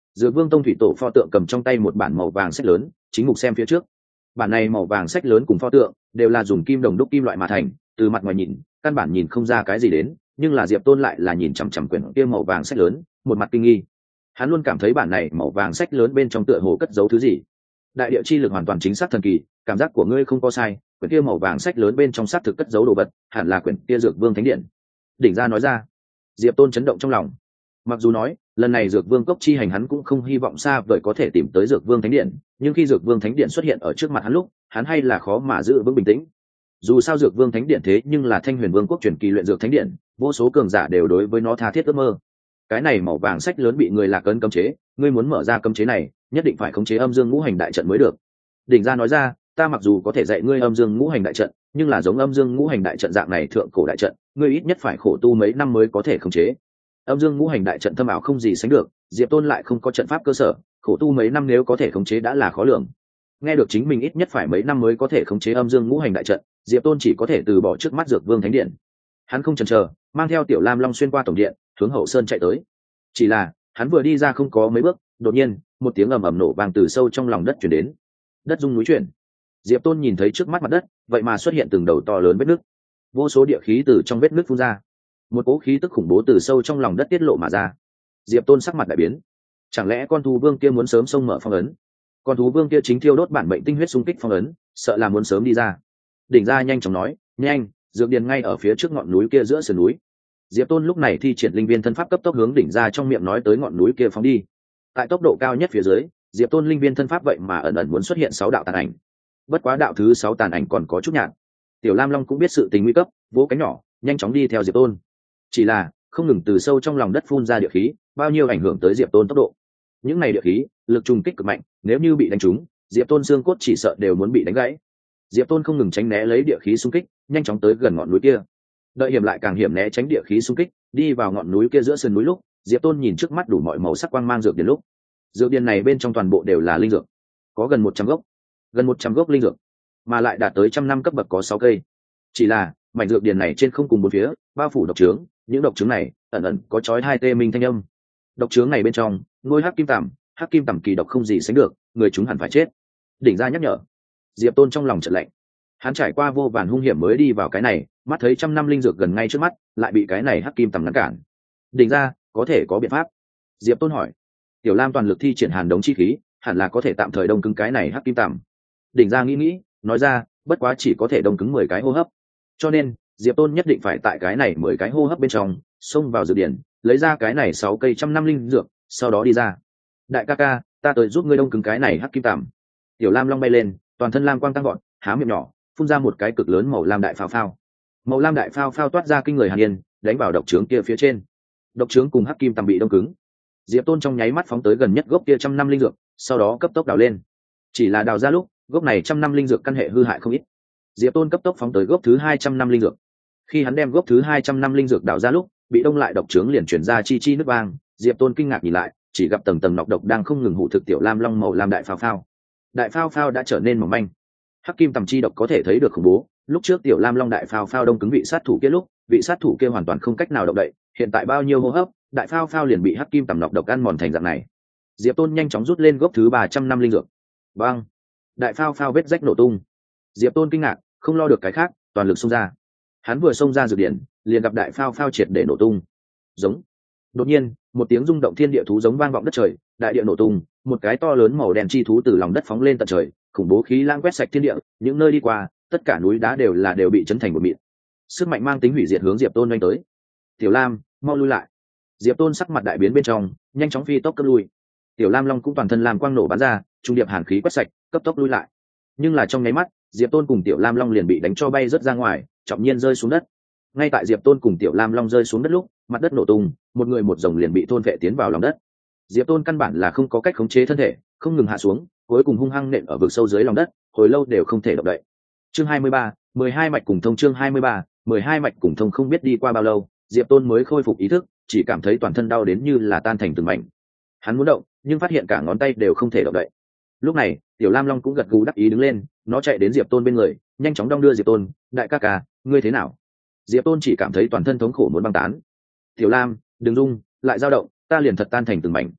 Dược Vương Tông thủy tổ pho tượng cầm trong tay một bản màu vàng sách lớn, chính mục xem phía trước. Bản này màu vàng sách lớn cùng pho tượng đều là dùng kim đồng đúc kim loại mà thành, từ mặt ngoài nhìn, căn bản nhìn không ra cái gì đến, nhưng là Diệp Tôn lại là nhìn chằm chằm quyển kia màu vàng sách lớn, một mặt kinh nghi. Hắn luôn cảm thấy bản này màu vàng sách lớn bên trong tựa hồ cất giấu thứ gì. Đại địa chi lực hoàn toàn chính xác thần kỳ, cảm giác của ngươi không có sai, quyển kia màu vàng sách lớn bên trong xác thực cất giấu đồ vật, hẳn là quyển kia Dược Vương Thánh Điện. Đỉnh ra nói ra. Diệp Tôn chấn động trong lòng. Mặc dù nói, lần này Dược Vương cốc chi hành hắn cũng không hy vọng xa vời có thể tìm tới Dược Vương Thánh Điện, nhưng khi Dược Vương Thánh Điện xuất hiện ở trước mặt hắn lúc, hắn hay là khó mà giữ vững bình tĩnh. Dù sao Dược Vương Thánh Điện thế nhưng là Thanh Huyền Vương quốc truyền kỳ luyện dược thánh điện, vô số cường giả đều đối với nó tha thiết ước mơ. Cái này màu vàng sách lớn bị người lạc ấn cấm chế, ngươi muốn mở ra cấm chế này, nhất định phải khống chế âm dương ngũ hành đại trận mới được. Đỉnh gia nói ra, ta mặc dù có thể dạy ngươi âm dương ngũ hành đại trận, nhưng là giống âm dương ngũ hành đại trận dạng này thượng cổ đại trận, ngươi ít nhất phải khổ tu mấy năm mới có thể khống chế. Âm dương ngũ hành đại trận thâm ảo không gì sánh được, Diệp Tôn lại không có trận pháp cơ sở, khổ tu mấy năm nếu có thể khống chế đã là khó lường. Nghe được chính mình ít nhất phải mấy năm mới có thể khống chế âm dương ngũ hành đại trận, Diệp Tôn chỉ có thể từ bỏ trước mắt Dược Vương Thánh Điện. Hắn không chần chờ, mang theo Tiểu Lam Long xuyên qua tổng điện, hướng hậu sơn chạy tới. Chỉ là, hắn vừa đi ra không có mấy bước, đột nhiên, một tiếng ầm ầm nổ vang từ sâu trong lòng đất truyền đến. Đất rung núi chuyển. Diệp Tôn nhìn thấy trước mắt mặt đất, vậy mà xuất hiện từng đầu to lớn vết nứt. Vô số địa khí từ trong vết nứt phun ra. Một cỗ khí tức khủng bố từ sâu trong lòng đất tiết lộ mà ra. Diệp Tôn sắc mặt đại biến. Chẳng lẽ con thú vương kia muốn sớm xông mở phong ấn? Con thú vương kia chính thiêu đốt bản mệnh tinh huyết xung kích phong ấn, sợ là muốn sớm đi ra. Đỉnh gia nhanh chóng nói, nhanh, dược điền ngay ở phía trước ngọn núi kia giữa sườn núi. Diệp Tôn lúc này thi triển linh viên thân pháp cấp tốc hướng đỉnh gia trong miệng nói tới ngọn núi kia phóng đi. Tại tốc độ cao nhất phía dưới, Diệp Tôn linh viên thân pháp vậy mà ẩn ẩn muốn xuất hiện sáu đạo tàn ảnh. Bất quá đạo thứ sáu tàn ảnh còn có chút nhạt. Tiểu Lam Long cũng biết sự tình nguy cấp, vỗ cánh nhỏ, nhanh chóng đi theo Diệp Tôn. Chỉ là, không ngừng từ sâu trong lòng đất phun ra địa khí, bao nhiêu ảnh hưởng tới Diệp Tôn tốc độ. Những này địa khí, lực trùng kích cực mạnh, nếu như bị đánh trúng, Diệp Tôn xương cốt chỉ sợ đều muốn bị đánh gãy. Diệp Tôn không ngừng tránh né lấy địa khí xung kích, nhanh chóng tới gần ngọn núi kia. Đợi hiểm lại càng hiểm né tránh địa khí xung kích, đi vào ngọn núi kia giữa sườn núi lúc, Diệp Tôn nhìn trước mắt đủ mọi màu sắc quang mang dược điển lúc. Dược điển này bên trong toàn bộ đều là linh dược, có gần một trăm gốc, gần một trăm gốc linh dược, mà lại đạt tới trăm năm cấp bậc có sáu cây. Chỉ là, mảnh dược điển này trên không cùng bốn phía, bao phủ độc trướng, những độc trướng này ẩn ẩn có chói hai tê minh thanh âm. Độc trướng này bên trong, nuôi hắc kim tằm, hắc kim tằm kỳ độc không gì sánh được, người chúng hẳn phải chết. Đỉnh gia nhắc nhở. Diệp Tôn trong lòng chợt lạnh. Hắn trải qua vô vàn hung hiểm mới đi vào cái này, mắt thấy trăm năm linh dược gần ngay trước mắt, lại bị cái này hắc kim tằm ngăn cản. Đỉnh gia, có thể có biện pháp? Diệp Tôn hỏi. Tiểu Lam toàn lực thi triển hàn đống chi khí, hẳn là có thể tạm thời đông cứng cái này hắc kim tằm. Đỉnh gia nghĩ nghĩ, nói ra, bất quá chỉ có thể đông cứng mười cái hô hấp. Cho nên, Diệp Tôn nhất định phải tại cái này mười cái hô hấp bên trong, xông vào dược điển, lấy ra cái này sáu cây trăm năm linh dược, sau đó đi ra. Đại ca ca, ta tới giúp ngươi đông cứng cái này hắc kim tằm. Tiểu Lam Long bay lên, toàn thân lam quang tăng gọn, há miệng nhỏ, phun ra một cái cực lớn màu lam đại phao phao. Màu lam đại phao phao toát ra kinh người hàn yên, đánh vào độc trướng kia phía trên. Độc trướng cùng hắc kim tằm bị đông cứng. Diệp Tôn trong nháy mắt phóng tới gần nhất gốc kia trăm năm linh dược, sau đó cấp tốc đào lên. Chỉ là đào ra lúc, gốc này trăm năm linh dược căn hệ hư hại không ít. Diệp Tôn cấp tốc phóng tới gốc thứ hai trăm năm linh dược. Khi hắn đem gốc thứ hai trăm năm linh dược đào ra lúc, bị đông lại độc trướng liền chuyển ra chi chi nước vang. Diệp Tôn kinh ngạc nhìn lại, chỉ gặp tầng tầng nọc độc đang không ngừng hụ thực tiểu lam long màu lam đại phao phao. Đại phao phao đã trở nên mỏng manh. Hắc kim tằm chi độc có thể thấy được khủng bố. Lúc trước tiểu lam long đại phao phao đông cứng vị sát thủ kia lúc, vị sát thủ kia hoàn toàn không cách nào động đậy. Hiện tại bao nhiêu hô hấp, đại phao phao liền bị hắc kim tằm nọc độc ăn mòn thành dạng này. Diệp Tôn nhanh chóng rút lên gốc thứ ba trăm năm linh dược. Bang! Đại phao phao vết rách nổ tung. Diệp Tôn kinh ngạc, không lo được cái khác, toàn lực xông ra. Hắn vừa xông ra dược điển, liền gặp đại phao phao triệt để nổ tung. Giống. Đột nhiên, một tiếng rung động thiên địa thú giống vang vọng đất trời, đại địa nổ tung, một cái to lớn màu đen chi thú từ lòng đất phóng lên tận trời, khủng bố khí lãng quét sạch thiên địa, những nơi đi qua, tất cả núi đá đều là đều bị chấn thành một mịn. Sức mạnh mang tính hủy diệt hướng Diệp Tôn nhanh tới. Tiểu Lam, mau lui lại. Diệp Tôn sắc mặt đại biến bên trong, nhanh chóng phi tốc cấp lui. Tiểu Lam Long cũng toàn thân làm quang nổ bắn ra, trung điệp hàn khí quét sạch, cấp tốc lui lại. Nhưng là trong nháy mắt, Diệp Tôn cùng Tiểu Lam Long liền bị đánh cho bay rớt ra ngoài, trọng nhiên rơi xuống đất. Ngay tại Diệp Tôn cùng Tiểu Lam Long rơi xuống đất lúc, mặt đất nổ tung, một người một rồng liền bị thôn vệ tiến vào lòng đất. Diệp Tôn căn bản là không có cách khống chế thân thể, không ngừng hạ xuống, cuối cùng hung hăng nện ở vực sâu dưới lòng đất, hồi lâu đều không thể động đậy. Chương hai mươi ba, mười hai mạch cùng thông chương hai mươi ba, mười hai mạch cùng thông không biết đi qua bao lâu, Diệp Tôn mới khôi phục ý thức, chỉ cảm thấy toàn thân đau đến như là tan thành từng mảnh. Hắn muốn động, nhưng phát hiện cả ngón tay đều không thể động đậy. Lúc này, Tiểu Lam Long cũng gật gù đắc ý đứng lên, nó chạy đến Diệp Tôn bên người, nhanh chóng đong đưa Diệp Tôn, "Đại ca ca, ngươi thế nào?" Diệp Tôn chỉ cảm thấy toàn thân thống khổ muốn băng tán. "Tiểu Lam, đừng rung, lại dao động, ta liền thật tan thành từng mảnh."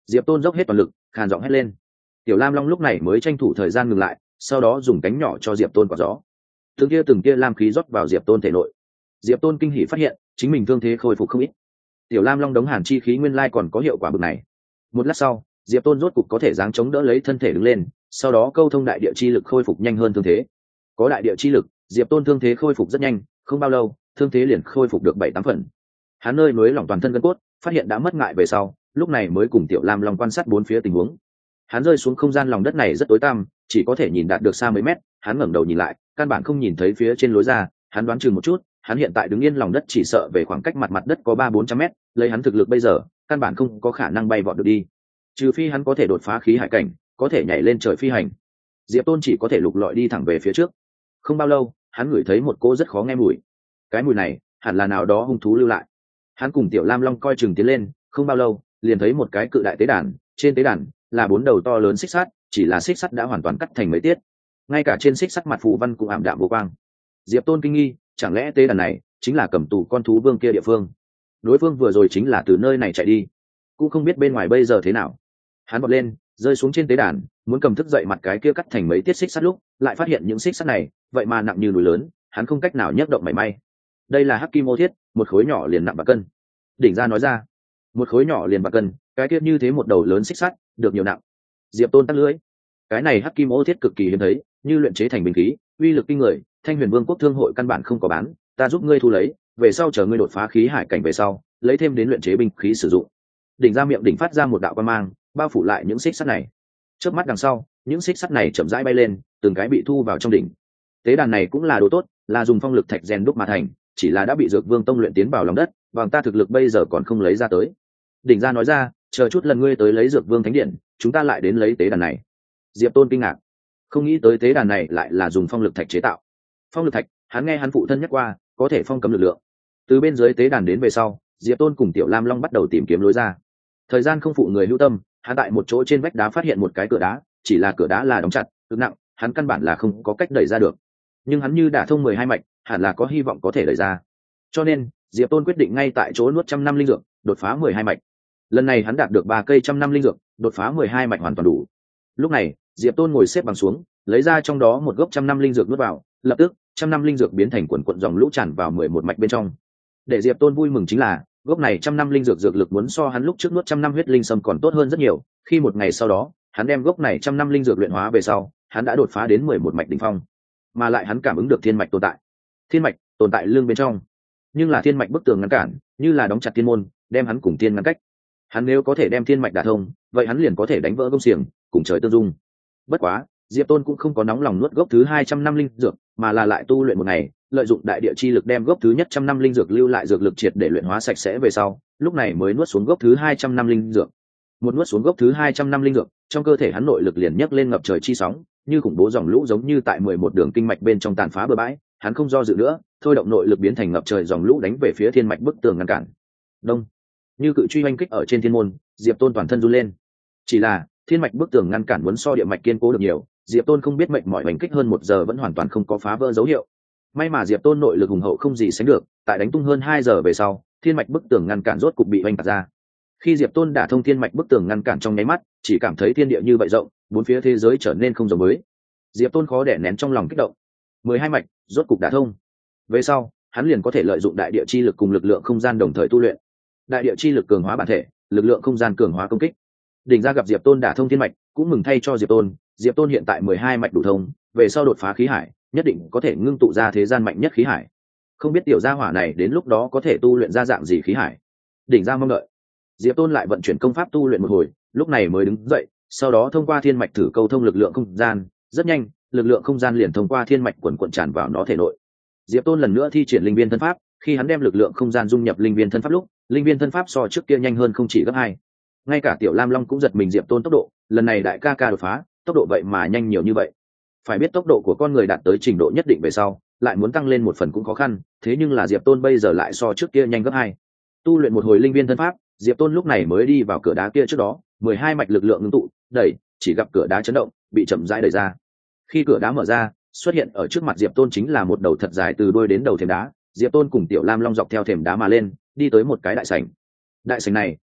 Diệp Tôn dốc hết toàn lực, khàn giọng hét lên. Tiểu Lam Long lúc này mới tranh thủ thời gian ngừng lại, sau đó dùng cánh nhỏ cho Diệp Tôn quạt gió. Từng kia từng kia lam khí rót vào Diệp Tôn thể nội. Diệp Tôn kinh hỉ phát hiện, chính mình thương thế khôi phục không ít. Tiểu Lam Long đống hàn chi khí nguyên lai còn có hiệu quả bực này. Một lát sau, Diệp Tôn rốt cục có thể giáng chống đỡ lấy thân thể đứng lên, sau đó câu thông đại địa chi lực khôi phục nhanh hơn thương thế. Có đại địa chi lực, Diệp Tôn thương thế khôi phục rất nhanh, không bao lâu, thương thế liền khôi phục được bảy tám phần. Hắn nơi núi lỏng toàn thân gân cốt, phát hiện đã mất ngại về sau, lúc này mới cùng Tiểu Lam Long quan sát bốn phía tình huống. Hắn rơi xuống không gian lòng đất này rất tối tăm, chỉ có thể nhìn đạt được xa mấy mét. Hắn ngẩng đầu nhìn lại, căn bản không nhìn thấy phía trên lối ra. Hắn đoán chừng một chút, hắn hiện tại đứng yên lòng đất chỉ sợ về khoảng cách mặt mặt đất có ba bốn trăm mét. Lấy hắn thực lực bây giờ, căn bản không có khả năng bay vọt được đi. Trừ phi hắn có thể đột phá khí hải cảnh, có thể nhảy lên trời phi hành. Diệp Tôn chỉ có thể lục lọi đi thẳng về phía trước. Không bao lâu, hắn ngửi thấy một cỗ rất khó nghe mùi. Cái mùi này, hẳn là nào đó hung thú lưu lại. Hắn cùng Tiểu Lam Long coi chừng tiến lên, không bao lâu, liền thấy một cái cự đại tế đàn. Trên tế đàn là bốn đầu to lớn xích sắt, chỉ là xích sắt đã hoàn toàn cắt thành mấy tiết, ngay cả trên xích sắt mặt phù văn cũng ảm đạm vô quang. Diệp Tôn kinh nghi, chẳng lẽ tế đàn này chính là cầm tù con thú vương kia địa phương? Đối phương vừa rồi chính là từ nơi này chạy đi, cũng không biết bên ngoài bây giờ thế nào. Hắn bật lên, rơi xuống trên tế đàn, muốn cầm thức dậy mặt cái kia cắt thành mấy tiết xích sắt lúc, lại phát hiện những xích sắt này vậy mà nặng như núi lớn, hắn không cách nào nhấc động mảy may. Đây là hắc kim ô thiết, một khối nhỏ liền nặng bạc cân. Đỉnh ra nói ra, một khối nhỏ liền bạc cân, cái kia như thế một đầu lớn xích sắt, được nhiều nặng. Diệp Tôn tắt lưỡi. Cái này hắc kim ô thiết cực kỳ hiếm thấy, như luyện chế thành binh khí, uy lực kinh người, Thanh Huyền Vương quốc thương hội căn bản không có bán, ta giúp ngươi thu lấy, về sau chờ ngươi đột phá khí hải cảnh về sau, lấy thêm đến luyện chế binh khí sử dụng. Đỉnh ra miệng đỉnh phát ra một đạo quang mang, bao phủ lại những xích sắt này. Chớp mắt đằng sau, những xích sắt này chậm rãi bay lên, từng cái bị thu vào trong đỉnh. Tế đàn này cũng là đồ tốt, là dùng phong lực thạch rèn đúc mà thành, chỉ là đã bị Dược Vương Tông luyện tiến vào lòng đất, bằng ta thực lực bây giờ còn không lấy ra tới. Đỉnh ra nói ra, chờ chút lần ngươi tới lấy Dược Vương Thánh Điện, chúng ta lại đến lấy tế đàn này. Diệp Tôn kinh ngạc, không nghĩ tới tế đàn này lại là dùng phong lực thạch chế tạo. Phong lực thạch, hắn nghe hắn phụ thân nhắc qua, có thể phong cấm lực lượng. Từ bên dưới tế đàn đến về sau, Diệp Tôn cùng Tiểu Lam Long bắt đầu tìm kiếm lối ra. Thời gian không phụ người hữu tâm, hắn tại một chỗ trên vách đá phát hiện một cái cửa đá, chỉ là cửa đá là đóng chặt, cực nặng, hắn căn bản là không có cách đẩy ra được. Nhưng hắn như đã thông mười hai mạch, hẳn là có hy vọng có thể đẩy ra. Cho nên, Diệp Tôn quyết định ngay tại chỗ nuốt trăm năm linh dược, đột phá mười hai mạch. Lần này hắn đạt được ba cây trăm năm linh dược, đột phá mười hai mạch hoàn toàn đủ. Lúc này, Diệp Tôn ngồi xếp bằng xuống, lấy ra trong đó một gốc trăm năm linh dược nuốt vào, lập tức, trăm năm linh dược biến thành quần quần dòng lũ tràn vào mười một mạch bên trong. Để Diệp Tôn vui mừng chính là, gốc này trăm năm linh dược dược lực muốn so hắn lúc trước nuốt trăm năm huyết linh sâm còn tốt hơn rất nhiều. Khi một ngày sau đó, hắn đem gốc này trăm năm linh dược luyện hóa về sau, hắn đã đột phá đến mười một mạch đỉnh phong, mà lại hắn cảm ứng được thiên mạch tồn tại. Thiên mạch tồn tại lưng bên trong, nhưng là thiên mạch bức tường ngăn cản, như là đóng chặt thiên môn, đem hắn cùng thiên ngăn cách. Hắn nếu có thể đem thiên mạch đả thông, vậy hắn liền có thể đánh vỡ công xiềng, cùng trời tương dung. Bất quá, Diệp Tôn cũng không có nóng lòng nuốt gốc thứ hai trăm năm linh dược, mà là lại tu luyện một ngày, lợi dụng đại địa chi lực đem gốc thứ nhất trăm năm linh dược lưu lại dược lực triệt để luyện hóa sạch sẽ về sau, lúc này mới nuốt xuống gốc thứ hai trăm năm linh dược. Một nuốt xuống gốc thứ hai trăm năm linh dược, trong cơ thể hắn nội lực liền nhấc lên ngập trời chi sóng, như khủng bố dòng lũ giống như tại mười một đường kinh mạch bên trong tàn phá bừa bãi, hắn không do dự nữa, thôi động nội lực biến thành ngập trời dòng lũ đánh về phía thiên mạch bức tường ngăn cản. Đông, như cự truy oanh kích ở trên thiên môn, Diệp Tôn toàn thân run lên. Chỉ là, thiên mạch bức tường ngăn cản muốn so địa mạch kiên cố được nhiều, Diệp Tôn không biết mệnh mỏi oanh kích hơn một giờ vẫn hoàn toàn không có phá vỡ dấu hiệu. May mà Diệp Tôn nội lực hùng hậu không gì sánh được, tại đánh tung hơn hai giờ về sau, thiên mạch bức tường ngăn cản rốt cục bị oanh tạc ra. Khi Diệp Tôn đả thông thiên mạch bức tường ngăn cản trong nháy mắt, chỉ cảm thấy thiên địa như vậy rộng, bốn phía thế giới trở nên không giống mới. Diệp Tôn khó đè nén trong lòng kích động. mười hai mạch rốt cục đả thông. Về sau, hắn liền có thể lợi dụng đại địa chi lực cùng lực lượng không gian đồng thời tu luyện. Đại địa chi lực cường hóa bản thể, lực lượng không gian cường hóa công kích. Đỉnh ra gặp Diệp Tôn đả thông thiên mạch, cũng mừng thay cho Diệp Tôn, Diệp Tôn hiện tại mười hai mạch đủ thông, về sau đột phá khí hải, nhất định có thể ngưng tụ ra thế gian mạnh nhất khí hải. Không biết tiểu gia hỏa này đến lúc đó có thể tu luyện ra dạng gì khí hải. Đỉnh ra mong đợi. Diệp Tôn lại vận chuyển công pháp tu luyện một hồi, lúc này mới đứng dậy, sau đó thông qua thiên mạch thử câu thông lực lượng không gian, rất nhanh, lực lượng không gian liền thông qua thiên mạch quần quần tràn vào nó thể nội. Diệp Tôn lần nữa thi triển linh viên thân pháp, khi hắn đem lực lượng không gian dung nhập linh viên thân pháp lúc, linh viên thân pháp so trước kia nhanh hơn không chỉ gấp hai. Ngay cả Tiểu Lam Long cũng giật mình Diệp Tôn tốc độ, lần này đại ca ca đột phá, tốc độ vậy mà nhanh nhiều như vậy. Phải biết tốc độ của con người đạt tới trình độ nhất định về sau, lại muốn tăng lên một phần cũng khó khăn, thế nhưng là Diệp Tôn bây giờ lại so trước kia nhanh gấp hai. Tu luyện một hồi linh viên thân pháp, Diệp Tôn lúc này mới đi vào cửa đá kia trước đó, mười hai mạch lực lượng ngưng tụ, đẩy, chỉ gặp cửa đá chấn động, bị chậm rãi đẩy ra. Khi cửa đá mở ra, xuất hiện ở trước mặt Diệp Tôn chính là một đầu thật dài từ đuôi đến đầu thềm đá. Diệp Tôn cùng Tiểu Lam Long dọc theo thềm đá mà lên, đi tới một cái đại sảnh. Đại sảnh này,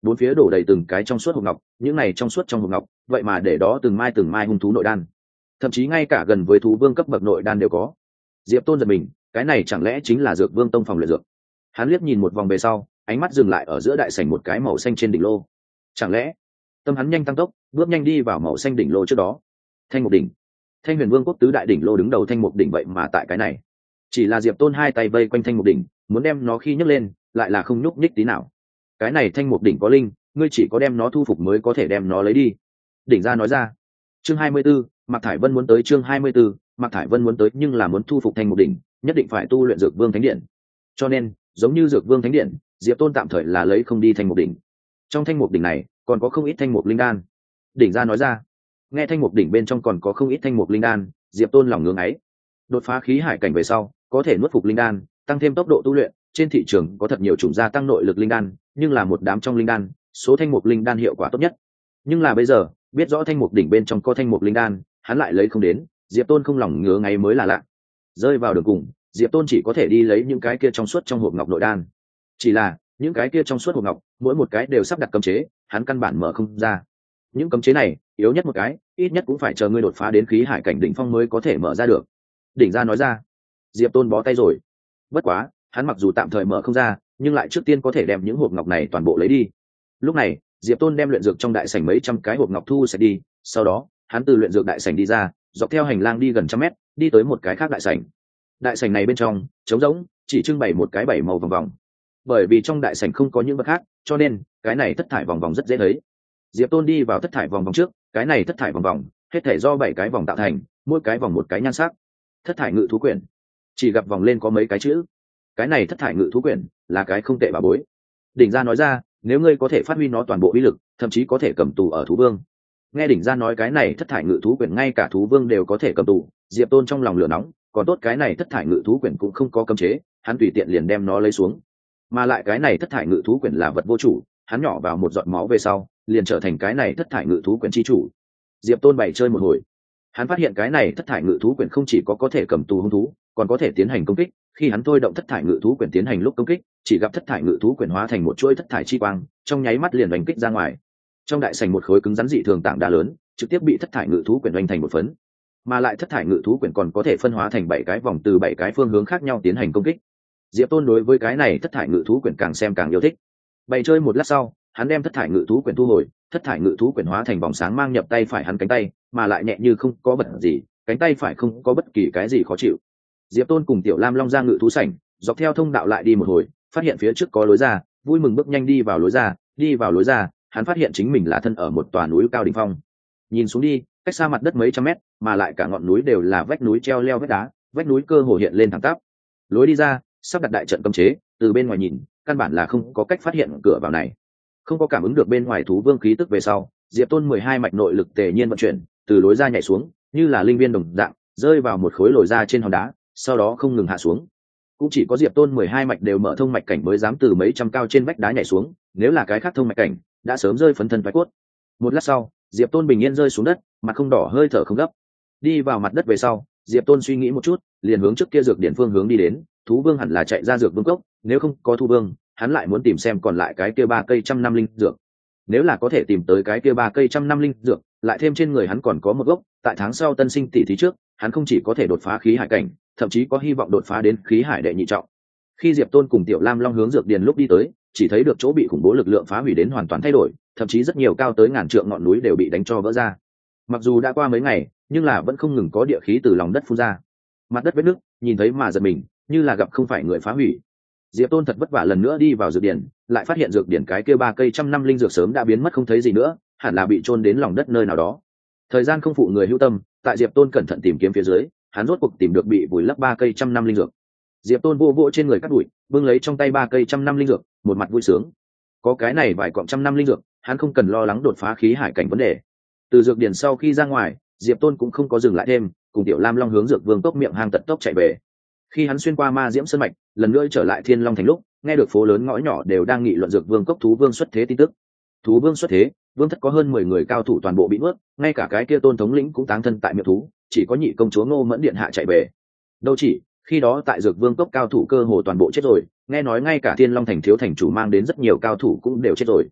bốn phía đổ đầy từng cái trong suốt hộp ngọc, những này trong suốt trong hộp ngọc vậy mà để đó từng mai từng mai hung thú nội đan, thậm chí ngay cả gần với thú vương cấp bậc nội đan đều có. Diệp Tôn giật mình, cái này chẳng lẽ chính là dược vương tông phòng luyện dược? Hắn liếc nhìn một vòng về sau, ánh mắt dừng lại ở giữa đại sảnh một cái màu xanh trên đỉnh lô. Chẳng lẽ? Tâm hắn nhanh tăng tốc, bước nhanh đi vào màu xanh đỉnh lô trước đó. Thanh Mục đỉnh. Thanh Huyền Vương quốc tứ đại đỉnh lô đứng đầu Thanh Mục đỉnh, vậy mà tại cái này. Chỉ là Diệp Tôn hai tay vây quanh Thanh Mục đỉnh, muốn đem nó khi nhấc lên, lại là không nhúc nhích tí nào. Cái này Thanh Mục đỉnh có linh, ngươi chỉ có đem nó thu phục mới có thể đem nó lấy đi. Đỉnh ra nói ra. Chương hai mươi 24, Mạc Thải Vân muốn tới chương hai mươi 24, Mạc Thải Vân muốn tới nhưng là muốn thu phục Thanh Mục đỉnh, nhất định phải tu luyện Dược Vương Thánh Điện. Cho nên, giống như Dược Vương Thánh Điện, Diệp Tôn tạm thời là lấy không đi Thanh Mục đỉnh. Trong Thanh Mục đỉnh này, còn có không ít thanh mục linh đan. Đỉnh ra nói ra. Nghe Thanh Mục đỉnh bên trong còn có không ít thanh mục linh đan, Diệp Tôn lòng ngưỡng ấy. Đột phá khí hải cảnh về sau, có thể nuốt phục linh đan, tăng thêm tốc độ tu luyện, trên thị trường có thật nhiều chủng gia tăng nội lực linh đan, nhưng là một đám trong linh đan, số thanh mục linh đan hiệu quả tốt nhất. Nhưng là bây giờ, biết rõ thanh mục đỉnh bên trong có thanh mục linh đan, hắn lại lấy không đến, Diệp Tôn không lòng ngứa ngáy mới là lạ. Rơi vào đường cùng, Diệp Tôn chỉ có thể đi lấy những cái kia trong suốt trong hộp ngọc nội đan. Chỉ là, những cái kia trong suốt hộp ngọc, mỗi một cái đều sắp đặt cấm chế, hắn căn bản mở không ra. Những cấm chế này, yếu nhất một cái, ít nhất cũng phải chờ ngươi đột phá đến khí hải cảnh đỉnh phong mới có thể mở ra được. Đỉnh ra nói ra. Diệp Tôn bó tay rồi. Bất quá, hắn mặc dù tạm thời mở không ra, nhưng lại trước tiên có thể đem những hộp ngọc này toàn bộ lấy đi. Lúc này, Diệp Tôn đem luyện dược trong đại sảnh mấy trăm cái hộp ngọc thu sẽ đi, sau đó, hắn từ luyện dược đại sảnh đi ra, dọc theo hành lang đi gần trăm mét, đi tới một cái khác đại sảnh. Đại sảnh này bên trong, trống rỗng, chỉ trưng bày một cái bảy màu vòng vòng. Bởi vì trong đại sảnh không có những vật khác, cho nên cái này thất thải vòng vòng rất dễ thấy. Diệp Tôn đi vào thất thải vòng vòng trước, cái này thất thải vòng vòng, hết thể do bảy cái vòng tạo thành, mỗi cái vòng một cái nhan sắc. Thất thải ngự thú quyển. Chỉ gặp vòng lên có mấy cái chữ. Cái này thất thải ngự thú quyển là cái không tệ bà bối. Đỉnh gia nói ra, nếu ngươi có thể phát huy nó toàn bộ uy lực, thậm chí có thể cầm tù ở thú vương. Nghe đỉnh gia nói cái này thất thải ngự thú quyển ngay cả thú vương đều có thể cầm tù, Diệp Tôn trong lòng lửa nóng, còn tốt cái này thất thải ngự thú quyển cũng không có cấm chế, hắn tùy tiện liền đem nó lấy xuống. Mà lại cái này thất thải ngự thú quyển là vật vô chủ, hắn nhỏ vào một giọt máu về sau, liền trở thành cái này thất thải ngự thú quyển chi chủ. Diệp Tôn bày chơi một hồi, hắn phát hiện cái này thất thải ngự thú quyển không chỉ có có thể cầm tù hung thú, còn có thể tiến hành công kích. Khi hắn thôi động thất thải ngự thú quyển tiến hành lúc công kích, chỉ gặp thất thải ngự thú quyển hóa thành một chuỗi thất thải chi quang, trong nháy mắt liền đánh kích ra ngoài. Trong đại sảnh một khối cứng rắn dị thường tảng đá lớn, trực tiếp bị thất thải ngự thú quyển đánh thành một phấn. Mà lại thất thải ngự thú quyển còn có thể phân hóa thành bảy cái vòng từ bảy cái phương hướng khác nhau tiến hành công kích. Diệp Tôn đối với cái này thất thải ngự thú quyển càng xem càng yêu thích. Bày chơi một lát sau, hắn đem thất thải ngự thú quyển thu hồi, thất thải ngự thú quyển hóa thành vòng sáng mang nhập tay phải hắn cánh tay, mà lại nhẹ như không có vật gì, cánh tay phải không có bất kỳ cái gì khó chịu. Diệp Tôn cùng Tiểu Lam Long ra ngự thú sảnh, dọc theo thông đạo lại đi một hồi, phát hiện phía trước có lối ra, vui mừng bước nhanh đi vào lối ra, đi vào lối ra, hắn phát hiện chính mình là thân ở một tòa núi cao đỉnh phong. Nhìn xuống đi, cách xa mặt đất mấy trăm mét, mà lại cả ngọn núi đều là vách núi treo leo vách đá, vách núi cơ hồ hiện lên thẳng tắp. Lối đi ra, sắp đặt đại trận cấm chế, từ bên ngoài nhìn, căn bản là không có cách phát hiện cửa vào này. Không có cảm ứng được bên ngoài thú vương khí tức về sau, Diệp Tôn mười hai mạch nội lực tề nhiên vận chuyển, từ lối ra nhảy xuống, như là linh viên đồng dạng, rơi vào một khối lồi ra trên hòn đá, sau đó không ngừng hạ xuống. Cũng chỉ có Diệp Tôn mười hai mạch đều mở thông mạch cảnh mới dám từ mấy trăm cao trên vách đá nhảy xuống, nếu là cái khác thông mạch cảnh, đã sớm rơi phấn thân phái cốt. Một lát sau, Diệp Tôn bình yên rơi xuống đất, mặt không đỏ hơi thở không gấp. Đi vào mặt đất về sau, Diệp Tôn suy nghĩ một chút, liền hướng trước kia dược điển phương hướng đi đến, thú vương hẳn là chạy ra dược vương cốc, nếu không có thú vương, hắn lại muốn tìm xem còn lại cái kia ba cây trăm năm linh dược. Nếu là có thể tìm tới cái kia ba cây trăm năm linh dược, lại thêm trên người hắn còn có một gốc, tại tháng sau tân sinh tỷ thí trước, hắn không chỉ có thể đột phá khí hải cảnh, thậm chí có hy vọng đột phá đến khí hải đệ nhị trọng. Khi Diệp Tôn cùng Tiểu Lam Long hướng dược điền lúc đi tới, chỉ thấy được chỗ bị khủng bố lực lượng phá hủy đến hoàn toàn thay đổi, thậm chí rất nhiều cao tới ngàn trượng ngọn núi đều bị đánh cho vỡ ra. Mặc dù đã qua mấy ngày, nhưng là vẫn không ngừng có địa khí từ lòng đất phun ra. Mặt đất vết nứt, nhìn thấy mà giật mình, như là gặp không phải người phá hủy. Diệp Tôn thật vất vả lần nữa đi vào dược điển, lại phát hiện dược điển cái kia ba cây trăm năm linh dược sớm đã biến mất không thấy gì nữa, hẳn là bị chôn đến lòng đất nơi nào đó. Thời gian không phụ người hữu tâm, tại Diệp Tôn cẩn thận tìm kiếm phía dưới, hắn rốt cuộc tìm được bị vùi lấp ba cây trăm năm linh dược. Diệp Tôn vô vỗ trên người cắt đuổi, bưng lấy trong tay ba cây trăm năm linh dược, một mặt vui sướng. Có cái này vài cọng trăm năm linh dược, hắn không cần lo lắng đột phá khí hải cảnh vấn đề. Từ dược điển sau khi ra ngoài, Diệp Tôn cũng không có dừng lại thêm, cùng Tiểu Lam Long hướng dược vương tốc miệng hang tận tốc chạy về. Khi hắn xuyên qua ma diễm sơn mạch, lần nữa trở lại Thiên Long thành lúc, nghe được phố lớn ngõ nhỏ đều đang nghị luận dược vương cốc thú vương xuất thế tin tức. Thú vương xuất thế, vương thất có hơn mười người cao thủ toàn bộ bị nuốt, ngay cả cái kia Tôn thống lĩnh cũng táng thân tại miệng thú, chỉ có nhị công chúa Ngô Mẫn điện hạ chạy về. Đâu chỉ, khi đó tại dược vương cốc cao thủ cơ hồ toàn bộ chết rồi, nghe nói ngay cả Thiên Long thành thiếu thành chủ mang đến rất nhiều cao thủ cũng đều chết rồi.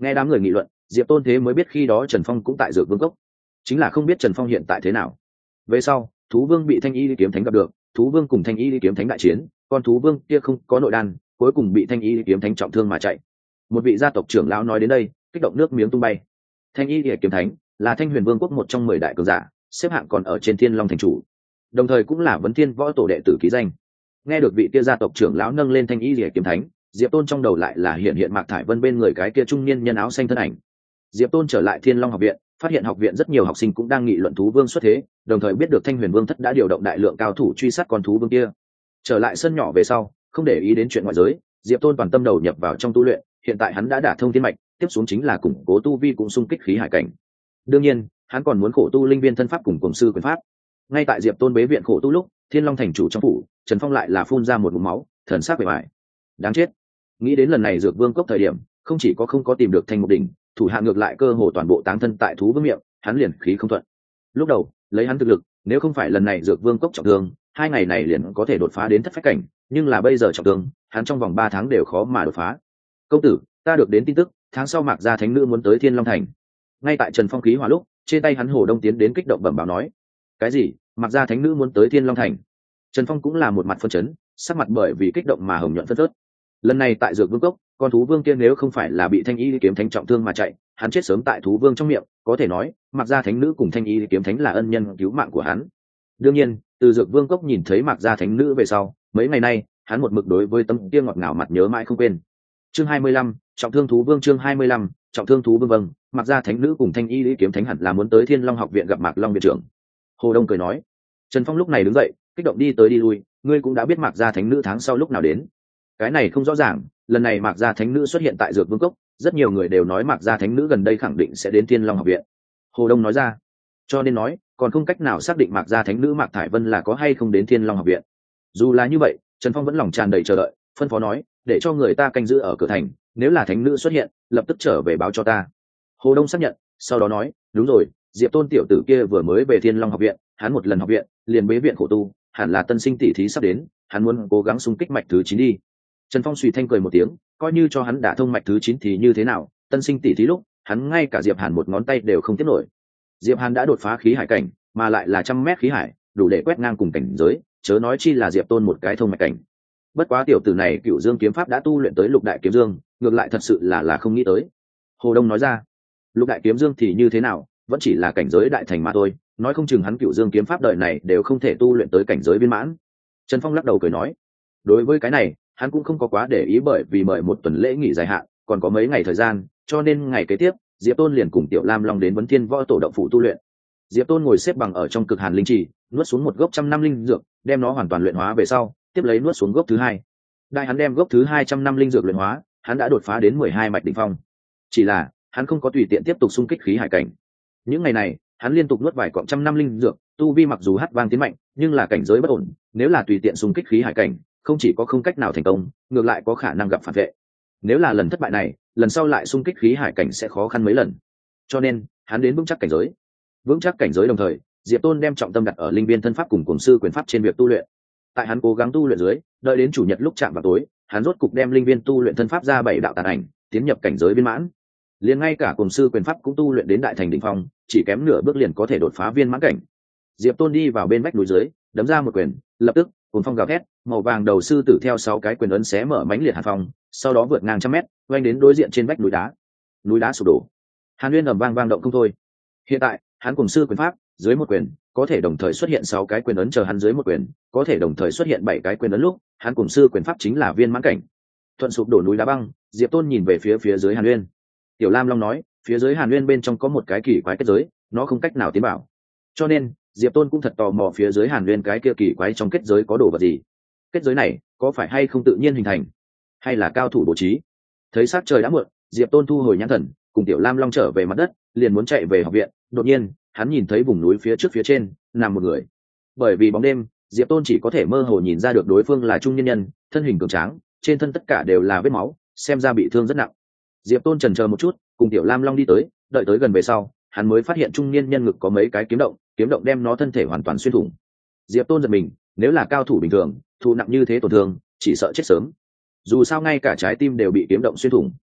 Nghe đám người nghị luận, Diệp Tôn thế mới biết khi đó Trần Phong cũng tại Dược Vương cốc, chính là không biết Trần Phong hiện tại thế nào. Về sau, Thú Vương bị Thanh Y kiếm thánh gặp được, Thú Vương cùng Thanh Y kiếm thánh đại chiến, con Thú Vương kia không có nội đan, cuối cùng bị Thanh Y kiếm thánh trọng thương mà chạy. Một vị gia tộc trưởng lão nói đến đây, kích động nước miếng tung bay. Thanh Y kiếm thánh là Thanh Huyền Vương quốc một trong mười đại cường giả, xếp hạng còn ở trên Thiên Long thành chủ, đồng thời cũng là Vấn Thiên võ tổ đệ tử ký danh. Nghe được vị kia gia tộc trưởng lão nâng lên Thanh Y kiếm thánh, Diệp Tôn trong đầu lại là hiện hiện Mạc Thải Vân bên người cái kia trung niên nhân áo xanh thân ảnh. Diệp Tôn trở lại Thiên Long học viện, phát hiện học viện rất nhiều học sinh cũng đang nghị luận Thú Vương xuất thế, đồng thời biết được Thanh Huyền Vương thất đã điều động đại lượng cao thủ truy sát con thú vương kia. Trở lại sân nhỏ về sau, không để ý đến chuyện ngoại giới, Diệp Tôn toàn tâm đầu nhập vào trong tu luyện, hiện tại hắn đã đả thông thiên mạch, tiếp xuống chính là củng cố tu vi cũng xung kích khí hải cảnh. Đương nhiên, hắn còn muốn khổ tu linh viên thân pháp cùng cuồng sư quyền pháp. Ngay tại Diệp Tôn bế viện khổ tu lúc, Thiên Long thành chủ trong phủ, Trần Phong lại là phun ra một ngụm máu, thần sắc bề bại. Đáng chết. Nghĩ đến lần này Dược Vương cốc thời điểm, không chỉ có không có tìm được Thanh Mục đỉnh, thủ hạ ngược lại cơ hồ toàn bộ táng thân tại thú vương miệng, hắn liền khí không thuận. Lúc đầu, lấy hắn thực lực, nếu không phải lần này Dược Vương cốc trọng thương, hai ngày này liền có thể đột phá đến thất phách cảnh, nhưng là bây giờ trọng thương, hắn trong vòng ba tháng đều khó mà đột phá. Công tử, ta được đến tin tức, tháng sau Mạc gia thánh nữ muốn tới Thiên Long thành. Ngay tại Trần Phong khí hỏa lúc, trên tay hắn Hồ Đông tiến đến kích động bẩm báo nói: cái gì? Mạc gia thánh nữ muốn tới Thiên Long thành? Trần Phong cũng là một mặt phân chấn, sắc mặt bởi vì kích động mà hồng nhuận phất phớt. Lần này tại Dược Vương cốc, con thú vương kia nếu không phải là bị Thanh Y kiếm thánh trọng thương mà chạy, hắn chết sớm tại thú vương trong miệng, có thể nói Mạc gia thánh nữ cùng Thanh Y kiếm thánh là ân nhân cứu mạng của hắn. Đương nhiên, từ Dược Vương cốc nhìn thấy Mạc gia thánh nữ về sau, mấy ngày nay hắn một mực đối với tấm kia ngọt ngào mặt nhớ mãi không quên. Chương hai mươi lăm, trọng thương thú vương. Chương hai mươi lăm, trọng thương thú vương. Vâng, Mạc gia thánh nữ cùng Thanh Y kiếm thánh hẳn là muốn tới Thiên Long học viện gặp Mạc Long viện trưởng. Hồ Đông cười nói. Trần Phong lúc này đứng dậy, kích động đi tới đi lui, ngươi cũng đã biết Mạc gia thánh nữ tháng sau lúc nào đến? Cái này không rõ ràng, lần này Mạc gia thánh nữ xuất hiện tại Dược Vương cốc, rất nhiều người đều nói Mạc gia thánh nữ gần đây khẳng định sẽ đến Thiên Long học viện. Hồ Đông nói ra. Cho nên nói, còn không cách nào xác định Mạc gia thánh nữ Mạc Thải Vân là có hay không đến Thiên Long học viện. Dù là như vậy, Trần Phong vẫn lòng tràn đầy chờ đợi, phân phó nói, để cho người ta canh giữ ở cửa thành, nếu là thánh nữ xuất hiện, lập tức trở về báo cho ta. Hồ Đông xác nhận, sau đó nói, đúng rồi, Diệp Tôn tiểu tử kia vừa mới về Thiên Long học viện, hắn một lần học viện, liền bế viện khổ tu, hẳn là tân sinh tỷ thí sắp đến, hắn muốn cố gắng xung kích mạch thứ chín đi. Trần Phong suy thanh cười một tiếng, coi như cho hắn đả thông mạch thứ chín thì như thế nào, tân sinh tỷ thí lúc, hắn ngay cả Diệp Hàn một ngón tay đều không tiếp nổi. Diệp Hàn đã đột phá khí hải cảnh, mà lại là trăm mét khí hải, đủ để quét ngang cùng cảnh giới, chớ nói chi là Diệp Tôn một cái thông mạch cảnh. Bất quá tiểu tử này Cửu Dương kiếm pháp đã tu luyện tới Lục Đại Kiếm Dương, ngược lại thật sự là là không nghĩ tới. Hồ Đông nói ra, Lục Đại Kiếm Dương thì như thế nào, vẫn chỉ là cảnh giới đại thành mà thôi, nói không chừng hắn Cửu Dương kiếm pháp đời này đều không thể tu luyện tới cảnh giới viên mãn. Trần Phong lắc đầu cười nói, đối với cái này, hắn cũng không có quá để ý, bởi vì mời một tuần lễ nghỉ dài hạn, còn có mấy ngày thời gian, cho nên ngày kế tiếp, Diệp Tôn liền cùng Tiểu Lam Long đến Vấn Thiên võ tổ động phủ tu luyện. Diệp Tôn ngồi xếp bằng ở trong Cực Hàn linh trì, nuốt xuống một gốc trăm năm linh dược, đem nó hoàn toàn luyện hóa về sau, tiếp lấy nuốt xuống gốc thứ hai. Đại hắn đem gốc thứ hai trăm năm linh dược luyện hóa, hắn đã đột phá đến mười hai mạch đỉnh phong. Chỉ là, hắn không có tùy tiện tiếp tục xung kích khí hải cảnh. Những ngày này, hắn liên tục nuốt vài cọng trăm năm linh dược, tu vi mặc dù hát vang tiến mạnh, nhưng là cảnh giới bất ổn, nếu là tùy tiện xung kích khí hải cảnh, không chỉ có không cách nào thành công, ngược lại có khả năng gặp phản vệ. Nếu là lần thất bại này, lần sau lại xung kích khí hải cảnh sẽ khó khăn mấy lần. Cho nên, hắn đến vững chắc cảnh giới. Vững chắc cảnh giới đồng thời, Diệp Tôn đem trọng tâm đặt ở linh viên thân pháp cùng cuồng sư quyền pháp trên việc tu luyện. Tại hắn cố gắng tu luyện dưới, đợi đến chủ nhật lúc chạm vào tối, hắn rốt cục đem linh viên tu luyện thân pháp ra bảy đạo tàn ảnh, tiến nhập cảnh giới viên mãn. Liền ngay cả cuồng sư quyền pháp cũng tu luyện đến đại thành đỉnh phong, chỉ kém nửa bước liền có thể đột phá viên mãn cảnh. Diệp Tôn đi vào bên vách núi dưới, đấm ra một quyền, lập tức, cuồng phong gào thét, màu vàng đầu sư tử theo sáu cái quyền ấn xé mở mãnh liệt hàn phong, sau đó vượt ngang trăm mét, oanh đến đối diện trên vách núi đá. Núi đá sụp đổ. Hàn Nguyên ầm vang vang động không thôi. Hiện tại, hắn cuồng sư quyền pháp, dưới một quyền, có thể đồng thời xuất hiện sáu cái quyền ấn, chờ hắn dưới một quyền, có thể đồng thời xuất hiện bảy cái quyền ấn lúc, hắn cuồng sư quyền pháp chính là viên mãn cảnh. Thuận sụp đổ núi đá băng, Diệp Tôn nhìn về phía phía dưới Hàn Nguyên. Tiểu Lam Long nói, phía dưới Hàn Nguyên bên trong có một cái kỳ quái kết giới, nó không cách nào tiến vào. Cho nên, Diệp Tôn cũng thật tò mò phía dưới Hàn Nguyên cái kia kỳ quái trong kết giới có đồ vật gì. Kết giới này, có phải hay không tự nhiên hình thành, hay là cao thủ bố trí? Thấy sát trời đã muộn, Diệp Tôn thu hồi nhãn thần, cùng Tiểu Lam Long trở về mặt đất, liền muốn chạy về học viện. Đột nhiên, hắn nhìn thấy vùng núi phía trước phía trên nằm một người. Bởi vì bóng đêm, Diệp Tôn chỉ có thể mơ hồ nhìn ra được đối phương là trung nhân nhân, thân hình cường tráng, trên thân tất cả đều là vết máu, xem ra bị thương rất nặng. Diệp Tôn chần chờ một chút, cùng Tiểu Lam Long đi tới, đợi tới gần về sau, hắn mới phát hiện trung niên nhân ngực có mấy cái kiếm động, kiếm động đem nó thân thể hoàn toàn xuyên thủng. Diệp Tôn giật mình, nếu là cao thủ bình thường, thụ nặng như thế tổn thương, chỉ sợ chết sớm. Dù sao ngay cả trái tim đều bị kiếm động xuyên thủng.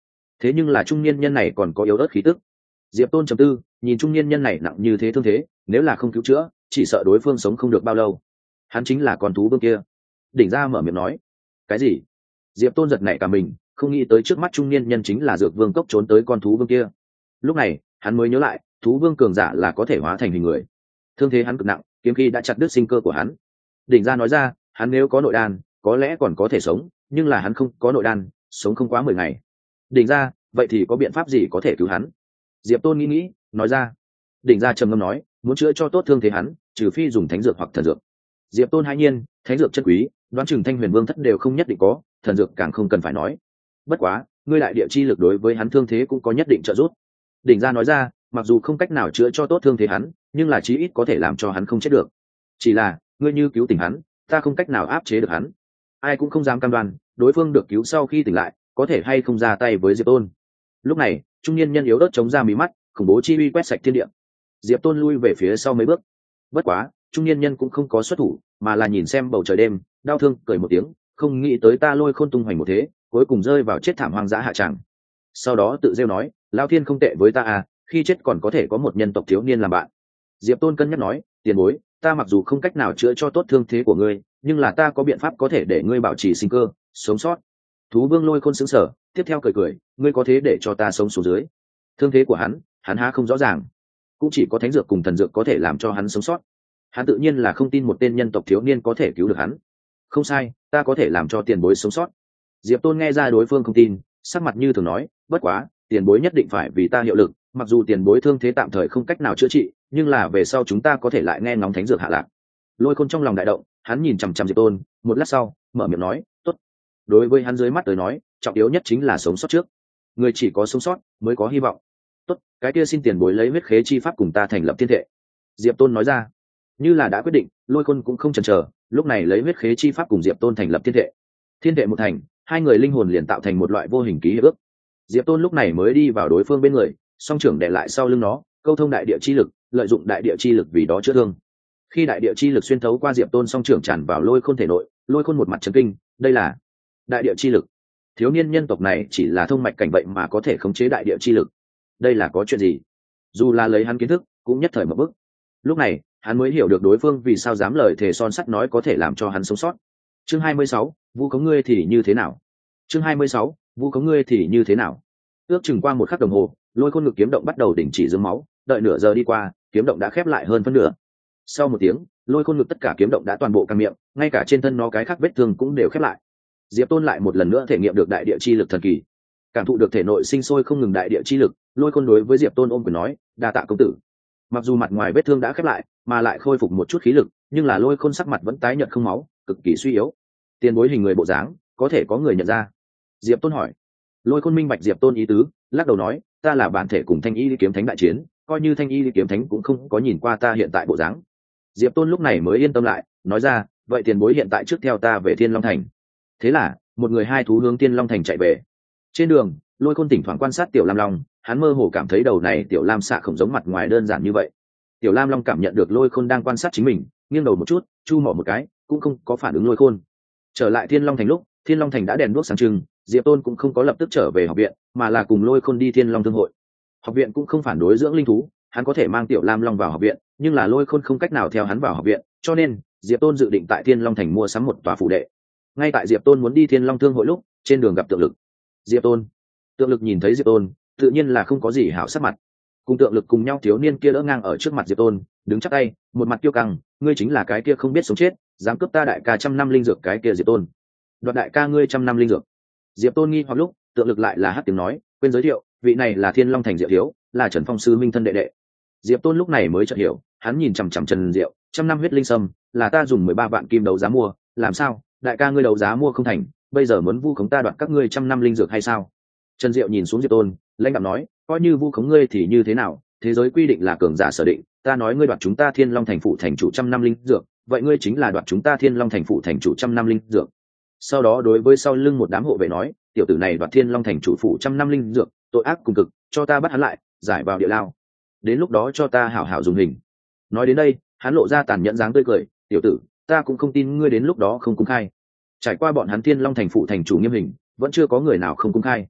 thế nhưng là trung niên nhân này còn có yếu ớt khí tức. Diệp Tôn trầm tư, nhìn trung niên nhân này nặng như thế thương thế, nếu là không cứu chữa chỉ sợ đối phương sống không được bao lâu. Hắn chính là con thú vương kia. Đỉnh Gia mở miệng nói. Cái gì? Diệp Tôn giật nảy cả mình, không nghĩ tới trước mắt trung niên nhân chính là dược vương cốc trốn tới con thú vương kia. Lúc này hắn mới nhớ lại, thú vương cường giả là có thể hóa thành hình người. Thương thế hắn cực nặng, kiếm khí đã chặt đứt sinh cơ của hắn. Đỉnh Gia nói ra, hắn nếu có nội đan có lẽ còn có thể sống, nhưng là hắn không có nội đan, sống không quá mười ngày. Đỉnh Gia, vậy thì có biện pháp gì có thể cứu hắn? Diệp Tôn nghĩ nghĩ, nói ra. Đỉnh Gia trầm ngâm nói, muốn chữa cho tốt thương thế hắn, trừ phi dùng thánh dược hoặc thần dược. Diệp Tôn hãi nhiên, thánh dược chân quý, đoán chừng Thanh Huyền Vương thất đều không nhất định có, thần dược càng không cần phải nói. Bất quá, ngươi đại địa chi lực đối với hắn thương thế cũng có nhất định trợ giúp. Đỉnh Gia nói ra, mặc dù không cách nào chữa cho tốt thương thế hắn, nhưng là chí ít có thể làm cho hắn không chết được. Chỉ là, ngươi như cứu tỉnh hắn, ta không cách nào áp chế được hắn. Ai cũng không dám cam đoan, đối phương được cứu sau khi tỉnh lại, có thể hay không ra tay với Diệp Tôn. Lúc này, trung niên nhân yếu ớt chống ra mí mắt, khủng bố chi uy quét sạch thiên địa. Diệp Tôn lui về phía sau mấy bước. Bất quá, trung niên nhân cũng không có xuất thủ, mà là nhìn xem bầu trời đêm, đau thương cười một tiếng, không nghĩ tới ta Lôi Khôn tung hoành một thế, cuối cùng rơi vào chết thảm hoang dã hạ tràng. Sau đó tự rêu nói, lão thiên không tệ với ta à, khi chết còn có thể có một nhân tộc thiếu niên làm bạn. Diệp Tôn cân nhắc nói, tiền bối, ta mặc dù không cách nào chữa cho tốt thương thế của ngươi, nhưng là ta có biện pháp có thể để ngươi bảo trì sinh cơ, sống sót. Thú vương Lôi Khôn sững sờ, tiếp theo cười cười, ngươi có thế để cho ta sống xuống dưới. Thương thế của hắn, hắn há không rõ ràng, cũng chỉ có thánh dược cùng thần dược có thể làm cho hắn sống sót. Hắn tự nhiên là không tin một tên nhân tộc thiếu niên có thể cứu được hắn. Không sai, ta có thể làm cho tiền bối sống sót. Diệp Tôn nghe ra đối phương không tin, sắc mặt như thường nói, bất quá, tiền bối nhất định phải vì ta hiệu lực, mặc dù tiền bối thương thế tạm thời không cách nào chữa trị, nhưng là về sau chúng ta có thể lại nghe ngóng thánh dược hạ lạc. Lôi Khôn trong lòng đại động, hắn nhìn chằm chằm Diệp Tôn, một lát sau, mở miệng nói, tốt. Đối với hắn dưới mắt tới nói, trọng yếu nhất chính là sống sót trước. Người chỉ có sống sót mới có hy vọng. Tốt, cái kia xin tiền bối lấy huyết khế chi pháp cùng ta thành lập thiên thể. Diệp Tôn nói ra. Như là đã quyết định, Lôi Khôn cũng không chần chờ, lúc này lấy huyết khế chi pháp cùng Diệp Tôn thành lập thiên thể. Thiên thể một thành, hai người linh hồn liền tạo thành một loại vô hình ký hiệp ước. Diệp Tôn lúc này mới đi vào đối phương bên người, song trưởng đè lại sau lưng nó, câu thông đại địa chi lực, lợi dụng đại địa chi lực vì đó chữa thương. Khi đại địa chi lực xuyên thấu qua Diệp Tôn song trưởng tràn vào Lôi Khôn thể nội, Lôi Khôn một mặt chấn kinh, đây là đại địa chi lực. Thiếu niên nhân tộc này chỉ là thông mạch cảnh vậy mà có thể khống chế đại địa chi lực, đây là có chuyện gì? Dù là lấy hắn kiến thức, cũng nhất thời một bước. Lúc này, hắn mới hiểu được đối phương vì sao dám lời thề son sắt nói có thể làm cho hắn sống sót. Chương hai mươi sáu, vu khống ngươi thì như thế nào? Chương hai mươi sáu, vu khống ngươi thì như thế nào? Ước chừng qua một khắc đồng hồ, Lôi Khôn ngực kiếm động bắt đầu đình chỉ dưới máu, đợi nửa giờ đi qua, kiếm động đã khép lại hơn phân nửa. Sau một tiếng, Lôi Khôn ngực tất cả kiếm động đã toàn bộ căng miệng, ngay cả trên thân nó cái khác vết thương cũng đều khép lại. Diệp Tôn lại một lần nữa thể nghiệm được đại địa chi lực thần kỳ, cảm thụ được thể nội sinh sôi không ngừng đại địa chi lực. Lôi Khôn đối với Diệp Tôn ôm quyền nói, đa tạ công tử. Mặc dù mặt ngoài vết thương đã khép lại, mà lại khôi phục một chút khí lực, nhưng là Lôi Khôn sắc mặt vẫn tái nhợt không máu, cực kỳ suy yếu. Tiền bối hình người bộ dáng, có thể có người nhận ra? Diệp Tôn hỏi. Lôi Khôn minh bạch Diệp Tôn ý tứ, lắc đầu nói, ta là bản thể cùng Thanh Y kiếm thánh đại chiến, coi như Thanh Y kiếm thánh cũng không có nhìn qua ta hiện tại bộ dáng. Diệp Tôn lúc này mới yên tâm lại, nói ra, vậy tiền bối hiện tại trước theo ta về Thiên Long Thành. Thế là, một người hai thú hướng Thiên Long Thành chạy về. Trên đường, Lôi Khôn thỉnh thoảng quan sát Tiểu Lam Long, hắn mơ hồ cảm thấy đầu này Tiểu Lam xạ không giống mặt ngoài đơn giản như vậy. Tiểu Lam Long cảm nhận được Lôi Khôn đang quan sát chính mình, nghiêng đầu một chút, chu mỏ một cái, cũng không có phản ứng Lôi Khôn. Trở lại Thiên Long Thành lúc, Thiên Long Thành đã đèn đuốc sáng trưng, Diệp Tôn cũng không có lập tức trở về học viện, mà là cùng Lôi Khôn đi Thiên Long Thương hội. Học viện cũng không phản đối dưỡng linh thú, hắn có thể mang Tiểu Lam Long vào học viện, nhưng là Lôi Khôn không cách nào theo hắn vào học viện, cho nên Diệp Tôn dự định tại Thiên Long Thành mua sắm một tòa phủ đệ. Ngay tại Diệp Tôn muốn đi Thiên Long Thương hội lúc, trên đường gặp Tượng Lực. Diệp Tôn, Tượng Lực nhìn thấy Diệp Tôn, tự nhiên là không có gì hảo sắc mặt. Cùng Tượng Lực cùng nhau thiếu niên kia đỡ ngang ở trước mặt Diệp Tôn, đứng chắp tay, một mặt kiêu căng, ngươi chính là cái kia không biết sống chết, dám cướp ta đại ca trăm năm linh dược cái kia Diệp Tôn. Đoạt đại ca ngươi trăm năm linh dược. Diệp Tôn nghi hoặc lúc, Tượng Lực lại là hát tiếng nói, quên giới thiệu, vị này là Thiên Long Thành Diệu Thiếu, là Trần Phong sư minh thân đệ đệ. Diệp Tôn lúc này mới chợt hiểu, hắn nhìn chằm chằm Trần Diệu, trăm năm huyết linh sâm, là ta dùng mười ba vạn kim đấu giá mua, làm sao, đại ca ngươi đấu giá mua không thành, bây giờ muốn vu khống ta đoạt các ngươi trăm năm linh dược hay sao? Trần Diệu nhìn xuống Diệp Tôn, lãnh đạm nói, coi như vu khống ngươi thì như thế nào, thế giới quy định là cường giả sở định, ta nói ngươi đoạt chúng ta Thiên Long Thành phụ thành chủ trăm năm linh dược, vậy ngươi chính là đoạt chúng ta Thiên Long Thành phụ thành chủ trăm năm linh dược. Sau đó đối với sau lưng một đám hộ vệ nói, tiểu tử này đoạt Thiên Long Thành chủ phụ trăm năm linh dược, tội ác cùng cực, cho ta bắt hắn lại, giải vào địa lao. Đến lúc đó cho ta hảo hảo dùng hình. Nói đến đây, hắn lộ ra tàn nhẫn dáng tươi cười, tiểu tử, ta cũng không tin ngươi đến lúc đó không công khai. Trải qua bọn hắn Thiên Long Thành phụ thành chủ nghiêm hình, vẫn chưa có người nào không công khai.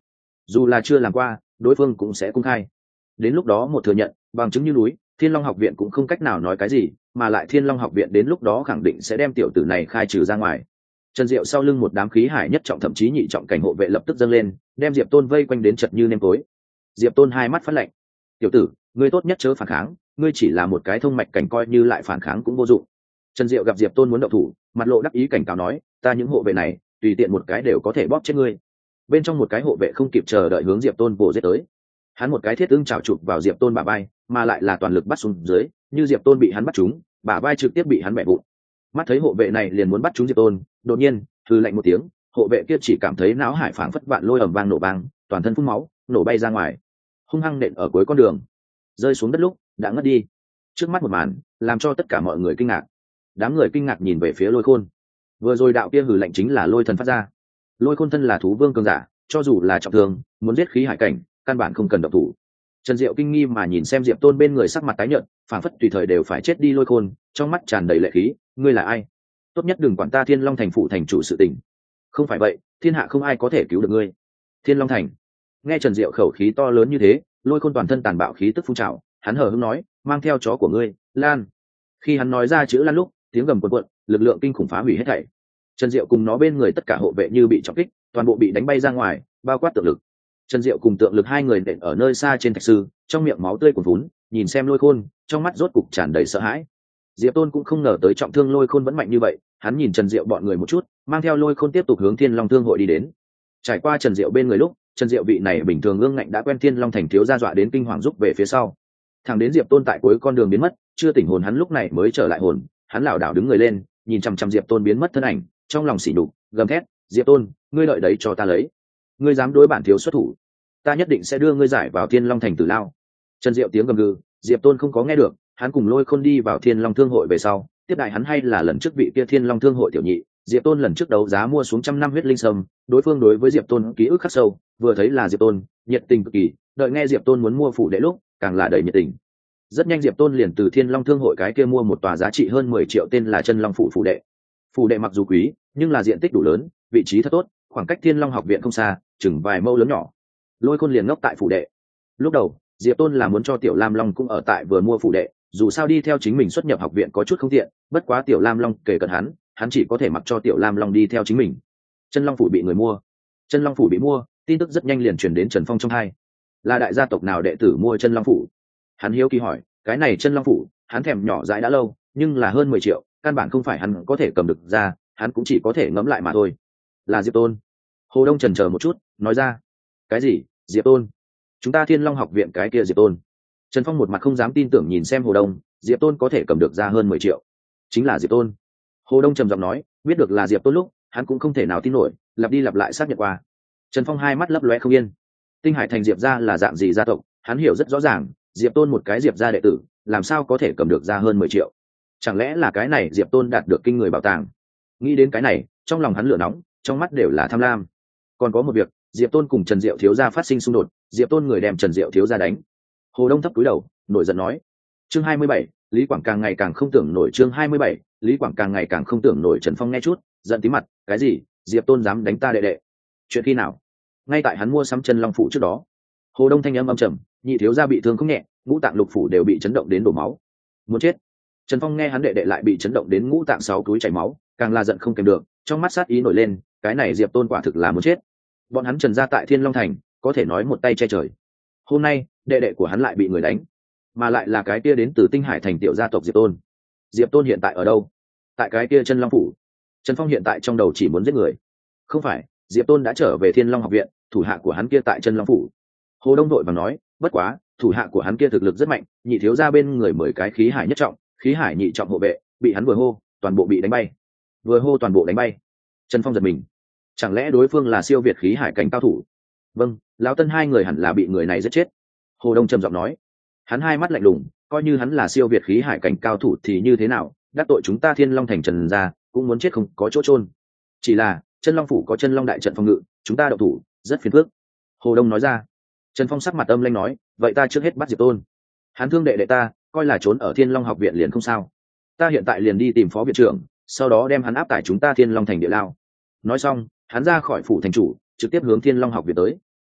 dù là chưa làm qua đối phương cũng sẽ công khai. Đến lúc đó một thừa nhận bằng chứng như núi, Thiên Long học viện cũng không cách nào nói cái gì, mà lại Thiên Long học viện đến lúc đó khẳng định sẽ đem tiểu tử này khai trừ ra ngoài. Trần Diệu sau lưng một đám khí hải nhất trọng thậm chí nhị trọng cảnh hộ vệ lập tức dâng lên, đem Diệp Tôn vây quanh đến chật như nêm tối. Diệp Tôn hai mắt phát lạnh: tiểu tử, ngươi tốt nhất chớ phản kháng, ngươi chỉ là một cái thông mạch cảnh, coi như lại phản kháng cũng vô dụng. Trần Diệu gặp Diệp Tôn muốn động thủ, mặt lộ đắc ý cảnh cáo nói: ta những hộ vệ này tùy tiện một cái đều có thể bóp chết ngươi. Bên trong một cái hộ vệ không kịp chờ đợi hướng Diệp Tôn bổ giết tới, hắn một cái thiết ưng chảo chụp vào Diệp Tôn bả vai, mà lại là toàn lực bắt xuống dưới, như Diệp Tôn bị hắn bắt trúng, bả vai trực tiếp bị hắn bẻ vụn. Mắt thấy hộ vệ này liền muốn bắt trúng Diệp Tôn, đột nhiên hừ lạnh một tiếng, hộ vệ kia chỉ cảm thấy não hải phảng phất vạn lôi ầm vang nổ vang, toàn thân phun máu, nổ bay ra ngoài, hung hăng nện ở cuối con đường, rơi xuống đất lúc đã ngất đi. Trước mắt một màn làm cho tất cả mọi người kinh ngạc. Đám người kinh ngạc nhìn về phía Lôi Khôn. Vừa rồi đạo kia hừ lạnh chính là Lôi Thần phát ra. Lôi Khôn thân là thú vương cường giả, cho dù là trọng thương, muốn giết khí hải cảnh, căn bản không cần động thủ. Trần Diệu kinh nghi mà nhìn xem Diệp Tôn bên người sắc mặt tái nhợt, phảng phất tùy thời đều phải chết đi Lôi Khôn, trong mắt tràn đầy lệ khí: ngươi là ai? Tốt nhất đừng quản ta Thiên Long thành phụ thành chủ sự tình. Không phải vậy, thiên hạ không ai có thể cứu được ngươi. Thiên Long thành. Nghe Trần Diệu khẩu khí to lớn như thế, Lôi Khôn toàn thân tàn bạo khí tức phun trào, hắn hờ hững nói: mang theo chó của ngươi, Lan. Khi hắn nói ra chữ Lan lúc, tiếng gầm cuộn cuộn, lực lượng kinh khủng phá hủy hết thảy. Trần Diệu cùng nó bên người tất cả hộ vệ như bị trọng kích, toàn bộ bị đánh bay ra ngoài, bao quát tượng lực. Trần Diệu cùng tượng lực hai người nện ở nơi xa trên thạch sư, trong miệng máu tươi cuồn vún, nhìn xem Lôi Khôn, trong mắt rốt cục tràn đầy sợ hãi. Diệp Tôn cũng không ngờ tới trọng thương Lôi Khôn vẫn mạnh như vậy, hắn nhìn Trần Diệu bọn người một chút, mang theo Lôi Khôn tiếp tục hướng Thiên Long Thương hội đi đến. Trải qua Trần Diệu bên người lúc, Trần Diệu vị này bình thường ương ngạnh đã quen Thiên Long thành thiếu gia dọa đến kinh hoàng rút về phía sau. Thẳng đến Diệp Tôn tại cuối con đường biến mất, chưa tỉnh hồn hắn lúc này mới trở lại hồn, hắn lảo đảo đứng người lên, nhìn chằm chằm Diệp Tôn biến mất thân ảnh, trong lòng sỉ nhục, gầm thét: Diệp Tôn, ngươi đợi đấy cho ta lấy. Ngươi dám đối bản thiếu xuất thủ, ta nhất định sẽ đưa ngươi giải vào Thiên Long thành tử lao. Trần Diệu tiếng gầm gừ, Diệp Tôn không có nghe được, hắn cùng Lôi Khôn đi vào Thiên Long Thương hội về sau, tiếp đại hắn hay là lần trước vị kia Thiên Long Thương hội tiểu nhị. Diệp Tôn lần trước đấu giá mua xuống trăm năm huyết linh sâm, đối phương đối với Diệp Tôn ký ức khắc sâu, vừa thấy là Diệp Tôn, nhiệt tình cực kỳ, đợi nghe Diệp Tôn muốn mua phủ đệ lúc, càng là đầy nhiệt tình. Rất nhanh Diệp Tôn liền từ Thiên Long Thương hội cái kia mua một tòa giá trị hơn mười triệu tên là Chân Long phủ phủ đệ. Phủ đệ mặc dù quý, nhưng là diện tích đủ lớn, vị trí thật tốt, khoảng cách Thiên Long học viện không xa, chừng vài mâu lớn nhỏ. Lôi Khôn liền ngốc tại phủ đệ. Lúc đầu, Diệp Tôn là muốn cho Tiểu Lam Long cũng ở tại vừa mua phủ đệ, dù sao đi theo chính mình xuất nhập học viện có chút không tiện, bất quá Tiểu Lam Long kể cận hắn, hắn chỉ có thể mặc cho Tiểu Lam Long đi theo chính mình. Chân Long phủ bị người mua. Chân Long phủ bị mua, tin tức rất nhanh liền truyền đến Trần Phong trong hai. Là đại gia tộc nào đệ tử mua Chân Long phủ? Hắn hiếu kỳ hỏi, cái này Chân Long phủ, hắn thèm nhỏ dãi đã lâu, nhưng là hơn mười triệu, căn bản không phải hắn có thể cầm được ra, hắn cũng chỉ có thể ngẫm lại mà thôi. Là Diệp Tôn. Hồ Đông chần chờ một chút, nói ra. Cái gì? Diệp Tôn? Chúng ta Thiên Long học viện cái kia Diệp Tôn? Trần Phong một mặt không dám tin tưởng nhìn xem Hồ Đông, Diệp Tôn có thể cầm được ra hơn mười triệu. Chính là Diệp Tôn. Hồ Đông trầm giọng nói, biết được là Diệp Tôn lúc, hắn cũng không thể nào tin nổi, lặp đi lặp lại xác nhận qua. Trần Phong hai mắt lấp lóe không yên. Tinh Hải thành Diệp gia là dạng gì gia tộc, hắn hiểu rất rõ ràng, Diệp Tôn một cái Diệp gia đệ tử, làm sao có thể cầm được ra hơn mười triệu? Chẳng lẽ là cái này Diệp Tôn đạt được kinh người bảo tàng? Nghĩ đến cái này, trong lòng hắn lửa nóng, trong mắt đều là tham lam. Còn có một việc, Diệp Tôn cùng Trần Diệu thiếu gia phát sinh xung đột, Diệp Tôn người đem Trần Diệu thiếu gia đánh. Hồ Đông thấp cúi đầu, nổi giận nói. Chương hai mươi bảy, Lý Quảng càng ngày càng không tưởng nổi. Chương hai mươi bảy, Lý Quảng càng ngày càng không tưởng nổi. Trần Phong nghe chút, giận tí mặt, cái gì? Diệp Tôn dám đánh ta đệ đệ? Chuyện khi nào? Ngay tại hắn mua sắm Chân Long phủ trước đó. Hồ Đông thanh âm âm trầm, nhị thiếu gia bị thương không nhẹ, ngũ tạng lục phủ đều bị chấn động đến đổ máu, muốn chết. Trần Phong nghe hắn đệ đệ lại bị chấn động đến ngũ tạng sáu túi chảy máu, càng là giận không kèm được, trong mắt sát ý nổi lên, cái này Diệp Tôn quả thực là muốn chết. Bọn hắn Trần gia tại Thiên Long thành, có thể nói một tay che trời. Hôm nay, đệ đệ của hắn lại bị người đánh, mà lại là cái kia đến từ Tinh Hải thành tiểu gia tộc Diệp Tôn. Diệp Tôn hiện tại ở đâu? Tại cái kia Chân Long phủ. Trần Phong hiện tại trong đầu chỉ muốn giết người. Không phải, Diệp Tôn đã trở về Thiên Long học viện, thủ hạ của hắn kia tại Chân Long phủ. Hồ Đông đội và nói, bất quá, thủ hạ của hắn kia thực lực rất mạnh, nhị thiếu gia bên người mười cái khí hải nhất trọng, khí hải nhị trọng hộ vệ, bị hắn vừa hô, toàn bộ bị đánh bay. Vừa hô toàn bộ đánh bay. Trần Phong giật mình. Chẳng lẽ đối phương là siêu việt khí hải cảnh cao thủ? Vâng, lão Tân hai người hẳn là bị người này giết chết. Hồ Đông trầm giọng nói. Hắn hai mắt lạnh lùng, coi như hắn là siêu việt khí hải cảnh cao thủ thì như thế nào, đắc tội chúng ta Thiên Long thành Trần gia, cũng muốn chết không có chỗ chôn. Chỉ là, Chân Long phủ có Chân Long đại trận phòng ngự, chúng ta động thủ, rất phiền phức. Hồ Đông nói ra. Trần Phong sắc mặt âm lãnh nói, vậy ta trước hết bắt Diệp Tôn. Hắn thương đệ đệ ta, coi là trốn ở Thiên Long học viện liền không sao. Ta hiện tại liền đi tìm phó viện trưởng, sau đó đem hắn áp tải chúng ta Thiên Long thành địa lao. Nói xong, hắn ra khỏi phủ thành chủ, trực tiếp hướng Thiên Long học viện tới.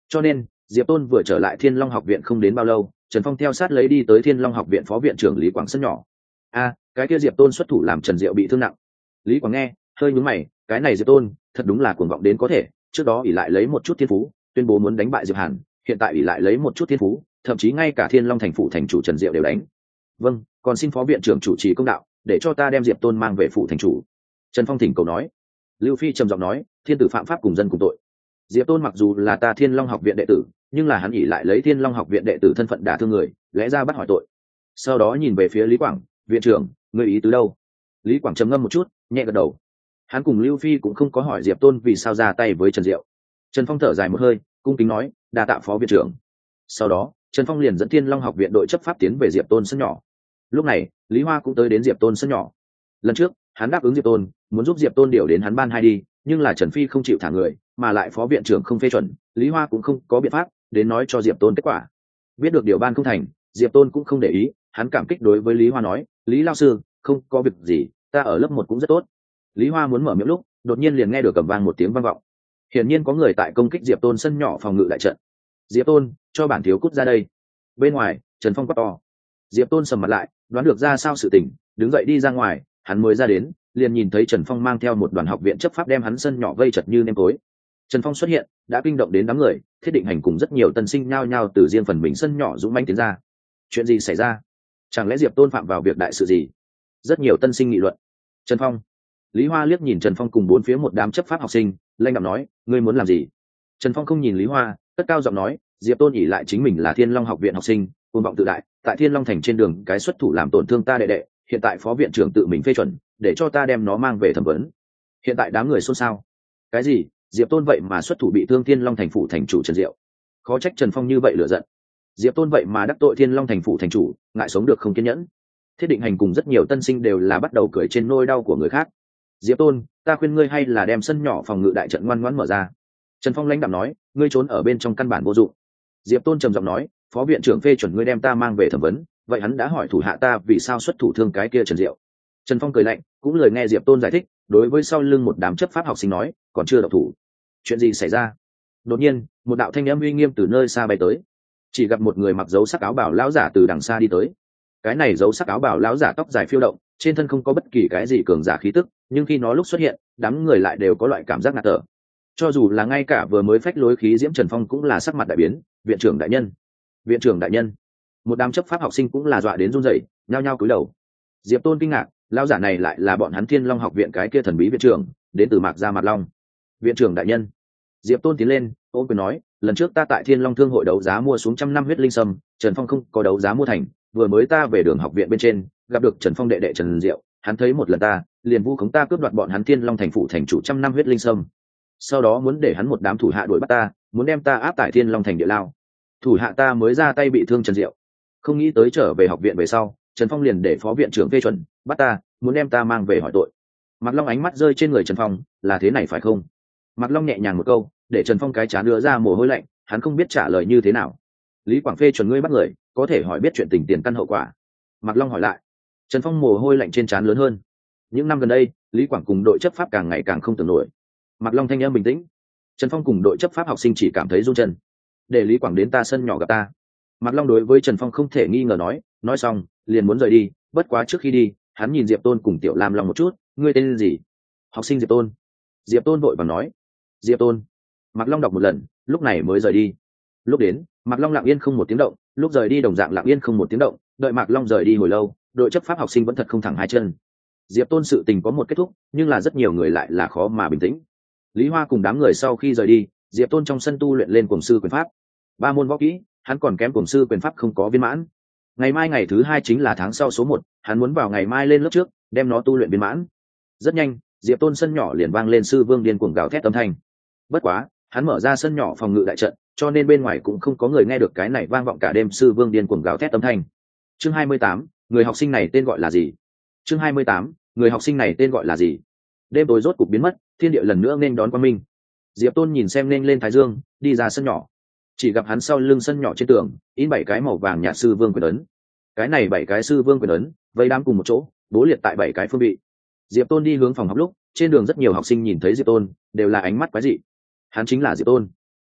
cho nên Diệp Tôn vừa trở lại Thiên Long học viện không đến bao lâu, Trần Phong theo sát lấy đi tới Thiên Long học viện phó viện trưởng Lý Quảng sân nhỏ. A, cái kia Diệp Tôn xuất thủ làm Trần Diệu bị thương nặng. Lý Quảng nghe, hơi nhướng mày, cái này Diệp Tôn, thật đúng là cuồng vọng đến có thể, trước đó ỷ lại lấy một chút thiên phú, tuyên bố muốn đánh bại Diệp Hàn, hiện tại ỷ lại lấy một chút thiên phú, thậm chí ngay cả Thiên Long thành phủ thành chủ Trần Diệu đều đánh. Vâng, còn xin phó viện trưởng chủ trì công đạo, để cho ta đem Diệp Tôn mang về phủ thành chủ. Trần Phong thỉnh cầu nói. Lưu Phi trầm giọng nói, thiên tử phạm pháp cùng dân cùng tội. Diệp Tôn mặc dù là ta Thiên Long học viện đệ tử, nhưng là hắn ỷ lại lấy Thiên Long học viện đệ tử thân phận đả thương người, lẽ ra bắt hỏi tội. Sau đó nhìn về phía Lý Quảng, viện trưởng, người ý tứ đâu? Lý Quảng trầm ngâm một chút, nhẹ gật đầu. Hắn cùng Lưu Phi cũng không có hỏi Diệp Tôn vì sao ra tay với Trần Diệu. Trần Phong thở dài một hơi, cung kính nói, đa tạ phó viện trưởng. Sau đó Trần Phong liền dẫn Thiên Long học viện đội chấp pháp tiến về Diệp Tôn sân nhỏ. Lúc này Lý Hoa cũng tới đến Diệp Tôn sân nhỏ. Lần trước hắn đáp ứng Diệp Tôn muốn giúp Diệp Tôn điều đến hắn ban hai đi, nhưng là Trần Phi không chịu thả người, mà lại phó viện trưởng không phê chuẩn, Lý Hoa cũng không có biện pháp đến nói cho Diệp Tôn kết quả. Biết được điều ban không thành, Diệp Tôn cũng không để ý, hắn cảm kích đối với Lý Hoa nói, Lý lao sư, không có việc gì, ta ở lớp một cũng rất tốt. Lý Hoa muốn mở miệng lúc đột nhiên liền nghe được cầm vang một tiếng vang vọng, hiển nhiên có người tại công kích Diệp Tôn sân nhỏ phòng ngự đại trận. Diệp Tôn, cho bản thiếu cút ra đây. Bên ngoài Trần Phong quát to. Diệp Tôn sầm mặt lại, đoán được ra sao sự tình, đứng dậy đi ra ngoài. Hắn mới ra đến liền nhìn thấy Trần Phong mang theo một đoàn học viện chấp pháp đem hắn sân nhỏ vây chật như nêm tối. Trần Phong xuất hiện đã kinh động đến đám người, Thiết Định Hành cùng rất nhiều tân sinh nhao nhao từ riêng phần mình sân nhỏ dũng mãnh tiến ra. Chuyện gì xảy ra? Chẳng lẽ Diệp Tôn phạm vào việc đại sự gì? Rất nhiều tân sinh nghị luận. Trần Phong. Lý Hoa liếc nhìn Trần Phong cùng bốn phía một đám chấp pháp học sinh, lanh đạm nói, ngươi muốn làm gì? Trần Phong không nhìn Lý Hoa, cất cao giọng nói, Diệp Tôn ỷ lại chính mình là Thiên Long học viện học sinh, cuồng vọng tự đại, tại Thiên Long thành trên đường cái xuất thủ làm tổn thương ta đệ đệ, hiện tại phó viện trưởng tự mình phê chuẩn, để cho ta đem nó mang về thẩm vấn. Hiện tại đám người xôn xao. Cái gì? Diệp Tôn vậy mà xuất thủ bị thương Thiên Long thành phủ thành chủ Trần Diệu. Khó trách Trần Phong như vậy lửa giận. Diệp Tôn vậy mà đắc tội Thiên Long thành phủ thành chủ, ngại sống được không kiên nhẫn. Thiết Định Hành cùng rất nhiều tân sinh đều là bắt đầu cười trên nỗi đau của người khác. Diệp Tôn, ta khuyên ngươi hay là đem sân nhỏ phòng ngự đại trận ngoan ngoãn mở ra. Trần Phong lãnh đạm nói, ngươi trốn ở bên trong căn bản vô dụng. Diệp Tôn trầm giọng nói, phó viện trưởng phê chuẩn ngươi đem ta mang về thẩm vấn, vậy hắn đã hỏi thủ hạ ta vì sao xuất thủ thương cái kia Trần Diệu. Trần Phong cười lạnh, cũng lời nghe Diệp Tôn giải thích, đối với sau lưng một đám chấp pháp học sinh nói, còn chưa động thủ. Chuyện gì xảy ra? Đột nhiên một đạo thanh âm uy nghiêm từ nơi xa bay tới, chỉ gặp một người mặc dấu sắc áo bào lão giả từ đằng xa đi tới. Cái này dấu sắc áo bào lão giả tóc dài phiêu động, trên thân không có bất kỳ cái gì cường giả khí tức, nhưng khi nó lúc xuất hiện, đám người lại đều có loại cảm giác ngạt thở. Cho dù là ngay cả vừa mới phách lối khí diễm Trần Phong cũng là sắc mặt đại biến. Viện trưởng đại nhân, viện trưởng đại nhân. Một đám chấp pháp học sinh cũng là dọa đến run rẩy, nhao nhao cúi đầu. Diệp Tôn kinh ngạc, lão giả này lại là bọn hắn Thiên Long học viện cái kia thần bí viện trưởng, đến từ Mạc Gia Mạc Long. Viện trưởng đại nhân. Diệp Tôn tiến lên ôm quyền nói, lần trước ta tại Thiên Long thương hội đấu giá mua xuống trăm năm huyết linh sâm, Trần Phong không có đấu giá mua thành, vừa mới ta về đường học viện bên trên gặp được Trần Phong đệ đệ Trần Diệu, hắn thấy một lần ta liền vu khống ta cướp đoạt bọn hắn Thiên Long thành phủ thành chủ trăm năm huyết linh sâm, sau đó muốn để hắn một đám thủ hạ đuổi bắt ta, muốn đem ta áp tại Thiên Long thành địa lao. Thủ hạ ta mới ra tay bị thương Trần Diệu, không nghĩ tới trở về học viện về sau Trần Phong liền để phó viện trưởng phê chuẩn bắt ta, muốn đem ta mang về hỏi tội. Mạc Long ánh mắt rơi trên người Trần Phong, là thế này phải không? Mạc Long nhẹ nhàng một câu, để Trần Phong cái trán đưa ra mồ hôi lạnh, hắn không biết trả lời như thế nào. Lý Quảng phê chuẩn ngươi bắt người, có thể hỏi biết chuyện tình tiền căn hậu quả. Mạc Long hỏi lại. Trần Phong mồ hôi lạnh trên trán lớn hơn. Những năm gần đây Lý Quảng cùng đội chấp pháp càng ngày càng không tưởng nổi. Mạc Long thanh âm bình tĩnh. Trần Phong cùng đội chấp pháp học sinh chỉ cảm thấy run chân. Để Lý Quảng đến ta sân nhỏ gặp ta. Mạc Long đối với Trần Phong không thể nghi ngờ nói, nói xong liền muốn rời đi, bất quá trước khi đi hắn nhìn Diệp Tôn cùng Tiểu Lam Long một chút, ngươi tên gì? Học sinh Diệp Tôn. Diệp Tôn vội vàng nói. Diệp Tôn. Mạc Long đọc một lần, lúc này mới rời đi. Lúc đến Mạc Long lặng yên không một tiếng động, lúc rời đi đồng dạng lặng yên không một tiếng động. Đợi Mạc Long rời đi hồi lâu, đội chấp pháp học sinh vẫn thật không thẳng hai chân. Diệp Tôn sự tình có một kết thúc, nhưng là rất nhiều người lại là khó mà bình tĩnh. Lý Hoa cùng đám người sau khi rời đi, Diệp Tôn trong sân tu luyện lên cuồng sư quyền pháp. Ba môn võ kỹ, hắn còn kém cuồng sư quyền pháp không có viên mãn. Ngày mai ngày thứ hai chính là tháng sau số một, hắn muốn vào ngày mai lên lớp trước, đem nó tu luyện viên mãn. Rất nhanh, Diệp Tôn sân nhỏ liền vang lên sư vương điên cuồng gào thét âm thanh. Bất quá, hắn mở ra sân nhỏ phòng ngự đại trận, cho nên bên ngoài cũng không có người nghe được cái này vang vọng cả đêm sư vương điên cuồng gào thét âm thanh. Chương hai mươi tám, người học sinh này tên gọi là gì? Chương hai mươi tám, người học sinh này tên gọi là gì? Đêm tối rốt cục biến mất, thiên địa lần nữa nên đón quang minh. Diệp Tôn nhìn xem nên lên thái dương, đi ra sân nhỏ. Chỉ gặp hắn sau lưng sân nhỏ trên tường in bảy cái màu vàng nhạt sư vương quyền ấn. Cái này bảy cái sư vương quyền ấn vây đám cùng một chỗ, bố liệt tại bảy cái phương vị. Diệp Tôn đi hướng phòng học lúc, trên đường rất nhiều học sinh nhìn thấy Diệp Tôn đều là ánh mắt quái dị. Hắn chính là Diệp Tôn.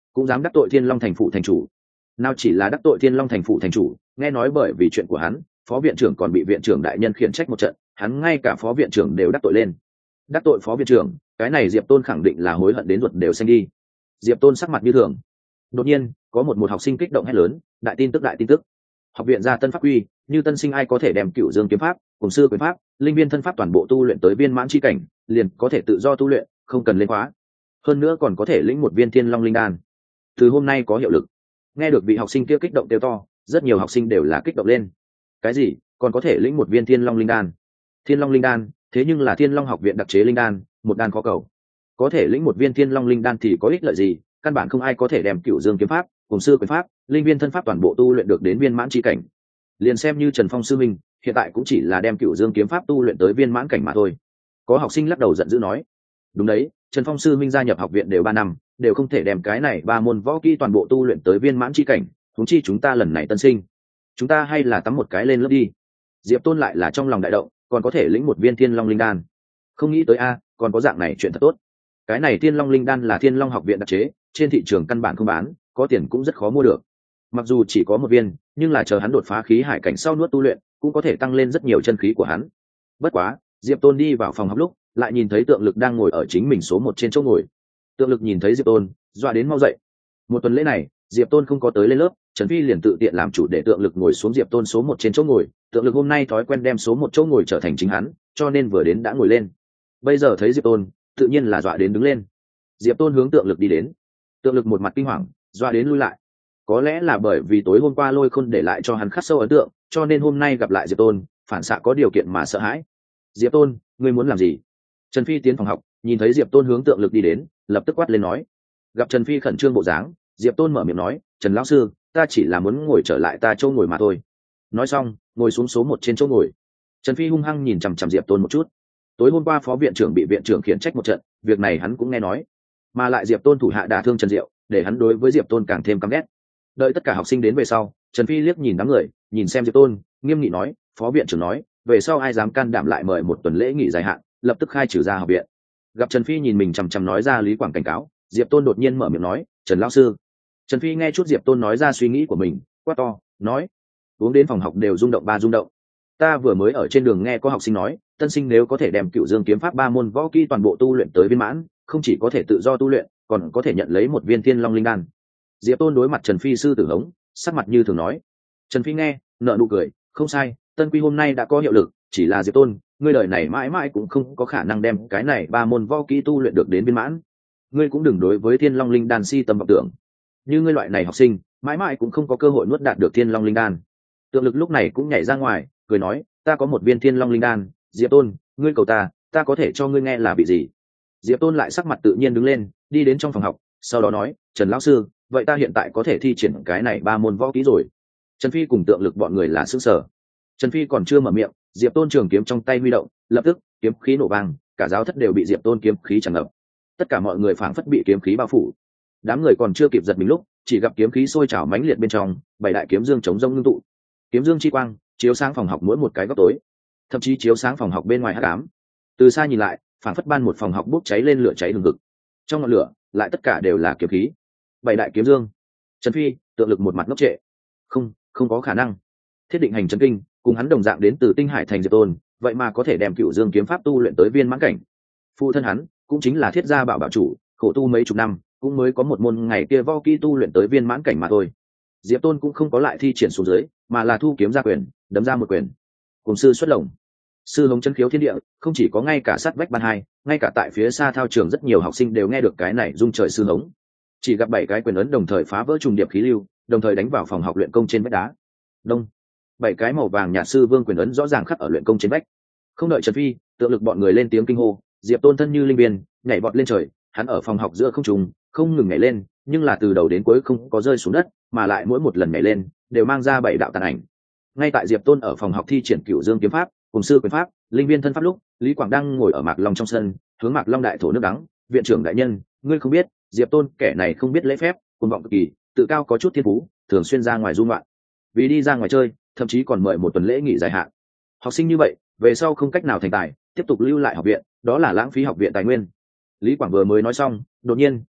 cũng dám đắc tội thiên long thành phụ thành chủ. Nào chỉ là đắc tội thiên long thành phụ thành chủ, nghe nói bởi vì chuyện của hắn, phó viện trưởng còn bị viện trưởng đại nhân khiển trách một trận, hắn ngay cả phó viện trưởng đều đắc tội lên. Đắc tội phó viện trưởng, cái này Diệp Tôn khẳng định là hối hận đến ruột đều xanh đi. Diệp Tôn sắc mặt như thường. Đột nhiên có một một học sinh kích động hét lớn, đại tin tức đại tin tức, học viện ra tân pháp quy, như tân sinh ai có thể đem cửu dương kiếm pháp cùng sư quyền pháp linh viên thân pháp toàn bộ tu luyện tới viên mãn chi cảnh, liền có thể tự do tu luyện, không cần lên khóa, hơn nữa còn có thể lĩnh một viên thiên long linh đan, từ hôm nay có hiệu lực. Nghe được vị học sinh kia kích động kêu to, rất nhiều học sinh đều là kích động lên. Cái gì còn có thể lĩnh một viên thiên long linh đan? Thiên long linh đan thế nhưng là thiên long học viện đặc chế linh đan, một đan khó cầu, có thể lĩnh một viên thiên long linh đan thì có ích lợi gì? Căn bản không ai có thể đem cửu dương kiếm pháp cùng sư quyền pháp linh viên thân pháp toàn bộ tu luyện được đến viên mãn chi cảnh. Liền xem như Trần Phong sư minh hiện tại cũng chỉ là đem cửu dương kiếm pháp tu luyện tới viên mãn cảnh mà thôi. Có học sinh lắc đầu giận dữ nói, đúng đấy, Trần Phong sư minh gia nhập học viện đều ba năm, đều không thể đem cái này ba môn võ kỹ toàn bộ tu luyện tới viên mãn chi cảnh, huống chi chúng ta lần này tân sinh, chúng ta hay là tắm một cái lên lớp đi. Diệp Tôn lại là trong lòng đại động, còn có thể lĩnh một viên thiên long linh đan, không nghĩ tới a, còn có dạng này chuyện thật tốt. Cái này thiên long linh đan là thiên long học viện đặc chế, trên thị trường căn bản không bán, có tiền cũng rất khó mua được. Mặc dù chỉ có một viên, nhưng là chờ hắn đột phá khí hải cảnh sau nuốt tu luyện, cũng có thể tăng lên rất nhiều chân khí của hắn. Bất quá, Diệp Tôn đi vào phòng học lúc, lại nhìn thấy Tượng Lực đang ngồi ở chính mình số một trên chỗ ngồi. Tượng Lực nhìn thấy Diệp Tôn, dọa đến mau dậy. Một tuần lễ này, Diệp Tôn không có tới lên lớp, Trần Phi liền tự tiện làm chủ để Tượng Lực ngồi xuống Diệp Tôn số một trên chỗ ngồi. Tượng Lực hôm nay thói quen đem số một chỗ ngồi trở thành chính hắn, cho nên vừa đến đã ngồi lên. Bây giờ thấy Diệp Tôn, tự nhiên là dọa đến đứng lên. Diệp Tôn hướng Tượng Lực đi đến. Tượng Lực một mặt kinh hoàng, dọa đến lui lại. Có lẽ là bởi vì tối hôm qua Lôi Khôn để lại cho hắn khắc sâu ấn tượng, cho nên hôm nay gặp lại Diệp Tôn, phản xạ có điều kiện mà sợ hãi. Diệp Tôn, ngươi muốn làm gì? Trần Phi tiến phòng học, nhìn thấy Diệp Tôn hướng Tượng Lực đi đến, lập tức quát lên nói. Gặp Trần Phi khẩn trương bộ dáng, Diệp Tôn mở miệng nói, Trần lão sư, ta chỉ là muốn ngồi trở lại ta chỗ ngồi mà thôi. Nói xong, ngồi xuống số một trên chỗ ngồi. Trần Phi hung hăng nhìn chằm chằm Diệp Tôn một chút. Tối hôm qua phó viện trưởng bị viện trưởng khiển trách một trận, việc này hắn cũng nghe nói, mà lại Diệp Tôn thủ hạ đả thương Trần Diệu, để hắn đối với Diệp Tôn càng thêm căm ghét. Đợi tất cả học sinh đến về sau, Trần Phi liếc nhìn đám người, nhìn xem Diệp Tôn, nghiêm nghị nói, phó viện trưởng nói, về sau ai dám can đảm lại mời một tuần lễ nghỉ dài hạn, lập tức khai trừ ra học viện. Gặp Trần Phi nhìn mình chằm chằm nói ra lý quảng cảnh cáo, Diệp Tôn đột nhiên mở miệng nói, Trần lão sư. Trần Phi nghe chút Diệp Tôn nói ra suy nghĩ của mình, quát to, nói, uống đến phòng học đều rung động ba rung động. Ta vừa mới ở trên đường nghe có học sinh nói, tân sinh nếu có thể đem cửu dương kiếm pháp ba môn võ kỹ toàn bộ tu luyện tới viên mãn, không chỉ có thể tự do tu luyện, còn có thể nhận lấy một viên thiên long linh đan. Diệp Tôn đối mặt Trần Phi sư tử hống, sắc mặt như thường nói. Trần Phi nghe, nợ nụ cười, không sai, tân quy hôm nay đã có hiệu lực, chỉ là Diệp Tôn, ngươi đời này mãi mãi cũng không có khả năng đem cái này ba môn võ kỹ tu luyện được đến viên mãn. Ngươi cũng đừng đối với thiên long linh đan si tâm vọng tưởng. Như ngươi loại này học sinh, mãi mãi cũng không có cơ hội nuốt đạt được thiên long linh đan. Tượng Lực lúc này cũng nhảy ra ngoài, cười nói, ta có một viên thiên long linh đan, Diệp Tôn, ngươi cầu ta, ta có thể cho ngươi nghe là bị gì? Diệp Tôn lại sắc mặt tự nhiên đứng lên, đi đến trong phòng học, sau đó nói, Trần lão sư, vậy ta hiện tại có thể thi triển cái này ba môn võ kỹ rồi. Trần Phi cùng Tượng Lực bọn người là sững sờ. Trần Phi còn chưa mở miệng, Diệp Tôn trường kiếm trong tay huy động, lập tức kiếm khí nổ vang, cả giáo thất đều bị Diệp Tôn kiếm khí tràn ngập. Tất cả mọi người phảng phất bị kiếm khí bao phủ. Đám người còn chưa kịp giật mình lúc, chỉ gặp kiếm khí sôi trào mãnh liệt bên trong, bảy đại kiếm dương chống rông ngưng tụ. Kiếm dương chi quang chiếu sáng phòng học mỗi một cái góc tối, thậm chí chiếu sáng phòng học bên ngoài hắc ám. Từ xa nhìn lại, phảng phất ban một phòng học bốc cháy lên lửa cháy hừng hực. Trong ngọn lửa, lại tất cả đều là kiếm khí. Bảy đại kiếm dương. Trần Phi, Tượng Lực một mặt ngốc trệ. Không, không có khả năng. Thiết Định Hành chấn kinh, cùng hắn đồng dạng đến từ Tinh Hải thành Diệp Tôn, vậy mà có thể đem Cửu Dương kiếm pháp tu luyện tới viên mãn cảnh. Phụ thân hắn, cũng chính là Thiết gia bảo bảo chủ, khổ tu mấy chục năm, cũng mới có một môn ngày kia võ kỹ tu luyện tới viên mãn cảnh mà thôi. Diệp Tôn cũng không có lại thi triển xuống dưới, mà là thu kiếm ra quyền, đấm ra một quyền. Cùng sư xuất lồng, sư hống chân khiếu thiên địa, không chỉ có ngay cả sát vách ban hai, ngay cả tại phía xa thao trường rất nhiều học sinh đều nghe được cái này rung trời sư hống. Chỉ gặp bảy cái quyền ấn đồng thời phá vỡ trùng điệp khí lưu, đồng thời đánh vào phòng học luyện công trên vách đá. Đông, bảy cái màu vàng nhạt sư vương quyền ấn rõ ràng khắc ở luyện công trên vách. Không đợi Trần Phi, Tượng Lực bọn người lên tiếng kinh hô, Diệp Tôn thân như linh biên, nhảy vọt lên trời, hắn ở phòng học giữa không trung, không ngừng nhảy lên, nhưng là từ đầu đến cuối không có rơi xuống đất, mà lại mỗi một lần nhảy lên đều mang ra bảy đạo tàn ảnh. Ngay tại Diệp Tôn ở phòng học thi triển Cửu Dương kiếm pháp, cùng sư quyền pháp, linh viên thân pháp lúc, Lý Quảng đang ngồi ở Mạc Long trong sân, hướng Mạc Long đại thổ nước đắng, viện trưởng đại nhân, ngươi không biết, Diệp Tôn kẻ này không biết lễ phép, cuồng vọng cực kỳ, tự cao có chút thiên phú, thường xuyên ra ngoài du ngoạn. Vì đi ra ngoài chơi, thậm chí còn mời một tuần lễ nghỉ dài hạn. Học sinh như vậy, về sau không cách nào thành tài, tiếp tục lưu lại học viện, đó là lãng phí học viện tài nguyên. Lý Quảng vừa mới nói xong, đột nhiên,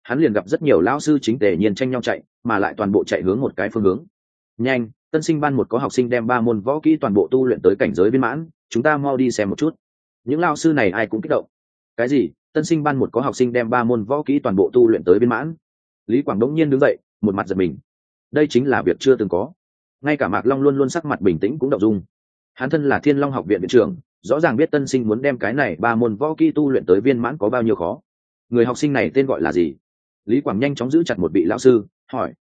hắn liền gặp rất nhiều lão sư chính tề nhiên tranh nhau chạy, mà lại toàn bộ chạy hướng một cái phương hướng. Nhanh, tân sinh ban một có học sinh đem ba môn võ kỹ toàn bộ tu luyện tới cảnh giới viên mãn, chúng ta mau đi xem một chút. Những lão sư này ai cũng kích động. Cái gì? Tân sinh ban một có học sinh đem ba môn võ kỹ toàn bộ tu luyện tới viên mãn? Lý Quảng đống nhiên đứng dậy, một mặt giật mình. Đây chính là việc chưa từng có. Ngay cả Mạc Long luôn luôn sắc mặt bình tĩnh cũng động dung. Hắn thân là Thiên Long học viện viện trưởng, rõ ràng biết tân sinh muốn đem cái này ba môn võ kỹ tu luyện tới viên mãn có bao nhiêu khó. Người học sinh này tên gọi là gì? Lý Quảng nhanh chóng giữ chặt một vị lão sư, hỏi.